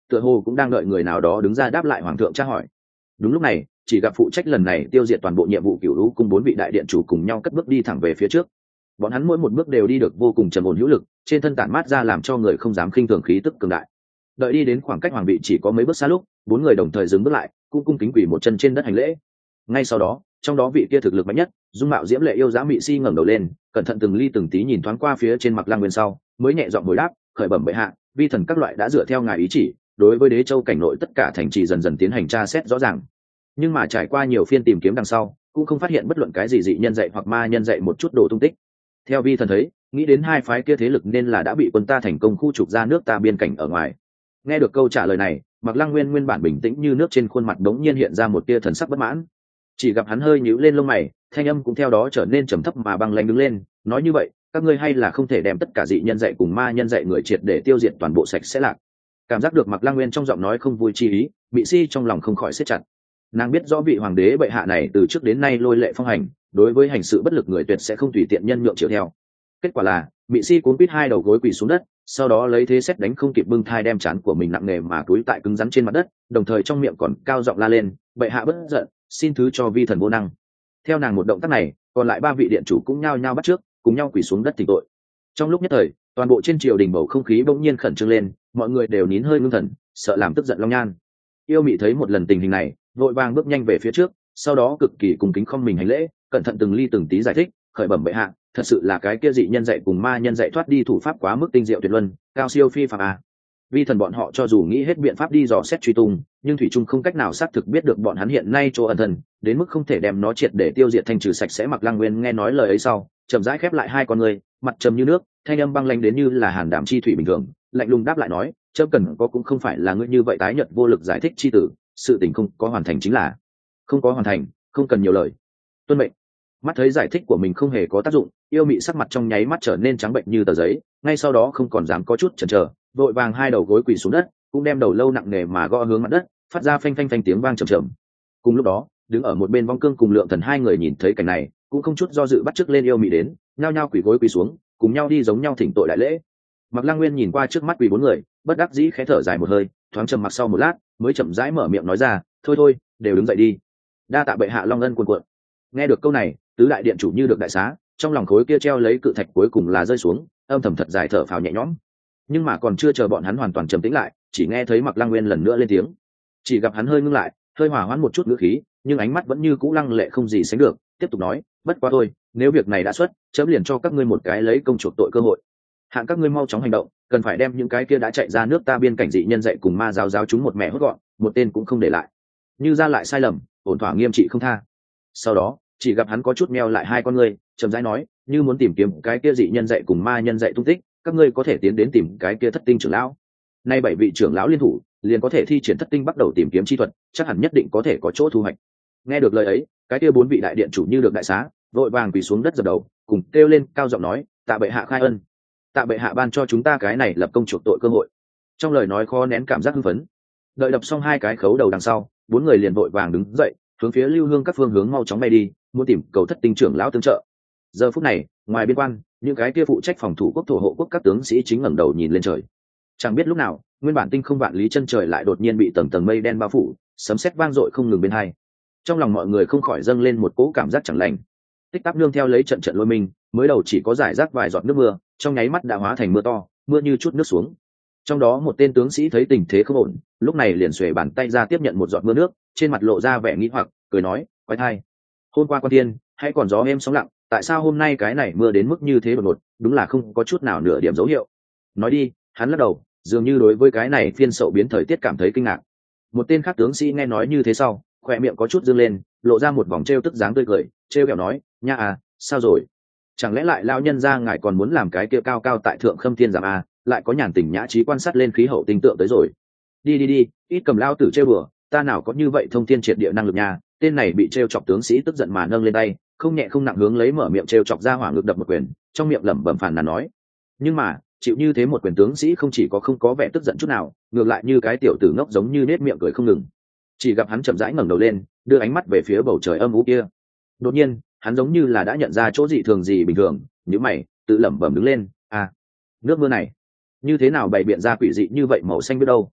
tựa hồ cũng đang đợi người nào đó đứng ra đáp lại hoàng thượng tra hỏi. Đúng lúc này, chỉ gặp phụ trách lần này tiêu diệt toàn bộ nhiệm vụ Cửu Lũ cung 4 vị đại điện chủ cùng nhau cất bước đi thẳng về phía trước. Bọn hắn mỗi một bước đều đi được vô cùng trầm ổn hữu lực, trên thân tản mát ra làm cho người không dám khinh thường khí tức cường đại. Đợi đi đến khoảng cách hoàng vị chỉ có mấy bước xa lúc, 4 người đồng thời dừng bước lại, cung kính quỳ một chân trên đất hành lễ. Ngay sau đó, trong đó vị kia thực lực mạnh nhất, dung mạo diễm lệ yêu dã Mị Si ngẩng đầu lên, cẩn thận từng ly từng tí nhìn thoáng qua phía trên Mặc Lăng Nguyên sau, mới nhẹ giọng hồi đáp, khởi bẩm bệ hạ, vi thần các loại đã dựa theo ngài ý chỉ, đối với Đế Châu cảnh nội tất cả thành trì dần dần tiến hành tra xét rõ ràng. Nhưng mà trải qua nhiều phiên tìm kiếm đằng sau, cũng không phát hiện bất luận cái gì dị nhân dạy hoặc ma nhân dạy một chút đồ tung tích. Theo vi thần thấy, nghĩ đến hai phái kia thế lực nên là đã bị quân ta thành công khu trục ra nước ta biên cảnh ở ngoài. Nghe được câu trả lời này, Mặc Lăng Nguyên nguyên bản bình tĩnh như nước trên khuôn mặt đống nhiên hiện ra một tia thần sắc bất mãn. Chỉ gặp hắn hơi nhíu lên lông mày, thanh âm cũng theo đó trở nên trầm thấp mà băng lãnh đứng lên, nói như vậy, các ngươi hay là không thể đem tất cả dị nhân dạy cùng ma nhân dạy người triệt để tiêu diệt toàn bộ sạch sẽ lạc. Cảm giác được Mặc Lăng Nguyên trong giọng nói không vui chi ý, Mị Si trong lòng không khỏi siết chặt. Nàng biết rõ vị hoàng đế bệ hạ này từ trước đến nay lôi lệ phong hành, đối với hành sự bất lực người tuyệt sẽ không tùy tiện nhân nhượng chịu theo. Kết quả là Mị Si cuốn quít hai đầu gối quỳ xuống đất, sau đó lấy thế xét đánh không kịp bưng thai đem trán của mình nặng nề mà cúi tại cứng rắn trên mặt đất, đồng thời trong miệng còn cao giọng la lên, bệ hạ bất giận, xin thứ cho vi thần vô năng. Theo nàng một động tác này, còn lại 3 vị điện chủ cũng nhao nhao bắt trước, cùng nhau quỳ xuống đất thỉnh tội. Trong lúc nhất thời, toàn bộ trên triều đình bầu không khí bỗng nhiên khẩn trương lên, mọi người đều nín hơi ngưng thần, sợ làm tức giận Long Nhan. Yêu Mị thấy một lần tình hình này, vội vàng bước nhanh về phía trước, sau đó cực kỳ cung kính không mình hành lễ, cẩn thận từng ly từng tí giải thích, khởi bẩm bệ hạ, thật sự là cái kia dị nhân dạy cùng ma nhân dạy thoát đi thủ pháp quá mức tinh diệu tuyệt luân, cao siêu phi phàm à. Vi thần bọn họ cho dù nghĩ hết biện pháp đi dò xét truy tung, nhưng thủy trung không cách nào xác thực biết được bọn hắn hiện nay chỗ ẩn thân, đến mức không thể đem nó triệt để tiêu diệt thanh trừ sạch sẽ. Mặc Lăng Nguyên nghe nói lời ấy sau, chậm rãi khép lại hai con người, mặt trầm như nước, thanh âm băng lãnh đến như là hàn đàm chi thủy bình thường, lạnh lùng đáp lại nói, chấm cần có cũng không phải là ngươi như vậy tái nhợt vô lực giải thích chi tử, sự tình không có hoàn thành chính là không có hoàn thành, không cần nhiều lời. Tuân mệnh. Mắt thấy giải thích của mình không hề có tác dụng, Yêu Mị sắc mặt trong nháy mắt trở nên trắng bệnh như tờ giấy, ngay sau đó không còn dám có chút chần chờ, vội vàng hai đầu gối quỳ xuống đất, cũng đem đầu lâu nặng nề mà gõ hướng mặt đất, phát ra phanh phanh phanh tiếng vang trầm trầm. Cùng lúc đó, đứng ở một bên Vong Cương cùng Lượng Thần hai người nhìn thấy cảnh này, cũng không chút do dự bắt chước lên Yêu Mị đến, nhao nhao quỳ gối quỳ xuống, cùng nhau đi giống nhau thỉnh tội đại lễ. Mặc Lăng Nguyên nhìn qua trước mắt quỳ 4 người, bất đắc dĩ khẽ thở dài một hơi, thoáng trầm mặc sau một lát, mới chậm rãi mở miệng nói ra, thôi thôi, đều đứng dậy đi. Đa tạ bệ hạ long ân cuồn cuộn. Nghe được câu này, tứ đại điện chủ như được đại xá, trong lòng khối kia treo lấy cự thạch cuối cùng là rơi xuống, âm thầm thật dài thở phào nhẹ nhõm. Nhưng mà còn chưa chờ bọn hắn hoàn toàn trầm tĩnh lại, chỉ nghe thấy Mặc Lăng Nguyên lần nữa lên tiếng. Chỉ gặp hắn hơi ngưng lại, hơi hòa hoãn một chút ngữ khí, nhưng ánh mắt vẫn như cũ lăng lệ không gì sánh được, tiếp tục nói, bất quá thôi, nếu việc này đã xuất, chấm liền cho các ngươi một cái lấy công chuộc tội cơ hội. Hạng các ngươi mau chóng hành động, cần phải đem những cái kia đã chạy ra nước ta biên cảnh dị nhân dạy cùng ma giáo chúng một mẹ hốt gọn, một tên cũng không để lại. Như ra lại sai lầm, ổn thỏa nghiêm trị không tha. Sau đó, chỉ gặp hắn có chút meo lại hai con ngươi, chậm rãi nói, như muốn tìm kiếm cái kia dị nhân dạy cùng ma nhân dạy tung tích, các ngươi có thể tiến đến tìm cái kia Thất Tinh trưởng lão. Nay 7 vị trưởng lão liên thủ, liền có thể thi triển Thất Tinh bắt đầu tìm kiếm chi thuật, chắc hẳn nhất định có thể có chỗ thu hoạch. Nghe được lời ấy, cái kia 4 vị đại điện chủ như được đại xá, vội vàng quỳ xuống đất dập đầu, cùng kêu lên cao giọng nói, tạ bệ hạ khai ân, tạ bệ hạ ban cho chúng ta cái này lập công chuộc tội cơ hội. Trong lời nói khó nén cảm giác hưng phấn. Đợi đập xong hai cái khấu đầu đằng sau, 4 người liền vội vàng đứng dậy, hướng phía Lưu Hương các phương hướng mau chóng bay đi, muốn tìm cầu Thất Tinh trưởng lão tương trợ. Giờ phút này, ngoài biên quan, những cái kia phụ trách phòng thủ quốc thổ hộ quốc các tướng sĩ chính ngẩng đầu nhìn lên trời. Chẳng biết lúc nào, nguyên bản tinh không vạn lý chân trời lại đột nhiên bị tầng tầng mây đen bao phủ, sấm sét vang dội không ngừng bên hai. Trong lòng mọi người không khỏi dâng lên một cỗ cảm giác chẳng lành. Tích tắc nương theo lấy trận trận lôi minh, mới đầu chỉ có rải rác vài giọt nước mưa, trong nháy mắt đã hóa thành mưa to, mưa như chút nước xuống. Trong đó một tên tướng sĩ thấy tình thế không ổn, lúc này liền xuề bàn tay ra tiếp nhận một giọt mưa nước, trên mặt lộ ra vẻ nghi hoặc, cười nói, quái thai, hôm qua quan thiên hay còn gió êm sóng lặng, tại sao hôm nay cái này mưa đến mức như thế đột ngột, đúng là không có chút nào nửa điểm dấu hiệu. Nói đi, hắn lắc đầu, dường như đối với cái này phiên sậu biến thời tiết cảm thấy kinh ngạc. Một tên khác tướng sĩ nghe nói như thế sau, khỏe miệng có chút dương lên, lộ ra một vòng trêu tức dáng tươi cười, trêu ghẹo nói, nha à, sao rồi, chẳng lẽ lại lao nhân ra ngài còn muốn làm cái kia cao cao tại thượng khâm thiên giảm à, lại có nhàn tình nhã trí quan sát lên khí hậu tinh tượng tới rồi. Đi đi đi, ít cầm lao tử trêu bừa, ta nào có như vậy thông thiên triệt địa năng lực nha. Tên này bị trêu chọc tướng sĩ tức giận mà nâng lên tay, không nhẹ không nặng hướng lấy mở miệng trêu chọc ra hỏa ngực đập một quyền, trong miệng lẩm bẩm phàn nàn nói. Nhưng mà chịu như thế một quyền tướng sĩ không chỉ có không có vẻ tức giận chút nào, ngược lại như cái tiểu tử ngốc giống như nết miệng cười không ngừng. Chỉ gặp hắn chậm rãi ngẩng đầu lên, đưa ánh mắt về phía bầu trời âm u kia. Đột nhiên hắn giống như là đã nhận ra chỗ dị thường gì bình thường, nhíu mày tự lẩm bẩm đứng lên, à, nước mưa này như thế nào bày biện ra quỷ dị như vậy màu xanh biết đâu.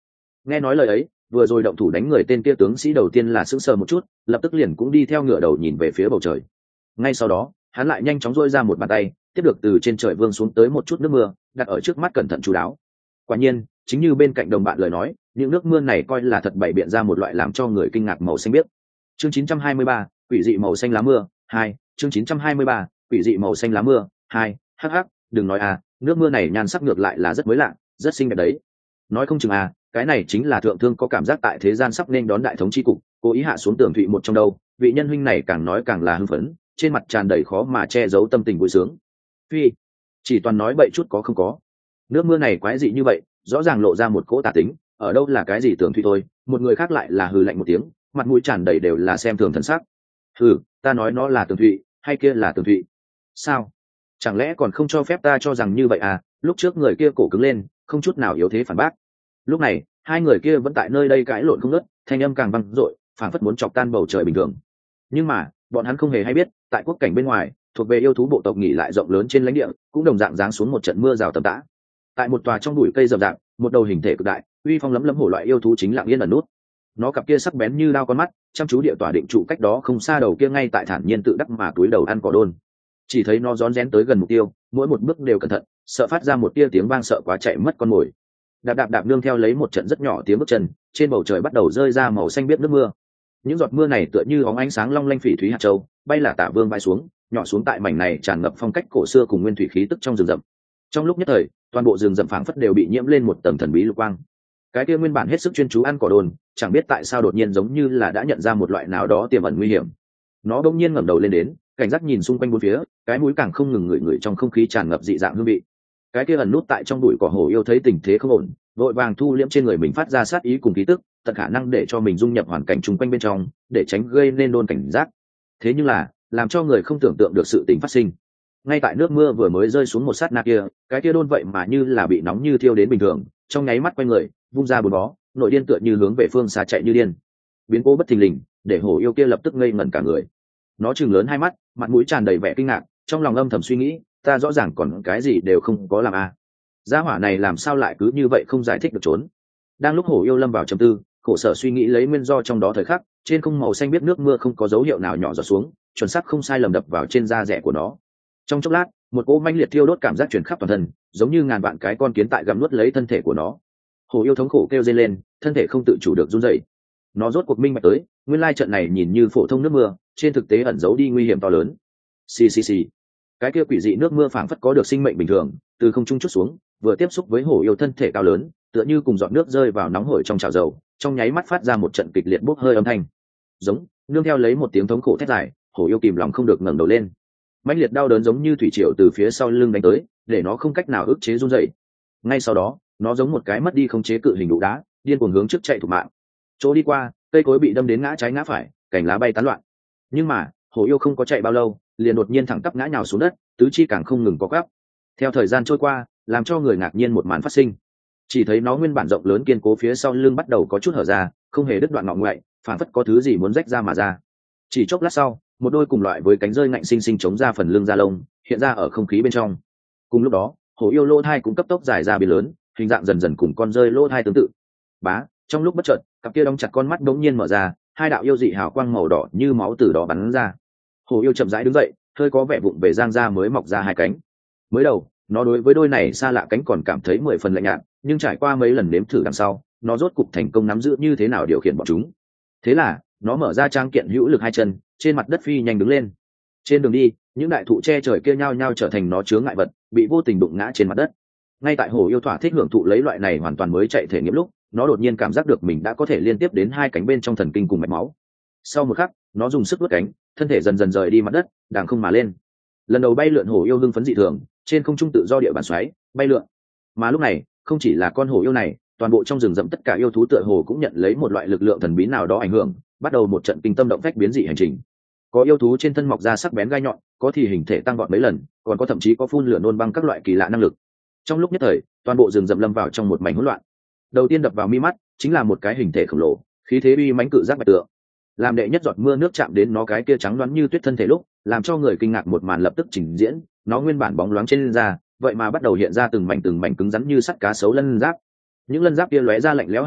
Nghe nói lời ấy, vừa rồi động thủ đánh người tên kia tướng sĩ đầu tiên là sững sờ một chút, lập tức liền cũng đi theo ngựa đầu nhìn về phía bầu trời. Ngay sau đó, hắn lại nhanh chóng duỗi ra một bàn tay, tiếp được từ trên trời vương xuống tới một chút nước mưa, đặt ở trước mắt cẩn thận chú đáo. Quả nhiên, chính như bên cạnh đồng bạn lời nói, những nước mưa này coi là thật bày biện ra một loại làm cho người kinh ngạc màu xanh biếc. Chương 923, quỷ dị màu xanh lá mưa 2, chương 923, quỷ dị màu xanh lá mưa 2, hắc hắc, đừng nói à, nước mưa này nhan sắc ngược lại là rất mới lạ, rất xinh đẹp đấy. Nói không chừng à, cái này chính là thượng thương có cảm giác tại thế gian sắp nên đón đại thống chi cục, cố ý hạ xuống tường thụy một trong đâu. Vị nhân huynh này càng nói càng là hưng phấn, trên mặt tràn đầy khó mà che giấu tâm tình vui sướng. Phi, chỉ toàn nói bậy chút có không có. Nước mưa này quái dị như vậy, rõ ràng lộ ra một cỗ tà tính, ở đâu là cái gì tường thụy thôi. Một người khác lại là hừ lạnh một tiếng, mặt mũi tràn đầy đều là xem thường thần sắc. Hừ, ta nói nó là tường thụy, hay kia là tường thụy? Sao? Chẳng lẽ còn không cho phép ta cho rằng như vậy à? Lúc trước người kia cổ cứng lên, không chút nào yếu thế phản bác. Lúc này, hai người kia vẫn tại nơi đây cãi lộn không ngớt, thanh âm càng vang dội, phảng phất muốn chọc tan bầu trời bình thường. Nhưng mà, bọn hắn không hề hay biết, tại quốc cảnh bên ngoài, thuộc về yêu thú bộ tộc nghỉ lại rộng lớn trên lãnh địa, cũng đồng dạng giáng xuống một trận mưa rào tầm tã. Tại một tòa trong bụi cây rậm rạp, một đầu hình thể cực đại, uy phong lấm lấm hổ loại yêu thú chính lặng yên ẩn nút. Nó cặp kia sắc bén như đao con mắt, chăm chú địa tỏa định trụ cách đó không xa đầu kia ngay tại thản nhiên tự đắc mà túi đầu ăn cỏ đôn. Chỉ thấy nó rón rén tới gần mục tiêu, mỗi một bước đều cẩn thận, sợ phát ra một tia tiếng vang sợ quá chạy mất con mồi. Đạp đạp đạp nương theo lấy một trận rất nhỏ tiếng bước chân, trên bầu trời bắt đầu rơi ra màu xanh biếc nước mưa. Những giọt mưa này tựa như óng ánh sáng long lanh phỉ thúy hạt châu, bay là tả vương bay xuống, nhỏ xuống tại mảnh này tràn ngập phong cách cổ xưa cùng nguyên thủy khí tức trong rừng rậm. Trong lúc nhất thời, toàn bộ rừng rậm phảng phất đều bị nhiễm lên một tầng thần bí lục quang. Cái kia nguyên bản hết sức chuyên chú ăn cỏ đồn, chẳng biết tại sao đột nhiên giống như là đã nhận ra một loại nào đó tiềm ẩn nguy hiểm. Nó bỗng nhiên ngẩng đầu lên đến, cảnh giác nhìn xung quanh bốn phía, cái mũi càng không ngừng ngửi trong không khí tràn ngập dị dạng hương vị. Cái kia ẩn nút tại trong bụi cỏ hổ yêu thấy tình thế không ổn, vội vàng thu liễm trên người mình phát ra sát ý cùng khí tức, tận khả năng để cho mình dung nhập hoàn cảnh chung quanh bên trong, để tránh gây nên đôn cảnh giác. Thế nhưng là, làm cho người không tưởng tượng được sự tình phát sinh. Ngay tại nước mưa vừa mới rơi xuống một sát na kia, cái kia đôn vậy mà như là bị nóng như thiêu đến bình thường, trong nháy mắt quay người, vung ra bốn bó, nội điên tựa như hướng về phương xa chạy như điên. Biến cố bất thình lình, để hổ yêu kia lập tức ngây ngẩn cả người. Nó trừng lớn hai mắt, mặt mũi tràn đầy vẻ kinh ngạc, trong lòng âm thầm suy nghĩ, ta rõ ràng còn cái gì đều không có làm a. Gia hỏa này làm sao lại cứ như vậy không giải thích được trốn. Đang lúc hổ yêu lâm vào trầm tư, khổ sở suy nghĩ lấy nguyên do trong đó thời khắc, trên không màu xanh biết nước mưa không có dấu hiệu nào nhỏ giọt xuống, chuẩn xác không sai lầm đập vào trên da rẻ của nó. Trong chốc lát, một cỗ manh liệt thiêu đốt cảm giác truyền khắp toàn thân, giống như ngàn vạn cái con kiến tại gặm nuốt lấy thân thể của nó. Hổ yêu thống khổ kêu dây lên, thân thể không tự chủ được run rẩy. Nó rốt cuộc minh bạch tới, nguyên lai trận này nhìn như phổ thông nước mưa, trên thực tế ẩn giấu đi nguy hiểm to lớn. Xì xì xì. Cái kia quỷ dị nước mưa phảng phất có được sinh mệnh bình thường, từ không trung chút xuống, vừa tiếp xúc với hổ yêu thân thể cao lớn, tựa như cùng giọt nước rơi vào nóng hổi trong chảo dầu, trong nháy mắt phát ra một trận kịch liệt bốc hơi âm thanh. Giống, nương theo lấy một tiếng thống khổ thét dài, hổ yêu kìm lòng không được ngẩng đầu lên. Mãnh liệt đau đớn giống như thủy triều từ phía sau lưng đánh tới, để nó không cách nào ức chế run rẩy. Ngay sau đó, nó giống một cái mất đi khống chế cự hình đụ đá, điên cuồng hướng trước chạy thục mạng. Chỗ đi qua, cây cối bị đâm đến ngã trái ngã phải, cành lá bay tán loạn. Nhưng mà, hổ yêu không có chạy bao lâu, liền đột nhiên thẳng tắp ngã nhào xuống đất, tứ chi càng không ngừng có quắp. Theo thời gian trôi qua, làm cho người ngạc nhiên một màn phát sinh. Chỉ thấy nó nguyên bản rộng lớn kiên cố phía sau lưng bắt đầu có chút hở ra, không hề đứt đoạn ngọ ngoại, phản phất có thứ gì muốn rách ra mà ra. Chỉ chốc lát sau, một đôi cùng loại với cánh rơi ngạnh sinh sinh chống ra phần lưng da lông, hiện ra ở không khí bên trong. Cùng lúc đó, hổ yêu lỗ thai cũng cấp tốc dài ra biến lớn, hình dạng dần dần cùng con rơi lỗ thai tương tự. Bá, trong lúc bất chợt, cặp kia đóng chặt con mắt đống nhiên mở ra, hai đạo yêu dị hào quang màu đỏ như máu từ đó bắn ra. Hổ yêu chậm rãi đứng dậy, hơi có vẻ vụng về giang ra mới mọc ra hai cánh. Mới đầu, nó đối với đôi này xa lạ cánh còn cảm thấy 10 phần lạnh nhạt, nhưng trải qua mấy lần nếm thử đằng sau, nó rốt cục thành công nắm giữ như thế nào điều khiển bọn chúng. Thế là, nó mở ra trang kiện hữu lực hai chân, trên mặt đất phi nhanh đứng lên. Trên đường đi, những đại thụ che trời kia nhao nhao trở thành nó chướng ngại vật, bị vô tình đụng ngã trên mặt đất. Ngay tại hổ yêu thỏa thích hưởng thụ lấy loại này hoàn toàn mới chạy thể nghiệm lúc, nó đột nhiên cảm giác được mình đã có thể liên tiếp đến hai cánh bên trong thần kinh cùng mạch máu. Sau một khắc, nó dùng sức vớt cánh, thân thể dần dần rời đi mặt đất, đàng không mà lên. Lần đầu bay lượn hổ yêu hưng phấn dị thường, trên không trung tự do địa bàn xoáy bay lượn. Mà lúc này, không chỉ là con hổ yêu này, toàn bộ trong rừng rậm tất cả yêu thú tựa hồ cũng nhận lấy một loại lực lượng thần bí nào đó ảnh hưởng, bắt đầu một trận kinh tâm động phách biến dị hành trình. Có yêu thú trên thân mọc ra sắc bén gai nhọn, có thì hình thể tăng vọt mấy lần, còn có thậm chí có phun lửa nôn băng các loại kỳ lạ năng lực. Trong lúc nhất thời, toàn bộ rừng rậm lâm vào trong một mảnh hỗn loạn. Đầu tiên đập vào mi mắt chính là một cái hình thể khổng lồ, khí thế uy mãnh cự giác bạch tượng. Làm đệ nhất giọt mưa nước chạm đến nó cái kia trắng đoán như tuyết thân thể lúc, làm cho người kinh ngạc một màn lập tức trình diễn. Nó nguyên bản bóng loáng trên da, vậy mà bắt đầu hiện ra từng mảnh cứng rắn như sắt cá sấu lân giáp. Những lân giáp kia lóe ra lạnh lẽo hàn quang,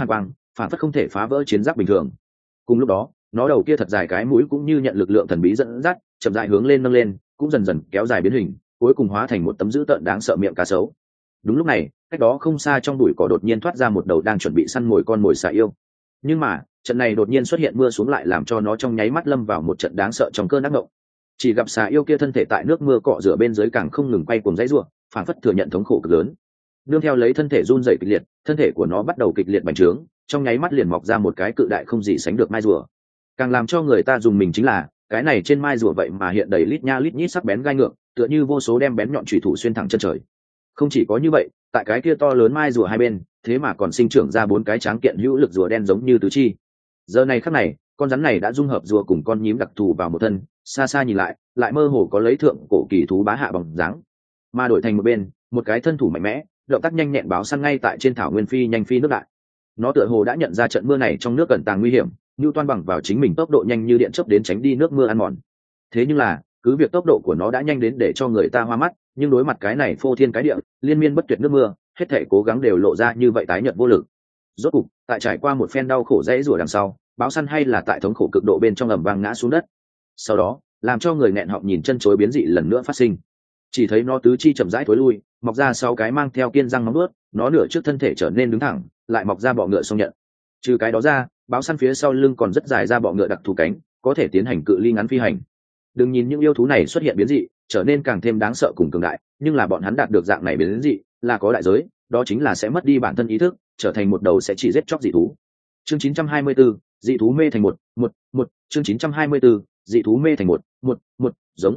phản phất không thể phá vỡ chiến giáp bình thường. Cùng lúc đó nó đầu kia thật dài cái mũi cũng như nhận lực lượng thần bí dẫn dắt, chậm rãi hướng lên nâng lên, cũng dần dần kéo dài biến hình, cuối cùng hóa thành một tấm dữ tợn đáng sợ miệng cá sấu. Đúng lúc này, cách đó không xa trong bụi cỏ đột nhiên thoát ra một đầu đang chuẩn bị săn mồi con mồi xà yêu. Nhưng mà trận này đột nhiên xuất hiện mưa xuống lại làm cho nó trong nháy mắt lâm vào một trận đáng sợ trong cơn ác mộng. Chỉ gặp xà yêu kia thân thể tại nước mưa cọ rửa bên dưới càng không ngừng quay cuồng dãy rủa, phảng phất thừa nhận thống khổ cực lớn. Nương theo lấy thân thể run rẩy kịch liệt, thân thể của nó bắt đầu kịch liệt bành trướng, trong nháy mắt liền mọc ra một cái cự đại không gì sánh được mai rùa. Càng làm cho người ta dùng mình chính là cái này trên mai rùa vậy mà hiện đầy lít nha lít nhít sắc bén gai ngược, tựa như vô số đem bén nhọn chủy thủ xuyên thẳng chân trời. Không chỉ có như vậy, tại cái kia to lớn mai rùa hai bên, thế mà còn sinh trưởng ra 4 cái tráng kiện hữu lực rùa đen giống như tứ chi. Giờ này khắc này, con rắn này đã dung hợp rùa cùng con nhím đặc thù vào một thân, xa xa nhìn lại mơ hồ có lấy thượng cổ kỳ thú bá hạ bằng dáng. Mà đổi thành một bên, một cái thân thủ mạnh mẽ, động tác nhanh nhẹn báo săn ngay tại trên thảo nguyên phi nhanh phi nước đại. Nó tựa hồ đã nhận ra trận mưa này trong nước cẩn tàng nguy hiểm, như toan bằng vào chính mình tốc độ nhanh như điện chớp đến tránh đi nước mưa ăn mòn. Thế nhưng là, cứ việc tốc độ của nó đã nhanh đến để cho người ta hoa mắt, nhưng đối mặt cái này phô thiên cái địa, liên miên bất tuyệt nước mưa, hết thảy cố gắng đều lộ ra như vậy tái nhợt vô lực. Rốt cục, tại trải qua một phen đau khổ dãy rủa đằng sau, báo săn hay là tại thống khổ cực độ bên trong ầm vang ngã xuống đất. Sau đó, làm cho người nghẹn họng nhìn chân chối biến dị lần nữa phát sinh. Chỉ thấy nó tứ chi chậm rãi thối lui, mọc ra 6 cái mang theo kiên răng móng vuốt, nó nửa trước thân thể trở nên đứng thẳng, lại mọc ra bọ ngựa song nhận. Trừ cái đó ra, báo săn phía sau lưng còn rất dài ra bọ ngựa đặc thù cánh, có thể tiến hành cự ly ngắn phi hành. Đừng nhìn những yêu thú này xuất hiện biến dị, trở nên càng thêm đáng sợ cùng cường đại, nhưng là bọn hắn đạt được dạng này biến dị là có đại giới, đó chính là sẽ mất đi bản thân ý thức, trở thành một đầu sẽ chỉ giết chóc dị thú. Chương 924, dị thú mê thành một, chương 924, dị thú mê thành một,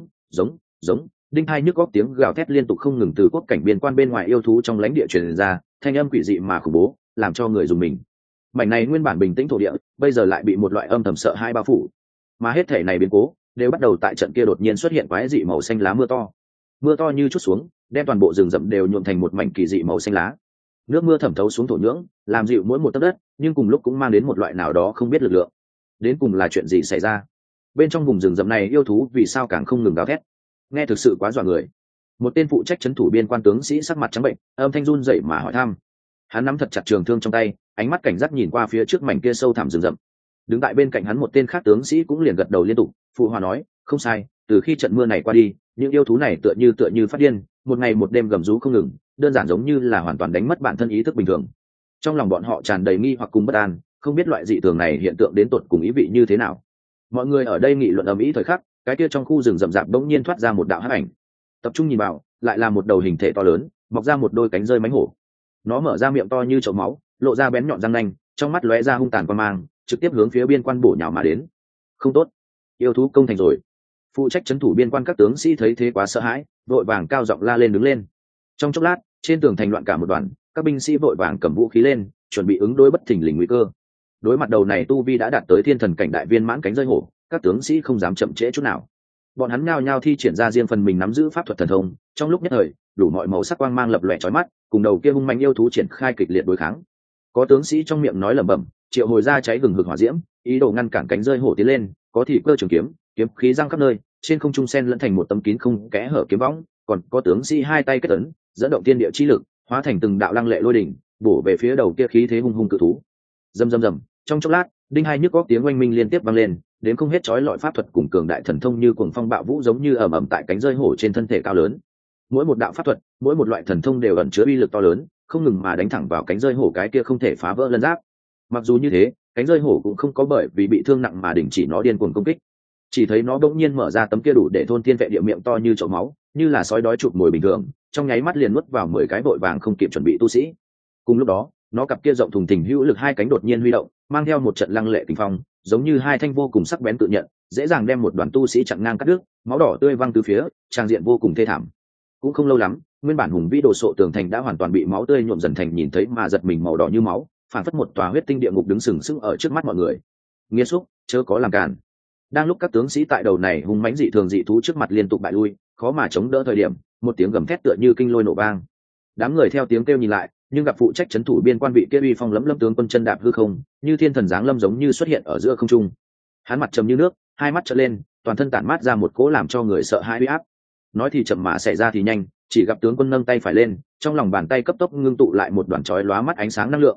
giống, đinh hai nhức góc tiếng gào thét liên tục không ngừng từ quốc cảnh biên quan bên ngoài yêu thú trong lãnh địa truyền ra, thanh âm quỷ dị mà khủng bố, làm cho người dùng mình. Mảnh này nguyên bản bình tĩnh thổ địa, bây giờ lại bị một loại âm thầm sợ hãi bao phủ. Mà hết thể này biến cố đều bắt đầu tại trận kia đột nhiên xuất hiện quái dị màu xanh lá mưa to như chút xuống, đem toàn bộ rừng rậm đều nhuộm thành một mảnh kỳ dị màu xanh lá. Nước mưa thẩm thấu xuống thổ nhưỡng, làm dịu mỗi một tấc đất, nhưng cùng lúc cũng mang đến một loại nào đó không biết lực lượng. Đến cùng là chuyện gì xảy ra? Bên trong vùng rừng rậm này yêu thú vì sao càng không ngừng gào thét? Nghe thực sự quá dọa người. Một tên phụ trách trấn thủ biên quan tướng sĩ sắc mặt trắng bệnh, âm thanh run rẩy mà hỏi thăm. Hắn nắm thật chặt trường thương trong tay, ánh mắt cảnh giác nhìn qua phía trước mảnh kia sâu thẳm rừng rậm. Đứng tại bên cạnh hắn một tên khác tướng sĩ cũng liền gật đầu liên tục, phụ hòa nói, không sai, từ khi trận mưa này qua đi, những yêu thú này tựa như phát điên, một ngày một đêm gầm rú không ngừng, đơn giản giống như là hoàn toàn đánh mất bản thân ý thức bình thường. Trong lòng bọn họ tràn đầy nghi hoặc cùng bất an, không biết loại dị thường này hiện tượng đến tột cùng ý vị như thế nào. Mọi người ở đây nghị luận ầm ĩ thời khắc, cái kia trong khu rừng rậm rạp bỗng nhiên thoát ra một đạo hắc ảnh. Tập trung nhìn vào, lại là một đầu hình thể to lớn, mọc ra một đôi cánh rơi mánh hổ. Nó mở ra miệng to như chậu máu, lộ ra bén nhọn răng nanh, trong mắt lóe ra hung tàn quan mang, trực tiếp hướng phía biên quan bổ nhào mà đến. Không tốt, yêu thú công thành rồi. Phụ trách trấn thủ biên quan các tướng sĩ thấy thế quá sợ hãi, vội vàng cao giọng la lên đứng lên. Trong chốc lát, trên tường thành loạn cả một đoàn, các binh sĩ vội vàng cầm vũ khí lên, chuẩn bị ứng đối bất thình lình nguy cơ. Đối mặt đầu này tu vi đã đạt tới thiên thần cảnh đại viên mãn cánh rơi hổ, các tướng sĩ không dám chậm trễ chút nào. Bọn hắn nhao nhao thi triển ra riêng phần mình nắm giữ pháp thuật thần thông, trong lúc nhất thời, đủ mọi màu sắc quang mang lập lòe chói mắt, cùng đầu kia hung manh yêu thú triển khai kịch liệt đối kháng. Có tướng sĩ trong miệng nói lẩm bẩm, triệu hồi ra cháy hừng hực hỏa diễm, ý đồ ngăn cản cánh rơi hổ tiến lên, có thì cơ trường kiếm, kiếm khí răng khắp nơi, trên không trung sen lẫn thành một tấm kín không kẽ hở kiếm võng, còn có tướng sĩ hai tay kết ấn, dẫn động thiên địa chi lực, hóa thành từng đạo lăng lệ lôi đỉnh, bổ về phía đầu kia khí thế hung hung cự thú. Rầm rầm rầm, trong chốc lát, đinh hai nhức góc tiếng oanh minh liên tiếp vang lên, đến không hết chói lọi pháp thuật cùng cường đại thần thông như cuồng phong bạo vũ giống như ầm ầm tại cánh rơi hổ trên thân thể cao lớn. Mỗi một đạo pháp thuật, mỗi một loại thần thông đều ẩn chứa uy lực to lớn, không ngừng mà đánh thẳng vào cánh rơi hổ cái kia không thể phá vỡ lân giáp. Mặc dù như thế, cánh rơi hổ cũng không có bởi vì bị thương nặng mà đình chỉ nó điên cuồng công kích. Chỉ thấy nó bỗng nhiên mở ra tấm kia đủ để thôn thiên vệ địa miệng to như chậu máu, như là sói đói chụp mồi bình thường, trong nháy mắt liền nuốt vào 10 cái vội vàng không kịp chuẩn bị tu sĩ. Cùng lúc đó, nó cặp kia rộng thùng thình hữu lực hai cánh đột nhiên huy động, mang theo một trận lăng lệ kình phong, giống như hai thanh vô cùng sắc bén tự nhận, dễ dàng đem một đoàn tu sĩ chặn ngang cắt đứt, máu đỏ tươi văng từ phía, trang diện vô cùng thê thảm. Cũng không lâu lắm, nguyên bản hùng vĩ đồ sộ tường thành đã hoàn toàn bị máu tươi nhuộm dần thành nhìn thấy mà giật mình màu đỏ như máu, phản phất một tòa huyết tinh địa ngục đứng sừng sững ở trước mắt mọi người. Nghiệt xúc, chớ có làm cản. Đang lúc các tướng sĩ tại đầu này hung mãnh dị thường dị thú trước mặt liên tục bại lui, khó mà chống đỡ thời điểm, một tiếng gầm thét tựa như kinh lôi nổ vang. Đám người theo tiếng kêu nhìn lại, nhưng gặp phụ trách trấn thủ biên quan vị kia uy phong lẫm lâm tướng quân chân đạp hư không, như thiên thần giáng lâm giống như xuất hiện ở giữa không trung. Hắn mặt trầm như nước, hai mắt trợn lên, toàn thân tản mát ra một cỗ làm cho người sợ hãi uy áp. Nói thì chậm mà xảy ra thì nhanh, chỉ gặp tướng quân nâng tay phải lên, trong lòng bàn tay cấp tốc ngưng tụ lại một đoàn chói lóa mắt ánh sáng năng lượng.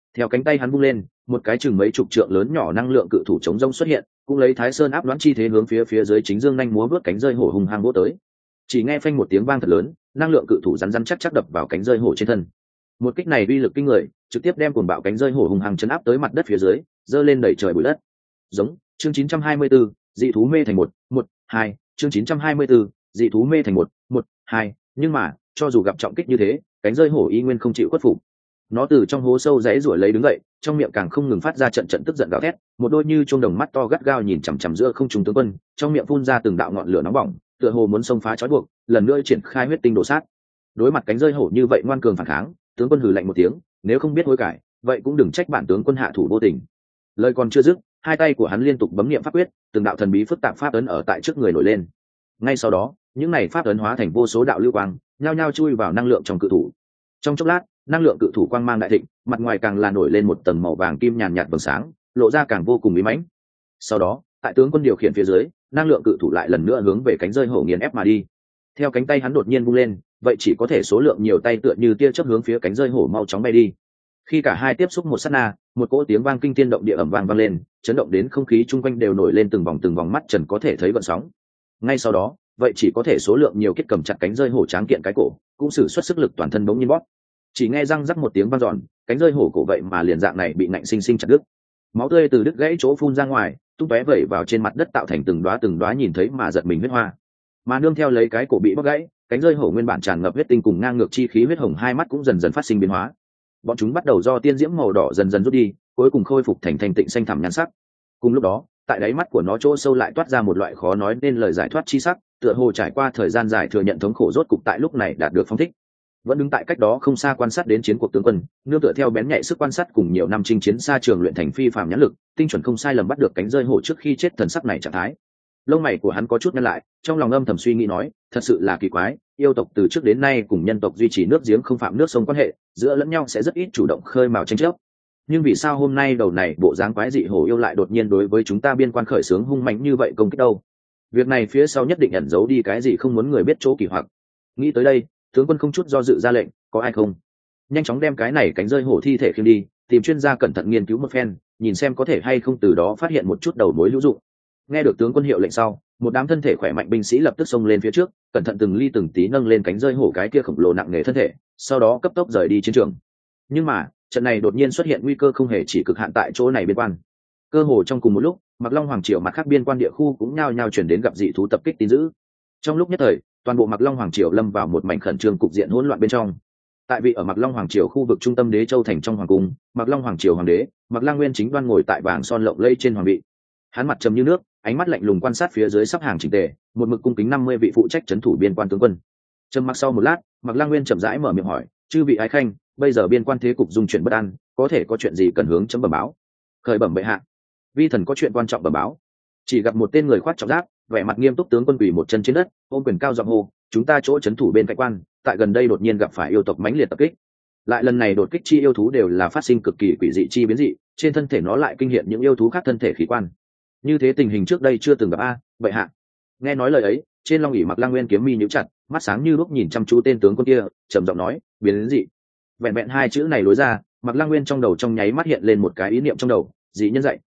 Theo cánh tay hắn vung lên, một cái chừng mấy chục trượng lớn nhỏ năng lượng cự thủ chống rông xuất hiện, cũng lấy Thái Sơn áp đoán chi thế hướng phía dưới chính dương nhanh múa vớt cánh rơi hổ hùng hăng vỗ tới. Chỉ nghe phanh một tiếng vang thật lớn, năng lượng cự thủ rắn rắn chắc chắc đập vào cánh rơi hổ trên thân. Một kích này uy lực kinh người, trực tiếp đem cuồng bạo cánh rơi hổ hùng hăng chấn áp tới mặt đất phía dưới, giơ lên đẩy trời bụi đất. Giống, chương 924, dị thú mê thành 1-1-2, chương 924, dị thú mê thành 1-1-2, nhưng mà, cho dù gặp trọng kích như thế, cánh rơi hổ y nguyên không chịu khuất phục. Nó từ trong hố sâu rãy rủa lấy đứng dậy, trong miệng càng không ngừng phát ra trận trận tức giận gào thét, một đôi như chuông đồng mắt to gắt gao nhìn chằm chằm giữa không trung tướng quân, trong miệng phun ra từng đạo ngọn lửa nóng bỏng, tựa hồ muốn xông phá trói buộc, lần nữa triển khai huyết tinh đổ sát. Đối mặt cánh rơi hổ như vậy ngoan cường phản kháng, tướng quân hừ lạnh một tiếng, nếu không biết hối cải, vậy cũng đừng trách bản tướng quân hạ thủ vô tình. Lời còn chưa dứt, hai tay của hắn liên tục bấm niệm pháp quyết, từng đạo thần bí phức tạp pháp ấn ở tại trước người nổi lên. Ngay sau đó, những này pháp ấn hóa thành vô số đạo lưu quang, nhao nhao chui vào năng lượng trong cự thủ. Trong chốc lát, năng lượng cự thủ quang mang đại thịnh, mặt ngoài càng là nổi lên một tầng màu vàng kim nhàn nhạt vầng sáng, lộ ra càng vô cùng bí mãnh. Sau đó, tại tướng quân điều khiển phía dưới, năng lượng cự thủ lại lần nữa hướng về cánh rơi hổ nghiền ép mà đi. Theo cánh tay hắn đột nhiên vung lên, vậy chỉ có thể số lượng nhiều tay tựa như tia chớp hướng phía cánh rơi hổ mau chóng bay đi. Khi cả hai tiếp xúc một sát na, một cỗ tiếng vang kinh thiên động địa ầm vang lên, chấn động đến không khí chung quanh đều nổi lên từng vòng mắt trần có thể thấy gợn sóng. Ngay sau đó, vậy chỉ có thể số lượng nhiều kết cầm chặt cánh rơi hổ tráng kiện cái cổ, cũng sử xuất sức lực toàn thân bỗng nhiên bóp. Chỉ nghe răng rắc một tiếng vang dọn, cánh rơi hổ cổ vậy mà liền dạng này bị nạnh sinh sinh chặt đứt. Máu tươi từ đứt gãy chỗ phun ra ngoài, tung tóe vẩy vào trên mặt đất tạo thành từng đóa nhìn thấy mà giật mình huyết hoa. Mà nương theo lấy cái cổ bị bóc gãy, cánh rơi hổ nguyên bản tràn ngập huyết tinh cùng ngang ngược chi khí huyết hồng hai mắt cũng dần dần phát sinh biến hóa. Bọn chúng bắt đầu do tiên diễm màu đỏ dần dần rút đi, cuối cùng khôi phục thành thanh tịnh xanh thẳm nhan sắc. Cùng lúc đó, tại đáy mắt của nó chỗ sâu lại toát ra một loại khó nói nên lời giải thoát chi sắc, tựa hồ trải qua thời gian dài thừa nhận thống khổ rốt cục tại lúc này đạt được phong thích. Vẫn đứng tại cách đó không xa quan sát đến chiến cuộc tướng quân, nương tựa theo bén nhạy sức quan sát cùng nhiều năm chinh chiến xa trường luyện thành phi phàm nhãn lực, tinh chuẩn không sai lầm bắt được cánh rơi hổ trước khi chết thần sắc này trạng thái. Lông mày của hắn có chút nhăn lại, trong lòng âm thầm suy nghĩ nói, thật sự là kỳ quái, yêu tộc từ trước đến nay cùng nhân tộc duy trì nước giếng không phạm nước sông quan hệ, giữa lẫn nhau sẽ rất ít chủ động khơi mào tranh chấp. Nhưng vì sao hôm nay đầu này bộ dáng quái dị hổ yêu lại đột nhiên đối với chúng ta biên quan khởi xướng hung mạnh như vậy công kích đâu? Việc này phía sau nhất định ẩn giấu đi cái gì không muốn người biết chỗ kỳ hoặc. Nghĩ tới đây, tướng quân không chút do dự ra lệnh, có ai không? Nhanh chóng đem cái này cánh rơi hổ thi thể khiêng đi, tìm chuyên gia cẩn thận nghiên cứu một phen, nhìn xem có thể hay không từ đó phát hiện một chút đầu mối hữu dụng. Nghe được tướng quân hiệu lệnh sau, một đám thân thể khỏe mạnh binh sĩ lập tức xông lên phía trước, cẩn thận từng ly từng tí nâng lên cánh rơi hổ cái kia khổng lồ nặng nề thân thể, sau đó cấp tốc rời đi chiến trường. Nhưng mà trận này đột nhiên xuất hiện nguy cơ không hề chỉ cực hạn tại chỗ này biên quan. Cơ hồ trong cùng một lúc, Mạc Long Hoàng Triều mặt khác biên quan địa khu cũng nhao nhao chuyển đến gặp dị thú tập kích tin dữ. Trong lúc nhất thời, toàn bộ Mạc Long Hoàng Triều lâm vào một mảnh khẩn trương cục diện hỗn loạn bên trong. Tại vì ở Mạc Long Hoàng Triều khu vực trung tâm Đế Châu thành trong hoàng cung, Mạc Long Hoàng Triều hoàng đế Mạc Lang Nguyên chính đoan ngồi tại vàng son lộng lẫy trên hoàng vị. Hắn mặt trầm như nước, ánh mắt lạnh lùng quan sát phía dưới sắp hàng chỉnh tề, một mực cung kính 50 vị phụ trách trấn thủ biên quan tướng quân. Trầm mặc sau một lát, Mạc Lang Nguyên chậm rãi mở miệng hỏi, chư vị ái khanh, bây giờ biên quan thế cục dung chuyển bất an, có thể có chuyện gì cần hướng chấm bẩm báo? Khởi bẩm bệ hạ. Vi thần có chuyện quan trọng bẩm báo. Chỉ gặp một tên người khoác trọng giáp, vẻ mặt nghiêm túc tướng quân quỳ một chân trên đất, ôm quyền cao giọng hô, chúng ta chỗ trấn thủ bên cạnh quan, tại gần đây đột nhiên gặp phải yêu tộc mãnh liệt tập kích. Lại lần này đột kích chi yêu thú đều là phát sinh cực kỳ quỷ dị chi biến dị, trên thân thể nó lại kinh hiện những yêu thú khác thân thể khí quan. Như thế tình hình trước đây chưa từng gặp a, bệ hạ. Nghe nói lời ấy, trên long ỷ Mạc Lang Nguyên kiếm mi nhíu chặt, mắt sáng như lúc nhìn chăm chú tên tướng quân kia, trầm giọng nói, biến dị. Vẹn vẹn hai chữ này lối ra, Mạc Lang Nguyên trong đầu trong nháy mắt hiện lên một cái ý niệm trong đầu, dị nhân dạy,